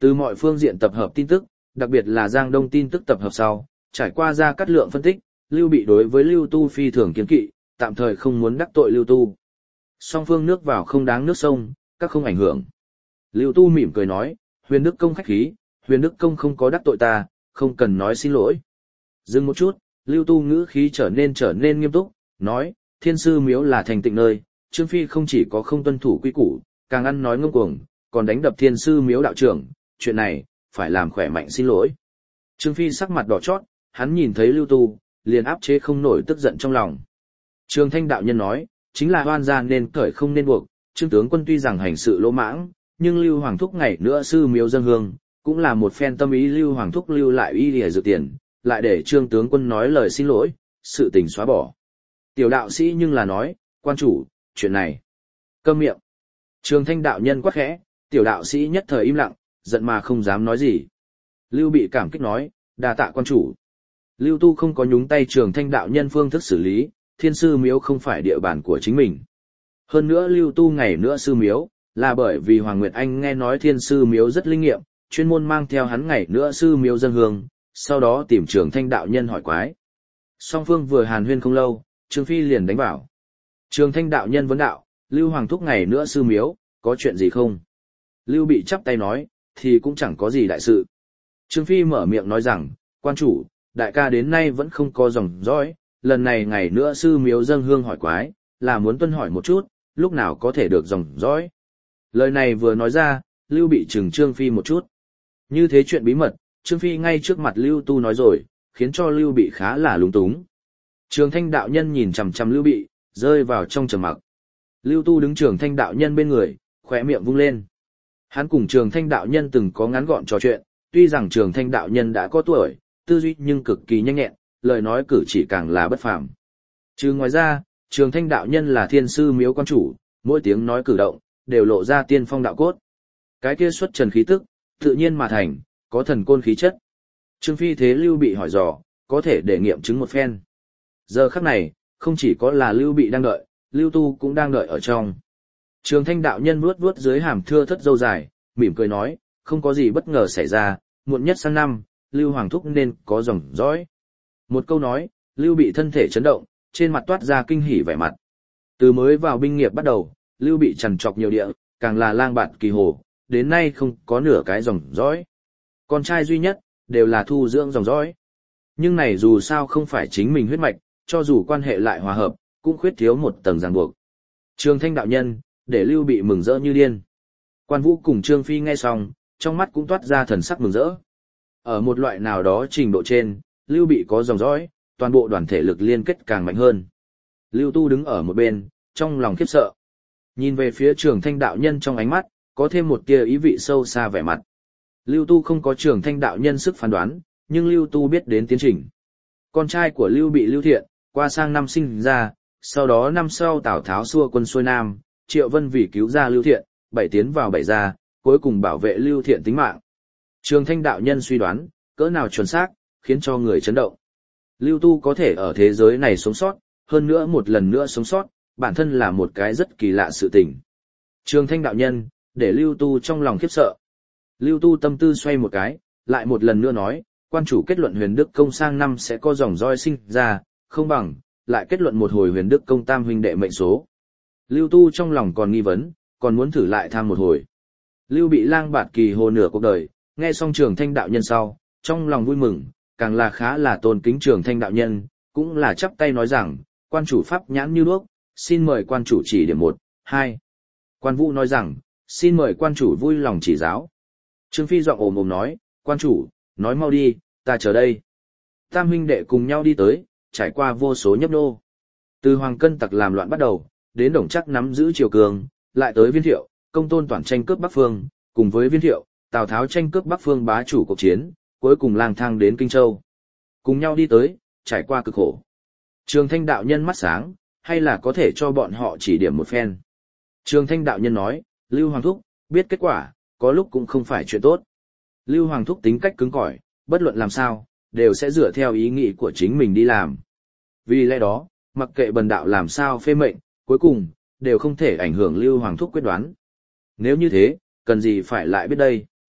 Từ mọi phương diện tập hợp tin tức, đặc biệt là Giang Đông tin tức tập hợp sau, trải qua ra cắt lượng phân tích, Lưu Bị đối với Lưu Tu phi thường kiêng kỵ, tạm thời không muốn đắc tội Lưu Tu. Song phương nước vào không đáng nước sông, các không ảnh hưởng. Lưu Tu mỉm cười nói, Huyền Đức Công khách khí, Huyền Đức Công không có đắc tội ta, không cần nói xin lỗi. Dừng một chút, Lưu Tu ngữ khí trở nên nghiêm túc, nói, Thiên Sư Miếu là thành tịnh nơi, Trương Phi không chỉ có không tuân thủ quy củ, càng ăn nói ngông cuồng, còn đánh đập Thiên Sư Miếu đạo trưởng, chuyện này, phải làm khỏe mạnh xin lỗi. Trương Phi sắc mặt đỏ chót, hắn nhìn thấy Lưu Tu, liền áp chế không nổi tức giận trong lòng. Trường Thanh đạo nhân nói, chính là oan gia nên cởi không nên buộc, Trương tướng quân tuy rằng hành sự lỗ mãng, nhưng Lưu Hoàng Thúc ngày nữa sư miếu dân hương, cũng là một phen tâm ý. Lưu Hoàng Thúc lưu lại y lìa dự tiền, lại để Trương tướng quân nói lời xin lỗi, sự tình xóa bỏ. Tiểu đạo sĩ nhưng là nói, quan chủ, chuyện này. Câm miệng. Trường Thanh đạo nhân quát khẽ, tiểu đạo sĩ nhất thời im lặng, giận mà không dám nói gì. Lưu Bị cảm kích nói, đa tạ quan chủ. Lưu Tu không có nhúng tay Trường Thanh đạo nhân phương thức xử lý, Thiên Sư Miếu không phải địa bàn của chính mình. Hơn nữa Lưu Tu ngày nữa sư miếu, là bởi vì Hoàng Nguyệt Anh nghe nói Thiên Sư Miếu rất linh nghiệm, chuyên môn mang theo hắn ngày nữa sư miếu dân hương, sau đó tìm Trường Thanh đạo nhân hỏi quái. Song phương vừa hàn huyên không lâu, Trương Phi liền đánh vào. Trường Thanh đạo nhân vấn đạo, Lưu Hoàng Thúc ngày nữa sư miếu, có chuyện gì không? Lưu Bị chắp tay nói, thì cũng chẳng có gì đại sự. Trương Phi mở miệng nói rằng, quan chủ, đại ca đến nay vẫn không có dòng dõi, lần này ngày nữa sư miếu dâng hương hỏi quái, là muốn tuân hỏi một chút, lúc nào có thể được dòng dõi. Lời này vừa nói ra, Lưu Bị chừng Trương Phi một chút. Như thế chuyện bí mật, Trương Phi ngay trước mặt Lưu Tu nói rồi, khiến cho Lưu Bị khá là lúng túng. Trường Thanh đạo nhân nhìn chằm chằm Lưu Bị, rơi vào trong trầm mặc. Lưu Tu đứng Trường Thanh đạo nhân bên người, khóe miệng vung lên. Hắn cùng Trường Thanh đạo nhân từng có ngắn gọn trò chuyện, tuy rằng Trường Thanh đạo nhân đã có tuổi, tư duy nhưng cực kỳ nhanh nhẹn, lời nói cử chỉ càng là bất phàm. Trừ ngoài ra, Trường Thanh đạo nhân là Thiên Sư Miếu quan chủ, mỗi tiếng nói cử động đều lộ ra tiên phong đạo cốt. Cái kia xuất trần khí tức, tự nhiên mà thành, có thần côn khí chất. Trương Phi thế Lưu Bị hỏi dò, có thể để nghiệm chứng một phen. Giờ khắc này, không chỉ có là Lưu Bị đang đợi, Lưu Tu cũng đang đợi ở trong. Trường Thanh đạo nhân vuốt vuốt dưới hàm thưa thất râu dài, mỉm cười nói, không có gì bất ngờ xảy ra, muộn nhất sang năm, Lưu Hoàng Thúc nên có dòng dõi. Một câu nói, Lưu Bị thân thể chấn động, trên mặt toát ra kinh hỉ vẻ mặt. Từ mới vào binh nghiệp bắt đầu, Lưu Bị trằn trọc nhiều địa, càng là lang bạt kỳ hồ, đến nay không có nửa cái dòng dõi. Con trai duy nhất, đều là thu dưỡng dòng dõi. Nhưng này dù sao không phải chính mình huyết mạch, cho dù quan hệ lại hòa hợp, cũng khuyết thiếu một tầng ràng buộc. Trường Thanh đạo nhân, để Lưu Bị mừng rỡ như điên. Quan Vũ cùng Trương Phi nghe xong, trong mắt cũng toát ra thần sắc mừng rỡ. Ở một loại nào đó trình độ trên, Lưu Bị có dòng dõi, toàn bộ đoàn thể lực liên kết càng mạnh hơn. Lưu Tu đứng ở một bên, trong lòng khiếp sợ. Nhìn về phía Trường Thanh đạo nhân trong ánh mắt, có thêm một tia ý vị sâu xa vẻ mặt. Lưu Tu không có Trường Thanh đạo nhân sức phán đoán, nhưng Lưu Tu biết đến tiến trình. Con trai của Lưu Bị Lưu Thiện, qua sang năm sinh ra, sau đó năm sau Tào Tháo xua quân xuôi Nam, Triệu Vân vì cứu ra Lưu Thiện, bảy tiến vào bảy ra, cuối cùng bảo vệ Lưu Thiện tính mạng. Trường Thanh đạo nhân suy đoán, cỡ nào chuẩn xác, khiến cho người chấn động. Lưu Tu có thể ở thế giới này sống sót, hơn nữa một lần nữa sống sót, bản thân là một cái rất kỳ lạ sự tình. Trường Thanh đạo nhân, để Lưu Tu trong lòng khiếp sợ. Lưu Tu tâm tư xoay một cái, lại một lần nữa nói, quan chủ kết luận Huyền Đức Công sang năm sẽ có dòng roi sinh ra, không bằng, lại kết luận một hồi Huyền Đức Công tam huynh đệ mệnh số. Lưu Tu trong lòng còn nghi vấn, còn muốn thử lại tham một hồi. Lưu Bị lang bạt kỳ hồ nửa cuộc đời, nghe xong Trường Thanh đạo nhân sau, trong lòng vui mừng, càng là khá là tôn kính Trường Thanh đạo nhân, cũng là chắp tay nói rằng, quan chủ pháp nhãn như đuốc, xin mời quan chủ chỉ điểm 1, 2. Quan Vũ nói rằng, xin mời quan chủ vui lòng chỉ giáo. Trương Phi giọng ồm ồm nói, quan chủ, nói mau đi, ta chờ đây. Tam huynh đệ cùng nhau đi tới, trải qua vô số nhấp nô. Từ Hoàng Cân tặc làm loạn bắt đầu, đến Đồng Trác nắm giữ triều cường, lại tới Viên Thiệu, Công Tôn Toản tranh cướp Bắc Phương, cùng với Viên Thiệu, Tào Tháo tranh cướp Bắc Phương bá chủ cuộc chiến, cuối cùng lang thang đến Kinh Châu. Cùng nhau đi tới, trải qua cực khổ. Trường Thanh đạo nhân mắt sáng, hay là có thể cho bọn họ chỉ điểm một phen. Trường Thanh đạo nhân nói, Lưu Hoàng Thúc, biết kết quả, có lúc cũng không phải chuyện tốt. Lưu Hoàng Thúc tính cách cứng cỏi, bất luận làm sao, đều sẽ dựa theo ý nghĩ của chính mình đi làm. Vì lẽ đó, mặc kệ bần đạo làm sao phê mệnh, cuối cùng, đều không thể ảnh hưởng Lưu Hoàng Thúc quyết đoán. Nếu như thế, cần gì phải lại biết đây.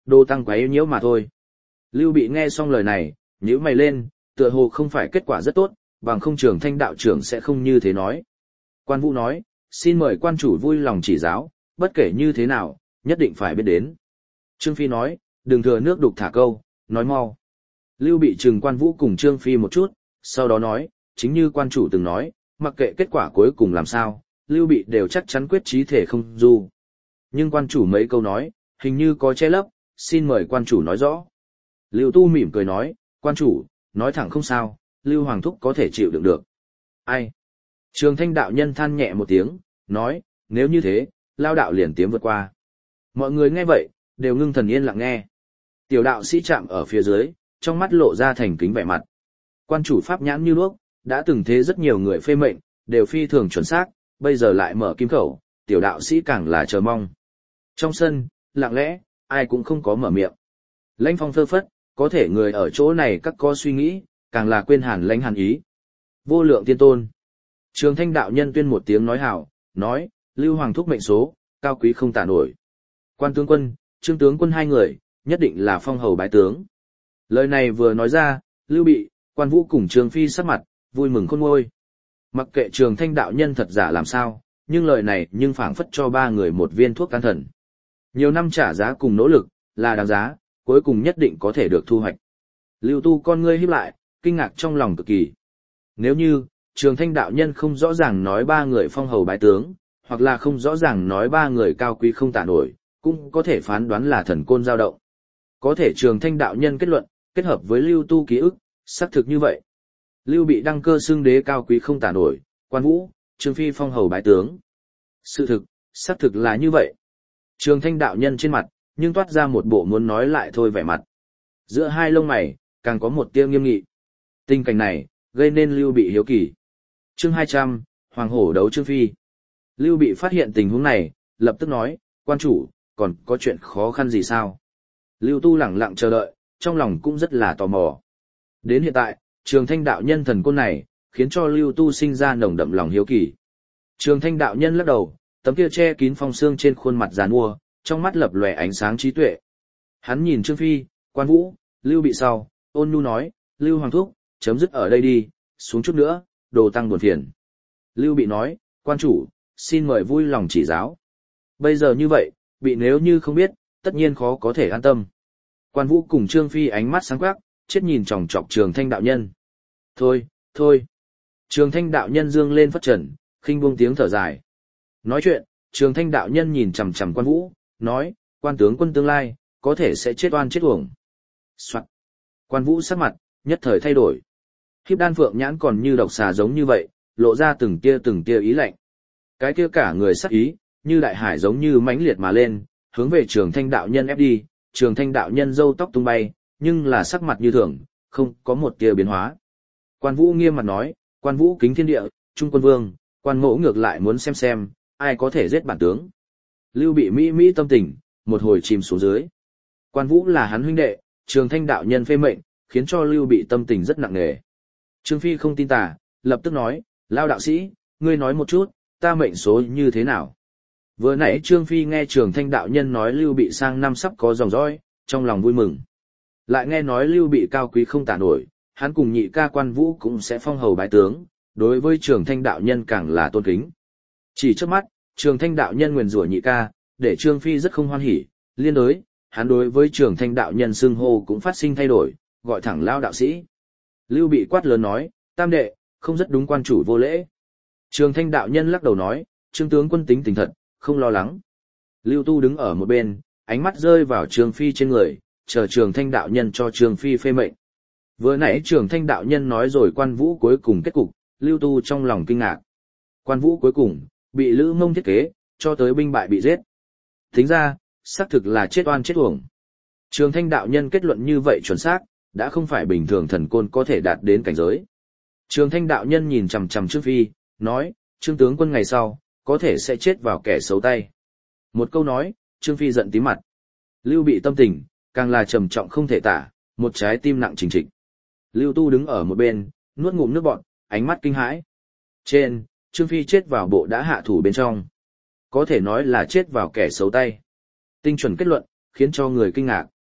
Đồ tăng quấy nhiễu mà thôi. Lưu Bị nghe xong lời này, nhíu mày lên, tựa hồ không phải kết quả rất tốt, bằng không Trường Thanh đạo trưởng sẽ không như thế nói. Quan Vũ nói, xin mời quan chủ vui lòng chỉ giáo, bất kể như thế nào, nhất định phải biết đến. Trương Phi nói, đừng thừa nước đục thả câu, nói mau. Lưu Bị trừng Quan Vũ cùng Trương Phi một chút, sau đó nói, chính như quan chủ từng nói, mặc kệ kết quả cuối cùng làm sao, Lưu Bị đều chắc chắn quyết chí thể không du. Nhưng quan chủ mấy câu nói, hình như có che lấp, xin mời quan chủ nói rõ. Lưu Tu mỉm cười nói, quan chủ, nói thẳng không sao, Lưu Hoàng Thúc có thể chịu đựng được. Ai? Trường Thanh đạo nhân than nhẹ một tiếng, nói, nếu như thế, lao đạo liền tiếm vượt qua. Mọi người nghe vậy, đều ngưng thần yên lặng nghe. Tiểu đạo sĩ chạm ở phía dưới, trong mắt lộ ra thành kính vẻ mặt. Quan chủ pháp nhãn như đuốc, đã từng thế rất nhiều người phê mệnh, đều phi thường chuẩn xác, bây giờ lại mở kim khẩu, tiểu đạo sĩ càng là chờ mong. Trong sân, lặng lẽ, ai cũng không có mở miệng. Lãnh Phong phơ phất, có thể người ở chỗ này các có suy nghĩ, càng là quên hàn lãnh hàn ý. Vô lượng tiên tôn. Trường Thanh đạo nhân tuyên một tiếng nói hảo, nói, Lưu Hoàng Thúc mệnh số, cao quý không tả nổi. Quan tướng quân, Trương tướng quân hai người, nhất định là phong hầu bái tướng. Lời này vừa nói ra, Lưu Bị, Quan Vũ cùng Trương Phi sắc mặt, vui mừng khôn nguôi. Mặc kệ Trường Thanh đạo nhân thật giả làm sao, nhưng lời này nhưng phảng phất cho ba người một viên thuốc can thần. Nhiều năm trả giá cùng nỗ lực, là đáng giá, cuối cùng nhất định có thể được thu hoạch. Lưu Tu con ngươi híp lại, kinh ngạc trong lòng cực kỳ. Nếu như, Trường Thanh đạo nhân không rõ ràng nói ba người phong hầu bái tướng, hoặc là không rõ ràng nói ba người cao quý không tả nổi, cũng có thể phán đoán là thần côn dao động. Có thể Trường Thanh đạo nhân kết luận, kết hợp với Lưu Tu ký ức, xác thực như vậy. Lưu Bị đăng cơ xưng đế cao quý không tả nổi, Quan Vũ, Trương Phi phong hầu bái tướng. Sự thực, xác thực là như vậy. Trường Thanh đạo nhân trên mặt, nhưng toát ra một bộ muốn nói lại thôi vẻ mặt. Giữa hai lông mày, càng có một tia nghiêm nghị. Tình cảnh này, gây nên Lưu Bị hiếu kỳ. Chương 200, Hoàng hổ đấu Trương Phi. Lưu Bị phát hiện tình huống này, lập tức nói, quan chủ, còn có chuyện khó khăn gì sao? Lưu Tu lẳng lặng chờ đợi, trong lòng cũng rất là tò mò. Đến hiện tại, Trường Thanh đạo nhân thần côn này, khiến cho Lưu Tu sinh ra nồng đậm lòng hiếu kỳ. Trường Thanh đạo nhân lắc đầu, tấm kia che kín phong xương trên khuôn mặt giàn mua, trong mắt lập lòe ánh sáng trí tuệ. Hắn nhìn Trương Phi, Quan Vũ, Lưu Bị sau, ôn nhu nói, Lưu Hoàng Thúc, chấm dứt ở đây đi, xuống chút nữa, đồ tăng buồn phiền. Lưu Bị nói, quan chủ, xin mời vui lòng chỉ giáo. Bây giờ như vậy, Bị nếu như không biết, tất nhiên khó có thể an tâm. Quan Vũ cùng Trương Phi ánh mắt sáng quắc, chết nhìn chòng chọc Trường Thanh đạo nhân. Thôi, thôi. Trường Thanh đạo nhân dương lên phất trần, khinh buông tiếng thở dài. Nói chuyện, Trường Thanh đạo nhân nhìn chằm chằm Quan Vũ, nói, quan tướng quân tương lai, có thể sẽ chết oan chết uổng. Soạn. Quan Vũ sắc mặt, nhất thời thay đổi. Khiếp đan phượng nhãn còn như độc xà giống như vậy, lộ ra từng tia ý lạnh. Cái kia cả người sắc ý, như đại hải giống như mãnh liệt mà lên, hướng về Trường Thanh đạo nhân ép đi. Trường Thanh đạo nhân râu tóc tung bay, nhưng là sắc mặt như thường, không có một tia biến hóa. Quan Vũ nghiêm mặt nói, Quan Vũ kính thiên địa, trung quân vương, Quan Mỗ ngược lại muốn xem, ai có thể giết bản tướng. Lưu Bị mỹ tâm tình, một hồi chìm xuống dưới. Quan Vũ là hắn huynh đệ, Trường Thanh đạo nhân phê mệnh, khiến cho Lưu Bị tâm tình rất nặng nề. Trương Phi không tin tà, lập tức nói, Lao đạo sĩ, ngươi nói một chút, ta mệnh số như thế nào? Vừa nãy Trương Phi nghe Trường Thanh đạo nhân nói Lưu Bị sang năm sắp có dòng dõi, trong lòng vui mừng. Lại nghe nói Lưu Bị cao quý không tả nổi, hắn cùng nhị ca Quan Vũ cũng sẽ phong hầu bái tướng, đối với Trường Thanh đạo nhân càng là tôn kính. Chỉ trước mắt, Trường Thanh đạo nhân nguyền rủa nhị ca, để Trương Phi rất không hoan hỉ, liên đối, hắn đối với Trường Thanh đạo nhân xưng hô cũng phát sinh thay đổi, gọi thẳng Lao đạo sĩ. Lưu Bị quát lớn nói, tam đệ, không rất đúng quan chủ vô lễ. Trường Thanh đạo nhân lắc đầu nói, Trương tướng quân tính tình thật, không lo lắng. Lưu Tu đứng ở một bên, ánh mắt rơi vào Trương Phi trên người, chờ Trường Thanh đạo nhân cho Trương Phi phê mệnh. Vừa nãy Trường Thanh đạo nhân nói rồi Quan Vũ cuối cùng kết cục, Lưu Tu trong lòng kinh ngạc. Quan Vũ cuối cùng, bị Lữ Mông thiết kế, cho tới binh bại bị giết. Tính ra, xác thực là chết oan chết uổng. Trường Thanh đạo nhân kết luận như vậy chuẩn xác, đã không phải bình thường thần côn có thể đạt đến cảnh giới. Trường Thanh đạo nhân nhìn chằm chằm Trương Phi, nói, Trương tướng quân ngày sau, có thể sẽ chết vào kẻ xấu tay. Một câu nói, Trương Phi giận tím mặt. Lưu Bị tâm tình, càng là trầm trọng không thể tả, một trái tim nặng trình trịch. Lưu Tu đứng ở một bên, nuốt ngụm nước bọt, ánh mắt kinh hãi. Trên, Trương Phi chết vào bộ đã hạ thủ bên trong. Có thể nói là chết vào kẻ xấu tay. Tinh chuẩn kết luận, khiến cho người kinh ngạc.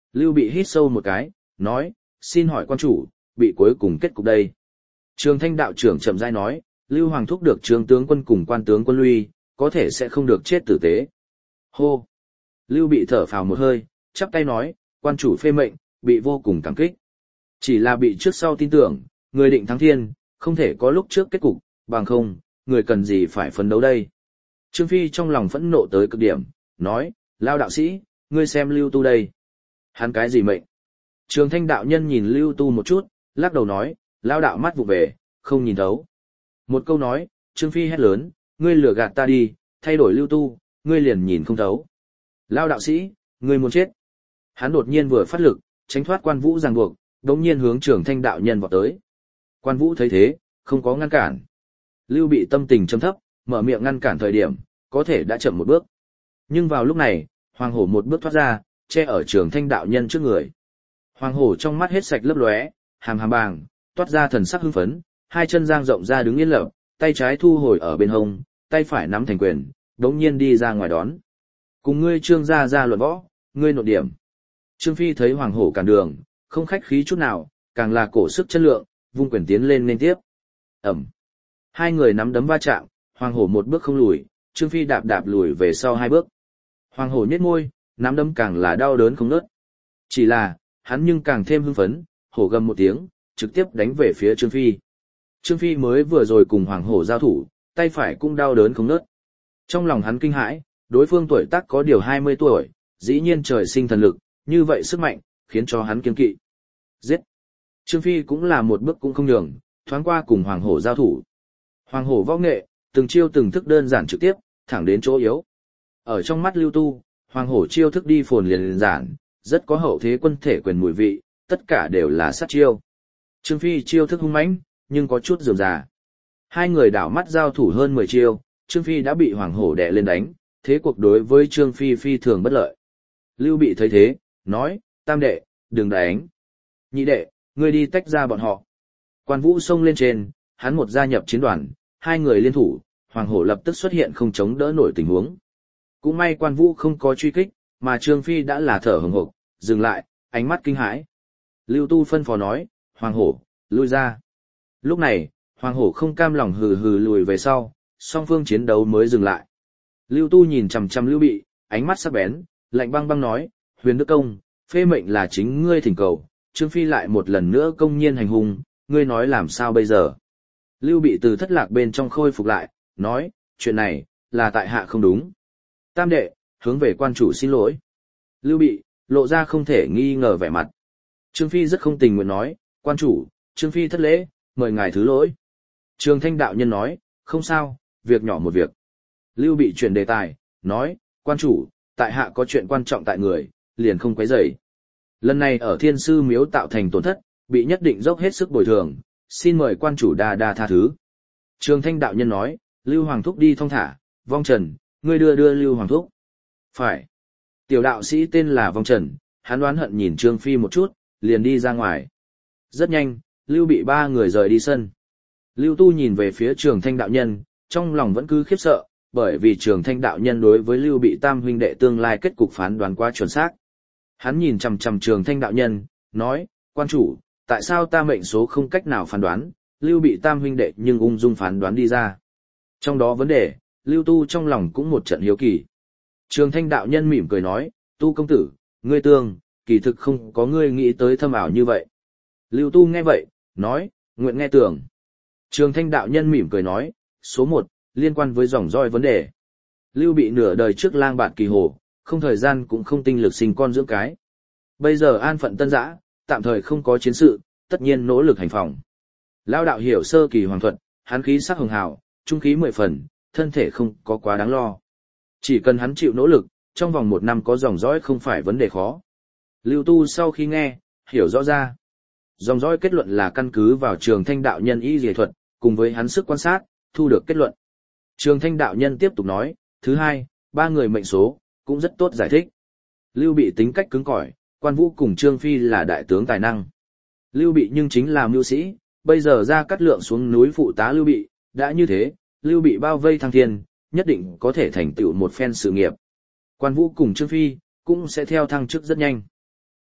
Lưu Bị hít sâu một cái, nói, xin hỏi quan chủ, bị cuối cùng kết cục đây. Trường Thanh đạo trưởng chậm rãi nói, Lưu Hoàng thúc được Trương tướng quân cùng quan tướng quân Luy, có thể sẽ không được chết tử tế. Hô! Lưu Bị thở phào một hơi, chắp tay nói, quan chủ phê mệnh, bị vô cùng cảm kích. Chỉ là bị trước sau tin tưởng, người định thắng thiên, không thể có lúc trước kết cục, bằng không, người cần gì phải phấn đấu đây. Trương Phi trong lòng phẫn nộ tới cực điểm, nói, Lao đạo sĩ, ngươi xem Lưu Tu đây. Hắn cái gì mệnh? Trường Thanh đạo nhân nhìn Lưu Tu một chút, lắc đầu nói, Lao đạo mắt vụ về, không nhìn thấu. Một câu nói, Trương Phi hét lớn, ngươi lừa gạt ta đi, thay đổi Lưu Tu, ngươi liền nhìn không thấu. Lao đạo sĩ, ngươi muốn chết. Hắn đột nhiên vừa phát lực, tránh thoát Quan Vũ ràng buộc, đống nhiên hướng Trường Thanh đạo nhân vọt tới. Quan Vũ thấy thế, không có ngăn cản. Lưu Bị tâm tình trầm thấp, mở miệng ngăn cản thời điểm, có thể đã chậm một bước. Nhưng vào lúc này, Hoàng Hổ một bước thoát ra, che ở Trường Thanh đạo nhân trước người. Hoàng Hổ trong mắt hết sạch lấp lóe, hàm hàm bàng, toát ra thần sắc hưng phấn, hai chân dang rộng ra đứng yên lập, tay trái thu hồi ở bên hông, tay phải nắm thành quyền, đống nhiên đi ra ngoài đón. Cùng ngươi Trương gia ra luận võ, ngươi nội điểm. Trương Phi thấy Hoàng Hổ cản đường, không khách khí chút nào, càng là cổ sức chất lượng, vung quyền tiến lên nên tiếp. Ẩm. Hai người nắm đấm va chạm, Hoàng Hổ một bước không lùi, Trương Phi đạp đạp lùi về sau hai bước. Hoàng Hổ nhếch môi, nắm đấm càng là đau đớn không ngớt. Chỉ là, hắn nhưng càng thêm hưng phấn, hổ gầm một tiếng, trực tiếp đánh về phía Trương Phi. Trương Phi mới vừa rồi cùng Hoàng Hổ giao thủ, tay phải cũng đau đớn không ngớt. Trong lòng hắn kinh hãi, đối phương tuổi tác có điều 20 tuổi, dĩ nhiên trời sinh thần lực, như vậy sức mạnh, khiến cho hắn kiêng kỵ. Giết! Trương Phi cũng là một bước cũng không nhường, thoáng qua cùng Hoàng Hổ giao thủ. Hoàng Hổ võ nghệ, từng chiêu từng thức đơn giản trực tiếp, thẳng đến chỗ yếu. Ở trong mắt Lưu Tu, Hoàng Hổ chiêu thức đi phồn liền giản, rất có hậu thế quân thể quyền mùi vị, tất cả đều là sát chiêu. Trương Phi chiêu thức hung mãnh, nhưng có chút rườm rà. Hai người đảo mắt giao thủ hơn 10 chiêu, Trương Phi đã bị Hoàng Hổ đè lên đánh, thế cuộc đối với Trương Phi phi thường bất lợi. Lưu Bị thấy thế, nói, tam đệ, đừng đánh. Nhị đệ, ngươi đi tách ra bọn họ. Quan Vũ xông lên trên, hắn một gia nhập chiến đoàn, hai người liên thủ, Hoàng Hổ lập tức xuất hiện không chống đỡ nổi tình huống. Cũng may Quan Vũ không có truy kích, mà Trương Phi đã là thở hổn hộc, dừng lại, ánh mắt kinh hãi. Lưu Tu phân phó nói, Hoàng Hổ, lui ra. Lúc này, Hoàng Hổ không cam lòng hừ hừ lùi về sau, song phương chiến đấu mới dừng lại. Lưu Tu nhìn chằm chằm Lưu Bị, ánh mắt sắc bén, lạnh băng băng nói, Huyền Đức Công, phê mệnh là chính ngươi thỉnh cầu, Trương Phi lại một lần nữa công nhiên hành hung, ngươi nói làm sao bây giờ? Lưu Bị từ thất lạc bên trong khôi phục lại, nói, chuyện này, là tại hạ không đúng. Tam đệ, hướng về quan chủ xin lỗi. Lưu Bị, lộ ra không thể nghi ngờ vẻ mặt. Trương Phi rất không tình nguyện nói, quan chủ, Trương Phi thất lễ, mời ngài thứ lỗi. Trường Thanh đạo nhân nói, không sao, việc nhỏ một việc. Lưu Bị chuyển đề tài, nói, quan chủ, tại hạ có chuyện quan trọng tại người, liền không quấy rầy. Lần này ở Thiên Sư Miếu tạo thành tổn thất, bị nhất định dốc hết sức bồi thường, xin mời quan chủ đa đa tha thứ. Trường Thanh đạo nhân nói, Lưu Hoàng thúc đi thong thả, Vong Trần, ngươi đưa Lưu Hoàng thúc. Phải. Tiểu đạo sĩ tên là Vong Trần, hắn đoán hận nhìn Trương Phi một chút, liền đi ra ngoài. Rất nhanh, Lưu Bị ba người rời đi sân. Lưu Tu nhìn về phía Trường Thanh đạo nhân, trong lòng vẫn cứ khiếp sợ, bởi vì Trường Thanh đạo nhân đối với Lưu Bị tam huynh đệ tương lai kết cục phán đoán quá chuẩn xác. Hắn nhìn chằm chằm Trường Thanh đạo nhân, nói, quan chủ, tại sao ta mệnh số không cách nào phán đoán, Lưu Bị tam huynh đệ nhưng ung dung phán đoán đi ra. Trong đó vấn đề, Lưu Tu trong lòng cũng một trận hiếu kỳ. Trường Thanh đạo nhân mỉm cười nói, Tu công tử, ngươi tương, kỳ thực không có ngươi nghĩ tới thâm ảo như vậy. Lưu Tu nghe vậy, nói, nguyện nghe tưởng. Trường Thanh đạo nhân mỉm cười nói, số 1, liên quan với dòng roi vấn đề. Lưu Bị nửa đời trước lang bạt kỳ hồ, không thời gian cũng không tinh lực sinh con dưỡng cái. Bây giờ an phận tân dã, tạm thời không có chiến sự, tất nhiên nỗ lực hành phòng. Lao đạo hiểu sơ kỳ hoàng thuật, hắn khí sắc hường hào, trung khí 10 phần, thân thể không có quá đáng lo. Chỉ cần hắn chịu nỗ lực, trong vòng 1 năm có dòng dõi không phải vấn đề khó. Lưu Tu sau khi nghe, hiểu rõ ra. Dòng dõi kết luận là căn cứ vào Trường Thanh đạo nhân y y thuật, cùng với hắn sức quan sát, thu được kết luận. Trường Thanh đạo nhân tiếp tục nói, thứ hai, 3 người mệnh số, cũng rất tốt giải thích. Lưu Bị tính cách cứng cỏi, Quan Vũ cùng Trương Phi là đại tướng tài năng. Lưu Bị nhưng chính là mưu sĩ, bây giờ ra cắt lượng xuống núi phụ tá Lưu Bị, đã như thế, Lưu Bị bao vây thăng thiên, nhất định có thể thành tựu một phen sự nghiệp. Quan Vũ cùng Trương Phi, cũng sẽ theo thăng chức rất nhanh.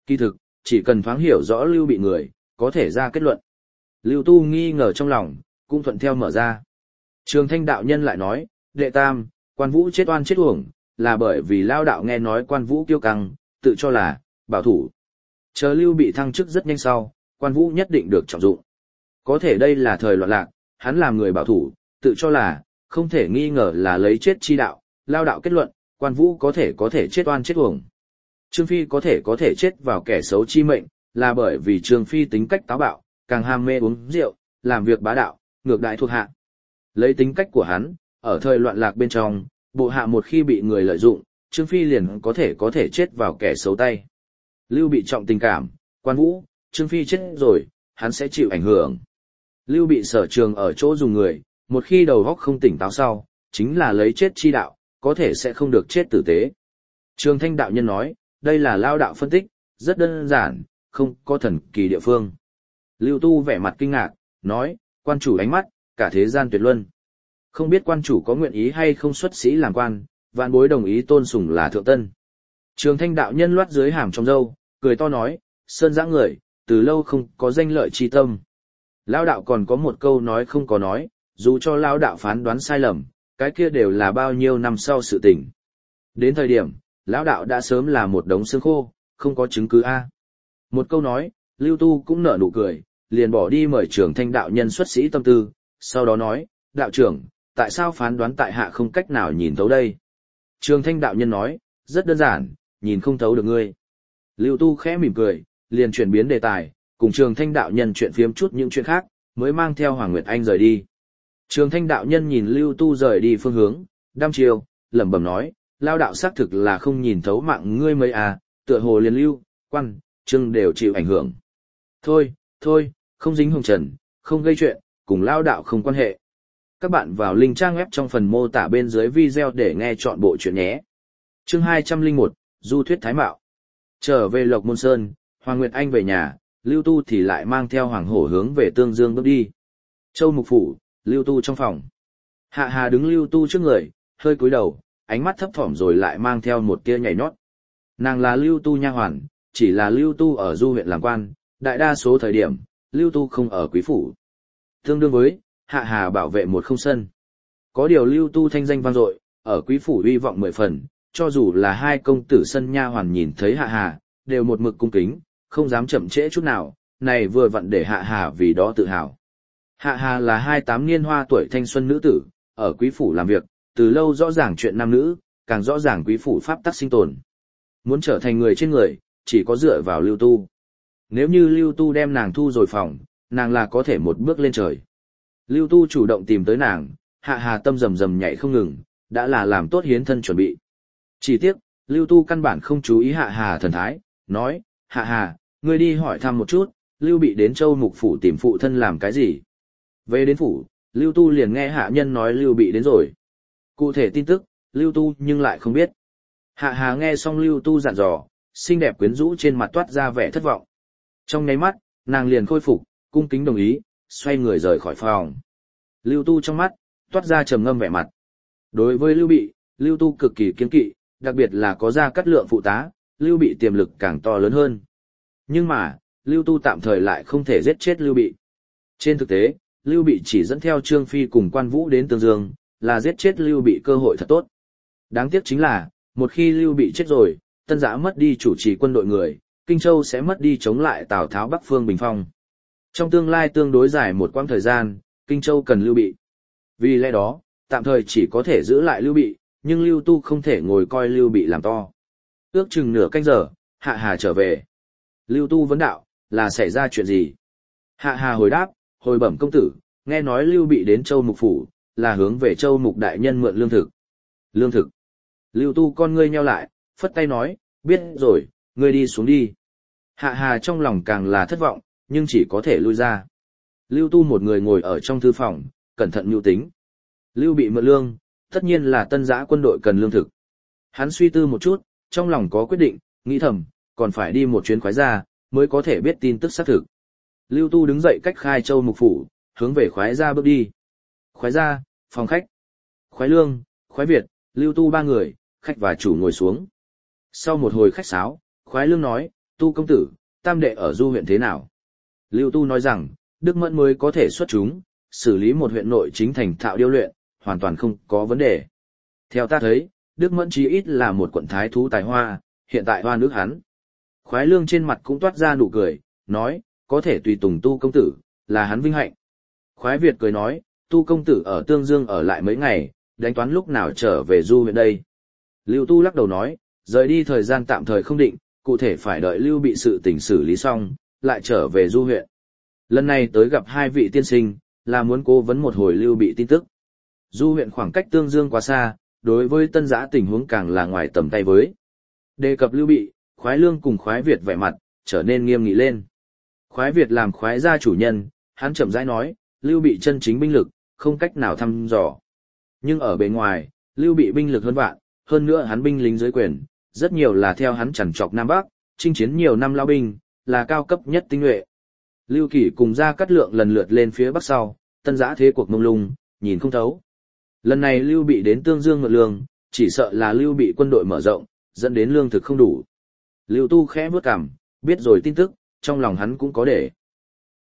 Kỳ thực, chỉ cần thoáng hiểu rõ Lưu Bị người, có thể ra kết luận. Lưu Tu nghi ngờ trong lòng, cũng thuận theo mở ra. Trường Thanh đạo nhân lại nói, đệ tam, Quan Vũ chết oan chết uổng, là bởi vì lao đạo nghe nói Quan Vũ kiêu căng, tự cho là bảo thủ. Chờ Lưu Bị thăng chức rất nhanh sau, Quan Vũ nhất định được trọng dụng. Có thể đây là thời loạn lạc, hắn làm người bảo thủ, tự cho là không thể nghi ngờ là lấy chết chi đạo, lao đạo kết luận, Quan Vũ có thể chết oan chết uổng. Trương Phi có thể chết vào kẻ xấu chi mệnh, là bởi vì Trương Phi tính cách táo bạo, càng ham mê uống rượu, làm việc bá đạo, ngược đãi thuộc hạ. Lấy tính cách của hắn, ở thời loạn lạc bên trong, bộ hạ một khi bị người lợi dụng, Trương Phi liền có thể chết vào kẻ xấu tay. Lưu Bị trọng tình cảm, Quan Vũ, Trương Phi chết rồi, hắn sẽ chịu ảnh hưởng. Lưu Bị sở trường ở chỗ dùng người, một khi đầu óc không tỉnh táo sau, chính là lấy chết chi đạo, có thể sẽ không được chết tử tế. Trường Thanh đạo nhân nói, đây là lao đạo phân tích, rất đơn giản, không có thần kỳ địa phương. Lưu Tu vẻ mặt kinh ngạc, nói, quan chủ ánh mắt, cả thế gian tuyệt luân. Không biết quan chủ có nguyện ý hay không xuất sĩ làm quan, vạn bối đồng ý tôn sùng là thượng tân. Trường Thanh đạo nhân loát dưới hàm trong râu, cười to nói, sơn giã người, từ lâu không có danh lợi chi tâm. Lao đạo còn có một câu nói không có nói, dù cho lao đạo phán đoán sai lầm, cái kia đều là bao nhiêu năm sau sự tình. Đến thời điểm, lão đạo đã sớm là một đống xương khô, không có chứng cứ a. Một câu nói, Lưu Tu cũng nở nụ cười, liền bỏ đi mời Trường Thanh đạo nhân xuất sĩ tâm tư, sau đó nói, đạo trưởng, tại sao phán đoán tại hạ không cách nào nhìn thấu đây? Trường Thanh đạo nhân nói, rất đơn giản, nhìn không thấu được ngươi. Lưu Tu khẽ mỉm cười, liền chuyển biến đề tài, cùng Trường Thanh đạo nhân chuyện phiếm chút những chuyện khác, mới mang theo Hoàng Nguyệt Anh rời đi. Trường Thanh đạo nhân nhìn Lưu Tu rời đi phương hướng, đăm chiêu, lẩm bẩm nói, lao đạo xác thực là không nhìn thấu mạng ngươi mấy à, tựa hồ liền Lưu, Quan, Trương đều chịu ảnh hưởng. Thôi, không dính hồng trần, không gây chuyện, cùng lao đạo không quan hệ. Các bạn vào link trang web trong phần mô tả bên dưới video để nghe chọn bộ chuyện nhé. Chương 201, Du thuyết Thái Mạo. Trở về Lộc Môn Sơn, Hoàng Nguyệt Anh về nhà, Lưu Tu thì lại mang theo Hoàng Hổ hướng về Tương Dương bước đi. Châu Mục Phủ, Lưu Tu trong phòng. Hạ Hà đứng Lưu Tu trước người, hơi cúi đầu, ánh mắt thấp thỏm rồi lại mang theo một tia nhảy nhót. Nàng là Lưu Tu nha hoàn, chỉ là Lưu Tu ở Du huyện làm quan, đại đa số thời điểm, Lưu Tu không ở quý phủ. Tương đương với, Hạ Hà bảo vệ một không sân. Có điều Lưu Tu thanh danh vang dội, ở quý phủ uy vọng 10 phần, cho dù là hai công tử sân nha hoàn nhìn thấy Hạ Hà, đều một mực cung kính, không dám chậm trễ chút nào, này vừa vặn để Hạ Hà vì đó tự hào. Hạ Hà là 28 niên hoa tuổi thanh xuân nữ tử, ở quý phủ làm việc, từ lâu rõ ràng chuyện nam nữ, càng rõ ràng quý phủ pháp tắc sinh tồn. Muốn trở thành người trên người, chỉ có dựa vào Lưu Tu. Nếu như Lưu Tu đem nàng thu rồi phòng, nàng là có thể một bước lên trời. Lưu Tu chủ động tìm tới nàng, Hạ Hà tâm rầm rầm nhảy không ngừng, đã là làm tốt hiến thân chuẩn bị. Chỉ tiếc, Lưu Tu căn bản không chú ý Hạ Hà thần thái, nói, Hạ Hà, ngươi đi hỏi thăm một chút, Lưu Bị đến Châu Mục Phủ tìm phụ thân làm cái gì. Về đến phủ, Lưu Tu liền nghe hạ nhân nói Lưu Bị đến rồi. Cụ thể tin tức, Lưu Tu nhưng lại không biết. Hạ Hà nghe xong Lưu Tu dặn dò, xinh đẹp quyến rũ trên mặt toát ra vẻ thất vọng. Trong nháy mắt, nàng liền khôi phục, cung kính đồng ý, xoay người rời khỏi phòng. Lưu Tu trong mắt, toát ra trầm ngâm vẻ mặt. Đối với Lưu Bị, Lưu Tu cực kỳ kiêng kỵ, đặc biệt là có Gia Cát Lượng phụ tá, Lưu Bị tiềm lực càng to lớn hơn. Nhưng mà, Lưu Tu tạm thời lại không thể giết chết Lưu Bị. Trên thực tế, Lưu Bị chỉ dẫn theo Trương Phi cùng Quan Vũ đến Tương Dương, là giết chết Lưu Bị cơ hội thật tốt. Đáng tiếc chính là, một khi Lưu Bị chết rồi, Tân Giã mất đi chủ trì quân đội người, Kinh Châu sẽ mất đi chống lại Tào Tháo Bắc phương bình phong. Trong tương lai tương đối dài một quãng thời gian, Kinh Châu cần Lưu Bị. Vì lẽ đó, tạm thời chỉ có thể giữ lại Lưu Bị, nhưng Lưu Tu không thể ngồi coi Lưu Bị làm to. Ước chừng nửa canh giờ, Hạ Hà trở về. Lưu Tu vấn đạo, là xảy ra chuyện gì? Hạ Hà hồi đáp, hồi bẩm công tử, nghe nói Lưu Bị đến Châu Mục Phủ, là hướng về Châu Mục đại nhân mượn lương thực. Lương thực. Lưu Tu con ngươi nheo lại, phất tay nói, biết rồi, ngươi đi xuống đi. Hạ Hà trong lòng càng là thất vọng, nhưng chỉ có thể lui ra. Lưu Tu một người ngồi ở trong thư phòng, cẩn thận nhu tính. Lưu Bị mượn lương, tất nhiên là Tân Giã quân đội cần lương thực. Hắn suy tư một chút, trong lòng có quyết định, nghĩ thầm, còn phải đi một chuyến khoái gia, mới có thể biết tin tức xác thực. Lưu Tu đứng dậy cách khai Châu Mục Phủ, hướng về khoái gia bước đi. Khoái gia, phòng khách. Khoái Lương, Khoái Việt, Lưu Tu ba người, khách và chủ ngồi xuống. Sau một hồi khách sáo, Khoái Lương nói, Tu công tử, tam đệ ở Du huyện thế nào? Lưu Tu nói rằng, Đức Mẫn mới có thể xuất chúng, xử lý một huyện nội chính thành thạo điêu luyện, hoàn toàn không có vấn đề. Theo ta thấy, Đức Mẫn chí ít là một quận thái thú tài hoa, hiện tại hoa nước hắn. Khoái Lương trên mặt cũng toát ra nụ cười, nói, có thể tùy tùng Tu công tử, là hắn vinh hạnh. Khoái Việt cười nói, Tu công tử ở Tương Dương ở lại mấy ngày, đánh toán lúc nào trở về Du huyện đây. Lưu Tu lắc đầu nói, rời đi thời gian tạm thời không định, cụ thể phải đợi Lưu bị sự tình xử lý xong, lại trở về Du huyện. Lần này tới gặp hai vị tiên sinh, là muốn cố vấn một hồi Lưu bị tin tức. Du huyện khoảng cách Tương Dương quá xa, đối với Tân Giã tình huống càng là ngoài tầm tay với. Đề cập Lưu bị, Khoái Lương cùng Khoái Việt vẻ mặt, trở nên nghiêm nghị lên. Khoái Việt làm khoái gia chủ nhân, hắn chậm rãi nói, Lưu bị chân chính binh lực, không cách nào thăm dò. Nhưng ở bề ngoài, Lưu bị binh lực hơn vạn, hơn nữa hắn binh lính dưới quyền, rất nhiều là theo hắn chằn trọc Nam Bắc, chinh chiến nhiều năm lao binh, là cao cấp nhất tinh nhuệ. Lưu Kỳ cùng Gia Cát Lượng lần lượt lên phía bắc sau, Tân Giã thế cuộc mông lung, nhìn không thấu. Lần này Lưu bị đến Tương Dương mượn lương, chỉ sợ là Lưu bị quân đội mở rộng, dẫn đến lương thực không đủ. Lưu Tu khẽ bước cằm, biết rồi tin tức, trong lòng hắn cũng có để.